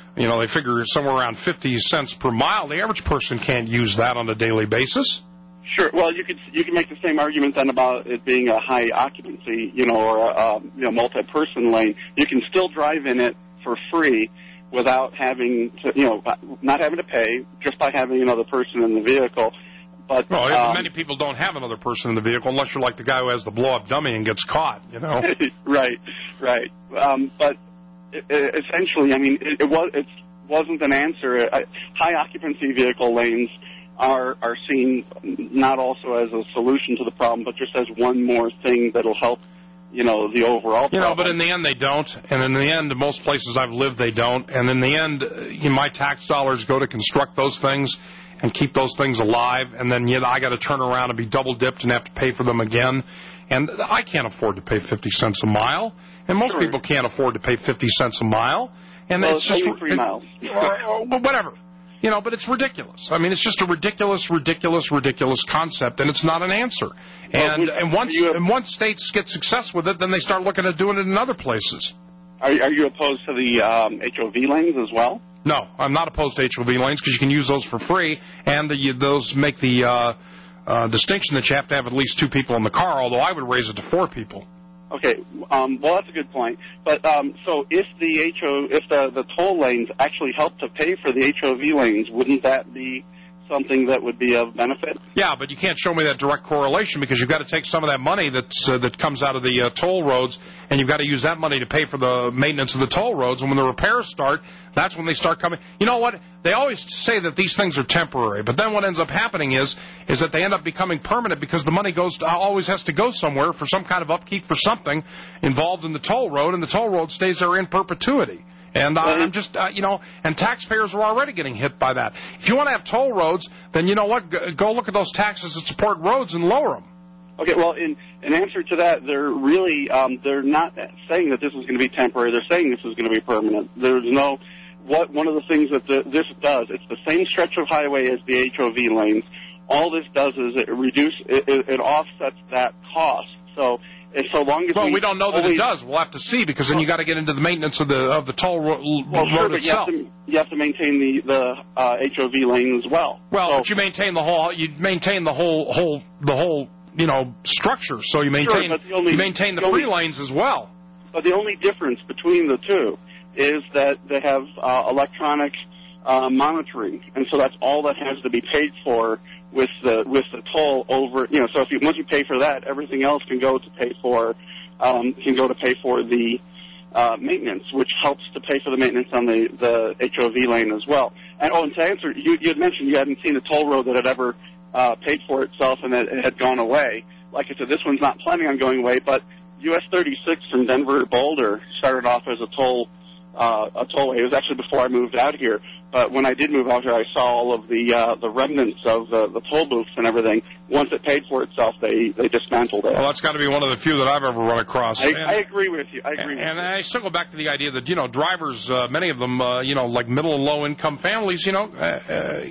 you know, they figure somewhere around fifty cents per mile. The average person can't use that on a daily basis. Sure. Well, you could you can make the same argument then about it being a high occupancy, you know, or a, a you know multi-person lane. You can still drive in it for free without having to, you know, not having to pay, just by having another person in the vehicle. But well, um, many people don't have another person in the vehicle unless you're like the guy who has the blow-up dummy and gets caught, you know. right, right. Um, but it, it, essentially, I mean, it, it was it wasn't an answer. I, high occupancy vehicle lanes are are seen not also as a solution to the problem, but just as one more thing that'll help, you know, the overall problem. You know, but in the end, they don't. And in the end, most places I've lived, they don't. And in the end, you know, my tax dollars go to construct those things and keep those things alive, and then yet I got to turn around and be double-dipped and have to pay for them again. And I can't afford to pay fifty cents a mile, and most Sure. people can't afford to pay fifty cents a mile. And Well, it's it's just only three it- miles. or, or whatever. You know, but it's ridiculous. I mean, it's just a ridiculous, ridiculous, ridiculous concept, and it's not an answer. And Well, and once you have- and once states get success with it, then they start looking at doing it in other places. Are, are you opposed to the um, H O V lanes as well? No, I'm not opposed to H O V lanes because you can use those for free, and the, you, those make the uh, uh, distinction that you have to have at least two people in the car, although I would raise it to four people. Okay, um, well, that's a good point. But um, so if the H O, if the, the toll lanes actually help to pay for the H O V lanes, wouldn't that be something that would be of benefit? Yeah, but you can't show me that direct correlation because you've got to take some of that money that's, uh, that comes out of the uh, toll roads, and you've got to use that money to pay for the maintenance of the toll roads. And when the repairs start, that's when they start coming. You know what? They always say that these things are temporary, but then what ends up happening is is that they end up becoming permanent because the money goes to, always has to go somewhere for some kind of upkeep for something involved in the toll road, and the toll road stays there in perpetuity. And uh, I'm just, uh, you know, and taxpayers are already getting hit by that. If you want to have toll roads, then you know what? Go, go look at those taxes that support roads and lower them. Okay, well, in, in answer to that, they're really, um, they're not saying that this is going to be temporary. They're saying this is going to be permanent. There's no, what one of the things that the, this does, it's the same stretch of highway as the H O V lanes. All this does is it reduce, it, it, it offsets that cost. So, and so long as well, we, we don't know that always, it does. We'll have to see because then you got to get into the maintenance of the of the toll ro- well, road sure, but itself. You have, to, you have to maintain the the uh, H O V lane as well. Well, so, but you maintain the whole you maintain the whole whole the whole you know structure. So you maintain Sure, but the only- you maintain the the only- free lanes as well. But the only difference between the two is that they have uh, electronic uh, monitoring, and so that's all that has to be paid for with the with the toll over. You know, so if you once you pay for that, everything else can go to pay for um, can go to pay for the uh, maintenance, which helps to pay for the maintenance on the the H O V lane as well. And oh, and to answer, you, you had mentioned you hadn't seen a toll road that had ever uh, paid for itself and that it had gone away. Like I said, this one's not planning on going away, but U S thirty-six from Denver to Boulder started off as a toll uh, a tollway. It was actually before I moved out here. But when I did move out here, I saw all of the uh, the remnants of the, the toll booths and everything. Once it paid for itself, they, they dismantled it. Well, that's got to be one of the few that I've ever run across. I, And- I agree with you. I agree. And with you. I still go back to the idea that, you know, drivers, uh, many of them, uh, you know, like middle and low income families, you know, uh, uh,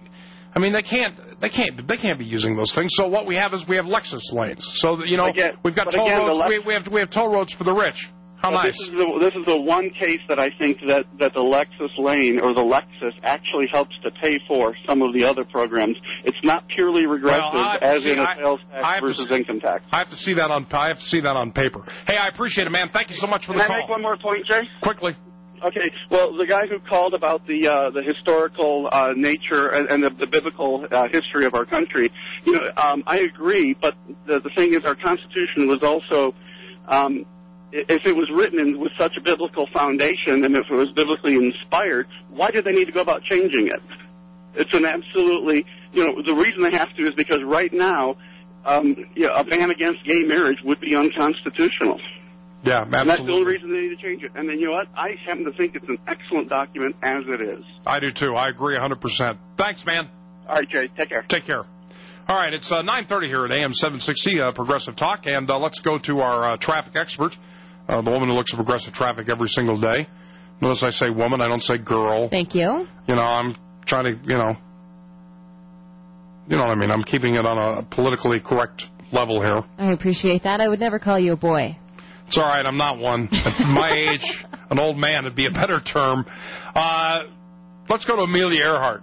I mean, they can't, they can't, they can't be using those things. So what we have is we have Lexus lanes. So that, you know, Again, we've got but toll again, the roads. Lex- we, we have we have toll roads for the rich. How But nice. This is, the, this is the one case that I think that, that the Lexus lane or the Lexus actually helps to pay for some of the other programs. It's not purely regressive Well, I have to as see- in a I- sales I tax have to versus see- income tax. I have to see that on. I have to see that on paper. Hey, I appreciate it, man. Thank you so much for Can the I call. make one more point, Jay? Quickly. Okay. Well, the guy who called about the uh, the historical uh, nature and, and the, the biblical uh, history of our country, you know, um, I agree. But the, the thing is, our Constitution was also, um, if it was written in, with such a biblical foundation and if it was biblically inspired, why did they need to go about changing it? It's an absolutely, you know, the reason they have to is because right now, um, you know, a ban against gay marriage would be unconstitutional. Yeah, And that's the absolutely. only reason they need to change it. And then, you know what? I happen to think it's an excellent document as it is. I do too. I agree one hundred percent. Thanks, man. All right, Jay. Take care. Take care. All right, it's uh, nine thirty here at A M seven sixty, uh, Progressive Talk, and uh, let's go to our uh, traffic expert, uh, the woman who looks at progressive traffic every single day. Notice I say woman, I don't say girl. Thank you. You know, I'm trying to, you know, you know what I mean. I'm keeping it on a politically correct level here. I appreciate that. I would never call you a boy. It's all right. I'm not one. At my age, an old man would be a better term. Uh, let's go to Amelia Earhart.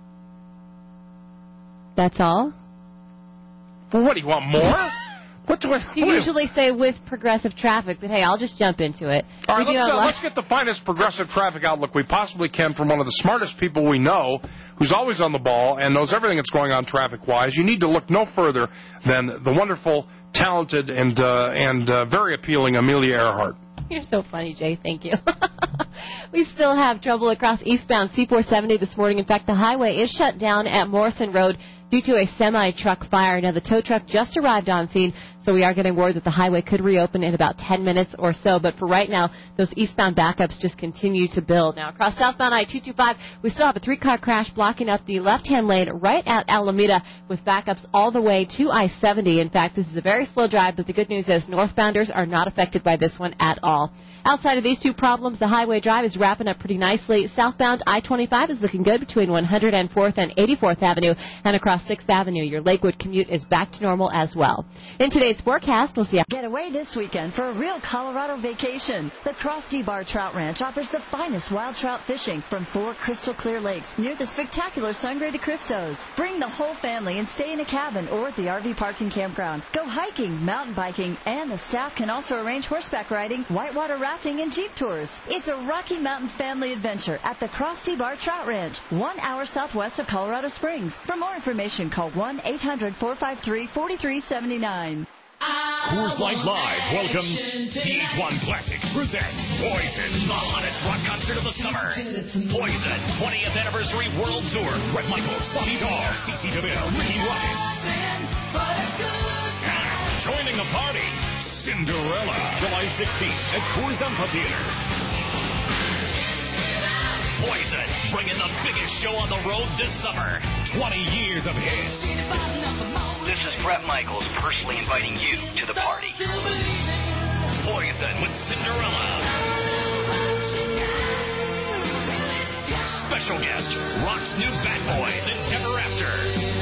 That's all? Well, what, do you want more? What do I, You what usually say with progressive traffic, but hey, I'll just jump into it. All right, We do let's, have uh, lo- let's get the finest progressive traffic outlook we possibly can from one of the smartest people we know, who's always on the ball and knows everything that's going on traffic-wise. You need to look no further than the wonderful, talented, and uh, and uh, very appealing Amelia Earhart. You're so funny, Jay. Thank you. We still have trouble across eastbound C four seventy this morning. In fact, the highway is shut down at Morrison Road due to a semi-truck fire. Now, the tow truck just arrived on scene, so we are getting word that the highway could reopen in about ten minutes or so. But for right now, those eastbound backups just continue to build. Now, across southbound I two twenty-five, we still have a three-car crash blocking up the left-hand lane right at Alameda with backups all the way to I seventy. In fact, this is a very slow drive, but the good news is northbounders are not affected by this one at all. Outside of these two problems, the highway drive is wrapping up pretty nicely. Southbound I twenty-five is looking good between one hundred fourth and eighty-fourth Avenue, and across sixth Avenue, your Lakewood commute is back to normal as well. In today's forecast, we'll see. Get away this weekend for a real Colorado vacation. The Krusty Bar Trout Ranch offers the finest wild trout fishing from four crystal clear lakes near the spectacular Sangre de Cristos. Bring the whole family and stay in a cabin or at the R V park and campground. Go hiking, mountain biking, and the staff can also arrange horseback riding, whitewater rafting, and jeep tours. It's a Rocky Mountain family adventure at the Krusty Bar Trout Ranch, one hour southwest of Colorado Springs. For more information, call one eight hundred four five three four three seven nine. Coors Light Live welcomes V H one Classic presents Poison, the hottest rock concert of the summer. Poison, twentieth Anniversary World Tour. Bret Michaels, Bobby Dall, C C DeVille, Ricky Rocket. And joining the party, Cinderella, July sixteenth at Coors Amphitheater. Poison, bringing the biggest show on the road this summer. twenty years of hits. This is Bret Michaels personally inviting you to the party. Poison with Cinderella. Special guest, Rock's new Bad Boys and Ever After.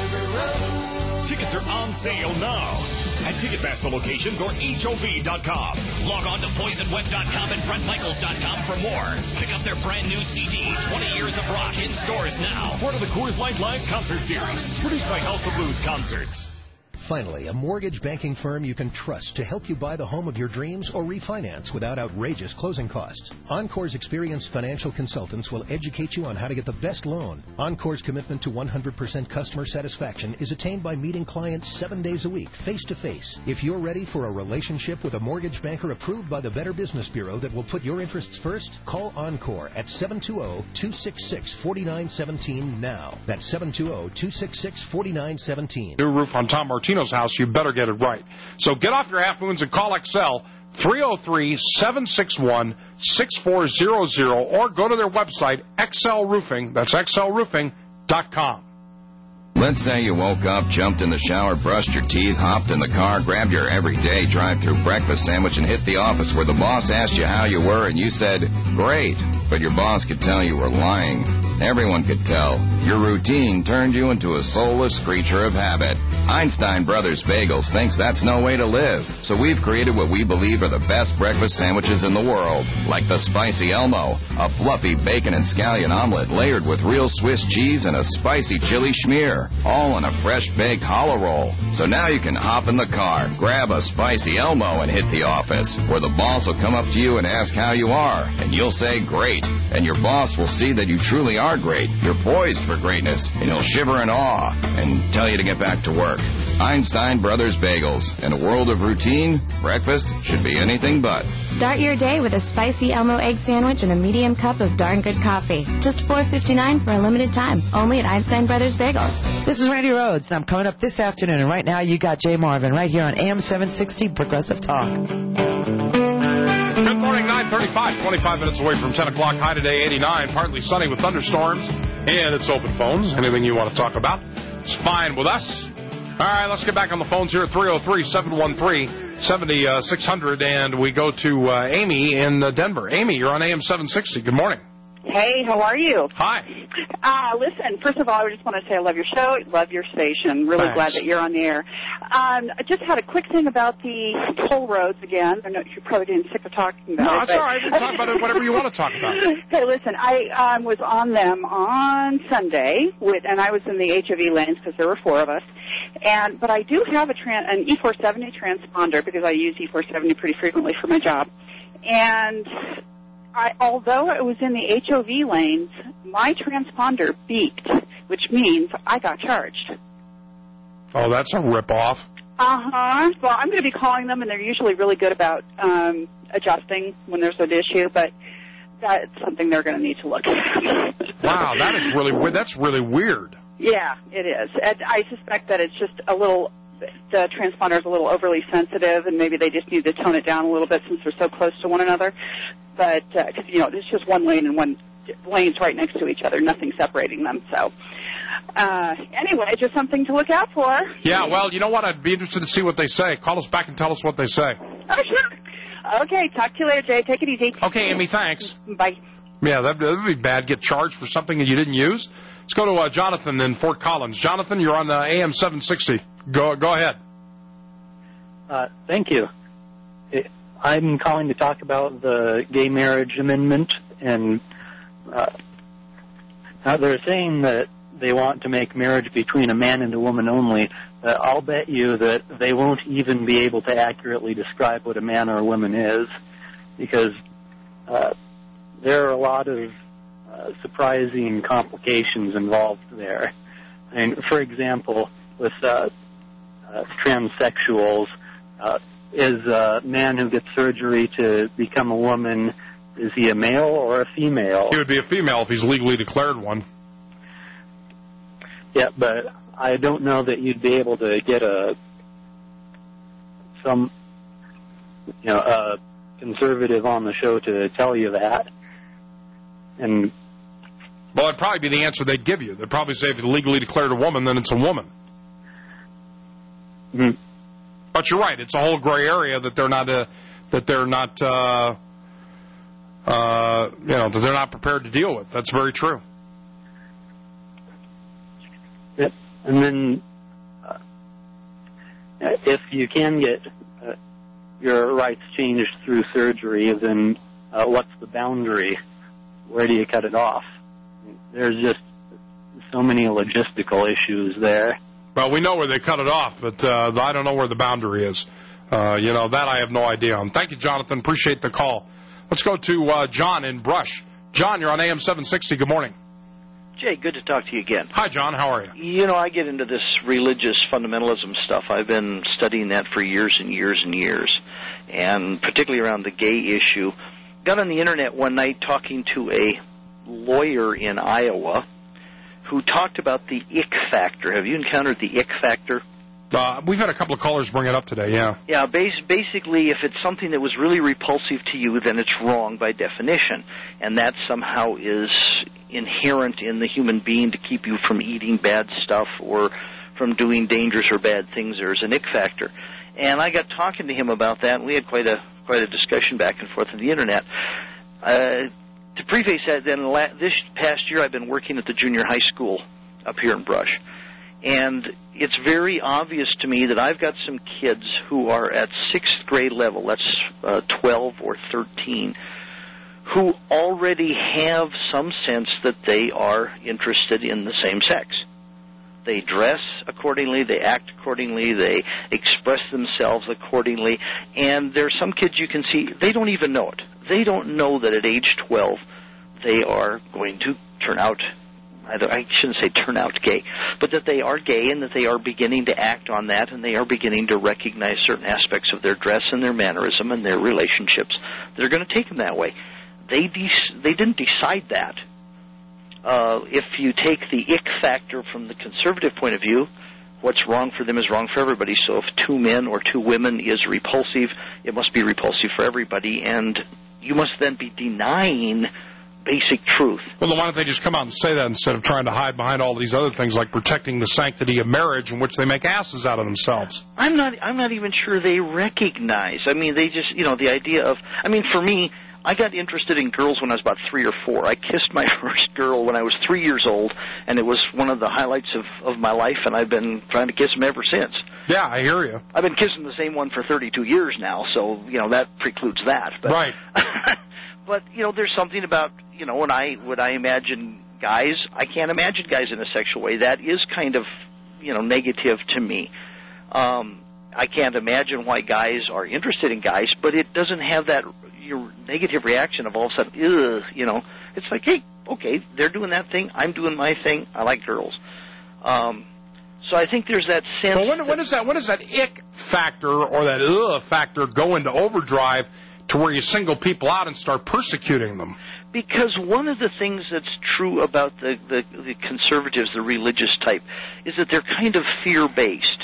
Tickets are on sale now at Ticketmaster locations or H O V dot com. Log on to poison web dot com and Bret Michaels dot com for more. Pick up their brand new C D, twenty years of Rock, in stores now. Part of the Coors Light Live Concert Series, produced by House of Blues Concerts. Finally, a mortgage banking firm you can trust to help you buy the home of your dreams or refinance without outrageous closing costs. Encore's experienced financial consultants will educate you on how to get the best loan. Encore's commitment to one hundred percent customer satisfaction is attained by meeting clients seven days a week, face-to-face. If you're ready for a relationship with a mortgage banker approved by the Better Business Bureau that will put your interests first, call Encore at seven two zero, two six six, four nine one seven now. That's seven two zero, two six six, four nine one seven. New roof on Tom Martino's house, you better get it right. So get off your half moons and call X L three oh three, seven six one, six four zero zero or go to their website, X L Roofing. That's X L roofing dot com. Let's say you woke up, jumped in the shower, brushed your teeth, hopped in the car, grabbed your everyday drive-through breakfast sandwich, and hit the office where the boss asked you how you were, and you said, great. But your boss could tell you were lying. Everyone could tell. Your routine turned you into a soulless creature of habit. Einstein Brothers Bagels thinks that's no way to live. So we've created what we believe are the best breakfast sandwiches in the world. Like the Spicy Elmo, a fluffy bacon and scallion omelet layered with real Swiss cheese and a spicy chili schmear, all on a fresh-baked hollow roll. So now you can hop in the car, grab a Spicy Elmo, and hit the office, where the boss will come up to you and ask how you are, and you'll say great. And your boss will see that you truly are great. You're poised for greatness, and he'll shiver in awe and tell you to get back to work. Einstein Brothers Bagels. In a world of routine, breakfast should be anything but. Start your day with a Spicy Elmo egg sandwich and a medium cup of darn good coffee. Just four fifty-nine for a limited time. Only at Einstein Brothers Bagels. This is Randy Rhodes, and I'm coming up this afternoon. And right now, you got Jay Marvin right here on A M seven sixty Progressive Talk. Good morning, nine thirty-five, twenty-five minutes away from ten o'clock. High today, eighty-nine. Partly sunny with thunderstorms. And it's open phones. Anything you want to talk about, it's fine with us. All right, let's get back on the phones here at three oh three, seven one three, seven six zero zero. And we go to uh, Amy in uh, Denver. Amy, you're on A M seven sixty. Good morning. Hey, how are you? Hi. Uh, listen, first of all, I just want to say I love your show, love your station. Really Thanks. glad that you're on the air. Um, I just had a quick thing about the toll roads again. I know you're probably getting sick of talking about No, it. it's all right. We can talk about it whatever you want to talk about. Hey, listen, I um, was on them on Sunday, with, and I was in the H O V lanes because there were four of us. And but I do have a tran- an E four seventy transponder because I use E four seventy pretty frequently for my job. And I, although I was in the H O V lanes, my transponder beeped, which means I got charged. Oh, that's a ripoff. Uh-huh. Well, I'm going to be calling them, and they're usually really good about um, adjusting when there's an issue, but that's something they're going to need to look at. Wow, that is really weird. That's really weird. Yeah, it is. And I suspect that it's just a little, the transponder is a little overly sensitive, and maybe they just need to tone it down a little bit since they're so close to one another. But, because, uh, you know, it's just one lane and one lane's right next to each other, nothing separating them. So, uh, anyway, just something to look out for. Yeah, well, you know what? I'd be interested to see what they say. Call us back and tell us what they say. Oh, sure. Okay, talk to you later, Jay. Take it easy. Okay, Amy, thanks. Bye. Yeah, that would be bad. Get charged for something that you didn't use. Let's go to uh, Jonathan in Fort Collins. Jonathan, you're on the A M seven sixty. Go, go ahead. Uh, thank you. I'm calling to talk about the gay marriage amendment, and uh, now they're saying that they want to make marriage between a man and a woman only. Uh, I'll bet you that they won't even be able to accurately describe what a man or a woman is, because uh, there are a lot of uh, surprising complications involved there. I mean, for example, with uh, uh, transsexuals, uh, is a man who gets surgery to become a woman, is he a male or a female? He would be a female if he's legally declared one. Yeah, but I don't know that you'd be able to get a some you know a conservative on the show to tell you that. And well, it'd probably be the answer they'd give you. They'd probably say if you legally declared a woman, then it's a woman. Mm-hmm. But you're right; it's a whole gray area that they're not uh, that they're not uh, uh, you know that they're not prepared to deal with. That's very true. Yep. And then, uh, if you can get uh, your rights changed through surgery, then uh, what's the boundary? Where do you cut it off? There's just so many logistical issues there. Well, we know where they cut it off, but uh, I don't know where the boundary is. Uh, you know, that I have no idea on. Thank you, Jonathan. Appreciate the call. Let's go to uh, John in Brush. John, you're on A M seven sixty. Good morning. Jay, good to talk to you again. Hi, John. How are you? You know, I get into this religious fundamentalism stuff. I've been studying that for years and years and years, and particularly around the gay issue. Got on the Internet one night talking to a lawyer in Iowa who talked about the ick factor. Have you encountered the ick factor? Uh, we've had a couple of callers bring it up today, yeah. Yeah, bas- basically, if it's something that was really repulsive to you, then it's wrong by definition. And that somehow is inherent in the human being to keep you from eating bad stuff or from doing dangerous or bad things. There's an ick factor. And I got talking to him about that, and we had quite a quite a discussion back and forth on the Internet. Uh, to preface that, then la- this past year I've been working at the junior high school up here in Brush. And it's very obvious to me that I've got some kids who are at sixth grade level, that's uh, twelve or thirteen, who already have some sense that they are interested in the same sex. They dress accordingly, they act accordingly, they express themselves accordingly, and there are some kids you can see, they don't even know it. They don't know that at age twelve they are going to turn out I shouldn't say turn out gay, but that they are gay and that they are beginning to act on that and they are beginning to recognize certain aspects of their dress and their mannerism and their relationships that are going to take them that way. They de- they didn't decide that. Uh, if you take the ick factor from the conservative point of view, what's wrong for them is wrong for everybody. So if two men or two women is repulsive, it must be repulsive for everybody, and you must then be denying basic truth. Well, then why don't they just come out and say that instead of trying to hide behind all these other things like protecting the sanctity of marriage, in which they make asses out of themselves? I'm not. I'm not even sure they recognize. I mean, they just, you know, the idea of. I mean, for me, I got interested in girls when I was about three or four. I kissed my first girl when I was three years old, and it was one of the highlights of, of my life, and I've been trying to kiss them ever since. Yeah, I hear you. I've been kissing the same one for thirty-two years now, so, you know, that precludes that. But, right. But, you know, there's something about, you know, when I, when I imagine guys, I can't imagine guys in a sexual way. That is kind of, you know, negative to me. Um, I can't imagine why guys are interested in guys, but it doesn't have that your negative reaction of all of a sudden, ugh, you know. It's like, hey, okay, they're doing that thing, I'm doing my thing, I like girls. Um, so I think there's that sense. But when, when, does that, when does that ick factor or that ugh factor go into overdrive to where you single people out and start persecuting them? Because one of the things that's true about the, the, the conservatives, the religious type, is that they're kind of fear-based.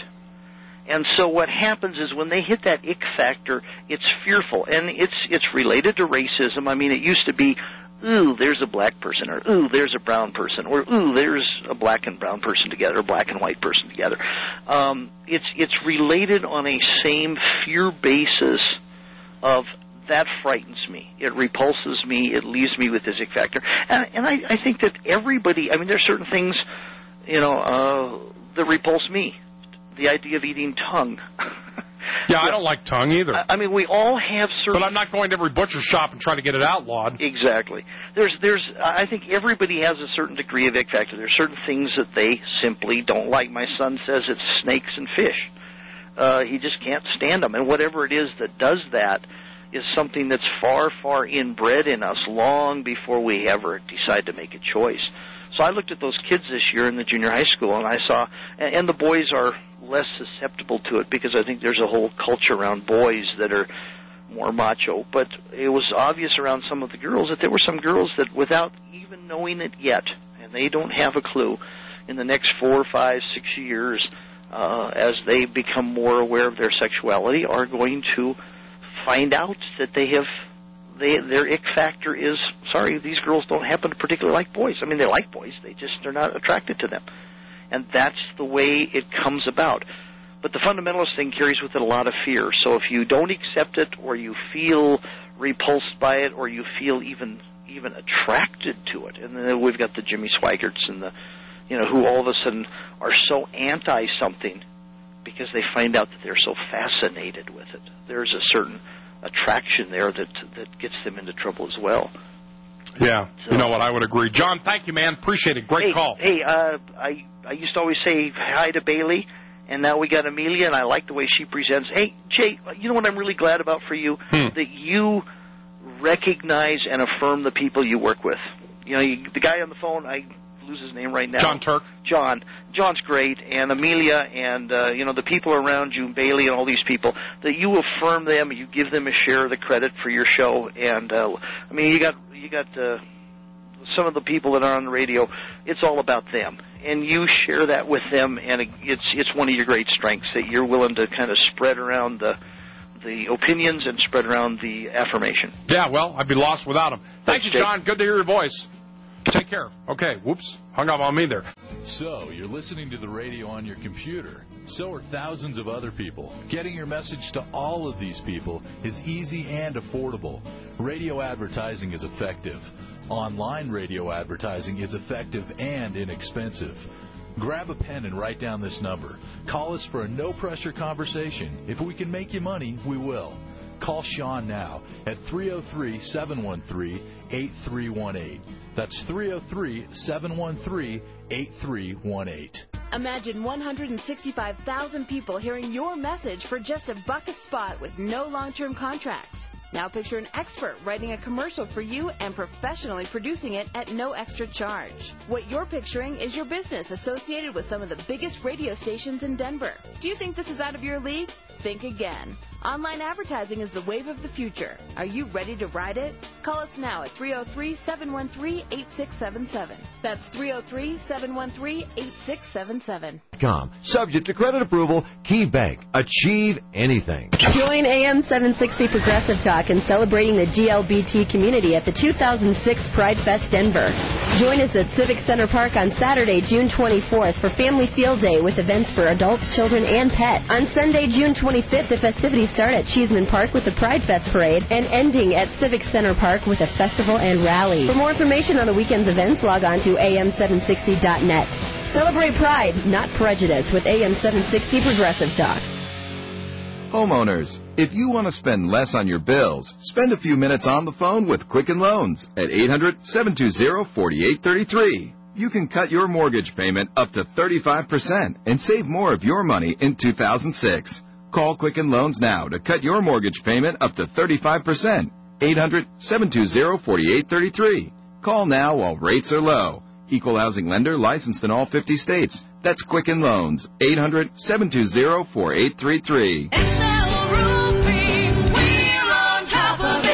And so what happens is when they hit that ick factor, it's fearful. And it's it's related to racism. I mean, it used to be, ooh, there's a black person, or ooh, there's a brown person, or ooh, there's a black and brown person together, or black and white person together. Um, it's it's related on a same fear basis of that frightens me. It repulses me. It leaves me with this ick factor. And, and I, I think that everybody, I mean, there are certain things, you know, uh, that repulse me. The idea of eating tongue. Yeah, I don't like tongue either. I mean, we all have certain... But I'm not going to every butcher shop and try to get it outlawed. Exactly. There's, there's. I think everybody has a certain degree of ick factor. There's certain things that they simply don't like. My son says it's snakes and fish. Uh, he just can't stand them. And whatever it is that does that is something that's far, far inbred in us long before we ever decide to make a choice. So I looked at those kids this year in the junior high school, and I saw, and, and the boys are less susceptible to it because I think there's a whole culture around boys that are more macho. But it was obvious around some of the girls that there were some girls that, without even knowing it yet, and they don't have a clue, in the next four, five, six years, uh, as they become more aware of their sexuality, are going to find out that they have... They, their ick factor is, sorry, these girls don't happen to particularly like boys. I mean, they like boys. They just, they're not attracted to them. And that's the way it comes about. But the fundamentalist thing carries with it a lot of fear. So if you don't accept it, or you feel repulsed by it, or you feel even even attracted to it, and then we've got the Jimmy Swiggarts and the, you know, who all of a sudden are so anti-something because they find out that they're so fascinated with it. There's a certain attraction there that that gets them into trouble as well. Yeah, so, you know what, I would agree. John, thank you, man. Appreciate it. Great hey, call. Hey, uh, I, I used to always say hi to Bailey, and now we got Amelia, and I like the way she presents. Hey, Jay, you know what I'm really glad about for you? Hmm. That you recognize and affirm the people you work with. You know, you, the guy on the phone, I lose his name right now. John Turk. John. John's great, and Amelia, and uh, you know, the people around you, Bailey, and all these people, that you affirm them, you give them a share of the credit for your show. And uh, I mean, you got you got uh, some of the people that are on the radio. It's all about them, and you share that with them, and it's it's one of your great strengths that you're willing to kind of spread around the the opinions and spread around the affirmation. Yeah, well, I'd be lost without them. Thank Thanks, you, Jake. John. Good to hear your voice. Take care. Okay, whoops, hung up on me there. So, you're listening to the radio on your computer. So are thousands of other people. Getting your message to all of these people is easy and affordable. Radio advertising is effective. Online radio advertising is effective and inexpensive. Grab a pen and write down this number. Call us for a no-pressure conversation. If we can make you money, we will. Call Sean now at three oh three, seven one three, eight three one eight. That's three oh three, seven one three, eight three one eight. Imagine one hundred sixty-five thousand people hearing your message for just a buck a spot with no long-term contracts. Now picture an expert writing a commercial for you and professionally producing it at no extra charge. What you're picturing is your business associated with some of the biggest radio stations in Denver. Do you think this is out of your league? Think again. Online advertising is the wave of the future. Are you ready to ride it? Call us now at three oh three, seven one three, eight six seven seven. That's three oh three, seven one three, eight six seven seven. Subject to credit approval, Key Bank. Achieve anything. Join A M seven sixty Progressive Talk in celebrating the G L B T community at the two thousand six Pride Fest Denver. Join us at Civic Center Park on Saturday, June twenty-fourth for Family Field Day with events for adults, children, and pets. On Sunday, June twenty-fifth, the festivities start at Cheeseman Park with the Pride Fest Parade and ending at Civic Center Park with a festival and rally. For more information on the weekend's events, log on to A M seven sixty dot net. Celebrate pride, not prejudice, with A M seven sixty Progressive Talk. Homeowners, if you want to spend less on your bills, spend a few minutes on the phone with Quicken Loans at eight hundred, seven two zero, four eight three three. You can cut your mortgage payment up to thirty-five percent and save more of your money in two thousand six. Call Quicken Loans now to cut your mortgage payment up to thirty-five percent. eight hundred, seven two zero, four eight three three. Call now while rates are low. Equal housing lender licensed in all fifty states. That's Quicken Loans. eight hundred, seven two zero, four eight three three. Excel Roofing, we're on top of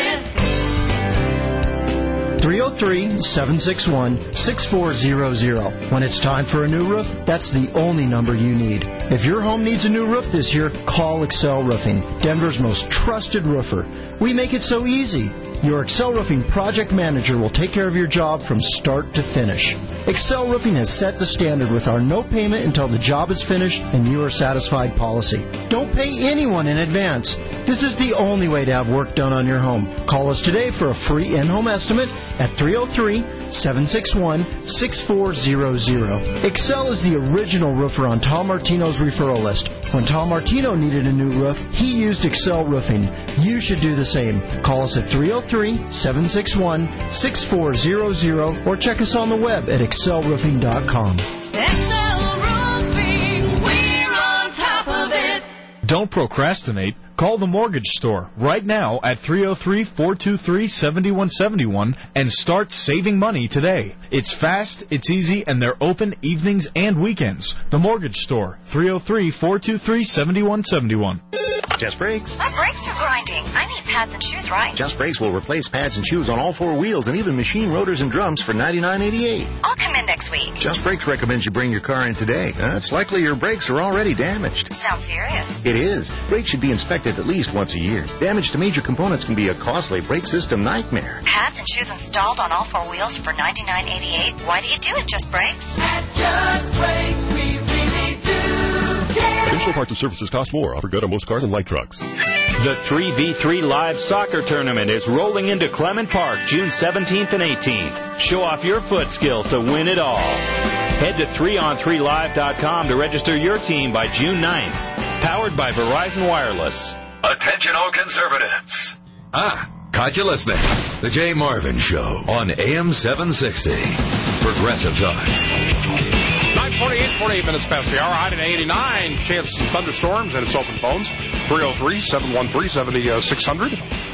it. three oh three, seven six one, six four zero zero. When it's time for a new roof, that's the only number you need. If your home needs a new roof this year, call Excel Roofing, Denver's most trusted roofer. We make it so easy. Your Excel Roofing project manager will take care of your job from start to finish. Excel Roofing has set the standard with our no payment until the job is finished and you are satisfied policy. Don't pay anyone in advance. This is the only way to have work done on your home. Call us today for a free in-home estimate at three oh three, seven six one, six four zero zero. Excel is the original roofer on Tom Martino's referral list. When Tom Martino needed a new roof, he used Excel Roofing. You should do the same. Call us at three oh three, seven six one, six four zero zero or check us on the web at excel roofing dot com. Excel Roofing, we're on top of it. Don't procrastinate. Call the Mortgage Store right now at three oh three, four two three, seven one seven one and start saving money today. It's fast, it's easy, and they're open evenings and weekends. The Mortgage Store, three oh three, four two three, seven one seven one. Just Brakes. My brakes are grinding. I need pads and shoes, right? Just Brakes will replace pads and shoes on all four wheels and even machine rotors and drums for ninety-nine eighty-eight. I'll come in next week. Just Brakes recommends you bring your car in today. Uh, it's likely your brakes are already damaged. Sounds serious. It is. Brakes should be inspected at least once a year. Damage to major components can be a costly brake system nightmare. Pads and shoes installed on all four wheels for ninety-nine eighty-eight. Why do you do it, Just Brakes? At Just Brakes, we really do care. Additional parts and services cost more. Offer good on most cars and light trucks. The three v three Live Soccer Tournament is rolling into Clement Park June seventeenth and eighteenth. Show off your foot skills to win it all. Head to three on three live dot com to register your team by June ninth. Powered by Verizon Wireless. Attention all conservatives. Ah, caught you listening. The Jay Marvin Show on A M seven sixty. Progressive Talk. nine forty-eight, forty-eight minutes past the hour. High to eighty-nine. Chance of some thunderstorms and it's open phones. three oh three, seven one three, seven six hundred.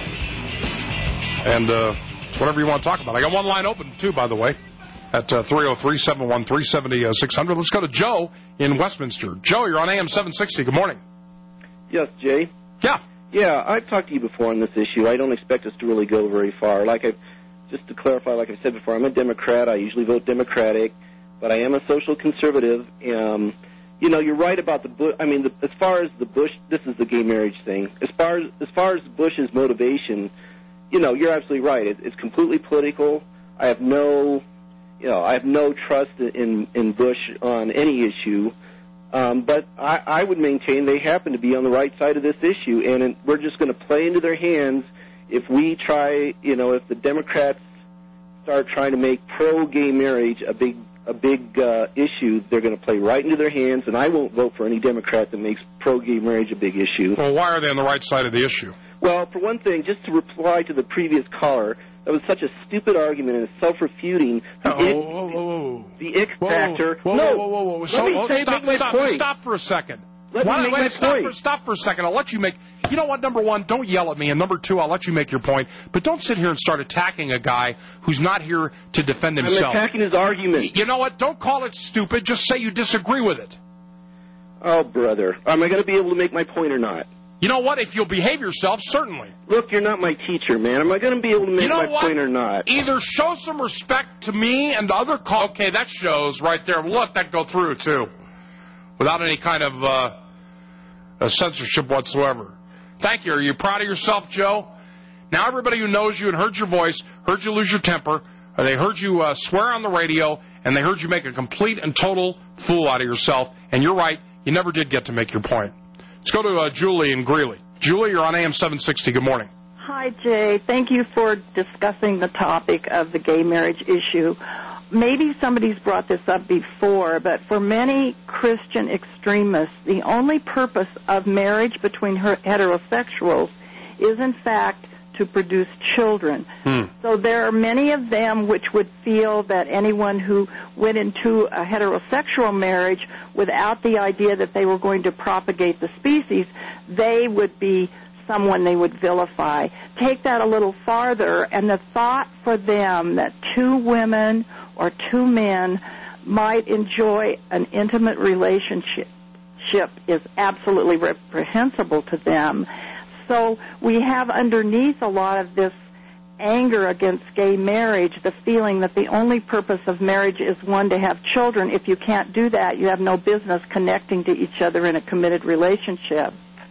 And uh, it's whatever you want to talk about. I got one line open, too, by the way, at uh, three oh three, seven one three, seven six hundred. Let's go to Joe in Westminster. Joe, you're on A M seven sixty. Good morning. Yes, Jay. Yeah. Yeah, I've talked to you before on this issue. I don't expect us to really go very far. Like I, just to clarify, like I said before, I'm a Democrat. I usually vote Democratic, but I am a social conservative. Um, you know, you're right about the Bush. I mean, the, as far as the Bush, this is the gay marriage thing. As far as as far as Bush's motivation, you know, you're absolutely right. It, it's completely political. I have no, you know, I have no trust in in Bush on any issue. Um, but I, I would maintain they happen to be on the right side of this issue, and it, we're just going to play into their hands if we try, you know, if the Democrats start trying to make pro-gay marriage a big a big uh, issue, they're going to play right into their hands, and I won't vote for any Democrat that makes pro-gay marriage a big issue. Well, why are they on the right side of the issue? Well, for one thing, just to reply to the previous caller, that was such a stupid argument and it's self-refuting. The, oh, ick, whoa, whoa, whoa. the ick whoa, factor. Whoa, no, whoa, whoa, whoa. Let So, me oh, say, stop, make my stop, point. Stop for a second. Let Why, me make wait, my stop point. For, stop for a second. I'll let you make... You know what, number one, don't yell at me, and number two, I'll let you make your point, but don't sit here and start attacking a guy who's not here to defend himself. I'm attacking his argument. You know what? Don't call it stupid. Just say you disagree with it. Oh, brother. Am I going to be able to make my point or not? You know what? If you'll behave yourself, certainly. Look, you're not my teacher, man. Am I going to be able to make you know my what? point or not? Either show some respect to me and the other call. Okay, that shows right there. We'll let that go through, too. without any kind of uh, uh, censorship whatsoever. Thank you. Are you proud of yourself, Joe? Now everybody who knows you and heard your voice, heard you lose your temper, or they heard you uh, swear on the radio, and they heard you make a complete and total fool out of yourself, and you're right, you never did get to make your point. Let's go to uh, Julie in Greeley. Julie, you're on A M seven sixty. Good morning. Hi, Jay. Thank you for discussing the topic of the gay marriage issue. Maybe somebody's brought this up before, but for many Christian extremists, the only purpose of marriage between her- heterosexuals is, in fact, to produce children. Hmm. So there are many of them which would feel that anyone who went into a heterosexual marriage without the idea that they were going to propagate the species, they would be someone they would vilify. Take that a little farther, and the thought for them that two women or two men might enjoy an intimate relationship is absolutely reprehensible to them. So we have underneath a lot of this anger against gay marriage, the feeling that the only purpose of marriage is, one, to have children. If you can't do that, you have no business connecting to each other in a committed relationship.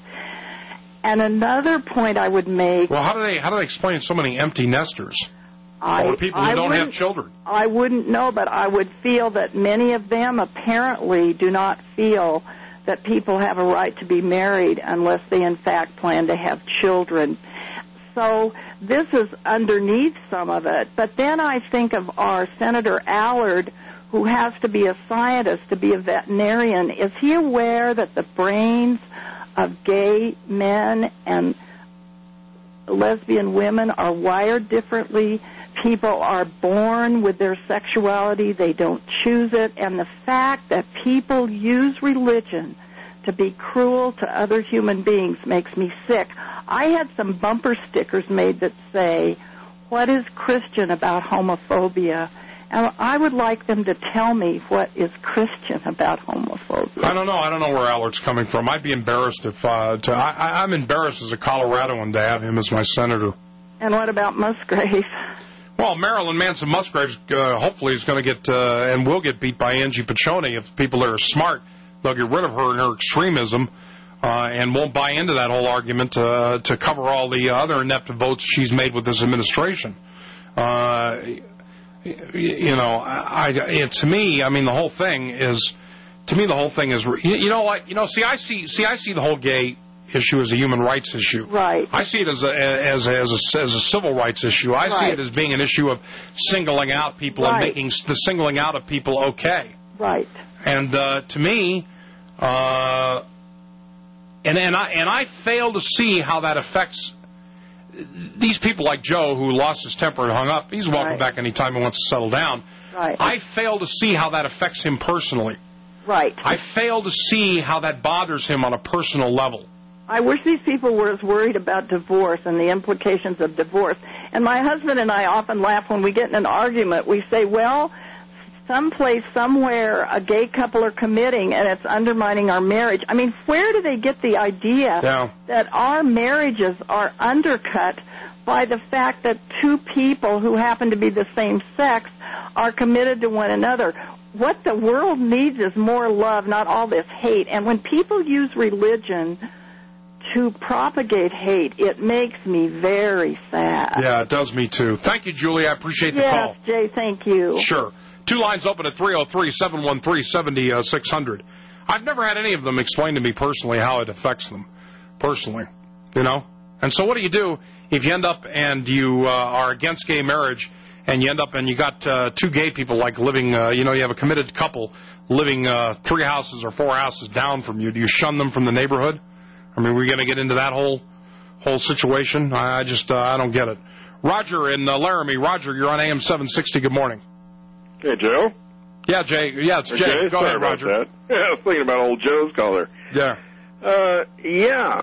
And another point I would make... Well, how do they how do they explain so many empty nesters? I, or people who I don't have wouldn't- children? I wouldn't know, but I would feel that many of them apparently do not feel that people have a right to be married unless they, in fact, plan to have children. So this is underneath some of it. But then I think of our Senator Allard, who has to be a scientist to be a veterinarian. Is he aware that the brains of gay men and lesbian women are wired differently? People are born with their sexuality. They don't choose it. And the fact that people use religion to be cruel to other human beings makes me sick. I had some bumper stickers made that say, "What is Christian about homophobia?" And I would like them to tell me what is Christian about homophobia. I don't know. I don't know where Allard's coming from. I'd be embarrassed if uh, to, I, I'm embarrassed as a Coloradoan to have him as my senator. And what about Musgrave? Well, Marilyn Manson Musgraves uh, hopefully is going to get uh, and will get beat by Angie Piccioni. If people that are smart, they'll get rid of her and her extremism uh, and won't buy into that whole argument uh, to cover all the other inept votes she's made with this administration. Uh, you know, I, it, to me, I mean, the whole thing is, to me, the whole thing is, you, you know what, you know, see, I see, see, I see the whole gay issue as a human rights issue. Right. I see it as a as a, as a, as a civil rights issue. I Right. see it as being an issue of singling out people Right. and making the singling out of people okay. Right. And uh, to me, uh, and and I and I fail to see how that affects these people like Joe, who lost his temper and hung up. He's welcome Right. back anytime he wants to settle down. Right. I fail to see how that affects him personally. Right. I fail to see how that bothers him on a personal level. I wish these people were as worried about divorce and the implications of divorce. And my husband and I often laugh when we get in an argument. We say, well, someplace, somewhere, a gay couple are committing, and it's undermining our marriage. I mean, where do they get the idea Yeah. that our marriages are undercut by the fact that two people who happen to be the same sex are committed to one another? What the world needs is more love, not all this hate. And when people use religion to propagate hate, it makes me very sad. Yeah, it does me too. Thank you, Julie. I appreciate the yes, call. Jay, thank you. Sure. Two lines open at three oh three, seven one three, seven oh six hundred. I've never had any of them explain to me personally how it affects them, personally, you know? And so what do you do if you end up and you uh, are against gay marriage and you end up and you got uh, two gay people like living, uh, you know, you have a committed couple living uh, three houses or four houses down from you. Do you shun them from the neighborhood? I mean, we're going to get into that whole whole situation? I, I just, uh, I don't get it. Roger in uh, Laramie. Roger, you're on A M seven sixty. Good morning. Hey, Joe? Yeah, Jay. Yeah, it's Jay. Okay, Go sorry ahead, about Roger. that. Yeah, I was thinking about old Joe's caller. Yeah. Uh, yeah.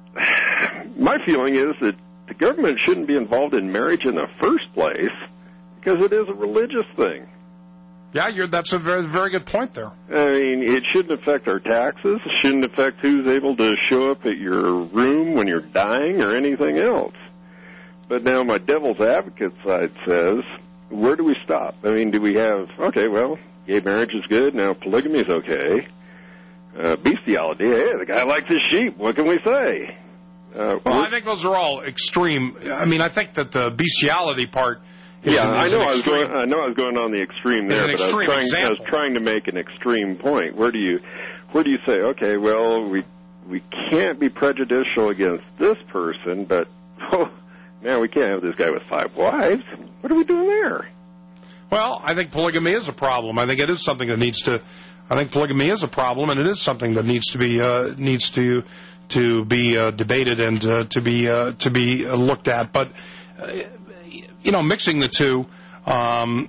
My feeling is that the government shouldn't be involved in marriage in the first place because it is a religious thing. Yeah, you're, that's a very, very good point there. I mean, it shouldn't affect our taxes. It shouldn't affect who's able to show up at your room when you're dying or anything else. But now my devil's advocate side says, where do we stop? I mean, do we have, okay, well, gay marriage is good, now polygamy is okay. uh, bestiality. Hey, the guy likes his sheep. What can we say? Uh, well, I think those are all extreme. I mean, I think that the bestiality part. Is yeah, an, I is know. an I was extreme, going. I know I was going on the extreme there, an but extreme I was trying. I was example. trying to make an extreme point. Where do you, where do you say, okay, well, we we can't be prejudicial against this person, but oh man, we can't have this guy with five wives. What are we doing there? Well, I think polygamy is a problem. I think it is something that needs to. I think polygamy is a problem, and it is something that needs to be uh, needs to to be uh, debated and uh, to be uh, to be uh, looked at. But uh, you know, mixing the two um,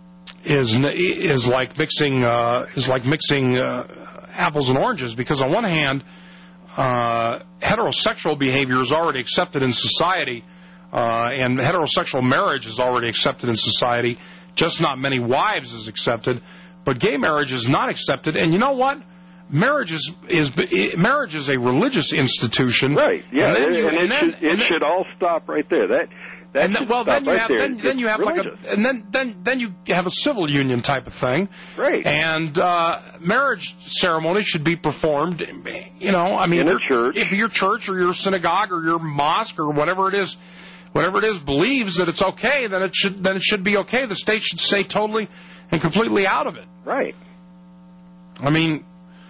is is like mixing uh, is like mixing uh, apples and oranges, because on one hand, uh, heterosexual behavior is already accepted in society, uh, and heterosexual marriage is already accepted in society. Just not many wives is accepted, but gay marriage is not accepted. And you know what? Marriage is is marriage is a religious institution. Right. Yeah. And, then and, you, and, and it, then, should, it and then, should all stop right there. That that and should then, well, stop then you right have there. then, then you have religious. like a and then then then you have a civil union type of thing. Right. And uh, marriage ceremony should be performed. You know, I mean, in a your, church. If your church or your synagogue or your mosque or whatever it is. Whatever it is believes that it's okay, then it should then it should be okay. The state should stay totally and completely out of it. Right. I mean,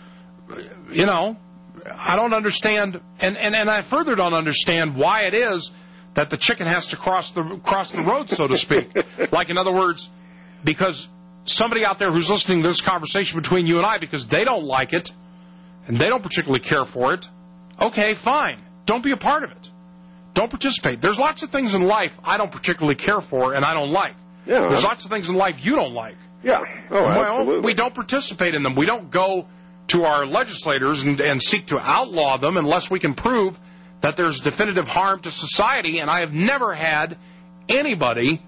you know, I don't understand, and, and, and I further don't understand why it is that the chicken has to cross the cross the road, so to speak. Like, in other words, because somebody out there who's listening to this conversation between you and I, because they don't like it and they don't particularly care for it, okay, fine. Don't be a part of it. Don't participate. There's lots of things in life I don't particularly care for and I don't like. Yeah. There's lots of things in life you don't like. Yeah. Oh, well, absolutely. we don't participate in them. We don't go to our legislators and, and seek to outlaw them unless we can prove that there's definitive harm to society. And I have never had anybody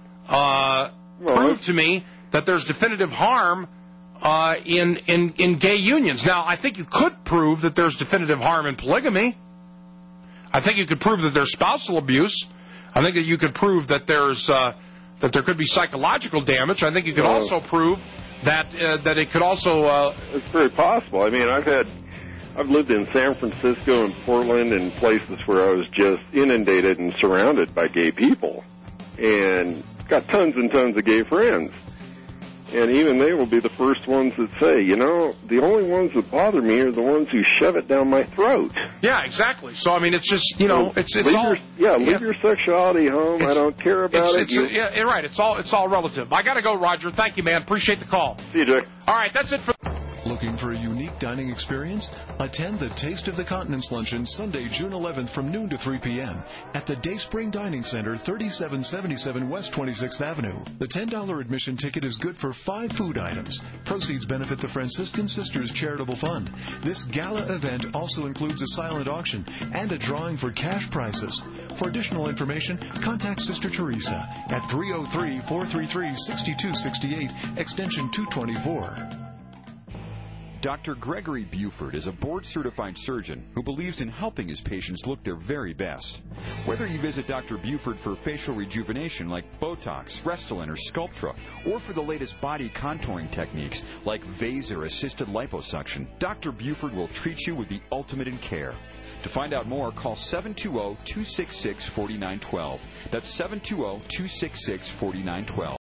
uh, well, prove to me that there's definitive harm uh, in, in, in gay unions. Now, I think you could prove that there's definitive harm in polygamy. I think you could prove that there's spousal abuse. I think that you could prove that there's uh, that there could be psychological damage. I think you could well, also prove that uh, that it could also. Uh, it's very possible. I mean, I've had, I've lived in San Francisco and Portland and places where I was just inundated and surrounded by gay people, and got tons and tons of gay friends. And even they will be the first ones that say, you know, the only ones that bother me are the ones who shove it down my throat. Yeah, exactly. So, I mean, it's just, you know, so it's it's leave all... Your, yeah, leave yeah. your sexuality home. I don't care about it's, it. It's, You, yeah, you're right. It's all, it's all relative. I got to go, Roger. Thank you, man. Appreciate the call. See you, Dick. All right, that's it for... Looking for a unique dining experience? Attend the Taste of the Continents Luncheon Sunday, June eleventh from noon to three p.m. at the Dayspring Dining Center, thirty-seven seventy-seven West twenty-sixth Avenue. The ten dollars admission ticket is good for five food items. Proceeds benefit the Franciscan Sisters Charitable Fund. This gala event also includes a silent auction and a drawing for cash prizes. For additional information, contact Sister Teresa at three oh three, four three three, six two six eight, extension two twenty-four. Doctor Gregory Buford is a board-certified surgeon who believes in helping his patients look their very best. Whether you visit Doctor Buford for facial rejuvenation like Botox, Restylane, or Sculptra, or for the latest body contouring techniques like Vaser-assisted liposuction, Doctor Buford will treat you with the ultimate in care. To find out more, call seven two zero, two six six, four nine one two. That's seven two zero, two six six, four nine one two.